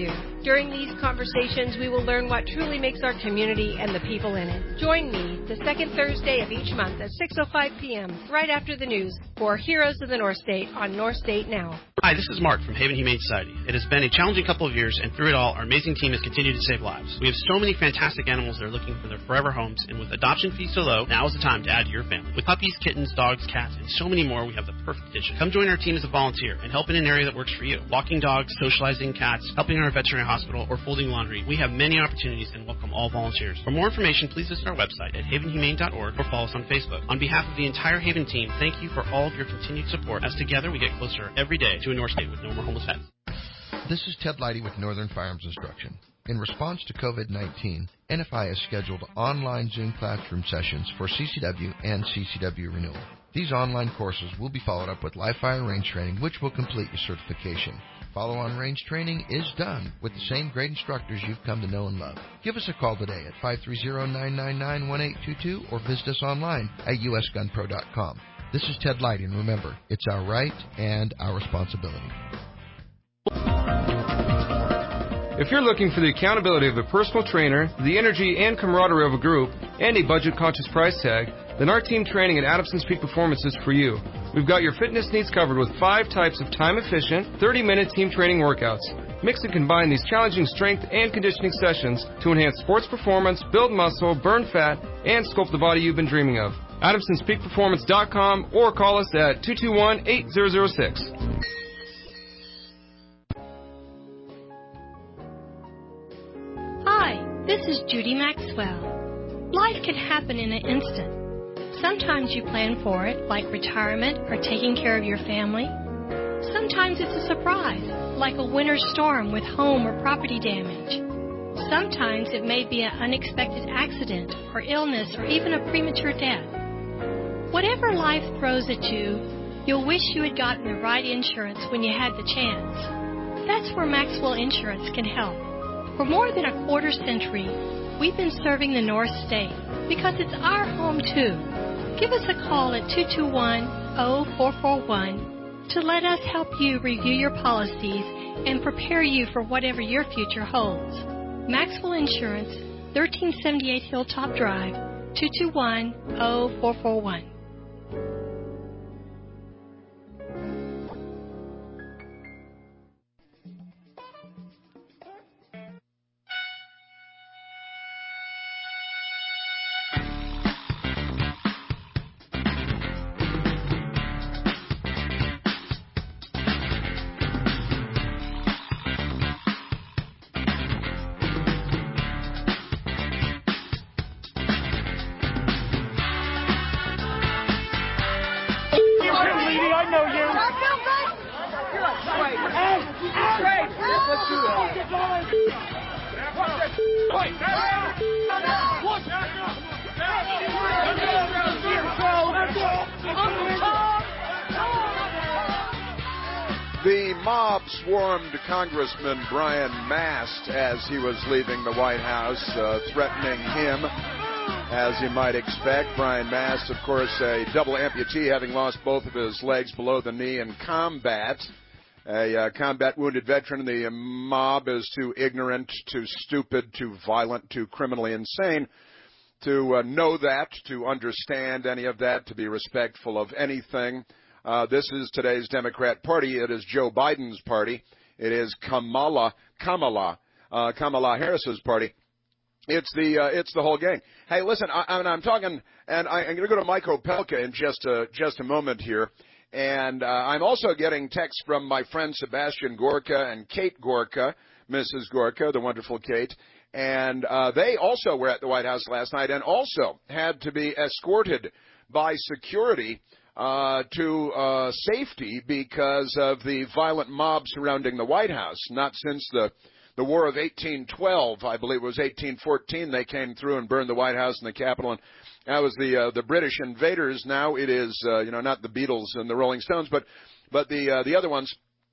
During these conversations, we will learn what truly makes our community and the people in it. Join me the second Thursday of each month at six oh five p.m., right after the news, for Heroes of the North State on North State Now. Hi, this is Mark from Haven Humane Society. It has been a challenging couple of years, and through it all, our amazing team has continued to save lives. We have so many fantastic animals that are looking for their forever homes, and with adoption fees so low, now is the time to add to your family. With puppies, kittens, dogs, cats, and so many more, we have the perfect addition. Come join our team as a volunteer and help in an area that works for you. Walking dogs, socializing cats, helping in our veterinary hospital, or folding laundry. We have many opportunities and welcome all volunteers. For more information, please visit our website at haven humane dot org or follow us on Facebook. On behalf of the entire Haven team, thank you for all of your continued support, as together we get closer every day to a North State with no more homeless pets. This is Ted Leidy with Northern Firearms Instruction. In response to COVID nineteen, N F I has scheduled online Zoom classroom sessions for C C W and C C W renewal. These online courses will be followed up with live fire range training, which will complete your certification. Follow-on range training is done with the same great instructors you've come to know and love. Give us a call today at five three zero, nine nine nine, one eight two two or visit us online at u s gun pro dot com. This is Ted Leidy, and remember, it's our right and our responsibility. If you're looking for the accountability of a personal trainer, the energy and camaraderie of a group, and a budget-conscious price tag, then our team training at Adamson's Peak Performance is for you. We've got your fitness needs covered with five types of time-efficient, thirty-minute team training workouts. Mix and combine these challenging strength and conditioning sessions to enhance sports performance, build muscle, burn fat, and sculpt the body you've been dreaming of. Adamsons Peak Performance dot com or call us at two two one, eight zero zero six. Hi, this is Judy Maxwell. Life can happen in an instant. Sometimes you plan for it, like retirement or taking care of your family. Sometimes it's a surprise, like a winter storm with home or property damage. Sometimes it may be an unexpected accident or illness or even a premature death. Whatever life throws at you, you'll wish you had gotten the right insurance when you had the chance. That's where Maxwell Insurance can help. For more than a quarter century, we've been serving the North State because it's our home too. Give us a call at two two one, zero four four one to let us help you review your policies and prepare you for whatever your future holds. Maxwell Insurance, thirteen seventy-eight Hilltop Drive, two two one, zero four four one. The mob swarmed Congressman Brian Mast as he was leaving the White House, uh, threatening him, as you might expect. Brian Mast, of course, a double amputee, having lost both of his legs below the knee in combat. A uh, combat wounded veteran. The mob is too ignorant, too stupid, too violent, too criminally insane to uh, know that, to understand any of that, to be respectful of anything. Uh, this is today's Democrat Party. It is Joe Biden's party. It is Kamala, Kamala, uh, Kamala Harris's party. It's the uh, it's the whole gang. Hey, listen, I, I, I'm talking, and I, I'm going to go to Mike Opelka in just a, just a moment here. And uh, I'm also getting texts from my friend Sebastian Gorka and Kate Gorka, Missus Gorka, the wonderful Kate. And uh, they also were at the White House last night and also had to be escorted by security Uh, to uh, safety because of the violent mob surrounding the White House. Not since the the War of eighteen twelve, I believe it was eighteen fourteen, they came through and burned the White House and the Capitol. And that was the uh, the British invaders. Now it is, uh, you know, not the Beatles and the Rolling Stones, but but the uh, the other ones.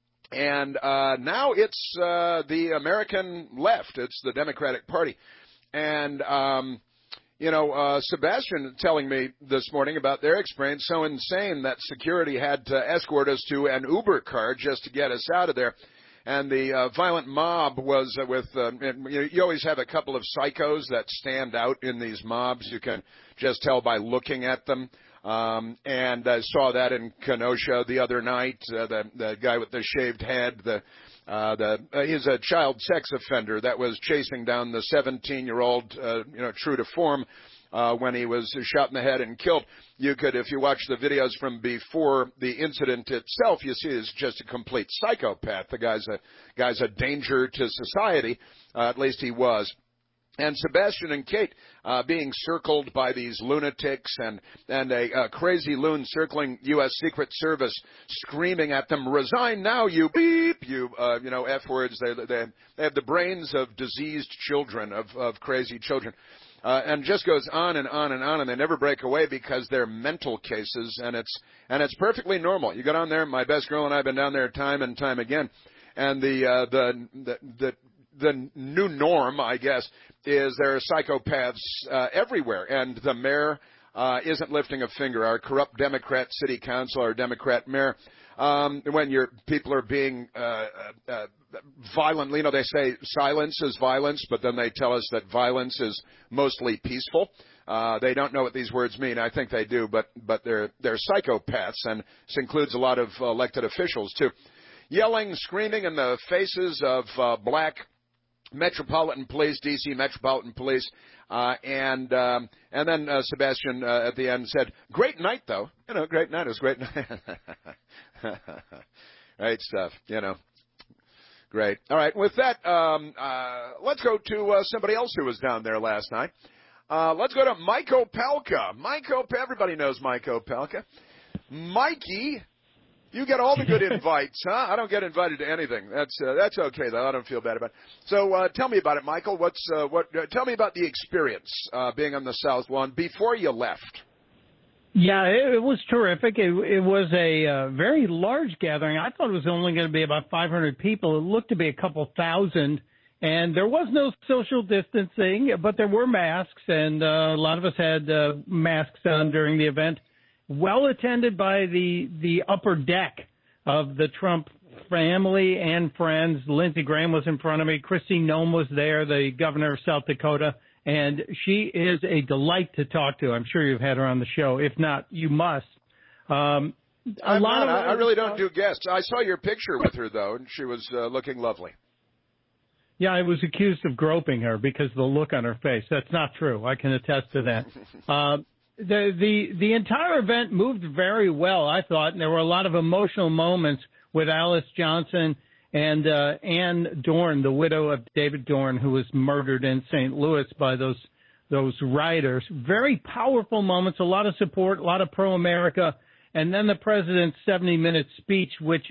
And uh, now it's uh, the American left. It's the Democratic Party. And um You know, uh, Sebastian telling me this morning about their experience, so insane that security had to escort us to an Uber car just to get us out of there. And the uh, violent mob was uh, with, uh, you, you always have a couple of psychos that stand out in these mobs. You can just tell by looking at them. Um, and I saw that in Kenosha the other night, uh, the, the guy with the shaved head, the, uh, the, uh, he's a child sex offender that was chasing down the seventeen-year-old, uh, you know, true to form, uh, when he was shot in the head and killed. You could, if you watch the videos from before the incident itself, you see he's just a complete psychopath. The guy's a, guy's a danger to society, uh, at least he was. And Sebastian and Kate uh, being circled by these lunatics and, and a, a crazy loon circling U S Secret Service screaming at them, resign now, you beep, you, uh, you know, F words. They, they, they have the brains of diseased children, of, of crazy children. Uh, and just goes on and on and on, and they never break away because they're mental cases, and it's, and it's perfectly normal. You get on there, my best girl and I have been down there time and time again, and the, uh, the, the, the, the new norm, I guess, is there are psychopaths uh, everywhere, and the mayor uh, isn't lifting a finger. Our corrupt Democrat city council, our Democrat mayor, um, when your people are being uh, uh, violently, you know, they say silence is violence, but then they tell us that violence is mostly peaceful. Uh, they don't know what these words mean. I think they do, but but they're they're psychopaths, and this includes a lot of elected officials too, yelling, screaming in the faces of uh, black Metropolitan Police, D C Metropolitan Police, uh, and um, and then uh, Sebastian uh, at the end said, "Great night, though. You know, great night. It was a great night." Right stuff. You know, great. All right. With that, um, uh, let's go to uh, somebody else who was down there last night. Uh, let's go to Mike Opelka. Mike Opelka. Everybody knows Mike Opelka. Mikey. You get all the good invites, huh? I don't get invited to anything. That's uh, that's okay though. I don't feel bad about it. So uh, tell me about it, Michael. What's uh, what? Uh, tell me about the experience uh, being on the South Lawn before you left. Yeah, it, it was terrific. It, it was a uh, very large gathering. I thought it was only going to be about five hundred people. It looked to be a couple thousand, and there was no social distancing, but there were masks, and uh, a lot of us had uh, masks on during the event. Well attended by the the upper deck of the Trump family and friends. Lindsey Graham was in front of me. Kristi Noem was there, the governor of South Dakota, and she is a delight to talk to. I'm sure you've had her on the show. If not, you must. Um, a I'm lot not. of I, I really don't do guests. I saw your picture with her though, and she was uh, looking lovely. Yeah, I was accused of groping her because of the look on her face. That's not true. I can attest to that. uh, The, the the entire event moved very well, I thought, and there were a lot of emotional moments with Alice Johnson and uh, Ann Dorn, the widow of David Dorn, who was murdered in Saint Louis by those those rioters. Very powerful moments, a lot of support, a lot of pro-America, and then the president's seventy-minute speech, which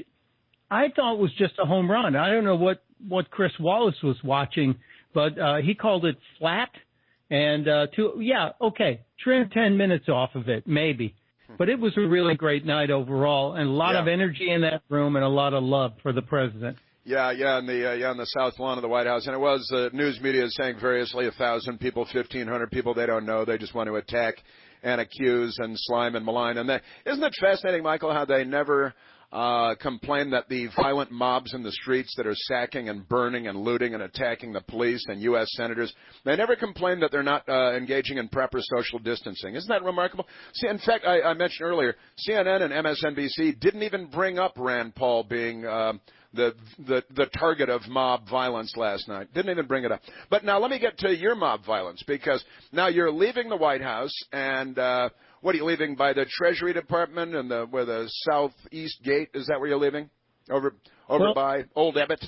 I thought was just a home run. I don't know what, what Chris Wallace was watching, but uh, he called it flat. And, uh, to, yeah, okay, trim ten minutes off of it, maybe. But it was a really great night overall, and a lot yeah. of energy in that room and a lot of love for the president. Yeah, yeah, on the uh, yeah on the South Lawn of the White House, and it was uh, news media is saying variously a thousand people, fifteen hundred people. They don't know. They just want to attack and accuse and slime and malign. And they, isn't it fascinating, Michael, how they never uh, complain that the violent mobs in the streets that are sacking and burning and looting and attacking the police and U S senators, they never complain that they're not uh, engaging in proper social distancing. Isn't that remarkable? See, in fact, I, I mentioned earlier, C N N and M S N B C didn't even bring up Rand Paul being uh, the, the the target of mob violence last night. Didn't even bring it up. But now let me get to your mob violence, because now you're leaving the White House, and uh, what are you leaving by the Treasury Department and the where the Southeast Gate? Is that where you're leaving? Over over well, by Old Ebbitt?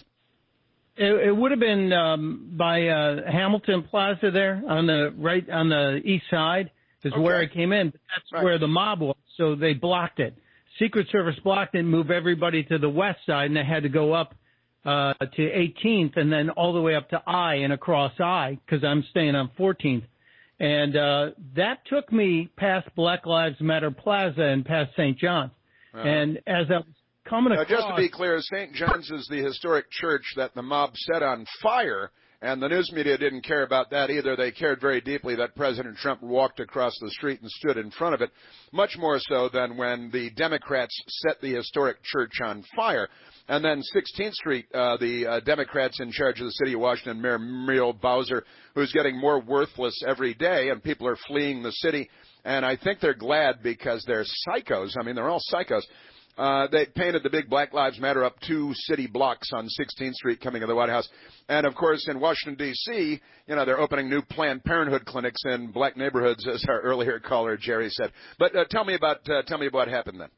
It, it would have been um, by uh, Hamilton Plaza there on the right on the east side is Okay. where I came in. But that's Right. where the mob was, so they blocked it. Secret Service blocked it and moved everybody to the west side, and they had to go up uh, to eighteenth and then all the way up to I and across I, because I'm staying on fourteenth. And uh, that took me past Black Lives Matter Plaza and past Saint John's. Uh-huh. And as I was coming Now, across... just to be clear, Saint John's is the historic church that the mob set on fire And the news media didn't care about that either. They cared very deeply that President Trump walked across the street and stood in front of it, much more so than when the Democrats set the historic church on fire. And then sixteenth Street, uh, the uh, Democrats in charge of the city of Washington, Mayor Muriel Bowser, who's getting more worthless every day, and people are fleeing the city. And I think they're glad because they're psychos. I mean, they're all psychos. Uh, they painted the big Black Lives Matter up two city blocks on sixteenth Street coming to the White House. And, of course, in Washington, D C, you know, they're opening new Planned Parenthood clinics in black neighborhoods, as our earlier caller, Jerry, said. But uh, tell me about uh, tell me about what happened then.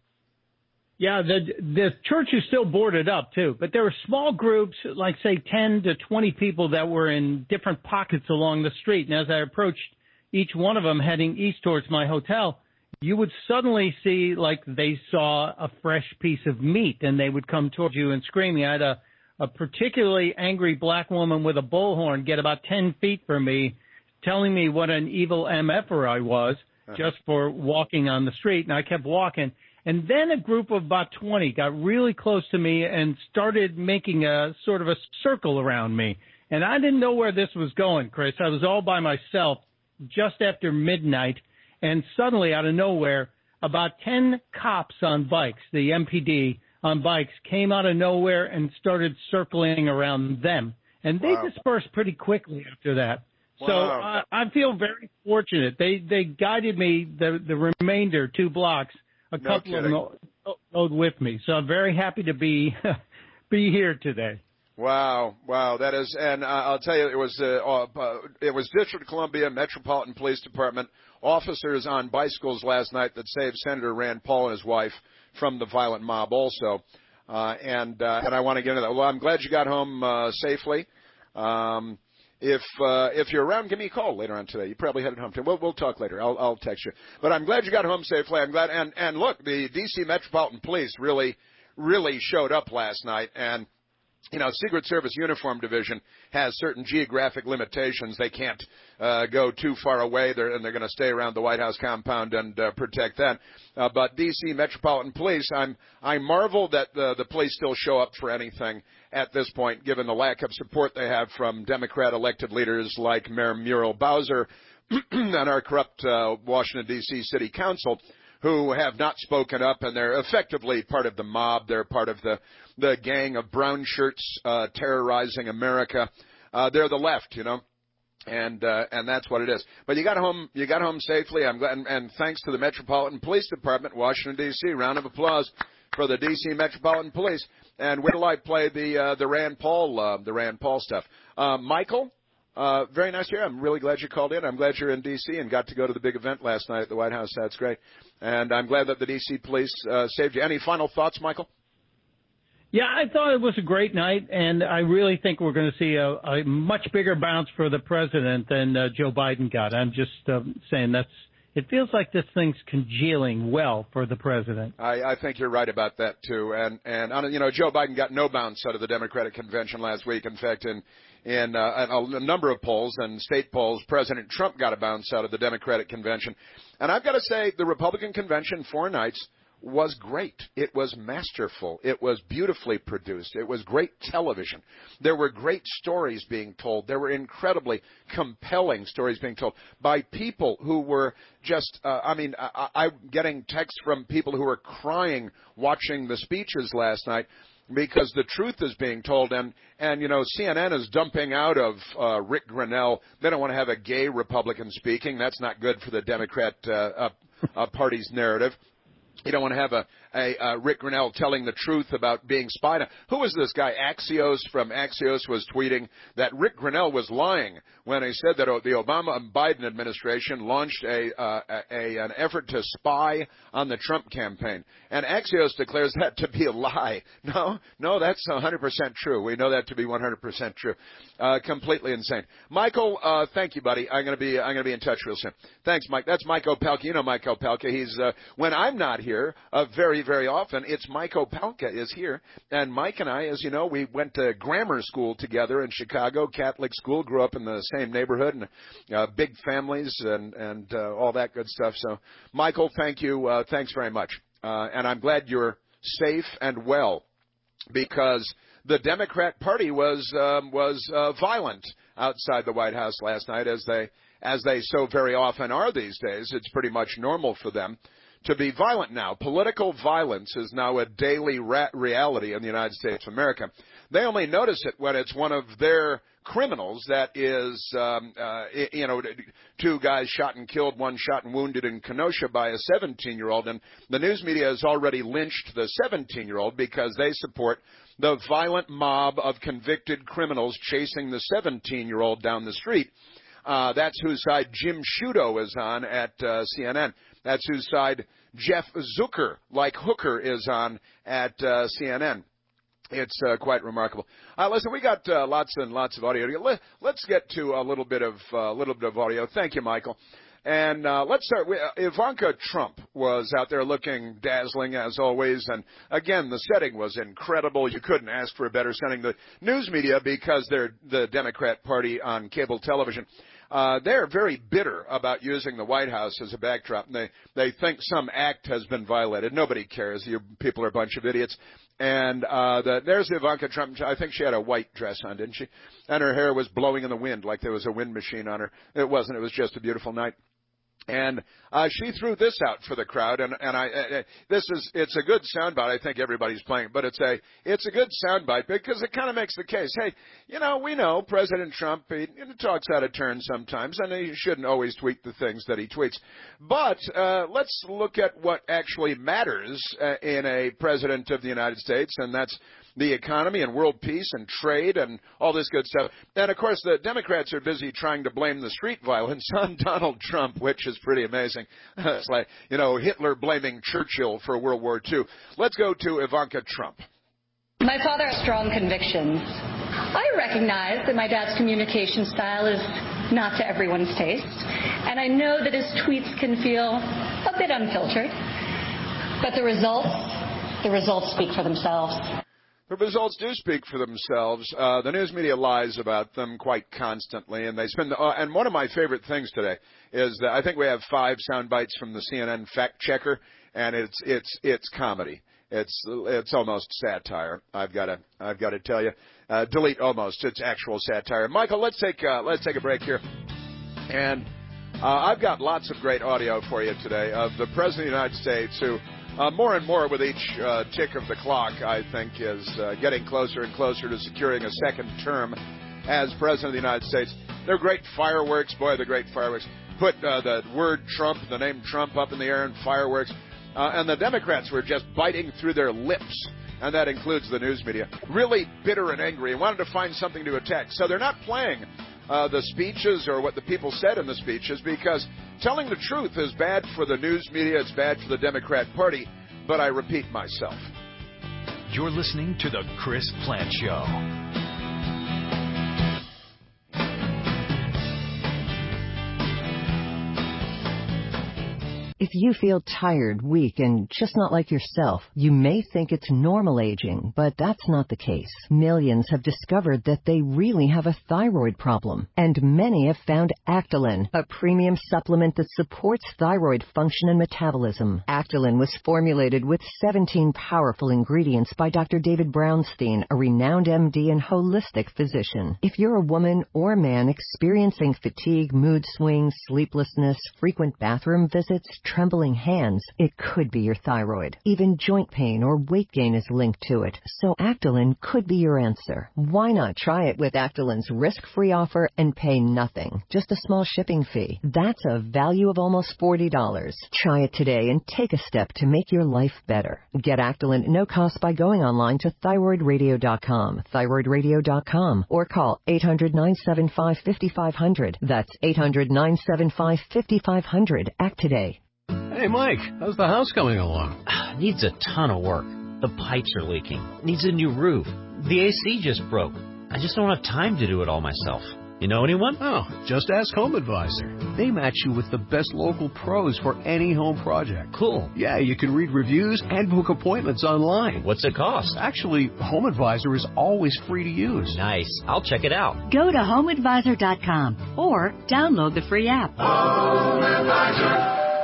Yeah, the the church is still boarded up, too. But there were small groups, like, say, ten to twenty people that were in different pockets along the street. And as I approached each one of them heading east towards my hotel, you would suddenly see like they saw a fresh piece of meat, and they would come towards you and screaming. I had a, a particularly angry black woman with a bullhorn get about ten feet from me, telling me what an evil M F-er I was uh-huh. just for walking on the street, and I kept walking. And then a group of about twenty got really close to me and started making a sort of a circle around me. And I didn't know where this was going, Chris. I was all by myself just after midnight. And suddenly, out of nowhere, about ten cops on bikes, the M P D on bikes, came out of nowhere and started circling around them. And they wow. dispersed pretty quickly after that. Wow. So uh, I feel very fortunate. They they guided me the, the remainder two blocks. A No couple kidding. of them rode with me. So I'm very happy to be be here today. Wow, wow, that is, and uh, I'll tell you, it was uh, uh, it was District of Columbia Metropolitan Police Department officers on bicycles last night that saved Senator Rand Paul and his wife from the violent mob also, uh, and uh, and I want to get into that. Well, I'm glad you got home uh, safely. Um, if uh, if you're around, give me a call later on today. You probably headed home today. We'll we'll talk later. I'll I'll text you. But I'm glad you got home safely. I'm glad, and and look, the D C Metropolitan Police really really showed up last night, and you know, Secret Service Uniform Division has certain geographic limitations. They can't uh, go too far away, they're, and they're going to stay around the White House compound and uh, protect that. Uh, but D C Metropolitan Police, I'm I marvel that the, the police still show up for anything at this point, given the lack of support they have from Democrat-elected leaders like Mayor Muriel Bowser and our corrupt uh, Washington, D C City Council, who have not spoken up, and they're effectively part of the mob. They're part of the, the gang of brown shirts uh, terrorizing America. Uh, they're the left, you know, and uh, and that's what it is. But you got home, you got home safely. I'm glad, and, and thanks to the Metropolitan Police Department, Washington D C. Round of applause for the D C Metropolitan Police. And wait till I play the uh, the Rand Paul uh, the Rand Paul stuff. Uh, Michael. Uh, very nice to hear. I'm really glad you called in. I'm glad you're in D C and got to go to the big event last night at the White House. That's great. And I'm glad that the D C police uh, saved you. Any final thoughts, Michael? Yeah, I thought it was a great night, and I really think we're going to see a, a much bigger bounce for the president than uh, Joe Biden got. I'm just uh, saying that's it feels like this thing's congealing well for the president. I, I think you're right about that, too. And, and you know, Joe Biden got no bounce out of the Democratic convention last week. In fact, in In uh, a, a number of polls and state polls, President Trump got a bounce out of the Democratic convention. And I've got to say, the Republican convention, four nights, was great. It was masterful. It was beautifully produced. It was great television. There were great stories being told. There were incredibly compelling stories being told by people who were just, uh, I mean, I, I'm getting texts from people who were crying watching the speeches last night, because the truth is being told, and, and you know, C N N is dumping out of uh, Rick Grenell. They don't want to have a gay Republican speaking. That's not good for the Democrat uh, uh, uh, Party's narrative. You don't want to have a, a, a Rick Grenell telling the truth about being spied on. Who was this guy? Axios from Axios was tweeting that Rick Grenell was lying when he said that the Obama and Biden administration launched a, uh, a an effort to spy on the Trump campaign. And Axios declares that to be a lie. No, no, that's one hundred percent true. We know that to be one hundred percent true. Uh, completely insane. Michael, uh, thank you, buddy. I'm gonna be I'm gonna be in touch real soon. Thanks, Mike. That's Mike Opelka. You know Mike Opelka. He's uh, when I'm not here, uh, very very often, it's Mike Opelka is here. And Mike and I, as you know, we went to grammar school together in Chicago, Catholic school. Grew up in the same neighborhood, and uh, big families and and uh, all that good stuff. So, Michael, thank you. Uh, thanks very much. Uh, and I'm glad you're safe and well, because the Democrat Party was um, was uh, violent outside the White House last night, as they as they so very often are these days. It's pretty much normal for them to be violent now. Political violence is now a daily ra- reality in the United States of America. They only notice it when it's one of their criminals that is, um, uh, you know, two guys shot and killed, one shot and wounded in Kenosha by a seventeen-year-old. And the news media has already lynched the seventeen-year-old because they support the violent mob of convicted criminals chasing the seventeen-year-old down the street. Uh, that's whose side Jim Sciutto is on at uh, C N N. That's whose side Jeff Zucker, like Hooker, is on at uh, C N N. It's uh, quite remarkable. Uh, listen, we got uh, lots and lots of audio. Let, let's get to a little bit of a uh, little bit of audio. Thank you, Michael. And uh, let's start with uh, Ivanka Trump was out there looking dazzling as always. And again, the setting was incredible. You couldn't ask for a better setting. The news media, because they're the Democrat Party on cable television, Uh, they're very bitter about using the White House as a backdrop. And they, they think some act has been violated. Nobody cares. You people are a bunch of idiots. And uh, the, there's Ivanka Trump. I think she had a white dress on, didn't she? And her hair was blowing in the wind like there was a wind machine on her. It wasn't. It was just a beautiful night. And uh, she threw this out for the crowd, and, and I, uh, this is, it's a good soundbite. I think everybody's playing it, but it's a, it's a good soundbite because it kind of makes the case. Hey, you know, we know President Trump, he, he talks out of turn sometimes, and he shouldn't always tweet the things that he tweets. But uh, let's look at what actually matters uh, in a president of the United States, and that's the economy and world peace and trade and all this good stuff. And, of course, the Democrats are busy trying to blame the street violence on Donald Trump, which is pretty amazing. It's like, you know, Hitler blaming Churchill for World War Two. Let's go to Ivanka Trump. My father has strong convictions. I recognize that my dad's communication style is not to everyone's taste, and I know that his tweets can feel a bit unfiltered. But the results, the results speak for themselves. The results do speak for themselves. Uh, the news media lies about them quite constantly, and they spend. The, uh, and one of my favorite things today is that I think we have five sound bites from the C N N fact checker, and it's it's it's comedy. It's it's almost satire. I've got to I've got to tell you. Uh, delete almost. It's actual satire. Michael, let's take uh, let's take a break here, and uh, I've got lots of great audio for you today of the President of the United States who. Uh, more and more with each uh, tick of the clock, I think, is uh, getting closer and closer to securing a second term as President of the United States. They're great fireworks. Boy, they're great fireworks. Put uh, the word Trump, the name Trump up in the air and fireworks. Uh, and the Democrats were just biting through their lips, and that includes the news media, really bitter and angry and wanted to find something to attack. So they're not playing uh, the speeches or what the people said in the speeches because telling the truth is bad for the news media. It's bad for the Democrat Party. But I repeat myself. You're listening to The Chris Plante Show. If you feel tired, weak, and just not like yourself, you may think it's normal aging, but that's not the case. Millions have discovered that they really have a thyroid problem, and many have found Actilin, a premium supplement that supports thyroid function and metabolism. Actilin was formulated with seventeen powerful ingredients by Doctor David Brownstein, a renowned M D and holistic physician. If you're a woman or man experiencing fatigue, mood swings, sleeplessness, frequent bathroom visits, trembling hands, it could be your thyroid. Even joint pain or weight gain is linked to it, so Actilin could be your answer. Why not try it with Actilin's risk-free offer and pay nothing, just a small shipping fee? That's a value of almost forty dollars. Try it today and take a step to make your life better. Get Actilin at no cost by going online to thyroid radio dot com, thyroid radio dot com, or call eight hundred, nine seven five, five five zero zero. That's eight hundred, nine seven five, five five zero zero. Act today. Hey, Mike, how's the house coming along? Needs a ton of work. The pipes are leaking. Needs a new roof. The A C just broke. I just don't have time to do it all myself. You know anyone? Oh, just ask Home Advisor. They match you with the best local pros for any home project. Cool. Yeah, you can read reviews and book appointments online. What's it cost? Actually, Home Advisor is always free to use. Nice. I'll check it out. Go to home advisor dot com or download the free app. Home Advisor.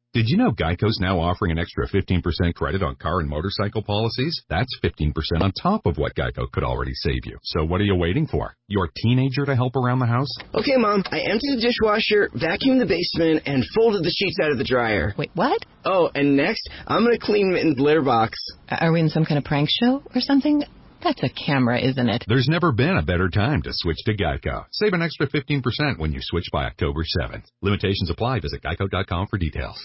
Did you know Geico's now offering an extra fifteen percent credit on car and motorcycle policies? That's fifteen percent on top of what Geico could already save you. So what are you waiting for? Your teenager to help around the house? Okay, Mom, I emptied the dishwasher, vacuumed the basement, and folded the sheets out of the dryer. Wait, what? Oh, and next, I'm going to clean Mitten's litter box. Are we in some kind of prank show or something? That's a camera, isn't it? There's never been a better time to switch to Geico. Save an extra fifteen percent when you switch by October seventh. Limitations apply. Visit geico dot com for details.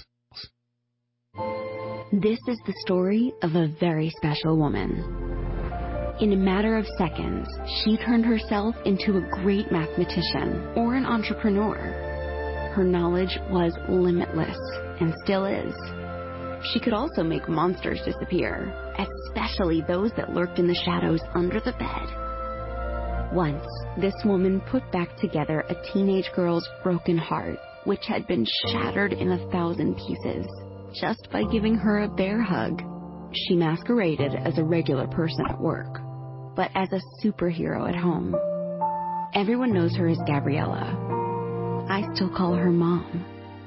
This is the story of a very special woman. In a matter of seconds, she turned herself into a great mathematician or an entrepreneur. Her knowledge was limitless and still is. She could also make monsters disappear, especially those that lurked in the shadows under the bed. Once, this woman put back together a teenage girl's broken heart, which had been shattered in a thousand pieces, just by giving her a bear hug. She masqueraded as a regular person at work, but as a superhero at home. Everyone knows her as Gabriella. I still call her Mom.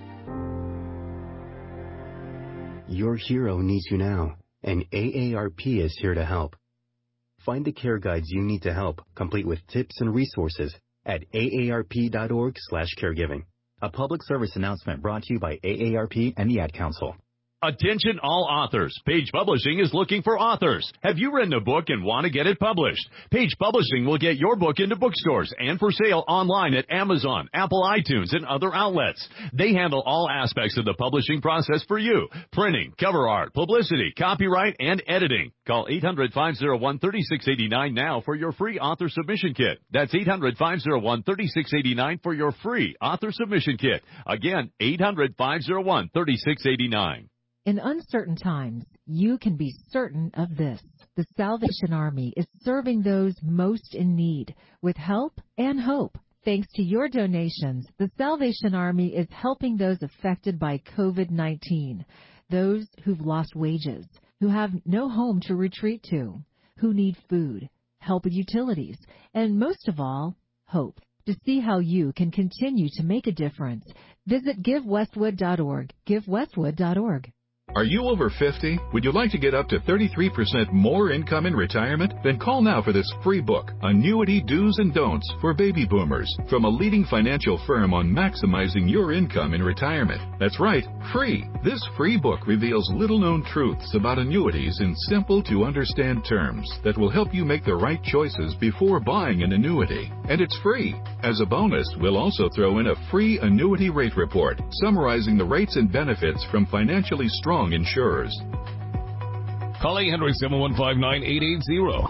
Your hero needs you now, and A A R P is here to help. Find the care guides you need to help, complete with tips and resources, at A A R P dot org slash caregiving. A public service announcement brought to you by A A R P and the Ad Council. Attention all authors. Page Publishing is looking for authors. Have you written a book and want to get it published? Page Publishing will get your book into bookstores and for sale online at Amazon, Apple iTunes, and other outlets. They handle all aspects of the publishing process for you. Printing, cover art, publicity, copyright, and editing. Call eight hundred, five oh one, three six eight nine now for your free author submission kit. That's eight hundred, five oh one, three six eight nine for your free author submission kit. Again, eight hundred, five oh one, three six eight nine. In uncertain times, you can be certain of this. The Salvation Army is serving those most in need with help and hope. Thanks to your donations, the Salvation Army is helping those affected by COVID nineteen, those who've lost wages, who have no home to retreat to, who need food, help with utilities, and most of all, hope. To see how you can continue to make a difference, visit give westwood dot org. give westwood dot org. Are you over fifty? Would you like to get up to thirty-three percent more income in retirement? Then call now for this free book, Annuity Do's and Don'ts for Baby Boomers, from a leading financial firm on maximizing your income in retirement. That's right, free. This free book reveals little-known truths about annuities in simple-to-understand terms that will help you make the right choices before buying an annuity. And it's free. As a bonus, we'll also throw in a free annuity rate report summarizing the rates and benefits from financially strong insurers. Call eight hundred, seven one five, nine eight eight zero.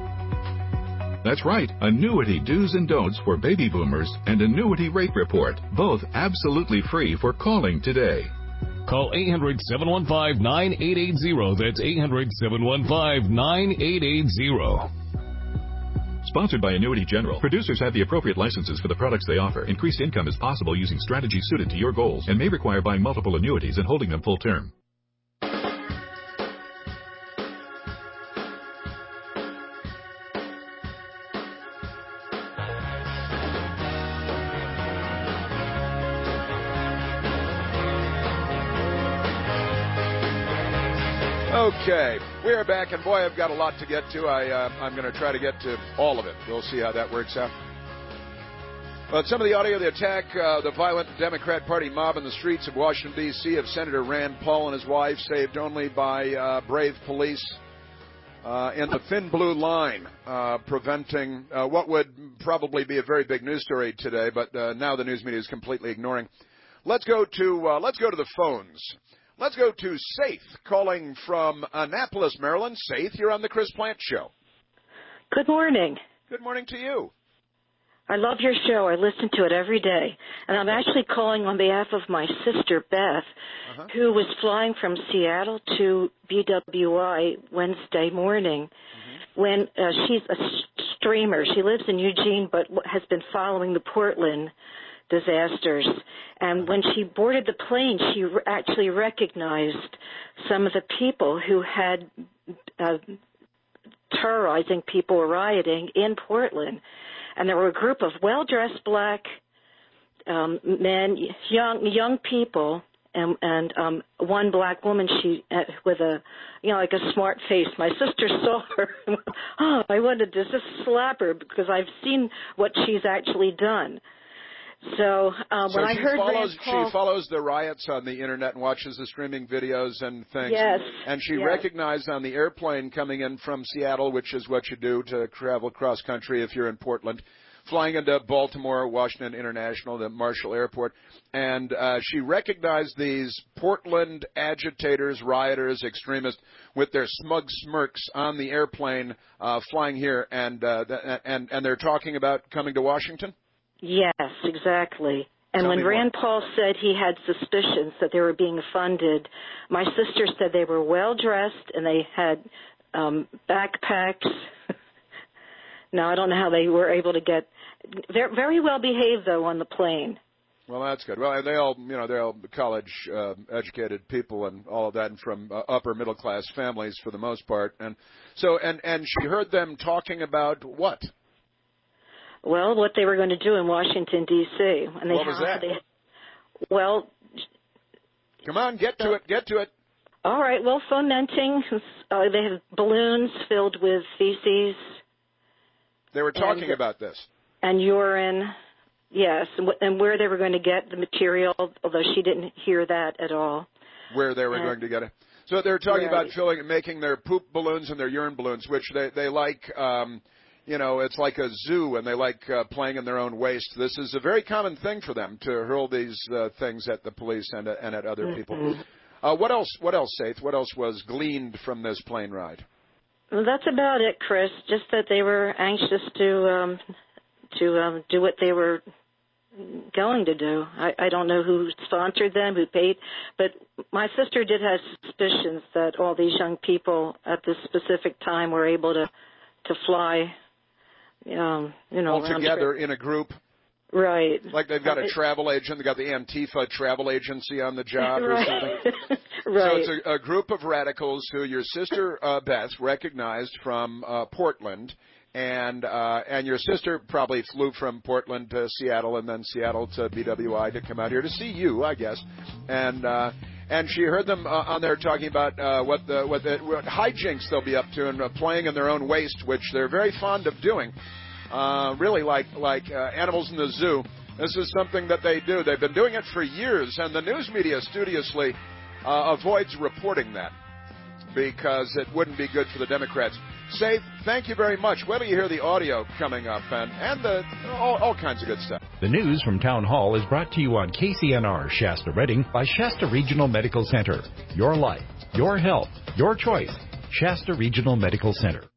That's right, Annuity Do's and Don'ts for Baby Boomers and Annuity Rate Report, both absolutely free for calling today. Call eight hundred, seven one five, nine eight eight zero. That's eight hundred, seven one five, nine eight eight zero. Sponsored by Annuity General. Producers have the appropriate licenses for the products they offer. Increased income is possible using strategies suited to your goals and may require buying multiple annuities and holding them full term. Okay, we are back, and boy, I've got a lot to get to. I, uh, I'm going to try to get to all of it. We'll see how that works out. But some of the audio of the attack, uh, the violent Democrat Party mob in the streets of Washington, D C of Senator Rand Paul and his wife, saved only by uh, brave police uh, in the thin blue line, uh, preventing uh, what would probably be a very big news story today, but uh, now the news media is completely ignoring. Let's go to uh, let's go to the phones. Let's go to Saith, calling from Annapolis, Maryland. Saith, you're on the Chris Plant Show. Good morning. Good morning to you. I love your show. I listen to it every day. And I'm actually calling on behalf of my sister, Beth, uh-huh. who was flying from Seattle to B W I Wednesday morning mm-hmm. when uh, she's a streamer. She lives in Eugene but has been following the Portland disasters. And when she boarded the plane, she re- actually recognized some of the people who had uh, terrorizing people rioting in Portland. And there were a group of well-dressed black um, men, young young people, and and um, one black woman, she uh, with a, you know, like a smart face. My sister saw her. Oh, I wanted to just slap her because I've seen what she's actually done. So, um, so when I heard follows, Rand Paul, she follows the riots on the internet and watches the streaming videos and things. Yes. And she yes. recognized on the airplane coming in from Seattle, which is what you do to travel cross country if you're in Portland, flying into Baltimore, Washington International, the Marshall Airport, and uh, she recognized these Portland agitators, rioters, extremists, with their smug smirks on the airplane uh, flying here, and uh, th- and and they're talking about coming to Washington. Yes, exactly. And Tell when me Rand more. Paul said he had suspicions that they were being funded, my sister said they were well dressed and they had um, backpacks. Now, I don't know how they were able to get. They're very well behaved, though, on the plane. Well, that's good. Well, they all, you know, they're all college-educated uh, people and all of that, and from uh, upper middle-class families for the most part. And so, and and she heard them talking about what? Well, what they were going to do in Washington, D C And they What was that? They, well, come on, get to it, get to it. All right. Well, fomenting. Uh, they have balloons filled with feces. They were talking and, about this. And urine, yes, and, wh- and where they were going to get the material, although she didn't hear that at all. Where they were and, going to get it. So they were talking right. about filling, making their poop balloons and their urine balloons, which they, they like, um, you know, it's like a zoo, and they like uh, playing in their own waste. This is a very common thing for them to hurl these uh, things at the police and, uh, and at other mm-hmm. people. Uh, what else, what else, Saith? What else was gleaned from this plane ride? Well, that's about it, Chris. Just that they were anxious to um, to um, do what they were going to do. I, I don't know who sponsored them, who paid, but my sister did have suspicions that all these young people at this specific time were able to to fly, um, you know, all together in a group. Right. Like they've got a uh, travel agent, they've got the Antifa travel agency on the job or right. something. Right. So it's a, a group of radicals who your sister uh, Beth recognized from uh, Portland, and uh, and your sister probably flew from Portland to Seattle and then Seattle to B W I to come out here to see you, I guess. And uh, and she heard them uh, on there talking about uh, what the what the what hijinks they'll be up to and uh, playing in their own waste, which they're very fond of doing. Uh, really like like uh, animals in the zoo. This is something that they do. They've been doing it for years, and the news media studiously uh, avoids reporting that because it wouldn't be good for the Democrats. Saith, thank you very much. Wait till you hear the audio coming up and, and the all, all kinds of good stuff. The news from Town Hall is brought to you on K C N R Shasta Redding by Shasta Regional Medical Center. Your life, your health, your choice. Shasta Regional Medical Center.